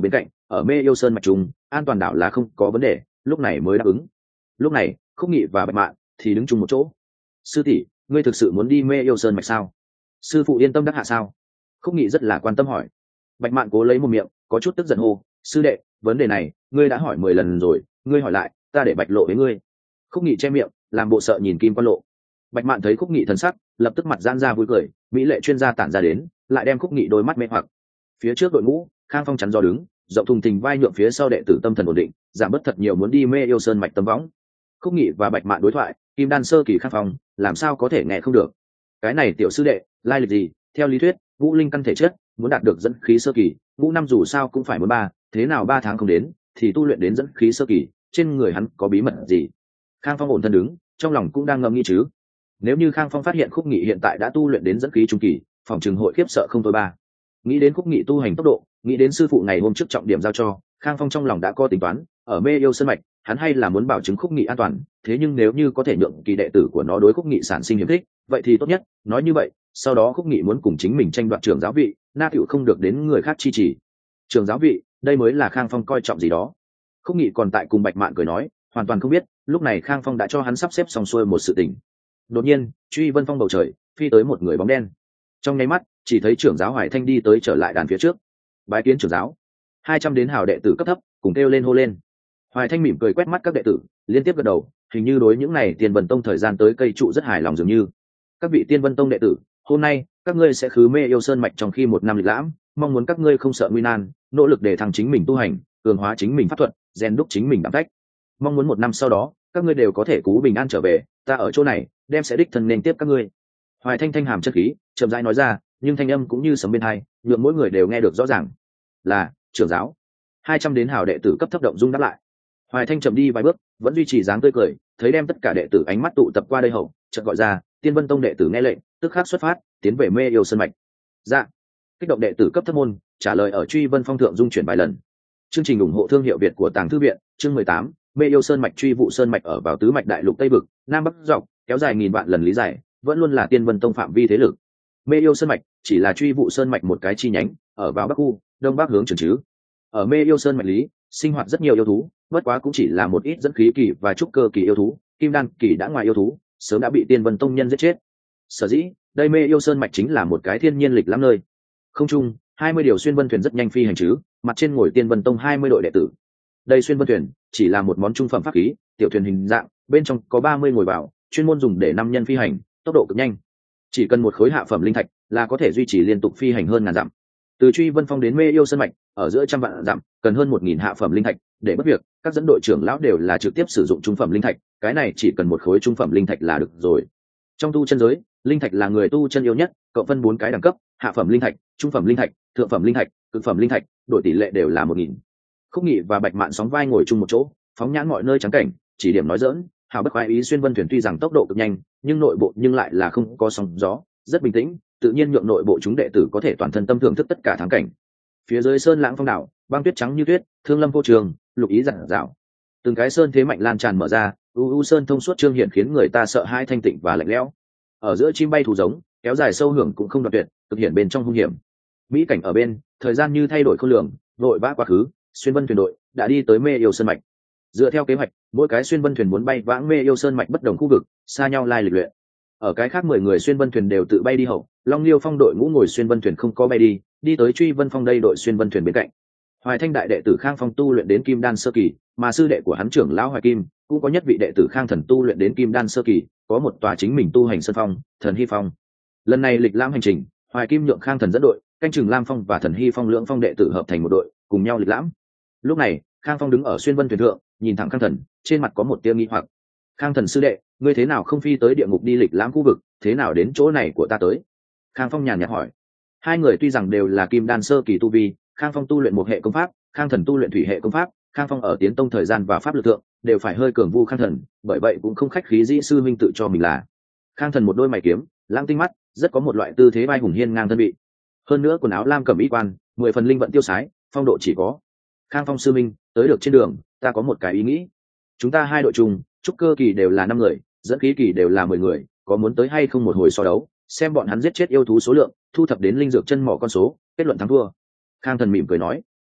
ở mê yêu sơn mạch trùng an toàn đảo là không có vấn đề, lúc này mới đáp ứng. Lúc này Khúc Nghị và Bạch Mạn thì đứng chung một chỗ. Sư tỷ, ngươi thực sự muốn đi mê yêu sơn mạch sao? Sư phụ yên tâm đắc hạ sao? Khúc Nghị rất là quan tâm hỏi. Bạch Mạn cố lấy một miệng, có chút tức giận hô, sư đệ, vấn đề này ngươi đã hỏi mười lần rồi, ngươi hỏi lại ta để bạch lộ với ngươi. Khúc Nghị che miệng làm bộ sợ nhìn Kim Quan Lộ. Bạch Mạn thấy Khúc Nghị thần sắc, lập tức mặt giãn ra vui cười, mỹ lệ chuyên gia tản ra đến, lại đem Khúc Nghị đôi mắt mê hoặc. Phía trước đội ngũ, Khang Phong chắn gió đứng, rộng thùng thình vai nhượng phía sau đệ tử tâm thần ổn định, giảm bớt thật nhiều muốn đi mê yêu sơn mạch tâm võng. Khúc Nghị và Bạch Mạn đối thoại, Kim Đan sơ kỳ Khang Phong làm sao có thể nghe không được. Cái này tiểu sư đệ lai lịch gì? Theo lý thuyết ngũ linh căn thể chất muốn đạt được dẫn khí sơ kỳ, ngũ năm dù sao cũng phải muốn ba, thế nào ba tháng không đến thì tu luyện đến dẫn khí sơ kỳ, trên người hắn có bí mật gì? Khang Phong ổn thân đứng, trong lòng cũng đang ngẫm nghĩ chứ. Nếu như Khang Phong phát hiện Khúc Nghị hiện tại đã tu luyện đến dẫn khí trung kỳ, phòng trường hội khiếp sợ không thôi ba. Nghĩ đến Khúc Nghị tu hành tốc độ, nghĩ đến sư phụ ngày hôm trước trọng điểm giao cho, Khang Phong trong lòng đã có tính toán, ở mê yêu sơn mạch hắn hay là muốn bảo chứng Khúc Nghị an toàn, thế nhưng nếu như có thể nhượng kỳ đệ tử của nó đối Khúc Nghị sản sinh hiểm khích, vậy thì tốt nhất. Nói như vậy, sau đó Khúc Nghị muốn cùng chính mình tranh đoạt trưởng giáo vị, na tựu không được đến người khác chi trì. Trưởng giáo vị, đây mới là Khang Phong coi trọng gì đó. Khúc Nghị còn tại cùng Bạch Mạn cười nói, hoàn toàn không biết lúc này Khang Phong đã cho hắn sắp xếp xong xuôi một sự tình. Đột nhiên truy vân phong bầu trời phi tới một người bóng đen, trong nháy mắt chỉ thấy trưởng giáo Hoài Thanh đi tới trở lại đàn phía trước. Bái kiến trưởng giáo. Hai trăm đến hào đệ tử cấp thấp cùng kêu lên hô lên. Hoài Thanh mỉm cười quét mắt các đệ tử, liên tiếp gật đầu, hình như đối những này Tiên Vân Tông thời gian tới cây trụ rất hài lòng dường như. Các vị Tiên Vân Tông đệ tử, hôm nay các ngươi sẽ khứ mê yêu sơn mạch trong khi một năm lịch lãm, mong muốn các ngươi không sợ nguy nan, nỗ lực để thăng chính mình tu hành, cường hóa chính mình pháp thuật, rèn đúc chính mình đảm cách. Mong muốn một năm sau đó các ngươi đều có thể cú bình an trở về, ta ở chỗ này đem sẽ đích thân nên tiếp các ngươi. Hoài Thanh thanh hàm chất khí chậm rãi nói ra, nhưng thanh âm cũng như sấm bên tai, nhượng mỗi người đều nghe được rõ ràng. Là trưởng giáo. Hai trăm đến hào đệ tử cấp thấp động dung đáp lại. Hoài Thanh chậm đi vài bước, vẫn duy trì dáng tươi cười, thấy đem tất cả đệ tử ánh mắt tụ tập qua đây hậu, chợt gọi ra, Tiên Vân Tông đệ tử nghe lệnh, tức khắc xuất phát, tiến về mê yêu sơn mạch. Dạ. Kích động đệ tử cấp thấp môn trả lời ở truy vân phong thượng dung chuyển vài lần. Chương trình ủng hộ thương hiệu Việt của Tàng Thư viện, chương mười tám, mê yêu sơn mạch. Truy vụ sơn mạch ở vào tứ mạch đại lục tây vực, nam bắc dọc, kéo dài nghìn vạn lần lý giải, vẫn luôn là Tiên Vân Tông phạm vi thế lực. Mê yêu sơn mạch chỉ là truy vụ sơn mạch một cái chi nhánh, ở vào bắc khu, đông bắc hướng trường chứ. Ở mê yêu sơn mạch lý sinh hoạt rất nhiều yêu thú, bất quá cũng chỉ là một ít dẫn khí kỳ và trúc cơ kỳ yêu thú, kim đan kỳ đã ngoài yêu thú sớm đã bị Tiên Vân Tông nhân giết chết. Sở dĩ đây mê yêu sơn mạch chính là một cái thiên nhiên lịch lãm nơi. Không trung hai mươi điều xuyên vân thuyền rất nhanh phi hành chứ, mặt trên ngồi Tiên Vân Tông hai mươi đội đệ tử. Đây xuyên vân thuyền chỉ là một món trung phẩm pháp khí, tiểu thuyền hình dạng, bên trong có ba mươi ngồi vào, chuyên môn dùng để năm nhân phi hành, tốc độ cực nhanh. Chỉ cần một khối hạ phẩm linh thạch là có thể duy trì liên tục phi hành hơn ngàn dặm. Từ truy vân phong đến mê yêu sơn mạch ở giữa trăm vạn dặm cần hơn một nghìn hạ phẩm linh thạch, để bất việc các dẫn đội trưởng lão đều là trực tiếp sử dụng trung phẩm linh thạch, cái này chỉ cần một khối trung phẩm linh thạch là được rồi. Trong tu chân giới, linh thạch là người tu chân yêu nhất, cộng phân bốn cái đẳng cấp: hạ phẩm linh thạch, trung phẩm linh thạch, thượng phẩm linh thạch, cực phẩm linh thạch, đổi tỷ lệ đều là một nghìn. Khúc Nghị và Bạch Mạn sóng vai ngồi chung một chỗ, phóng nhãn mọi nơi trắng cảnh, chỉ điểm nói dỡn. Hào bất khoái ý xuyên vân thuyền tuy rằng tốc độ cực nhanh, nhưng nội bộ nhưng lại là không có sóng gió, rất bình tĩnh, tự nhiên nhượng nội bộ chúng đệ tử có thể toàn thân tâm thưởng thức tất cả thắng cảnh. Phía dưới sơn lãng phong đảo, băng tuyết trắng như tuyết, thương lâm vô trường, lục ý rạng rào. Từng cái sơn thế mạnh lan tràn mở ra, u u sơn thông suốt trương hiện khiến người ta sợ hãi, thanh tịnh và lạnh lẽo. Ở giữa chim bay thú giống, kéo dài sâu hưởng cũng không đoạn tuyệt, thực hiện bên trong hung hiểm. Mỹ cảnh ở bên, thời gian như thay đổi khôn lường, vội vã quá khứ, xuyên vân thuyền đội đã đi tới mê yêu sơn mạch. Dựa theo kế hoạch, mỗi cái xuyên vân thuyền muốn bay vãng mê yêu sơn mạch bất đồng khu vực, xa nhau lai lịch luyện. Ở cái khác mười người xuyên vân thuyền đều tự bay đi hậu, Long Liêu Phong đội ngũ ngồi xuyên vân thuyền không có bay đi, đi tới truy vân phong đây đội xuyên vân thuyền bên cạnh. Hoài Thanh đại đệ tử Khang Phong tu luyện đến kim đan sơ kỳ, mà sư đệ của hắn trưởng lão Hoài Kim cũng có nhất vị đệ tử Khang Thần tu luyện đến kim đan sơ kỳ, có một tòa chính mình tu hành sơn phong, Thần Hy Phong. Lần này lịch lãm hành trình, Hoài Kim nhượng Khang Thần dẫn đội, canh chừng Lam Phong và Thần Hy Phong lưỡng phong đệ tử hợp thành một đội, cùng nhau lịch lãm. Lúc này, Khang Phong đứng ở xuyên vân thuyền thượng, nhìn thẳng Khang Thần, trên mặt có một tia nghi hoặc. Khang Thần sư đệ, ngươi thế nào không phi tới địa ngục đi lịch lãm khu vực, thế nào đến chỗ này của ta tới? Khang Phong nhàn nhạt hỏi. Hai người tuy rằng đều là kim đan sơ kỳ tu vi, Khang Phong tu luyện một hệ công pháp, Khang Thần tu luyện thủy hệ công pháp, Khang Phong ở tiến tông thời gian và pháp lực thượng đều phải hơi cường vu Khang Thần, bởi vậy cũng không khách khí dĩ sư minh tự cho mình là. Khang Thần một đôi mày kiếm, lãng tinh mắt, rất có một loại tư thế vai hùng hiên ngang thân vị. Hơn nữa quần áo lam cẩm y quan, mười phần linh vận tiêu sái, phong độ chỉ có. Khang Phong sư minh, tới được trên đường, ta có một cái ý nghĩ. Chúng ta hai đội chung, trúc cơ kỳ đều là năm người, dẫn khí kỳ đều là mười người, có muốn tới hay không một hồi so đấu, xem bọn hắn giết chết yêu thú số lượng, thu thập đến linh dược chân mỏ con số, kết luận thắng thua. Khang Thần mỉm cười nói.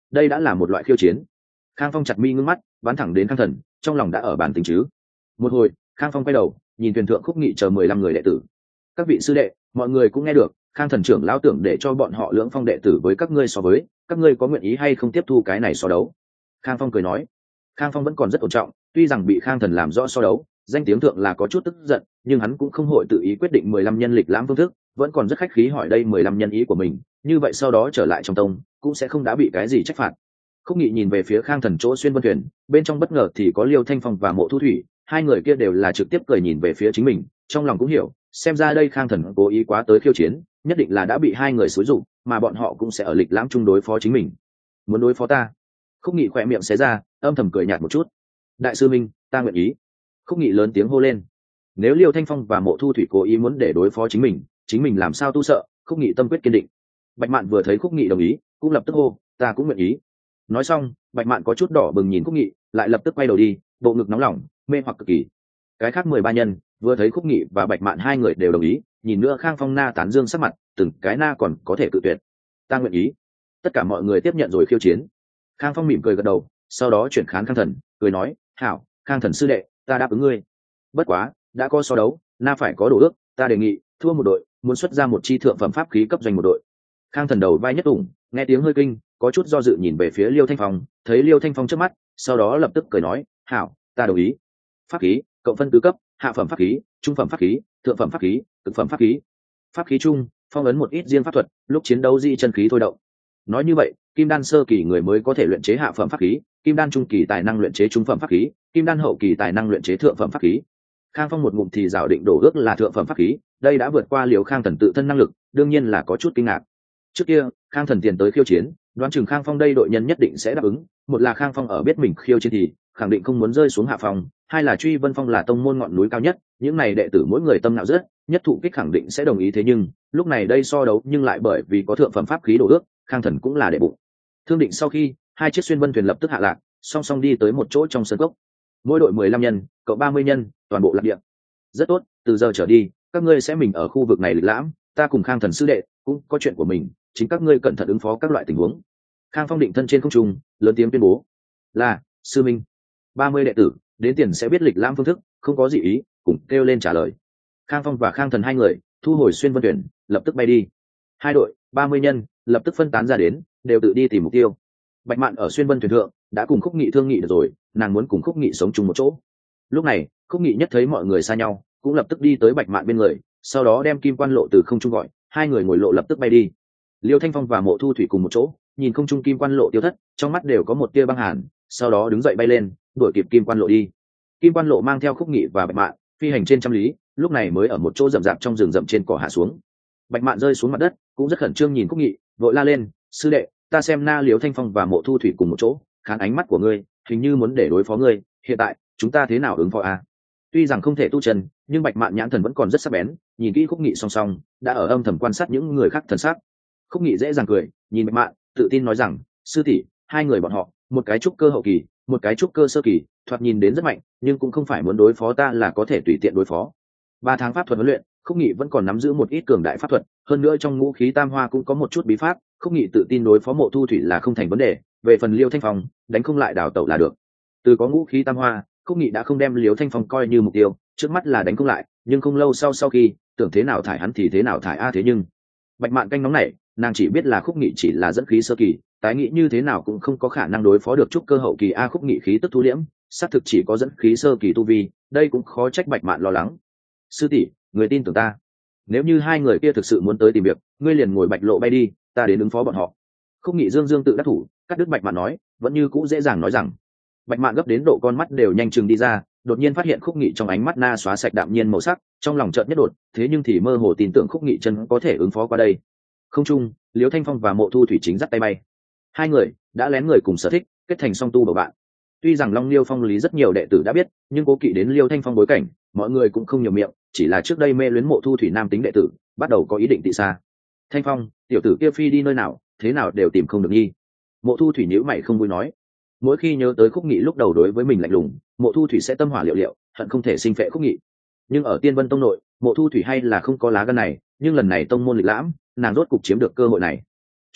đây đã là một loại khiêu chiến. Khang Phong chặt mi ngưng mắt, bắn thẳng đến Khang Thần, trong lòng đã ở bàn tính chứ. Một hồi, Khang Phong quay đầu, nhìn thuyền thượng Khúc Nghị chờ mười lăm người đệ tử. Các vị sư đệ, mọi người cũng nghe được, Khang Thần trưởng lão tưởng để cho bọn họ lưỡng phong đệ tử với các ngươi so với, các ngươi có nguyện ý hay không tiếp thu cái này so đấu? Khang Phong cười nói. Khang Phong vẫn còn rất ổn trọng, tuy rằng bị Khang Thần làm rõ so đấu, danh tiếng thượng là có chút tức giận, nhưng hắn cũng không hội tự ý quyết định mười lăm nhân lịch lãm phương thức, vẫn còn rất khách khí hỏi đây mười lăm nhân ý của mình, như vậy sau đó trở lại trong tông, cũng sẽ không đã bị cái gì trách phạt. Khúc Nghị nhìn về phía Khang Thần chỗ xuyên vân thuyền, bên trong bất ngờ thì có Liêu Thanh Phong và Mộ Thu Thủy, hai người kia đều là trực tiếp cười nhìn về phía chính mình, trong lòng cũng hiểu, xem ra đây Khang Thần cố ý quá tới khiêu chiến, nhất định là đã bị hai người xúi dụng, mà bọn họ cũng sẽ ở lịch lãm chung đối phó chính mình. Muốn đối phó ta? Khúc Nghị khỏe miệng xé ra, âm thầm cười nhạt một chút. Đại sư Minh, ta nguyện ý. Khúc Nghị lớn tiếng hô lên. Nếu Liêu Thanh Phong và Mộ Thu Thủy cố ý muốn để đối phó chính mình, chính mình làm sao tu sợ? Khúc Nghị tâm quyết kiên định. Bạch Mạn vừa thấy Khúc Nghị đồng ý, cũng lập tức hô, ta cũng nguyện ý. Nói xong, Bạch Mạn có chút đỏ bừng nhìn Khúc Nghị, lại lập tức quay đầu đi, bộ ngực nóng lòng, mê hoặc cực kỳ. Cái khác mười ba nhân vừa thấy Khúc Nghị và Bạch Mạn hai người đều đồng ý, nhìn nữa Khang Phong na tán dương sắc mặt, từng cái na còn có thể cự tuyệt. Ta nguyện ý. Tất cả mọi người tiếp nhận rồi khiêu chiến. Khang Phong mỉm cười gật đầu, sau đó chuyển khán Khang Thần, cười nói, hảo, Khang Thần sư đệ, ta đáp ứng ngươi. Bất quá, đã có so đấu, na phải có đồ ước, ta đề nghị thua một đội, muốn xuất ra một chi thượng phẩm pháp khí cấp doanh một đội. Khang Thần đầu vai nhất ủng, nghe tiếng hơi kinh, có chút do dự nhìn về phía Liêu Thanh Phong, thấy Liêu Thanh Phong trước mắt, sau đó lập tức cười nói, hảo, ta đồng ý. Pháp khí cộng phân tứ cấp, hạ phẩm pháp khí, trung phẩm pháp khí, thượng phẩm pháp khí, cực phẩm pháp khí. Pháp khí chung phong ấn một ít riêng pháp thuật, lúc chiến đấu di chân khí thôi động. Nói như vậy, kim đan sơ kỳ người mới có thể luyện chế hạ phẩm pháp khí, kim đan trung kỳ tài năng luyện chế trung phẩm pháp khí, kim đan hậu kỳ tài năng luyện chế thượng phẩm pháp khí. Khang Phong một ngụm thì giảo định đổ ước là thượng phẩm pháp khí, đây đã vượt qua Liều Khang Thần tự thân năng lực, đương nhiên là có chút kinh ngạc. Trước kia, Khang Thần tiền tới khiêu chiến, đoán chừng Khang Phong đây đội nhân nhất định sẽ đáp ứng, một là Khang Phong ở biết mình khiêu chiến thì khẳng định không muốn rơi xuống hạ phòng, hai là Truy Vân Phong là tông môn ngọn núi cao nhất, những này đệ tử mỗi người tâm nào rất, nhất thụ kích khẳng định sẽ đồng ý, thế nhưng lúc này đây so đấu nhưng lại bởi vì có thượng phẩm pháp khí đổ ước, Khang Thần cũng là đệ bụng. Thương định sau khi, hai chiếc xuyên vân thuyền lập tức hạ lạc, song song đi tới một chỗ trong sân cốc. Mỗi đội mười lăm nhân, cậu ba mươi nhân, toàn bộ lạc địa. Rất tốt, từ giờ trở đi, các ngươi sẽ mình ở khu vực này lịch lãm, ta cùng Khang Thần sư đệ cũng có chuyện của mình, chính các ngươi cẩn thận ứng phó các loại tình huống. Khang Phong định thân trên không trung, lớn tiếng tuyên bố, là sư minh. ba mươi đệ tử đến tiền sẽ biết lịch lãm phương thức, không có gì ý, cùng kêu lên trả lời. Khang Phong và Khang Thần hai người thu hồi xuyên vân thuyền, lập tức bay đi. Hai đội ba mươi nhân lập tức phân tán ra đến, đều tự đi tìm mục tiêu. Bạch Mạn ở xuyên vân thuyền thượng đã cùng Khúc Nghị thương nghị được rồi, nàng muốn cùng Khúc Nghị sống chung một chỗ. Lúc này Khúc Nghị nhất thấy mọi người xa nhau, cũng lập tức đi tới Bạch Mạn bên người, sau đó đem kim quan lộ từ không trung gọi, hai người ngồi lộ lập tức bay đi. Liêu Thanh Phong và Mộ Thu Thủy cùng một chỗ, nhìn không trung kim quan lộ tiêu thất, trong mắt đều có một tia băng hàn, sau đó đứng dậy bay lên, đuổi kịp kim quan lộ đi. Kim quan lộ mang theo Khúc Nghị và Bạch Mạn phi hành trên trăm lý, lúc này mới ở một chỗ rậm rạp trong rừng rậm trên cỏ hạ xuống. Bạch Mạn rơi xuống mặt đất, cũng rất khẩn trương nhìn Khúc Nghị, vội la lên, sư đệ, ta xem na Liêu Thanh Phong và Mộ Thu Thủy cùng một chỗ, khán ánh mắt của ngươi, hình như muốn để đối phó ngươi, hiện tại chúng ta thế nào ứng phó à? Tuy rằng không thể tu chân, nhưng Bạch Mạn nhãn thần vẫn còn rất sắc bén, nhìn kỹ Khúc Nghị song song, đã ở âm thầm quan sát những người khác thần sắc. Khúc Nghị dễ dàng cười, nhìn Bạch Mạn, tự tin nói rằng, sư tỷ, hai người bọn họ, một cái trúc cơ hậu kỳ, một cái trúc cơ sơ kỳ, thoạt nhìn đến rất mạnh, nhưng cũng không phải muốn đối phó ta là có thể tùy tiện đối phó. Ba tháng pháp thuật huấn luyện, Khúc Nghị vẫn còn nắm giữ một ít cường đại pháp thuật, hơn nữa trong ngũ khí tam hoa cũng có một chút bí pháp, Khúc Nghị tự tin đối phó Mộ Thu Thủy là không thành vấn đề, về phần Liêu Thanh Phong, đánh không lại đào tẩu là được. Từ có ngũ khí tam hoa, Khúc Nghị đã không đem Liêu Thanh Phong coi như mục tiêu, trước mắt là đánh không lại, nhưng không lâu sau sau khi, tưởng thế nào thải hắn thì thế nào thải a thế nhưng Bạch Mạn canh nóng này, nàng chỉ biết là Khúc Nghị chỉ là dẫn khí sơ kỳ, tái nghĩ như thế nào cũng không có khả năng đối phó được trúc cơ hậu kỳ a. Khúc Nghị khí tức thu liễm, xác thực chỉ có dẫn khí sơ kỳ tu vi, đây cũng khó trách Bạch Mạn lo lắng. Sư tỷ, người tin tưởng ta, nếu như hai người kia thực sự muốn tới tìm việc, ngươi liền ngồi Bạch lộ bay đi, ta đến ứng phó bọn họ. Khúc Nghị dương dương tự đắc thủ, cắt đứt Bạch Mạn nói, vẫn như cũ dễ dàng nói rằng. Bạch Mạn gấp đến độ con mắt đều nhanh chừng đi ra, đột nhiên phát hiện Khúc Nghị trong ánh mắt na xóa sạch đạm nhiên màu sắc, trong lòng chợt nhất đột, thế nhưng thì mơ hồ tin tưởng Khúc Nghị chân có thể ứng phó qua đây. Không trung, Liêu Thanh Phong và Mộ Thu Thủy chính dắt tay bay. Hai người đã lén người cùng sở thích, kết thành song tu bầu bạn. Tuy rằng Long Liêu Phong lý rất nhiều đệ tử đã biết, nhưng cố kỵ đến Liêu Thanh Phong bối cảnh, mọi người cũng không nhiều miệng, chỉ là trước đây mê luyến Mộ Thu Thủy nam tính đệ tử, bắt đầu có ý định tị xa. Thanh Phong, tiểu tử kia phi đi nơi nào, thế nào đều tìm không được nhi. Mộ Thu Thủy nhíu mày không vui nói. Mỗi khi nhớ tới Khúc Nghị lúc đầu đối với mình lạnh lùng, Mộ Thu Thủy sẽ tâm hỏa liệu liệu, hận không thể sinh phệ Khúc Nghị. Nhưng ở Tiên Vân tông nội, Mộ Thu Thủy hay là không có lá gan này, nhưng lần này tông môn lịch lãm, nàng rốt cục chiếm được cơ hội này.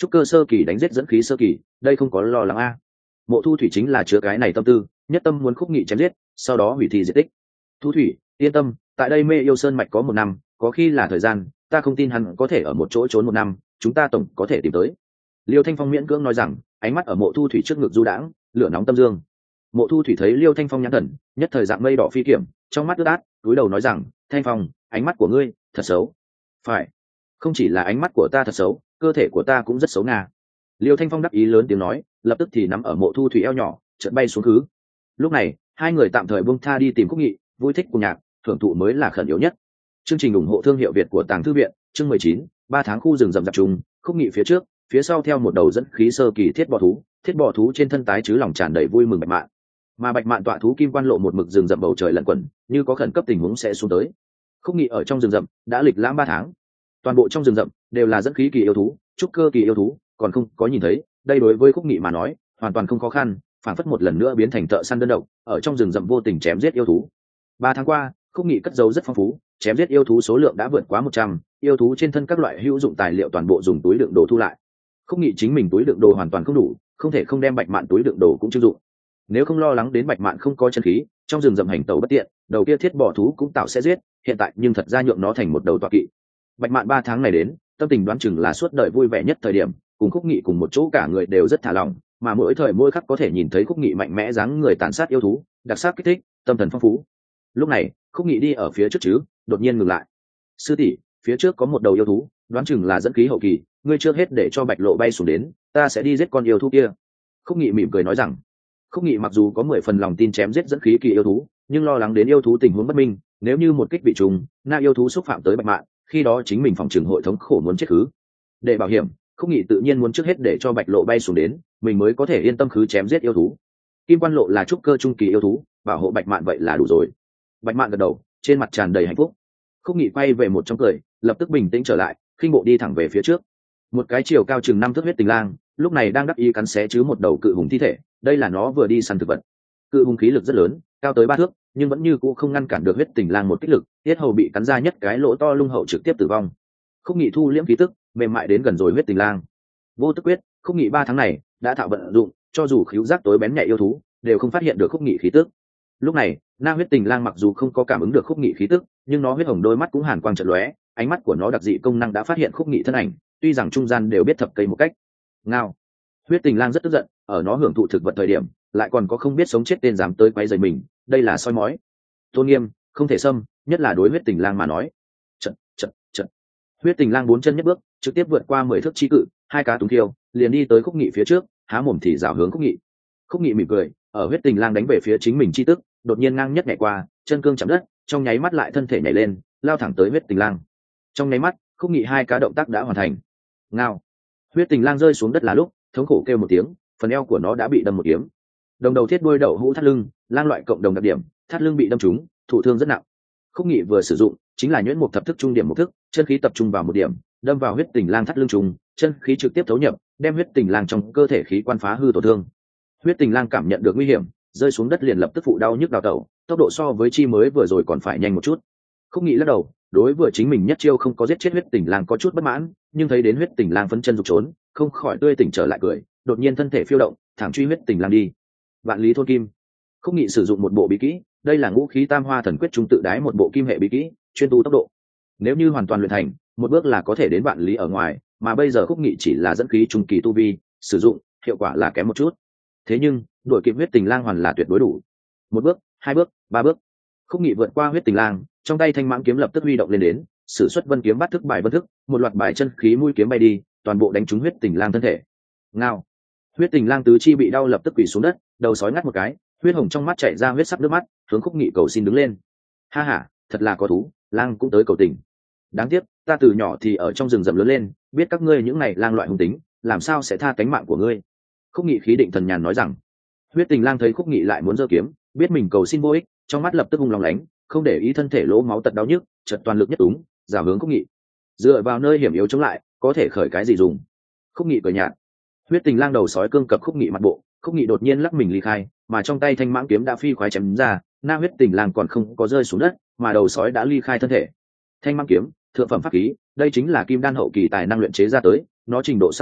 trúc cơ sơ kỳ đánh giết dẫn khí sơ kỳ, đây không có lo lắng a. Mộ Thu Thủy chính là chứa cái này tâm tư, nhất tâm muốn Khúc Nghị chém giết, sau đó hủy thi diệt tích. Thu Thủy, yên tâm, tại đây Mê Yêu Sơn mạch có một năm, có khi là thời gian, ta không tin hắn có thể ở một chỗ trốn một năm, chúng ta tổng có thể tìm tới. Liêu Thanh Phong miễn cưỡng nói rằng, ánh mắt ở Mộ Thu Thủy trước ngực du đãng, lửa nóng tâm dương. Mộ Thu Thủy thấy Liêu Thanh Phong nhãn thần, nhất thời dạng mây đỏ phi kiểm, trong mắt ướt át, cúi đầu nói rằng, Thanh Phong, ánh mắt của ngươi thật xấu. Phải, không chỉ là ánh mắt của ta thật xấu, cơ thể của ta cũng rất xấu nga. Liêu Thanh Phong đắc ý lớn tiếng nói, lập tức thì nắm ở Mộ Thu Thủy eo nhỏ, chợt bay xuống khứ. Lúc này, hai người tạm thời buông tha đi tìm Khúc Nghị, vui thích cùng nhạc, thưởng thụ mới là khẩn yếu nhất. Chương trình ủng hộ thương hiệu Việt của Tàng Thư viện, chương mười chín, ba tháng khu rừng rậm rạp trùng, Khúc Nghị phía trước, phía sau theo một đầu dẫn khí sơ kỳ thiết bò thú, thiết bò thú trên thân tái chứ lòng tràn đầy vui mừng bạch mạn. Mà bạch mạn tọa thú kim quan lộ một mực rừng rậm bầu trời lẩn quẩn, như có khẩn cấp tình huống sẽ xuống tới. Khúc Nghị ở trong rừng rậm đã lịch lãm ba tháng, toàn bộ trong rừng rậm đều là dẫn khí kỳ yêu thú, trúc cơ kỳ yêu thú, còn không có nhìn thấy, đây đối với Khúc Nghị mà nói, hoàn toàn không khó khăn, phản phất một lần nữa biến thành thợ săn đơn độc, ở trong rừng rậm vô tình chém giết yêu thú. Ba tháng qua, Khúc Nghị cất giấu rất phong phú, chém giết yêu thú số lượng đã vượt quá một trăm, yêu thú trên thân các loại hữu dụng tài liệu toàn bộ dùng túi đựng đồ thu lại. Khúc Nghị chính mình túi đựng đồ hoàn toàn không đủ, không thể không đem bạch mạn túi đựng đồ cũng trưng dụng. Nếu không lo lắng đến bạch mạn không có chân khí, trong rừng rậm hành tẩu bất tiện, đầu kia thiết bỏ thú cũng tạo sẽ giết, hiện tại nhưng thật ra nhượng nó thành một đầu tọa kỵ. Bạch mạn ba tháng này đến, tâm tình đoán chừng là suốt đời vui vẻ nhất thời điểm, cùng Khúc Nghị cùng một chỗ cả người đều rất thả lỏng, mà mỗi thời mỗi khắc có thể nhìn thấy Khúc Nghị mạnh mẽ dáng người tàn sát yêu thú, đặc sắc kích thích, tâm thần phong phú. Lúc này, Khúc Nghị đi ở phía trước chứ, đột nhiên ngừng lại. Sư tỷ, phía trước có một đầu yêu thú, đoán chừng là dẫn khí hậu kỳ, ngươi trước hết để cho Bạch Lộ bay xuống đến, ta sẽ đi giết con yêu thú kia. Khúc Nghị mỉm cười nói rằng, Khúc Nghị mặc dù có mười phần lòng tin chém giết dẫn khí kỳ yêu thú, nhưng lo lắng đến yêu thú tình huống bất minh, nếu như một kích bị trùng, na yêu thú xúc phạm tới bạch mạn, khi đó chính mình phòng trường hội thống khổ muốn chết khứ. Để bảo hiểm, Khúc Nghị tự nhiên muốn trước hết để cho Bạch Lộ bay xuống đến, mình mới có thể yên tâm khứ chém giết yêu thú. Kim Quan Lộ là trúc cơ trung kỳ yêu thú, bảo hộ bạch mạn vậy là đủ rồi. Bạch mạn gật đầu, trên mặt tràn đầy hạnh phúc. Khúc Nghị quay về một trong cười, lập tức bình tĩnh trở lại, khinh bộ đi thẳng về phía trước. Một cái chiều cao chừng năm thước huyết tình lang, lúc này đang đắc ý cắn xé chứ một đầu cự hùng thi thể, đây là nó vừa đi săn thực vật. Cự hùng khí lực rất lớn, cao tới ba thước, nhưng vẫn như cũ không ngăn cản được huyết tình lang một kích lực, tiết hầu bị cắn ra nhất cái lỗ to lung hậu trực tiếp tử vong. Khúc Nghị thu liễm khí tức, mềm mại đến gần rồi huyết tình lang. Vô tức quyết, Khúc Nghị ba tháng này đã thạo vận dụng, cho dù khứu giác tối bén nhạy yêu thú, đều không phát hiện được Khúc Nghị khí tức. Lúc này, na huyết tình lang mặc dù không có cảm ứng được Khúc Nghị khí tức, nhưng nó huyết hồng đôi mắt cũng hàn quang chợt lóe, ánh mắt của nó đặc dị công năng đã phát hiện Khúc Nghị thân ảnh, tuy rằng trung gian đều biết thập cây một cách. Ngao. Huyết tình lang rất tức giận, ở nó hưởng thụ thực vật thời điểm, lại còn có không biết sống chết tên dám tới quấy rầy mình, đây là soi mói. Tôn nghiêm, không thể xâm, nhất là đối huyết tình lang mà nói. Trận, trận, trận. Huyết tình lang bốn chân nhất bước, trực tiếp vượt qua mười thước chi cự, hai cá túng thiêu, liền đi tới Khúc Nghị phía trước, há mồm thì rảo hướng Khúc Nghị. Khúc Nghị mỉm cười, ở huyết tình lang đánh về phía chính mình chi tức, đột nhiên ngang nhất nhảy qua, chân cương chạm đất, trong nháy mắt lại thân thể nhảy lên, lao thẳng tới huyết tình lang. Trong nháy mắt, Khúc Nghị hai cá động tác đã hoàn thành. Ngao. Huyết tình lang rơi xuống đất là lúc, thống khổ kêu một tiếng, phần eo của nó đã bị đâm một kiếm. Đồng đầu thiết đuôi đậu hũ thắt lưng, lang loại cộng đồng đặc điểm, thắt lưng bị đâm trúng, thụ thương rất nặng. Khúc Nghị vừa sử dụng chính là nhuyễn một thập thức trung điểm một thức, chân khí tập trung vào một điểm, đâm vào huyết tình lang thắt lưng trùng, chân khí trực tiếp thấu nhập, đem huyết tình lang trong cơ thể khí quan phá hư tổn thương. Huyết tình lang cảm nhận được nguy hiểm, rơi xuống đất liền lập tức phụ đau nhức đào tẩu, tốc độ so với chi mới vừa rồi còn phải nhanh một chút. Khúc Nghị lắc đầu, đối vừa chính mình nhất chiêu không có giết chết huyết tình lang có chút bất mãn, nhưng thấy đến huyết tình lang phấn chân rục trốn, không khỏi tươi tỉnh trở lại cười, đột nhiên thân thể phiêu động, thẳng truy huyết tình lang đi. Vạn lý thôn kim. Khúc Nghị sử dụng một bộ bí kỹ, đây là ngũ khí tam hoa thần quyết trung tự đái một bộ kim hệ bí kỹ, chuyên tu tốc độ. Nếu như hoàn toàn luyện thành, một bước là có thể đến vạn lý ở ngoài, mà bây giờ Khúc Nghị chỉ là dẫn khí trung kỳ tu vi, sử dụng hiệu quả là kém một chút. Thế nhưng, đuổi kịp huyết tình lang hoàn là tuyệt đối đủ. Một bước, hai bước, ba bước. Khúc Nghị vượt qua huyết tình lang, trong tay thanh mãng kiếm lập tức huy động lên đến, sử xuất vân kiếm bắt thức bài vân thức, một loạt bài chân khí mũi kiếm bay đi, toàn bộ đánh trúng huyết tình lang thân thể. Ngao. Huyết tình lang tứ chi bị đau lập tức quỳ xuống đất, đầu sói ngắt một cái, huyết hồng trong mắt chảy ra huyết sắc nước mắt, hướng Khúc Nghị cầu xin đứng lên. Ha ha, thật là có thú, lang cũng tới cầu tình. Đáng tiếc, ta từ nhỏ thì ở trong rừng rậm lớn lên, biết các ngươi những này lang loại hung tính, làm sao sẽ tha cánh mạng của ngươi. Khúc Nghị khí định thần nhàn nói rằng. Huyết tình lang thấy Khúc Nghị lại muốn giơ kiếm, biết mình cầu xin vô ích, trong mắt lập tức hung lòng lánh, không để ý thân thể lỗ máu tật đau nhức, chợt toàn lực nhất túng, giả hướng Khúc Nghị. Dựa vào nơi hiểm yếu chống lại, có thể khởi cái gì dùng. Khúc Nghị cười nhạt. Huyết tình lang đầu sói cương cập Khúc Nghị mặt bộ, Khúc Nghị đột nhiên lắc mình ly khai, mà trong tay thanh mãng kiếm đã phi khoái chém ra, na huyết tình lang còn không có rơi xuống đất, mà đầu sói đã ly khai thân thể. Thanh mãng kiếm, thượng phẩm pháp khí, đây chính là kim đan hậu kỳ tài năng luyện chế ra tới, nó trình độ sắc bén,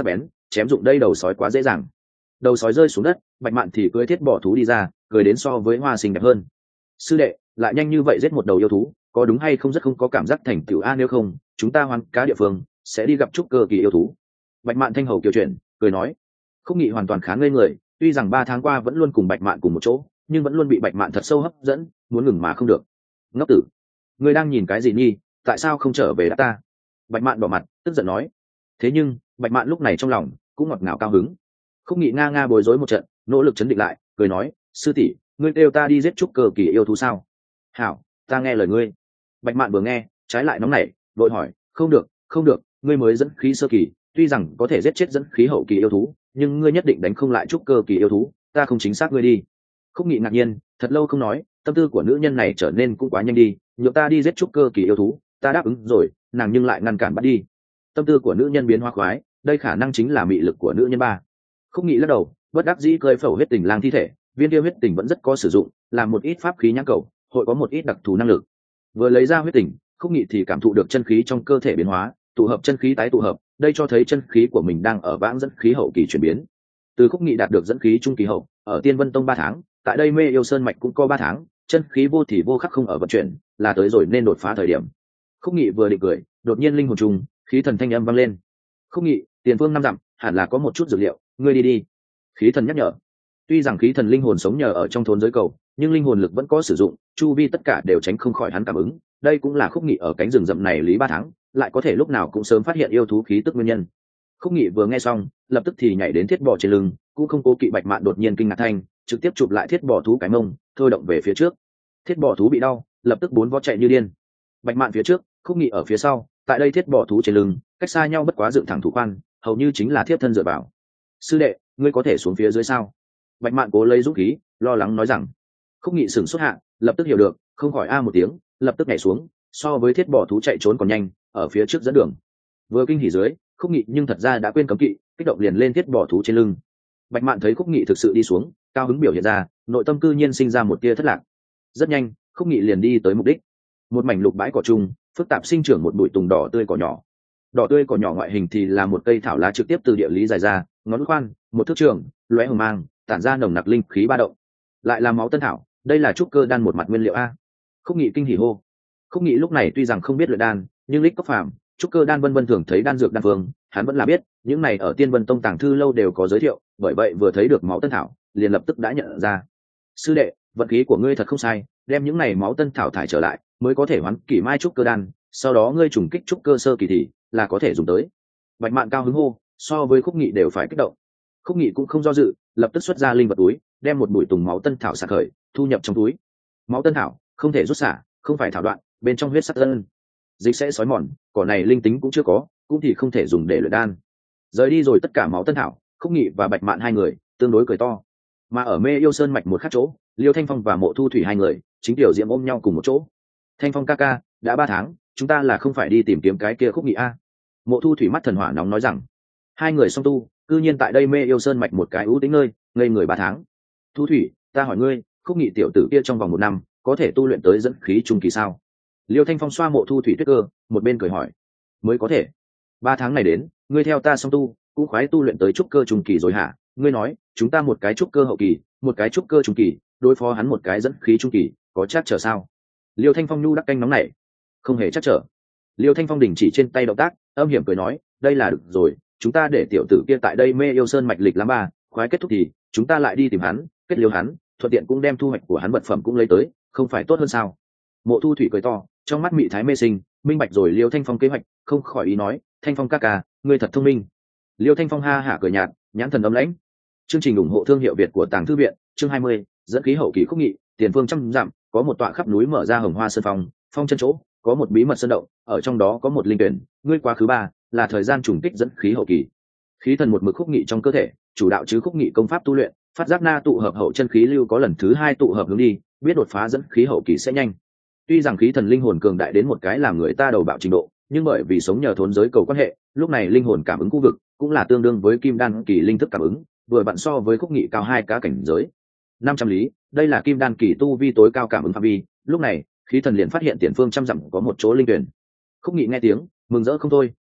chém dụng đây đầu sói quá dễ dàng. Đầu sói rơi xuống đất, Bạch Mạn thì cưỡi thiết bỏ thú đi ra, cười đến so với hoa xinh đẹp hơn. Sư đệ, lại nhanh như vậy giết một đầu yêu thú, có đúng hay không rất không có cảm giác thành tựu a, nếu không chúng ta hoán cá địa phương sẽ đi gặp trúc cơ kỳ yêu thú. Bạch Mạn thanh hầu kiều chuyện cười nói. Khúc Nghị hoàn toàn khá ngây người, tuy rằng ba tháng qua vẫn luôn cùng Bạch Mạn cùng một chỗ, nhưng vẫn luôn bị Bạch Mạn thật sâu hấp dẫn, muốn ngừng mà không được. Ngốc tử, ngươi đang nhìn cái gì nhi, tại sao không trở về đã ta? Bạch Mạn đỏ mặt tức giận nói. Thế nhưng Bạch Mạn lúc này trong lòng cũng ngọt ngào cao hứng. Khúc Nghị nga nga bối rối một trận, nỗ lực chấn định lại, cười nói, sư tỷ, ngươi kêu ta đi giết trúc cơ kỳ yêu thú sao? Hảo, ta nghe lời ngươi. Bạch Mạn vừa nghe, trái lại nóng nảy, vội hỏi, không được, không được, ngươi mới dẫn khí sơ kỳ, tuy rằng có thể giết chết dẫn khí hậu kỳ yêu thú, nhưng ngươi nhất định đánh không lại trúc cơ kỳ yêu thú, ta không chính xác ngươi đi. Khúc Nghị ngạc nhiên, thật lâu không nói, tâm tư của nữ nhân này trở nên cũng quá nhanh đi, nhượng ta đi giết trúc cơ kỳ yêu thú, ta đáp ứng rồi, nàng nhưng lại ngăn cản bắt đi. Tâm tư của nữ nhân biến hóa khoái, đây khả năng chính là mị lực của nữ nhân ba. Khúc Nghị lắc đầu, bất đắc dĩ cơi phẩu huyết tình lang thi thể, viên kia huyết tình vẫn rất có sử dụng, làm một ít pháp khí nhãn cầu, hội có một ít đặc thù năng lực. Vừa lấy ra huyết tình, Khúc Nghị thì cảm thụ được chân khí trong cơ thể biến hóa, tụ hợp chân khí tái tụ hợp, đây cho thấy chân khí của mình đang ở vãng dẫn khí hậu kỳ chuyển biến. Từ Khúc Nghị đạt được dẫn khí trung kỳ hậu, ở Tiên Vân Tông ba tháng, tại đây Mê Yêu Sơn mạch cũng có ba tháng, chân khí vô thì vô khắc không ở vận chuyển, là tới rồi nên đột phá thời điểm. Khúc Nghị vừa định cười, đột nhiên linh hồn trùng, khí thần thanh âm vang lên. Khúc Nghị, tiền phương năm dặm, hẳn là có một chút dược liệu, ngươi đi đi. Khí thần nhắc nhở. Tuy rằng khí thần linh hồn sống nhờ ở trong thốn giới cầu, nhưng linh hồn lực vẫn có sử dụng, chu vi tất cả đều tránh không khỏi hắn cảm ứng. Đây cũng là Khúc Nghị ở cánh rừng rậm này lý ba tháng, lại có thể lúc nào cũng sớm phát hiện yêu thú khí tức nguyên nhân. Khúc Nghị vừa nghe xong, lập tức thì nhảy đến thiết bò trên lưng, cũng không cố kỵ Bạch Mạn đột nhiên kinh ngạc thanh, trực tiếp chụp lại thiết bò thú cái mông, thôi động về phía trước. Thiết bò thú bị đau, lập tức bốn vó chạy như điên. Bạch Mạn phía trước, Khúc Nghị ở phía sau, tại đây thiết bò thú trên lưng, cách xa nhau bất quá dựng thẳng thủ quan, hầu như chính là thiết thân dựa vào. Sư đệ, ngươi có thể xuống phía dưới sao? Bạch Mạn cố lấy dũng khí, lo lắng nói rằng. Khúc Nghị sửng sốt hạ, lập tức hiểu được, không khỏi a một tiếng, lập tức nhảy xuống, so với thiết bò thú chạy trốn còn nhanh, ở phía trước dẫn đường. Vừa kinh hỉ dưới, Khúc Nghị nhưng thật ra đã quên cấm kỵ, kích động liền lên thiết bò thú trên lưng. Bạch Mạn thấy Khúc Nghị thực sự đi xuống, cao hứng biểu hiện ra, nội tâm cư nhiên sinh ra một tia thất lạc. Rất nhanh, Khúc Nghị liền đi tới mục đích. Một mảnh lục bãi cỏ trung, phức tạp sinh trưởng một bụi tùng đỏ tươi cỏ nhỏ. Đỏ tươi cỏ nhỏ ngoại hình thì là một cây thảo lá trực tiếp từ địa lý dài ra, ngón khoan, một thước trường, lóe hồng mang, tản ra nồng nặc linh khí ba động. Lại là máu tân thảo, đây là trúc cơ đan một mặt nguyên liệu a. Khúc Nghị kinh hỉ hô. Khúc Nghị lúc này tuy rằng không biết luyện đan, nhưng lích cấp phàm, trúc cơ đan vân vân thường thấy đan dược đan phương, hắn vẫn là biết, những này ở Tiên Vân Tông tàng thư lâu đều có giới thiệu, bởi vậy vừa thấy được máu tân thảo, liền lập tức đã nhận ra. Sư đệ, vận khí của ngươi thật không sai, đem những này máu tân thảo thải trở lại, mới có thể hoán kỷ mai trúc cơ đan, sau đó ngươi trùng kích trúc cơ sơ kỳ thì là có thể dùng tới. Bạch Mạn cao hứng hô, so với Khúc Nghị đều phải kích động. Khúc Nghị cũng không do dự, lập tức xuất ra linh vật túi, đem một bụi tùng máu tân thảo xả khởi, thu nhập trong túi. Máu tân thảo không thể rút xả, không phải thảo đoạn, bên trong huyết sắc tân dịch sẽ xói mòn, cỏ này linh tính cũng chưa có, cũng thì không thể dùng để luyện đan. Rời đi rồi tất cả máu tân thảo, Khúc Nghị và Bạch Mạn hai người tương đối cười to. Mà ở Mê Yêu Sơn mạch một khác chỗ, Liêu Thanh Phong và Mộ Thu Thủy hai người chính tiểu diễm ôm nhau cùng một chỗ. Thanh Phong ca ca, đã ba tháng, chúng ta là không phải đi tìm kiếm cái kia Khúc Nghị a? Mộ Thu Thủy mắt thần hỏa nóng nói rằng. Hai người song tu, cư nhiên tại đây Mê Yêu Sơn mạch một cái ưu tính nơi, ngây người ba tháng. Thu Thủy, ta hỏi ngươi, Khúc Nghị tiểu tử kia trong vòng một năm có thể tu luyện tới dẫn khí trung kỳ sao? Liêu Thanh Phong xoa Mộ Thu Thủy tuyết cơ, một bên cười hỏi. Mới có thể. Ba tháng này đến, ngươi theo ta song tu, cũng khoái tu luyện tới trúc cơ trung kỳ rồi hả? Ngươi nói, chúng ta một cái trúc cơ hậu kỳ, một cái trúc cơ trung kỳ, đối phó hắn một cái dẫn khí trung kỳ, có chắc trở sao? Liêu Thanh Phong nhu đắc canh nóng này, không hề chắc trở. Liêu Thanh Phong đình chỉ trên tay động tác, âm hiểm cười nói, đây là được rồi, chúng ta để tiểu tử kia tại đây Mê Yêu Sơn mạch lịch lắm ba, khoái kết thúc thì chúng ta lại đi tìm hắn, kết liêu hắn, thuận tiện cũng đem thu hoạch của hắn vật phẩm cũng lấy tới, không phải tốt hơn sao? Mộ Thu Thủy cười to, trong mắt mị thái mê sinh, minh bạch rồi Liêu Thanh Phong kế hoạch, không khỏi ý nói, Thanh Phong ca ca, ngươi thật thông minh. Liêu Thanh Phong ha hả cười nhạt, nhãn thần âm lãnh. Chương trình ủng hộ thương hiệu Việt của Tàng Thư viện, chương hai mươi, dẫn khí hậu kỳ Khúc Nghị, tiền phương trăm dặm, có một tọa khắp núi mở ra hồng hoa sơn phong, phong chân chỗ, có một bí mật sơn động, ở trong đó có một linh tuyển, ngươi quá khứ ba, là thời gian trùng kích dẫn khí hậu kỳ. Khí thần một mực Khúc Nghị trong cơ thể, chủ đạo chứ Khúc Nghị công pháp tu luyện, phát giác na tụ hợp hậu chân khí lưu có lần thứ hai tụ hợp hướng đi, biết đột phá dẫn khí hậu kỳ sẽ nhanh. Tuy rằng khí thần linh hồn cường đại đến một cái làm người ta đầu bạo trình độ, nhưng bởi vì sống nhờ thốn giới cầu quan hệ, lúc này linh hồn cảm ứng khu vực cũng là tương đương với kim đan kỳ linh thức cảm ứng, vừa vặn so với Khúc Nghị cao hai cá cảnh giới. năm trăm lý, đây là kim đan kỳ tu vi tối cao cảm ứng phạm vi, lúc này, khí thần liền phát hiện tiền phương trăm dặm có một chỗ linh tuyển. Khúc Nghị nghe tiếng, mừng rỡ không thôi,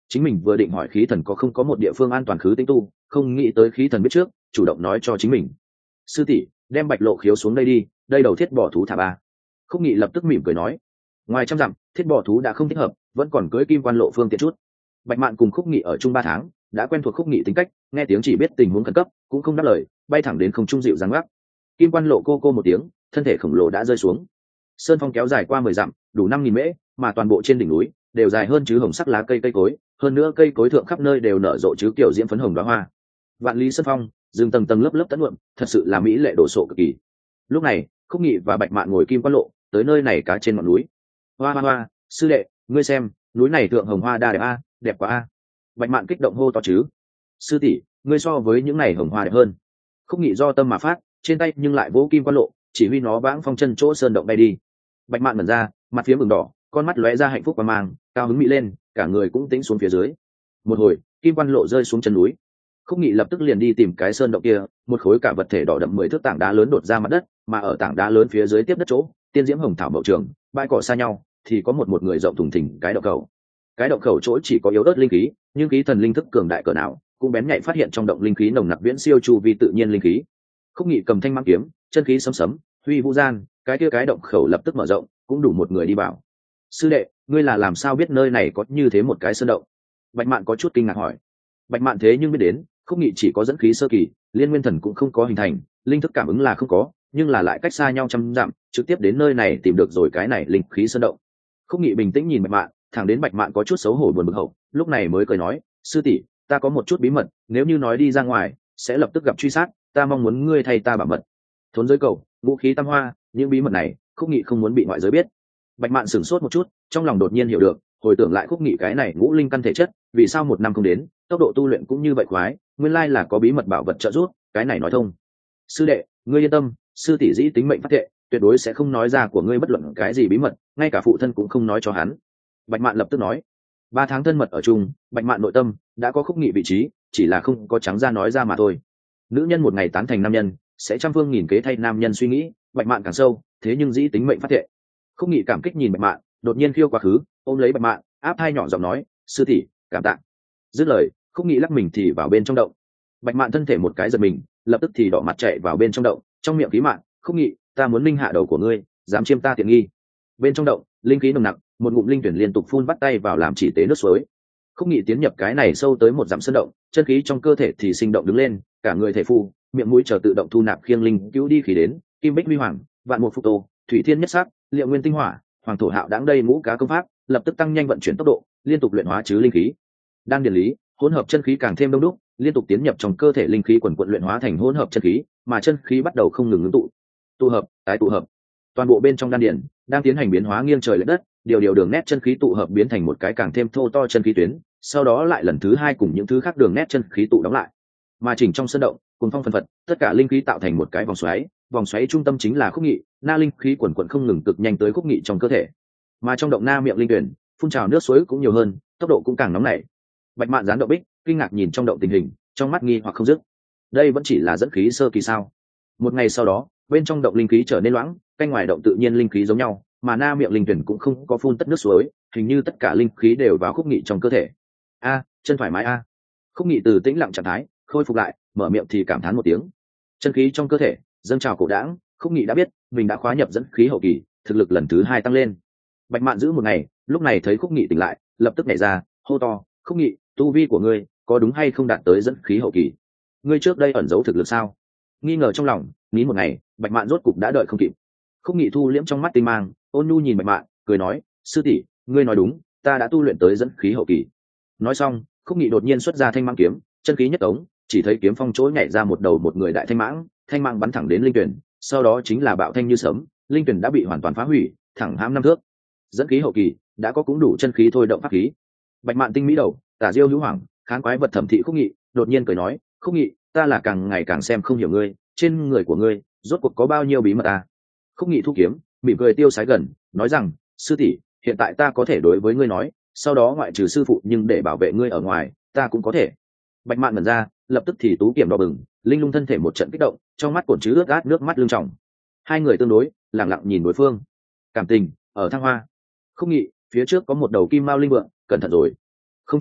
chính mình vừa định hỏi khí thần có không có một địa phương an toàn khứ tĩnh tu, không nghĩ tới khí thần biết trước, chủ động nói cho chính mình. Sư tỷ, đem bạch lộ khiếu xuống đây đi, đây đầu thiết bỏ thú thả ba. Khúc Nghị lập tức mỉm cười nói. Ngoài trăm dặm, thiết bỏ thú đã không thích hợp, vẫn còn cưới kim quan lộ phương tiện chút. Bạch Mạn cùng Khúc Nghị ở chung ba tháng, đã quen thuộc Khúc Nghị tính cách, nghe tiếng chỉ biết tình huống khẩn cấp, cũng không đáp lời, bay thẳng đến không trung dịu dàng gác. Kim quan lộ cô cô một tiếng, thân thể khổng lồ đã rơi xuống. Sơn phong kéo dài qua mười dặm, đủ năm nghìn mễ, mà toàn bộ trên đỉnh núi đều dài hơn chứ hồng sắc lá cây cây cối, hơn nữa cây cối thượng khắp nơi đều nở rộ chứ kiểu diễm phấn hồng đóa hoa. Vạn lý sơn phong, rừng tầng tầng lớp lớp tấn luộm, thật sự là mỹ lệ đồ sộ cực kỳ. Lúc này, Khúc Nghị và Bạch Mạn ngồi kim quan lộ, tới nơi này cá trên ngọn núi. Hoa hoa hoa, sư đệ, ngươi xem, núi này thượng hồng hoa đa đẹp a, đẹp quá a. Bạch Mạn kích động hô to chứ. Sư tỷ, ngươi so với những này hồng hoa đẹp hơn. Khúc Nghị do tâm mà phát, trên tay nhưng lại vỗ kim quan lộ, chỉ huy nó bãng phong chân chỗ sơn động bay đi. Bạch Mạn mở ra, mặt phía ửng đỏ, con mắt lóe ra hạnh phúc và mang, cao hứng mỹ lên, cả người cũng tĩnh xuống phía dưới. Một hồi, kim quan lộ rơi xuống chân núi. Khúc Nghị lập tức liền đi tìm cái sơn động kia, một khối cả vật thể đỏ đậm mười thước tảng đá lớn đột ra mặt đất, mà ở tảng đá lớn phía dưới tiếp đất chỗ, tiên diễm hồng thảo mậu trường, bãi cỏ xa nhau, thì có một một người rộng thùng thình cái động khẩu. Cái động khẩu chỗ chỉ có yếu ớt linh khí, nhưng khí thần linh thức cường đại cỡ nào, cũng bén nhạy phát hiện trong động linh khí nồng nặc viễn siêu chu vi tự nhiên linh khí. Khúc Nghị cầm thanh mang kiếm, chân khí sấm sấm, huy vũ gian, cái kia cái động khẩu lập tức mở rộng, cũng đủ một người đi vào. Sư đệ, ngươi là làm sao biết nơi này có như thế một cái sơn động? Bạch Mạn có chút kinh ngạc hỏi. Bạch Mạn thế nhưng biết đến, Khúc Nghị chỉ có dẫn khí sơ kỳ, liên nguyên thần cũng không có hình thành, linh thức cảm ứng là không có, nhưng là lại cách xa nhau trăm dặm, trực tiếp đến nơi này tìm được rồi cái này linh khí sơn động. Khúc Nghị bình tĩnh nhìn Bạch Mạn, thẳng đến Bạch Mạn có chút xấu hổ buồn bực hậu, lúc này mới cười nói, sư tỷ, ta có một chút bí mật, nếu như nói đi ra ngoài, sẽ lập tức gặp truy sát, ta mong muốn ngươi thay ta bảo mật. Thốn giới cầu, vũ khí tam hoa, những bí mật này, Khúc Nghị không muốn bị ngoại giới biết. Bạch Mạn sửng sốt một chút, trong lòng đột nhiên hiểu được, hồi tưởng lại Khúc Nghị cái này ngũ linh căn thể chất, vì sao một năm không đến, tốc độ tu luyện cũng như vậy khoái, nguyên lai là có bí mật bảo vật trợ giúp, cái này nói thông. Sư đệ, ngươi yên tâm, sư tỷ dĩ tính mệnh phát thệ, tuyệt đối sẽ không nói ra của ngươi bất luận cái gì bí mật, ngay cả phụ thân cũng không nói cho hắn. Bạch Mạn lập tức nói. Ba tháng thân mật ở chung, Bạch Mạn nội tâm đã có Khúc Nghị vị trí, chỉ là không có trắng ra nói ra mà thôi. Nữ nhân một ngày tán thành nam nhân, sẽ trăm phương nghìn kế thay nam nhân suy nghĩ, Bạch Mạn càng sâu, thế nhưng dĩ tính mệnh phát thệ. Khúc Nghị cảm kích nhìn Bạch Mạn, đột nhiên khiêu quá khứ, ôm lấy Bạch Mạn, áp thai nhỏ giọng nói, sư tỷ, cảm tạ. Dứt lời, Khúc Nghị lắc mình thì vào bên trong động. Bạch Mạn thân thể một cái giật mình, lập tức thì đỏ mặt chạy vào bên trong động, trong miệng khí mạn, Khúc Nghị, ta muốn linh hạ đầu của ngươi, dám chiêm ta tiện nghi. Bên trong động, linh khí nồng nặc, một ngụm linh tuyển liên tục phun bắt tay vào làm chỉ tế nước suối. Khúc Nghị tiến nhập cái này sâu tới một dặm sơn động, chân khí trong cơ thể thì sinh động đứng lên, cả người thể phù, miệng mũi chờ tự động thu nạp khiêng linh cứu đi khí đến, kim bích huy hoàng, vạn một phục tô, thủy thiên nhất sắc, liệu nguyên tinh hỏa, hoàng thổ hạo đáng đây ngũ cá công pháp, lập tức tăng nhanh vận chuyển tốc độ, liên tục luyện hóa chứ linh khí. Đan điền lý, hỗn hợp chân khí càng thêm đông đúc, liên tục tiến nhập trong cơ thể linh khí quần quận luyện hóa thành hỗn hợp chân khí, mà chân khí bắt đầu không ngừng ngưng tụ, tụ hợp, tái tụ hợp. Toàn bộ bên trong đan điền đang tiến hành biến hóa nghiêng trời lệch đất, điều điều đường nét chân khí tụ hợp biến thành một cái càng thêm thô to chân khí tuyến, sau đó lại lần thứ hai cùng những thứ khác đường nét chân khí tụ đóng lại. Mà chỉnh trong sân động, cùng phong phân phật, tất cả linh khí tạo thành một cái vòng xoáy, vòng xoáy trung tâm chính là Khúc Nghị, na linh khí quần quần không ngừng cực nhanh tới Khúc Nghị trong cơ thể. Mà trong động na miệng linh tuyển, phun trào nước suối cũng nhiều hơn, tốc độ cũng càng nóng nảy. Bạch Mạn gián động bích, kinh ngạc nhìn trong động tình hình, trong mắt nghi hoặc không dứt. Đây vẫn chỉ là dẫn khí sơ kỳ sao? Một ngày sau đó, bên trong động linh khí trở nên loãng, canh ngoài động tự nhiên linh khí giống nhau, mà na miệng linh tuyển cũng không có phun tất nước suối, hình như tất cả linh khí đều vào Khúc Nghị trong cơ thể. A, chân thoải mái a. Khúc Nghị từ tĩnh lặng trạng thái khôi phục lại, mở miệng thì cảm thán một tiếng. Chân khí trong cơ thể dâng trào cổ đãng, Khúc Nghị đã biết mình đã khóa nhập dẫn khí hậu kỳ, thực lực lần thứ hai tăng lên. Bạch Mạn giữ một ngày, lúc này thấy Khúc Nghị tỉnh lại, lập tức nhảy ra, hô to, Khúc Nghị, tu vi của ngươi có đúng hay không đạt tới dẫn khí hậu kỳ? Ngươi trước đây ẩn giấu thực lực sao? Nghi ngờ trong lòng, ní một ngày, Bạch Mạn rốt cục đã đợi không kịp. Khúc Nghị thu liễm trong mắt tinh mang, ôn nhu nhìn Bạch Mạn, cười nói, sư tỷ, ngươi nói đúng, ta đã tu luyện tới dẫn khí hậu kỳ. Nói xong, Khúc Nghị đột nhiên xuất ra thanh mang kiếm, chân khí nhất tống, chỉ thấy kiếm phong chỗ nhảy ra một đầu một người đại thanh mãng, thanh mang bắn thẳng đến linh tuyển, sau đó chính là bạo thanh như sấm, linh tuyển đã bị hoàn toàn phá hủy, thẳng hãm năm thước. Dẫn khí hậu kỳ đã có cũng đủ chân khí thôi động pháp khí. Bạch Mạn tinh mỹ đầu, tả diêu hữu hoàng, kháng quái vật thẩm thị Khúc Nghị, đột nhiên cười nói, Khúc Nghị, ta là càng ngày càng xem không hiểu ngươi, trên người của ngươi rốt cuộc có bao nhiêu bí mật à? Khúc Nghị thu kiếm, mỉm cười tiêu sái gần, nói rằng, sư tỷ, hiện tại ta có thể đối với ngươi nói, sau đó ngoại trừ sư phụ nhưng để bảo vệ ngươi ở ngoài, ta cũng có thể. Bạch Mạn ngẩn ra, lập tức thì tú kiểm đỏ bừng, linh lung thân thể một trận kích động, trong mắt cuồn chứa ướt át nước mắt lưng tròng. Hai người tương đối, lặng lặng nhìn đối phương. Cảm tình ở thăng hoa. Khúc Nghị, phía trước có một đầu kim mao linh vượng, cẩn thận rồi. Không trung,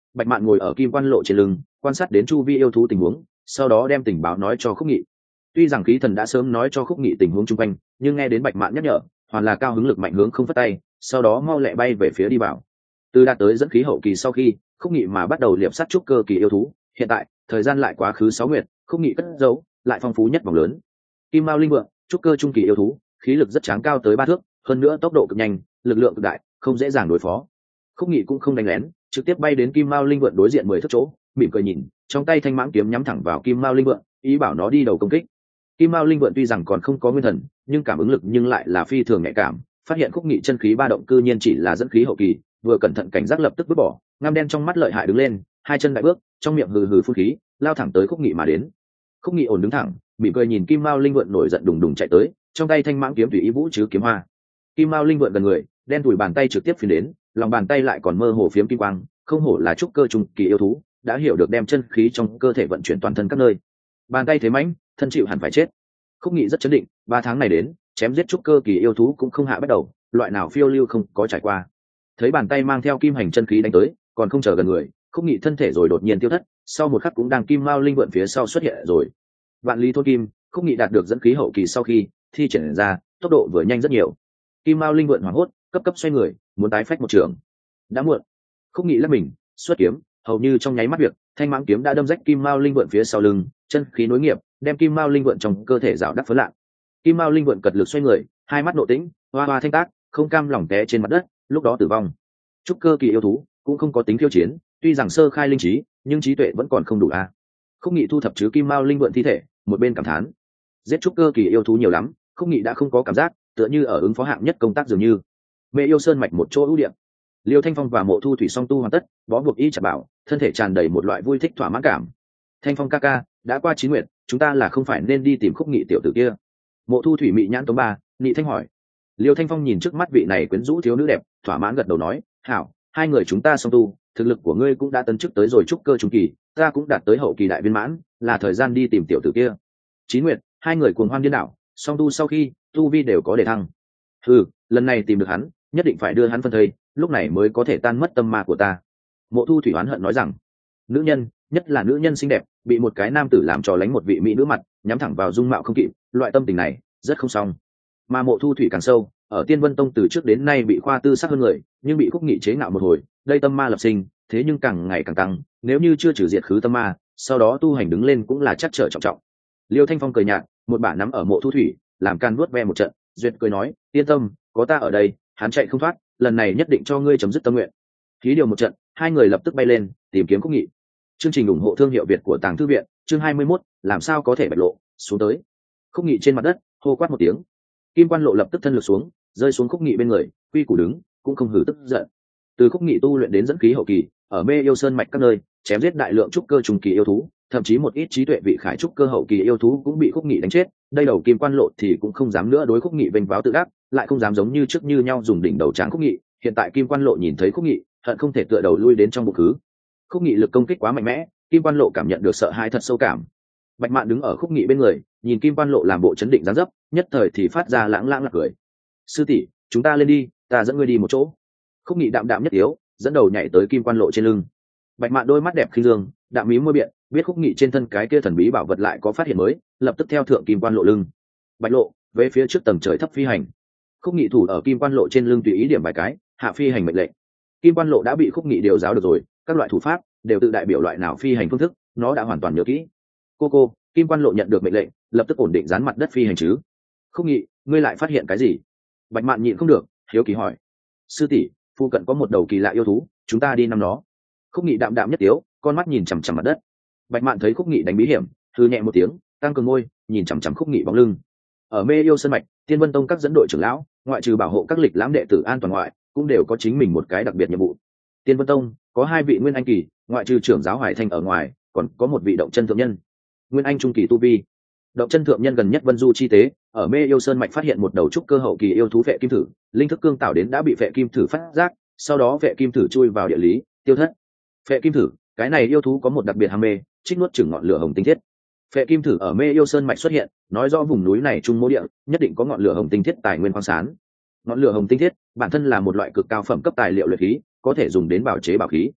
Bạch Mạn ngồi ở kim quan lộ trên lưng, quan sát đến chu vi yêu thú tình huống, sau đó đem tình báo nói cho Khúc Nghị. Tuy rằng khí thần đã sớm nói cho Khúc Nghị tình huống chung quanh, nhưng nghe đến Bạch Mạn nhắc nhở, hoàn là cao hứng lực mạnh hướng không phất tay, sau đó mau lẹ bay về phía đi vào. Từ đạt tới dẫn khí hậu kỳ sau khi, Khúc Nghị mà bắt đầu liệp sát trúc cơ kỳ yêu thú, hiện tại, thời gian lại quá khứ sáu nguyệt, Khúc Nghị cất giấu, lại phong phú nhất vòng lớn. Kim Mao Linh Vượng, trúc cơ trung kỳ yêu thú, khí lực rất tráng cao tới ba thước, hơn nữa tốc độ cực nhanh, lực lượng cực đại, không dễ dàng đối phó. Khúc Nghị cũng không đánh lén, trực tiếp bay đến Kim Mao Linh Vượng đối diện mười thước chỗ, mỉm cười nhìn, trong tay thanh mãng kiếm nhắm thẳng vào Kim Mao Linh Vượng, ý bảo nó đi đầu công kích. Kim Mao Linh Vượng tuy rằng còn không có nguyên thần, nhưng cảm ứng lực nhưng lại là phi thường nhạy cảm, phát hiện Khúc Nghị chân khí ba động cư nhiên chỉ là dẫn khí hậu kỳ, vừa cẩn thận cảnh giác lập tức vứt bỏ, ngăm đen trong mắt lợi hại đứng lên, hai chân đại bước, trong miệng hừ hừ phun khí, lao thẳng tới Khúc Nghị mà đến. Khúc Nghị ổn đứng thẳng, mỉm cười nhìn Kim Mao Linh Vượng nổi giận đùng đùng chạy tới, trong tay thanh mãng kiếm tùy ý vũ chứ kiếm hoa. Kim Mao Linh Vượng gần người, đen tủi bàn tay trực tiếp phiến đến, lòng bàn tay lại còn mơ hồ phiếm kim quang, không hổ là trúc cơ trùng kỳ yêu thú, đã hiểu được đem chân khí trong cơ thể vận chuyển toàn thân các nơi. Bàn tay thế mãnh, thân chịu hẳn phải chết. Khúc Nghị rất chấn định, ba tháng này đến, chém giết trúc cơ kỳ yêu thú cũng không hạ bắt đầu, loại nào phiêu lưu không có trải qua. Thấy bàn tay mang theo kim hành chân khí đánh tới, còn không chờ gần người, Khúc Nghị thân thể rồi đột nhiên tiêu thất, sau một khắc cũng đang Kim Mao Linh Vượng phía sau xuất hiện rồi. Vạn lý thôn kim, Khúc Nghị đạt được dẫn khí hậu kỳ sau khi thi triển ra, tốc độ vừa nhanh rất nhiều. Kim Mao Linh Vượng hoảng hốt, cấp cấp xoay người, muốn tái phách một trường. Đã muộn. Khúc Nghị lắc mình, xuất kiếm, hầu như trong nháy mắt việc, thanh mãng kiếm đã đâm rách Kim Mao Linh Vượng phía sau lưng, chân khí nối nghiệp, đem Kim Mao Linh Vượng trong cơ thể rào đắc phấn lạng. Kim Mao Linh Vượng cật lực xoay người, hai mắt nộ tĩnh, hoa hoa thanh tác, không cam lòng té trên mặt đất, lúc đó tử vong. Trúc cơ kỳ yêu thú cũng không có tính khiêu chiến, tuy rằng sơ khai linh trí, nhưng trí tuệ vẫn còn không đủ a. À. Khúc Nghị thu thập chứ Kim Mao Linh Vượng thi thể, một bên cảm thán, giết trúc cơ kỳ yêu thú nhiều lắm, Khúc Nghị đã không có cảm giác, tựa như ở ứng phó hạng nhất công tác dường như. Mê Yêu Sơn mạch một chỗ ưu điểm. Liêu Thanh Phong và Mộ Thu Thủy song tu hoàn tất, bó buộc y chặt bảo, thân thể tràn đầy một loại vui thích thỏa mãn cảm. Thanh Phong ca ca, đã qua chín nguyệt, chúng ta là không phải nên đi tìm Khúc Nghị tiểu tử kia? Mộ Thu Thủy mị nhãn tống ba, nị thanh hỏi. Liêu Thanh Phong nhìn trước mắt vị này quyến rũ thiếu nữ đẹp, thỏa mãn gật đầu nói, hảo, hai người chúng ta song tu, thực lực của ngươi cũng đã tấn chức tới rồi trúc cơ trung kỳ, ta cũng đạt tới hậu kỳ đại viên mãn, là thời gian đi tìm tiểu tử kia. Chín nguyệt, hai người cuồng hoan điên đảo, song tu sau khi tu vi đều có để thăng. Ừ, lần này tìm được hắn, nhất định phải đưa hắn phân thây, lúc này mới có thể tan mất tâm ma của ta. Mộ Thu Thủy oán hận nói rằng, nữ nhân, nhất là nữ nhân xinh đẹp, bị một cái nam tử làm trò lánh một vị mỹ nữ mặt, nhắm thẳng vào dung mạo không kịp, loại tâm tình này rất không xong. Mà Mộ Thu Thủy càng sâu, ở Tiên Vân Tông từ trước đến nay bị khoa tư sắc hơn người, nhưng bị Khúc Nghị chế ngạo một hồi, đây tâm ma lập sinh, thế nhưng càng ngày càng tăng, nếu như chưa trừ diệt khứ tâm ma, sau đó tu hành đứng lên cũng là chắc trở trọng trọng. Liêu Thanh Phong cười nhạt, một bả nắm ở Mộ Thu Thủy, làm can nuốt ve một trận, duyệt cười nói, yên tâm, có ta ở đây, hắn chạy không thoát, lần này nhất định cho ngươi chấm dứt tâm nguyện. Khí điều một trận, hai người lập tức bay lên, tìm kiếm Khúc Nghị. Chương trình ủng hộ thương hiệu Việt của Tàng Thư viện, chương hai mươi mốt, làm sao có thể bại lộ, xuống tới. Khúc Nghị trên mặt đất, hô quát một tiếng. Kim Quan Lộ lập tức thân lực xuống, rơi xuống Khúc Nghị bên người, quy củ đứng, cũng không hử tức giận. Từ Khúc Nghị tu luyện đến dẫn khí hậu kỳ, ở Mê Yêu Sơn mạch các nơi, chém giết đại lượng trúc cơ trùng kỳ yêu thú, thậm chí một ít trí tuệ vị khải trúc cơ hậu kỳ yêu thú cũng bị Khúc Nghị đánh chết. Đây đầu Kim Quan Lộ thì cũng không dám nữa đối Khúc Nghị vênh váo tự đắc, lại không dám giống như trước như nhau dùng đỉnh đầu tráng Khúc Nghị. Hiện tại Kim Quan Lộ nhìn thấy Khúc Nghị, hận không thể tựa đầu lui đến trong bụng khứ. Khúc Nghị lực công kích quá mạnh mẽ, Kim Quan Lộ cảm nhận được sợ hãi thật sâu cảm. Bạch Mạn đứng ở Khúc Nghị bên người, nhìn Kim Quan Lộ làm bộ chấn định dáng dấp, nhất thời thì phát ra lãng lãng lạc cười. Sư tỷ, chúng ta lên đi, ta dẫn ngươi đi một chỗ. Khúc Nghị đạm đạm nhất yếu, dẫn đầu nhảy tới Kim Quan Lộ trên lưng. Bạch Mạn đôi mắt đẹp khinh dương, đạm mí môi biện, biết Khúc Nghị trên thân cái kia thần bí bảo vật lại có phát hiện mới, lập tức theo thượng Kim Quan Lộ lưng. Bạch Lộ, về phía trước tầng trời thấp phi hành. Khúc Nghị thủ ở Kim Quan Lộ trên lưng tùy ý điểm vài cái, hạ phi hành mệnh lệnh. Kim Quan Lộ đã bị Khúc Nghị điều giáo được rồi, các loại thủ pháp đều tự đại biểu loại nào phi hành phương thức, nó đã hoàn toàn nhớ kỹ. Cô cô, Kim Quan Lộ nhận được mệnh lệnh, lập tức ổn định dán mặt đất phi hành chứ. Khúc Nghị, ngươi lại phát hiện cái gì? Bạch Mạn nhịn không được, hiếu kỳ hỏi. Sư tỷ, phu cận có một đầu kỳ lạ yêu thú, chúng ta đi năm nó. Khúc Nghị đạm đạm nhất tiếu, con mắt nhìn chằm chằm mặt đất. Bạch Mạn thấy Khúc Nghị đánh bí hiểm, hừ nhẹ một tiếng, tăng cường môi, nhìn chằm chằm Khúc Nghị bóng lưng. Ở Mê Yêu Sơn mạch, Tiên Vân Tông các dẫn đội trưởng lão, ngoại trừ bảo hộ các lịch lãm đệ tử an toàn ngoại, cũng đều có chính mình một cái đặc biệt nhiệm vụ. Tiên Vân Tông có hai vị nguyên anh kỳ, ngoại trừ trưởng giáo Hoài Thanh ở ngoài, còn có một vị động chân thượng nhân. Nguyên anh trung kỳ tu vi. Động chân thượng nhân gần nhất Vân Du chi tế, ở Mê Yêu Sơn mạch phát hiện một đầu trúc cơ hậu kỳ yêu thú Phệ Kim Thử, linh thức cương tạo đến đã bị Phệ Kim Thử phát giác, sau đó Phệ Kim Thử chui vào địa lý, tiêu thất. Phệ Kim Thử, cái này yêu thú có một đặc biệt ham mê, trích nuốt chửng ngọn lửa hồng tinh thiết. Phệ Kim Thử ở Mê Yêu Sơn mạch xuất hiện, nói rõ vùng núi này trung mô địa, nhất định có ngọn lửa hồng tinh thiết tài nguyên khoáng sản. Ngọn lửa hồng tinh thiết bản thân là một loại cực cao phẩm cấp tài liệu luyện khí, có thể dùng đến bảo chế bảo khí.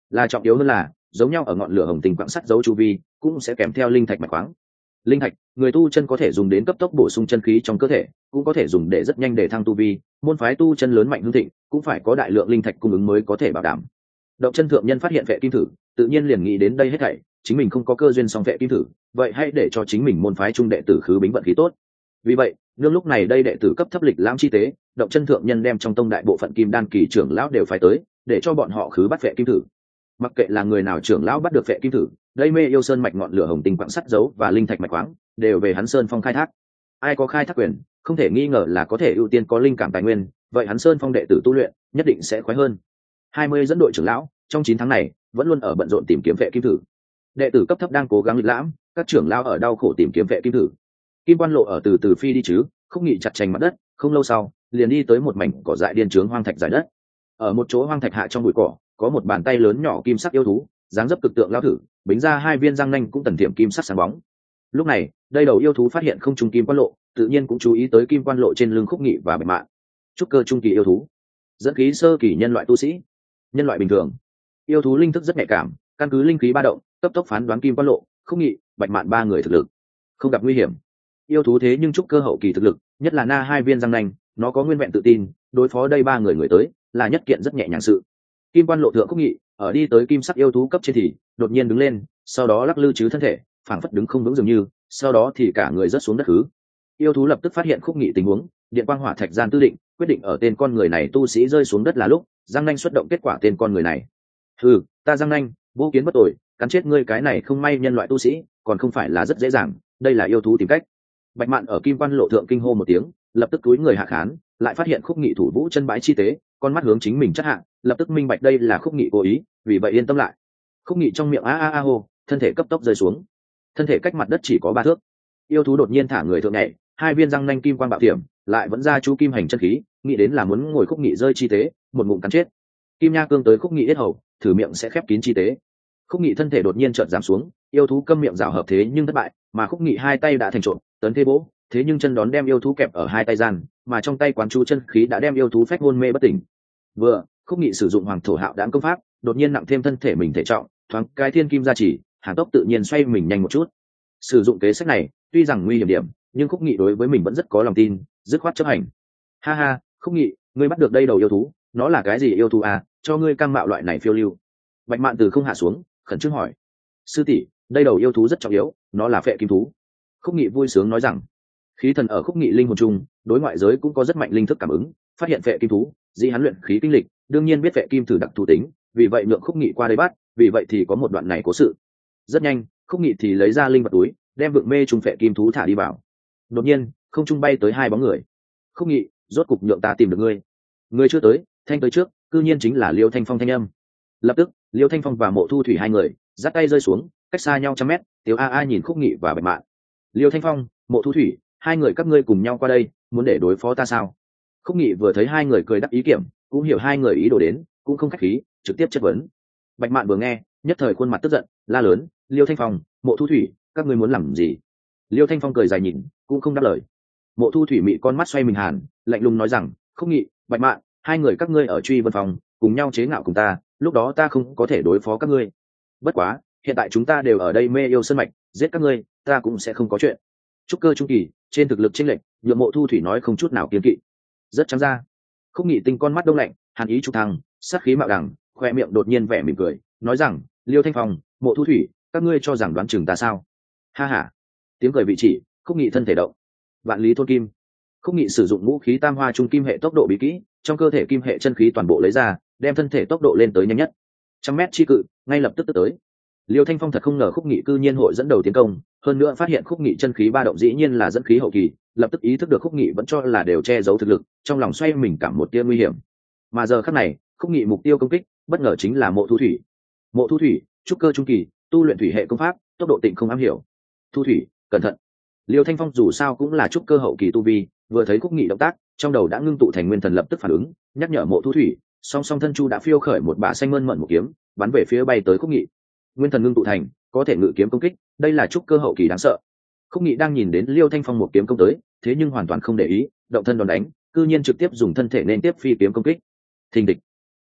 là trọng yếu hơn là giống nhau ở ngọn lửa hồng tinh quặng sắt dấu chu vi cũng sẽ kèm theo linh thạch mạch khoáng. Linh thạch người tu chân có thể dùng đến cấp tốc bổ sung chân khí trong cơ thể, cũng có thể dùng để rất nhanh để thăng tu vi. Môn phái tu chân lớn mạnh hưng thịnh cũng phải có đại lượng linh thạch cung ứng mới có thể bảo đảm. Động Chân thượng nhân phát hiện vệ kim thử, tự nhiên liền nghĩ đến đây hết thảy, chính mình không có cơ duyên song vệ kim thử, vậy hãy để cho chính mình môn phái trung đệ tử khứ bính vận khí tốt. Vì vậy nương lúc này đây đệ tử cấp thấp lịch lãm chi tế, Động Chân thượng nhân đem trong tông đại bộ phận kim đan kỳ trưởng lão đều phái tới, để cho bọn họ khứ bắt vệ kim thử. Mặc kệ là người nào trưởng lão bắt được vệ kim thử, đây mê yêu sơn mạch ngọn lửa hồng tinh quặng sắt dấu và linh thạch mạch khoáng đều về hắn sơn phong khai thác. Ai có khai thác quyền, không thể nghi ngờ là có thể ưu tiên có linh cảm tài nguyên, vậy hắn sơn phong đệ tử tu luyện nhất định sẽ khoái hơn. Hai mươi dẫn đội trưởng lão trong chín tháng này vẫn luôn ở bận rộn tìm kiếm vệ kim thử. Đệ tử cấp thấp đang cố gắng lịch lãm, các trưởng lão ở đau khổ tìm kiếm vệ kim thử. Kim Quan Lộ ở từ từ phi đi chứ, không nghĩ chặt chành mặt đất, không lâu sau liền đi tới một mảnh cỏ dại điên trướng hoang thạch dài đất. Ở một chỗ hoang thạch hạ trong bụi cỏ có một bàn tay lớn nhỏ kim sắc yêu thú, dáng dấp cực tượng lao thử, bính ra hai viên răng nanh cũng tần tiệm kim sắc sáng bóng. Lúc này đây đầu yêu thú phát hiện không trung Kim Quan Lộ, tự nhiên cũng chú ý tới Kim Quan Lộ trên lưng Khúc Nghị và Bạch Mạn. Trúc cơ trung kỳ yêu thú, dẫn khí sơ kỳ nhân loại tu sĩ, nhân loại bình thường. Yêu thú linh thức rất nhạy cảm, căn cứ linh khí ba động cấp tốc phán đoán Kim Quan Lộ, Khúc Nghị, Bạch Mạn ba người thực lực không gặp nguy hiểm. Yêu thú thế nhưng trúc cơ hậu kỳ thực lực, nhất là na hai viên răng nanh, nó có nguyên vẹn tự tin đối phó đây ba người người tới là nhất kiện rất nhẹ nhàng sự. Kim Quan Lộ thượng Khúc Nghị ở đi tới kim sắc yêu thú cấp trên thì đột nhiên đứng lên, sau đó lắc lư chứ thân thể, phảng phất đứng không vững dường như, sau đó thì cả người rớt xuống đất hứ. Yêu thú lập tức phát hiện Khúc Nghị tình huống, điện quang hỏa thạch gian tư định, quyết định ở tên con người này tu sĩ rơi xuống đất là lúc răng nanh xuất động kết quả tên con người này. Ừ, ta răng nanh vô kiến bất tội, cắn chết ngươi cái này không may nhân loại tu sĩ còn không phải là rất dễ dàng, đây là yêu thú tìm cách. Bạch Mạn ở Kim Quan Lộ thượng kinh hô một tiếng, lập tức túi người hạ khán, lại phát hiện Khúc Nghị thủ vũ chân bãi chi tế, con mắt hướng chính mình chắc hạ, lập tức minh bạch đây là Khúc Nghị cố ý, vì vậy yên tâm lại. Khúc Nghị trong miệng a a a hô, thân thể cấp tốc rơi xuống, thân thể cách mặt đất chỉ có ba thước. Yêu thú đột nhiên thả người thượng nhảy, hai viên răng nanh kim quang bạo tiệm, lại vẫn ra chú kim hành chân khí, nghĩ đến là muốn ngồi Khúc Nghị rơi chi tế, một ngụm cắn chết. Kim nha cương tới Khúc Nghị yết hầu, thử miệng sẽ khép kín chi tế. Khúc Nghị thân thể đột nhiên chợt giảm xuống, yêu thú câm miệng rào hợp thế nhưng thất bại, mà Khúc Nghị hai tay đã thành trộn, tấn thế bố, thế nhưng chân đón đem yêu thú kẹp ở hai tay gian, mà trong tay quán chú chân khí đã đem yêu thú phách hôn mê bất tỉnh. Vừa, Khúc Nghị sử dụng hoàng thổ hạo đãng công pháp, đột nhiên nặng thêm thân thể mình thể trọng, thoáng cái thiên kim gia chỉ, hàng tốc tự nhiên xoay mình nhanh một chút. Sử dụng kế sách này, tuy rằng nguy hiểm điểm, nhưng Khúc Nghị đối với mình vẫn rất có lòng tin, dứt khoát chấp hành. Ha ha, Khúc Nghị, ngươi bắt được đây đầu yêu thú, nó là cái gì yêu thú à, cho ngươi cam mạo loại này phiêu lưu. Bạch Mạn từ không hạ xuống, khẩn trương hỏi. Sư tỷ, đây đầu yêu thú rất trọng yếu, nó là phệ kim thú. Khúc Nghị vui sướng nói rằng, khí thần ở Khúc Nghị linh hồn chung, đối ngoại giới cũng có rất mạnh linh thức cảm ứng, phát hiện phệ kim thú, dĩ hắn luyện khí kinh lịch, đương nhiên biết phệ kim thử đặc thù tính, vì vậy nhượng Khúc Nghị qua đây bắt, vì vậy thì có một đoạn này cố sự. Rất nhanh, Khúc Nghị thì lấy ra linh vật túi, đem vượng mê trùng phệ kim thú thả đi vào. Đột nhiên, không trung bay tới hai bóng người. Khúc Nghị, rốt cục nhượng ta tìm được ngươi. Ngươi chưa tới, thanh tới trước, cư nhiên chính là Liêu Thanh Phong thanh âm. Lập tức, Liêu Thanh Phong và Mộ Thu Thủy hai người giắt tay rơi xuống, cách xa nhau trăm mét. Tiểu a a nhìn Khúc Nghị và Bạch Mạn. Liêu Thanh Phong, Mộ Thu Thủy, hai người các ngươi cùng nhau qua đây, muốn để đối phó ta sao? Khúc Nghị vừa thấy hai người cười đắc ý kiểm, cũng hiểu hai người ý đồ đến, cũng không khách khí, trực tiếp chất vấn. Bạch Mạn vừa nghe, nhất thời khuôn mặt tức giận, la lớn, Liêu Thanh Phong, Mộ Thu Thủy, các ngươi muốn làm gì? Liêu Thanh Phong cười dài nhìn, cũng không đáp lời. Mộ Thu Thủy mị con mắt xoay mình hàn, lạnh lùng nói rằng, Khúc Nghị, Bạch Mạn, hai người các ngươi ở Truy Vân Phòng, cùng nhau chế ngạo cùng ta, lúc đó ta không có thể đối phó các ngươi. Bất quá, hiện tại chúng ta đều ở đây mê yêu sơn mạch, giết các ngươi, ta cũng sẽ không có chuyện. Trúc cơ trung kỳ, trên thực lực chênh lệch, nhượng Mộ Thu Thủy nói không chút nào kiêng kỵ. Rất trắng ra. Khúc Nghị tinh con mắt đông lạnh, hàn ý trục thăng, sát khí mạo đằng, khoe miệng đột nhiên vẻ mỉm cười, nói rằng, Liêu Thanh Phong, Mộ Thu Thủy, các ngươi cho rằng đoán chừng ta sao? Ha ha. Tiếng cười vị chỉ, Khúc Nghị thân thể động. Vạn lý thôn kim. Khúc Nghị sử dụng ngũ khí tam hoa trung kim hệ tốc độ bí kỹ, trong cơ thể kim hệ chân khí toàn bộ lấy ra, đem thân thể tốc độ lên tới nhanh nhất. Trăm mét chi cự, ngay lập tức tức tới. Liêu Thanh Phong thật không ngờ Khúc Nghị cư nhiên hội dẫn đầu tiến công, hơn nữa phát hiện Khúc Nghị chân khí ba động dĩ nhiên là dẫn khí hậu kỳ, lập tức ý thức được Khúc Nghị vẫn cho là đều che giấu thực lực, trong lòng xoay mình cảm một tia nguy hiểm. Mà giờ khắc này, Khúc Nghị mục tiêu công kích, bất ngờ chính là Mộ Thu Thủy. Mộ Thu Thủy, trúc cơ trung kỳ, tu luyện thủy hệ công pháp, tốc độ tịnh không am hiểu. Thu Thủy, cẩn thận. Liêu Thanh Phong dù sao cũng là trúc cơ hậu kỳ tu vi, vừa thấy Khúc Nghị động tác, trong đầu đã ngưng tụ thành nguyên thần lập tức phản ứng, nhắc nhở Mộ Thu Thủy, song song thân chu đã phiêu khởi một bả xanh mơn mận một kiếm, bắn về phía bay tới Khúc Nghị. Nguyên thần ngưng tụ thành, có thể ngự kiếm công kích, đây là trúc cơ hậu kỳ đáng sợ. Khúc Nghị đang nhìn đến Liêu Thanh Phong một kiếm công tới, thế nhưng hoàn toàn không để ý, động thân đòn đánh, cư nhiên trực tiếp dùng thân thể nên tiếp phi kiếm công kích. Thình địch.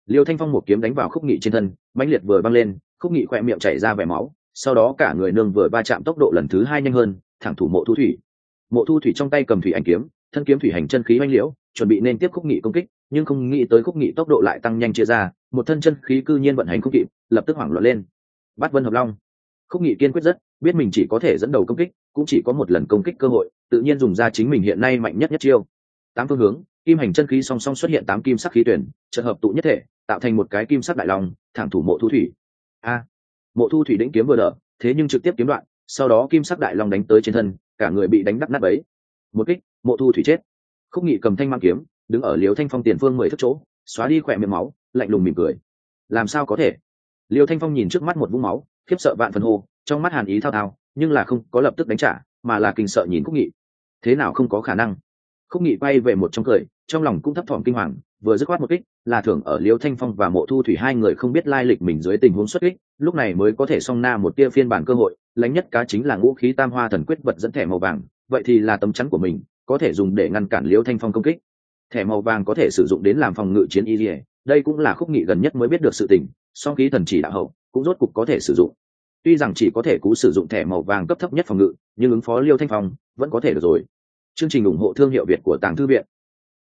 Liêu Thanh Phong một kiếm đánh vào Khúc Nghị trên thân, mãnh liệt vừa băng lên, Khúc Nghị khỏe miệng chảy ra vẻ máu, sau đó cả người nương vừa va chạm tốc độ lần thứ hai nhanh hơn, thẳng thủ Mộ Thu Thủy. Mộ Thu Thủy trong tay cầm thủy ảnh kiếm, thân kiếm thủy hành chân khí oanh liễu, chuẩn bị nên tiếp Khúc Nghị công kích, nhưng không nghĩ tới Khúc Nghị tốc độ lại tăng nhanh chia ra, một thân chân khí cư nhiên vận hành không kịp, lập tức hoảng loạn lên. Bát Vân Hợp Long. Khúc Nghị kiên quyết rất, biết mình chỉ có thể dẫn đầu công kích, cũng chỉ có một lần công kích cơ hội, tự nhiên dùng ra chính mình hiện nay mạnh nhất nhất chiêu. Tám phương hướng, kim hành chân khí song song xuất hiện tám kim sắc khí tuyển, chợt hợp tụ nhất thể, tạo thành một cái kim sắc đại long, thẳng thủ Mộ Thu Thủy. A! Mộ Thu Thủy đĩnh kiếm vừa đỡ, thế nhưng trực tiếp kiếm đoạn, sau đó kim sắc đại long đánh tới trên thân, cả người bị đánh đắc nát bấy. Một kích, Mộ Thu Thủy chết. Khúc Nghị cầm thanh mang kiếm, đứng ở Liêu Thanh Phong tiền phương mười thước chỗ, xóa đi khỏe miệng máu, lạnh lùng mỉm cười. Làm sao có thể? Liêu Thanh Phong nhìn trước mắt một vũng máu, khiếp sợ vạn phần hô, trong mắt hàn ý thao thao, nhưng là không có lập tức đánh trả, mà là kinh sợ nhìn Khúc Nghị. Thế nào không có khả năng? Khúc Nghị quay về một trong cười, trong lòng cũng thấp thỏm kinh hoàng, vừa dứt khoát một kích, là thưởng ở Liêu Thanh Phong và Mộ Thu Thủy hai người không biết lai lịch mình dưới tình huống xuất kích, lúc này mới có thể song na một tia phiên bản cơ hội, lãnh nhất cá chính là ngũ khí tam hoa thần quyết vật dẫn thẻ màu vàng, vậy thì là tấm chắn của mình, có thể dùng để ngăn cản Liêu Thanh Phong công kích. Thẻ màu vàng có thể sử dụng đến làm phòng ngự chiến y, đây cũng là Khúc Nghị gần nhất mới biết được sự tình, song khí thần chỉ đạo hậu, cũng rốt cục có thể sử dụng. Tuy rằng chỉ có thể cú sử dụng thẻ màu vàng cấp thấp nhất phòng ngự, nhưng ứng phó Liêu Thanh Phong vẫn có thể được rồi. Chương trình ủng hộ thương hiệu Việt của Tàng Thư Viện.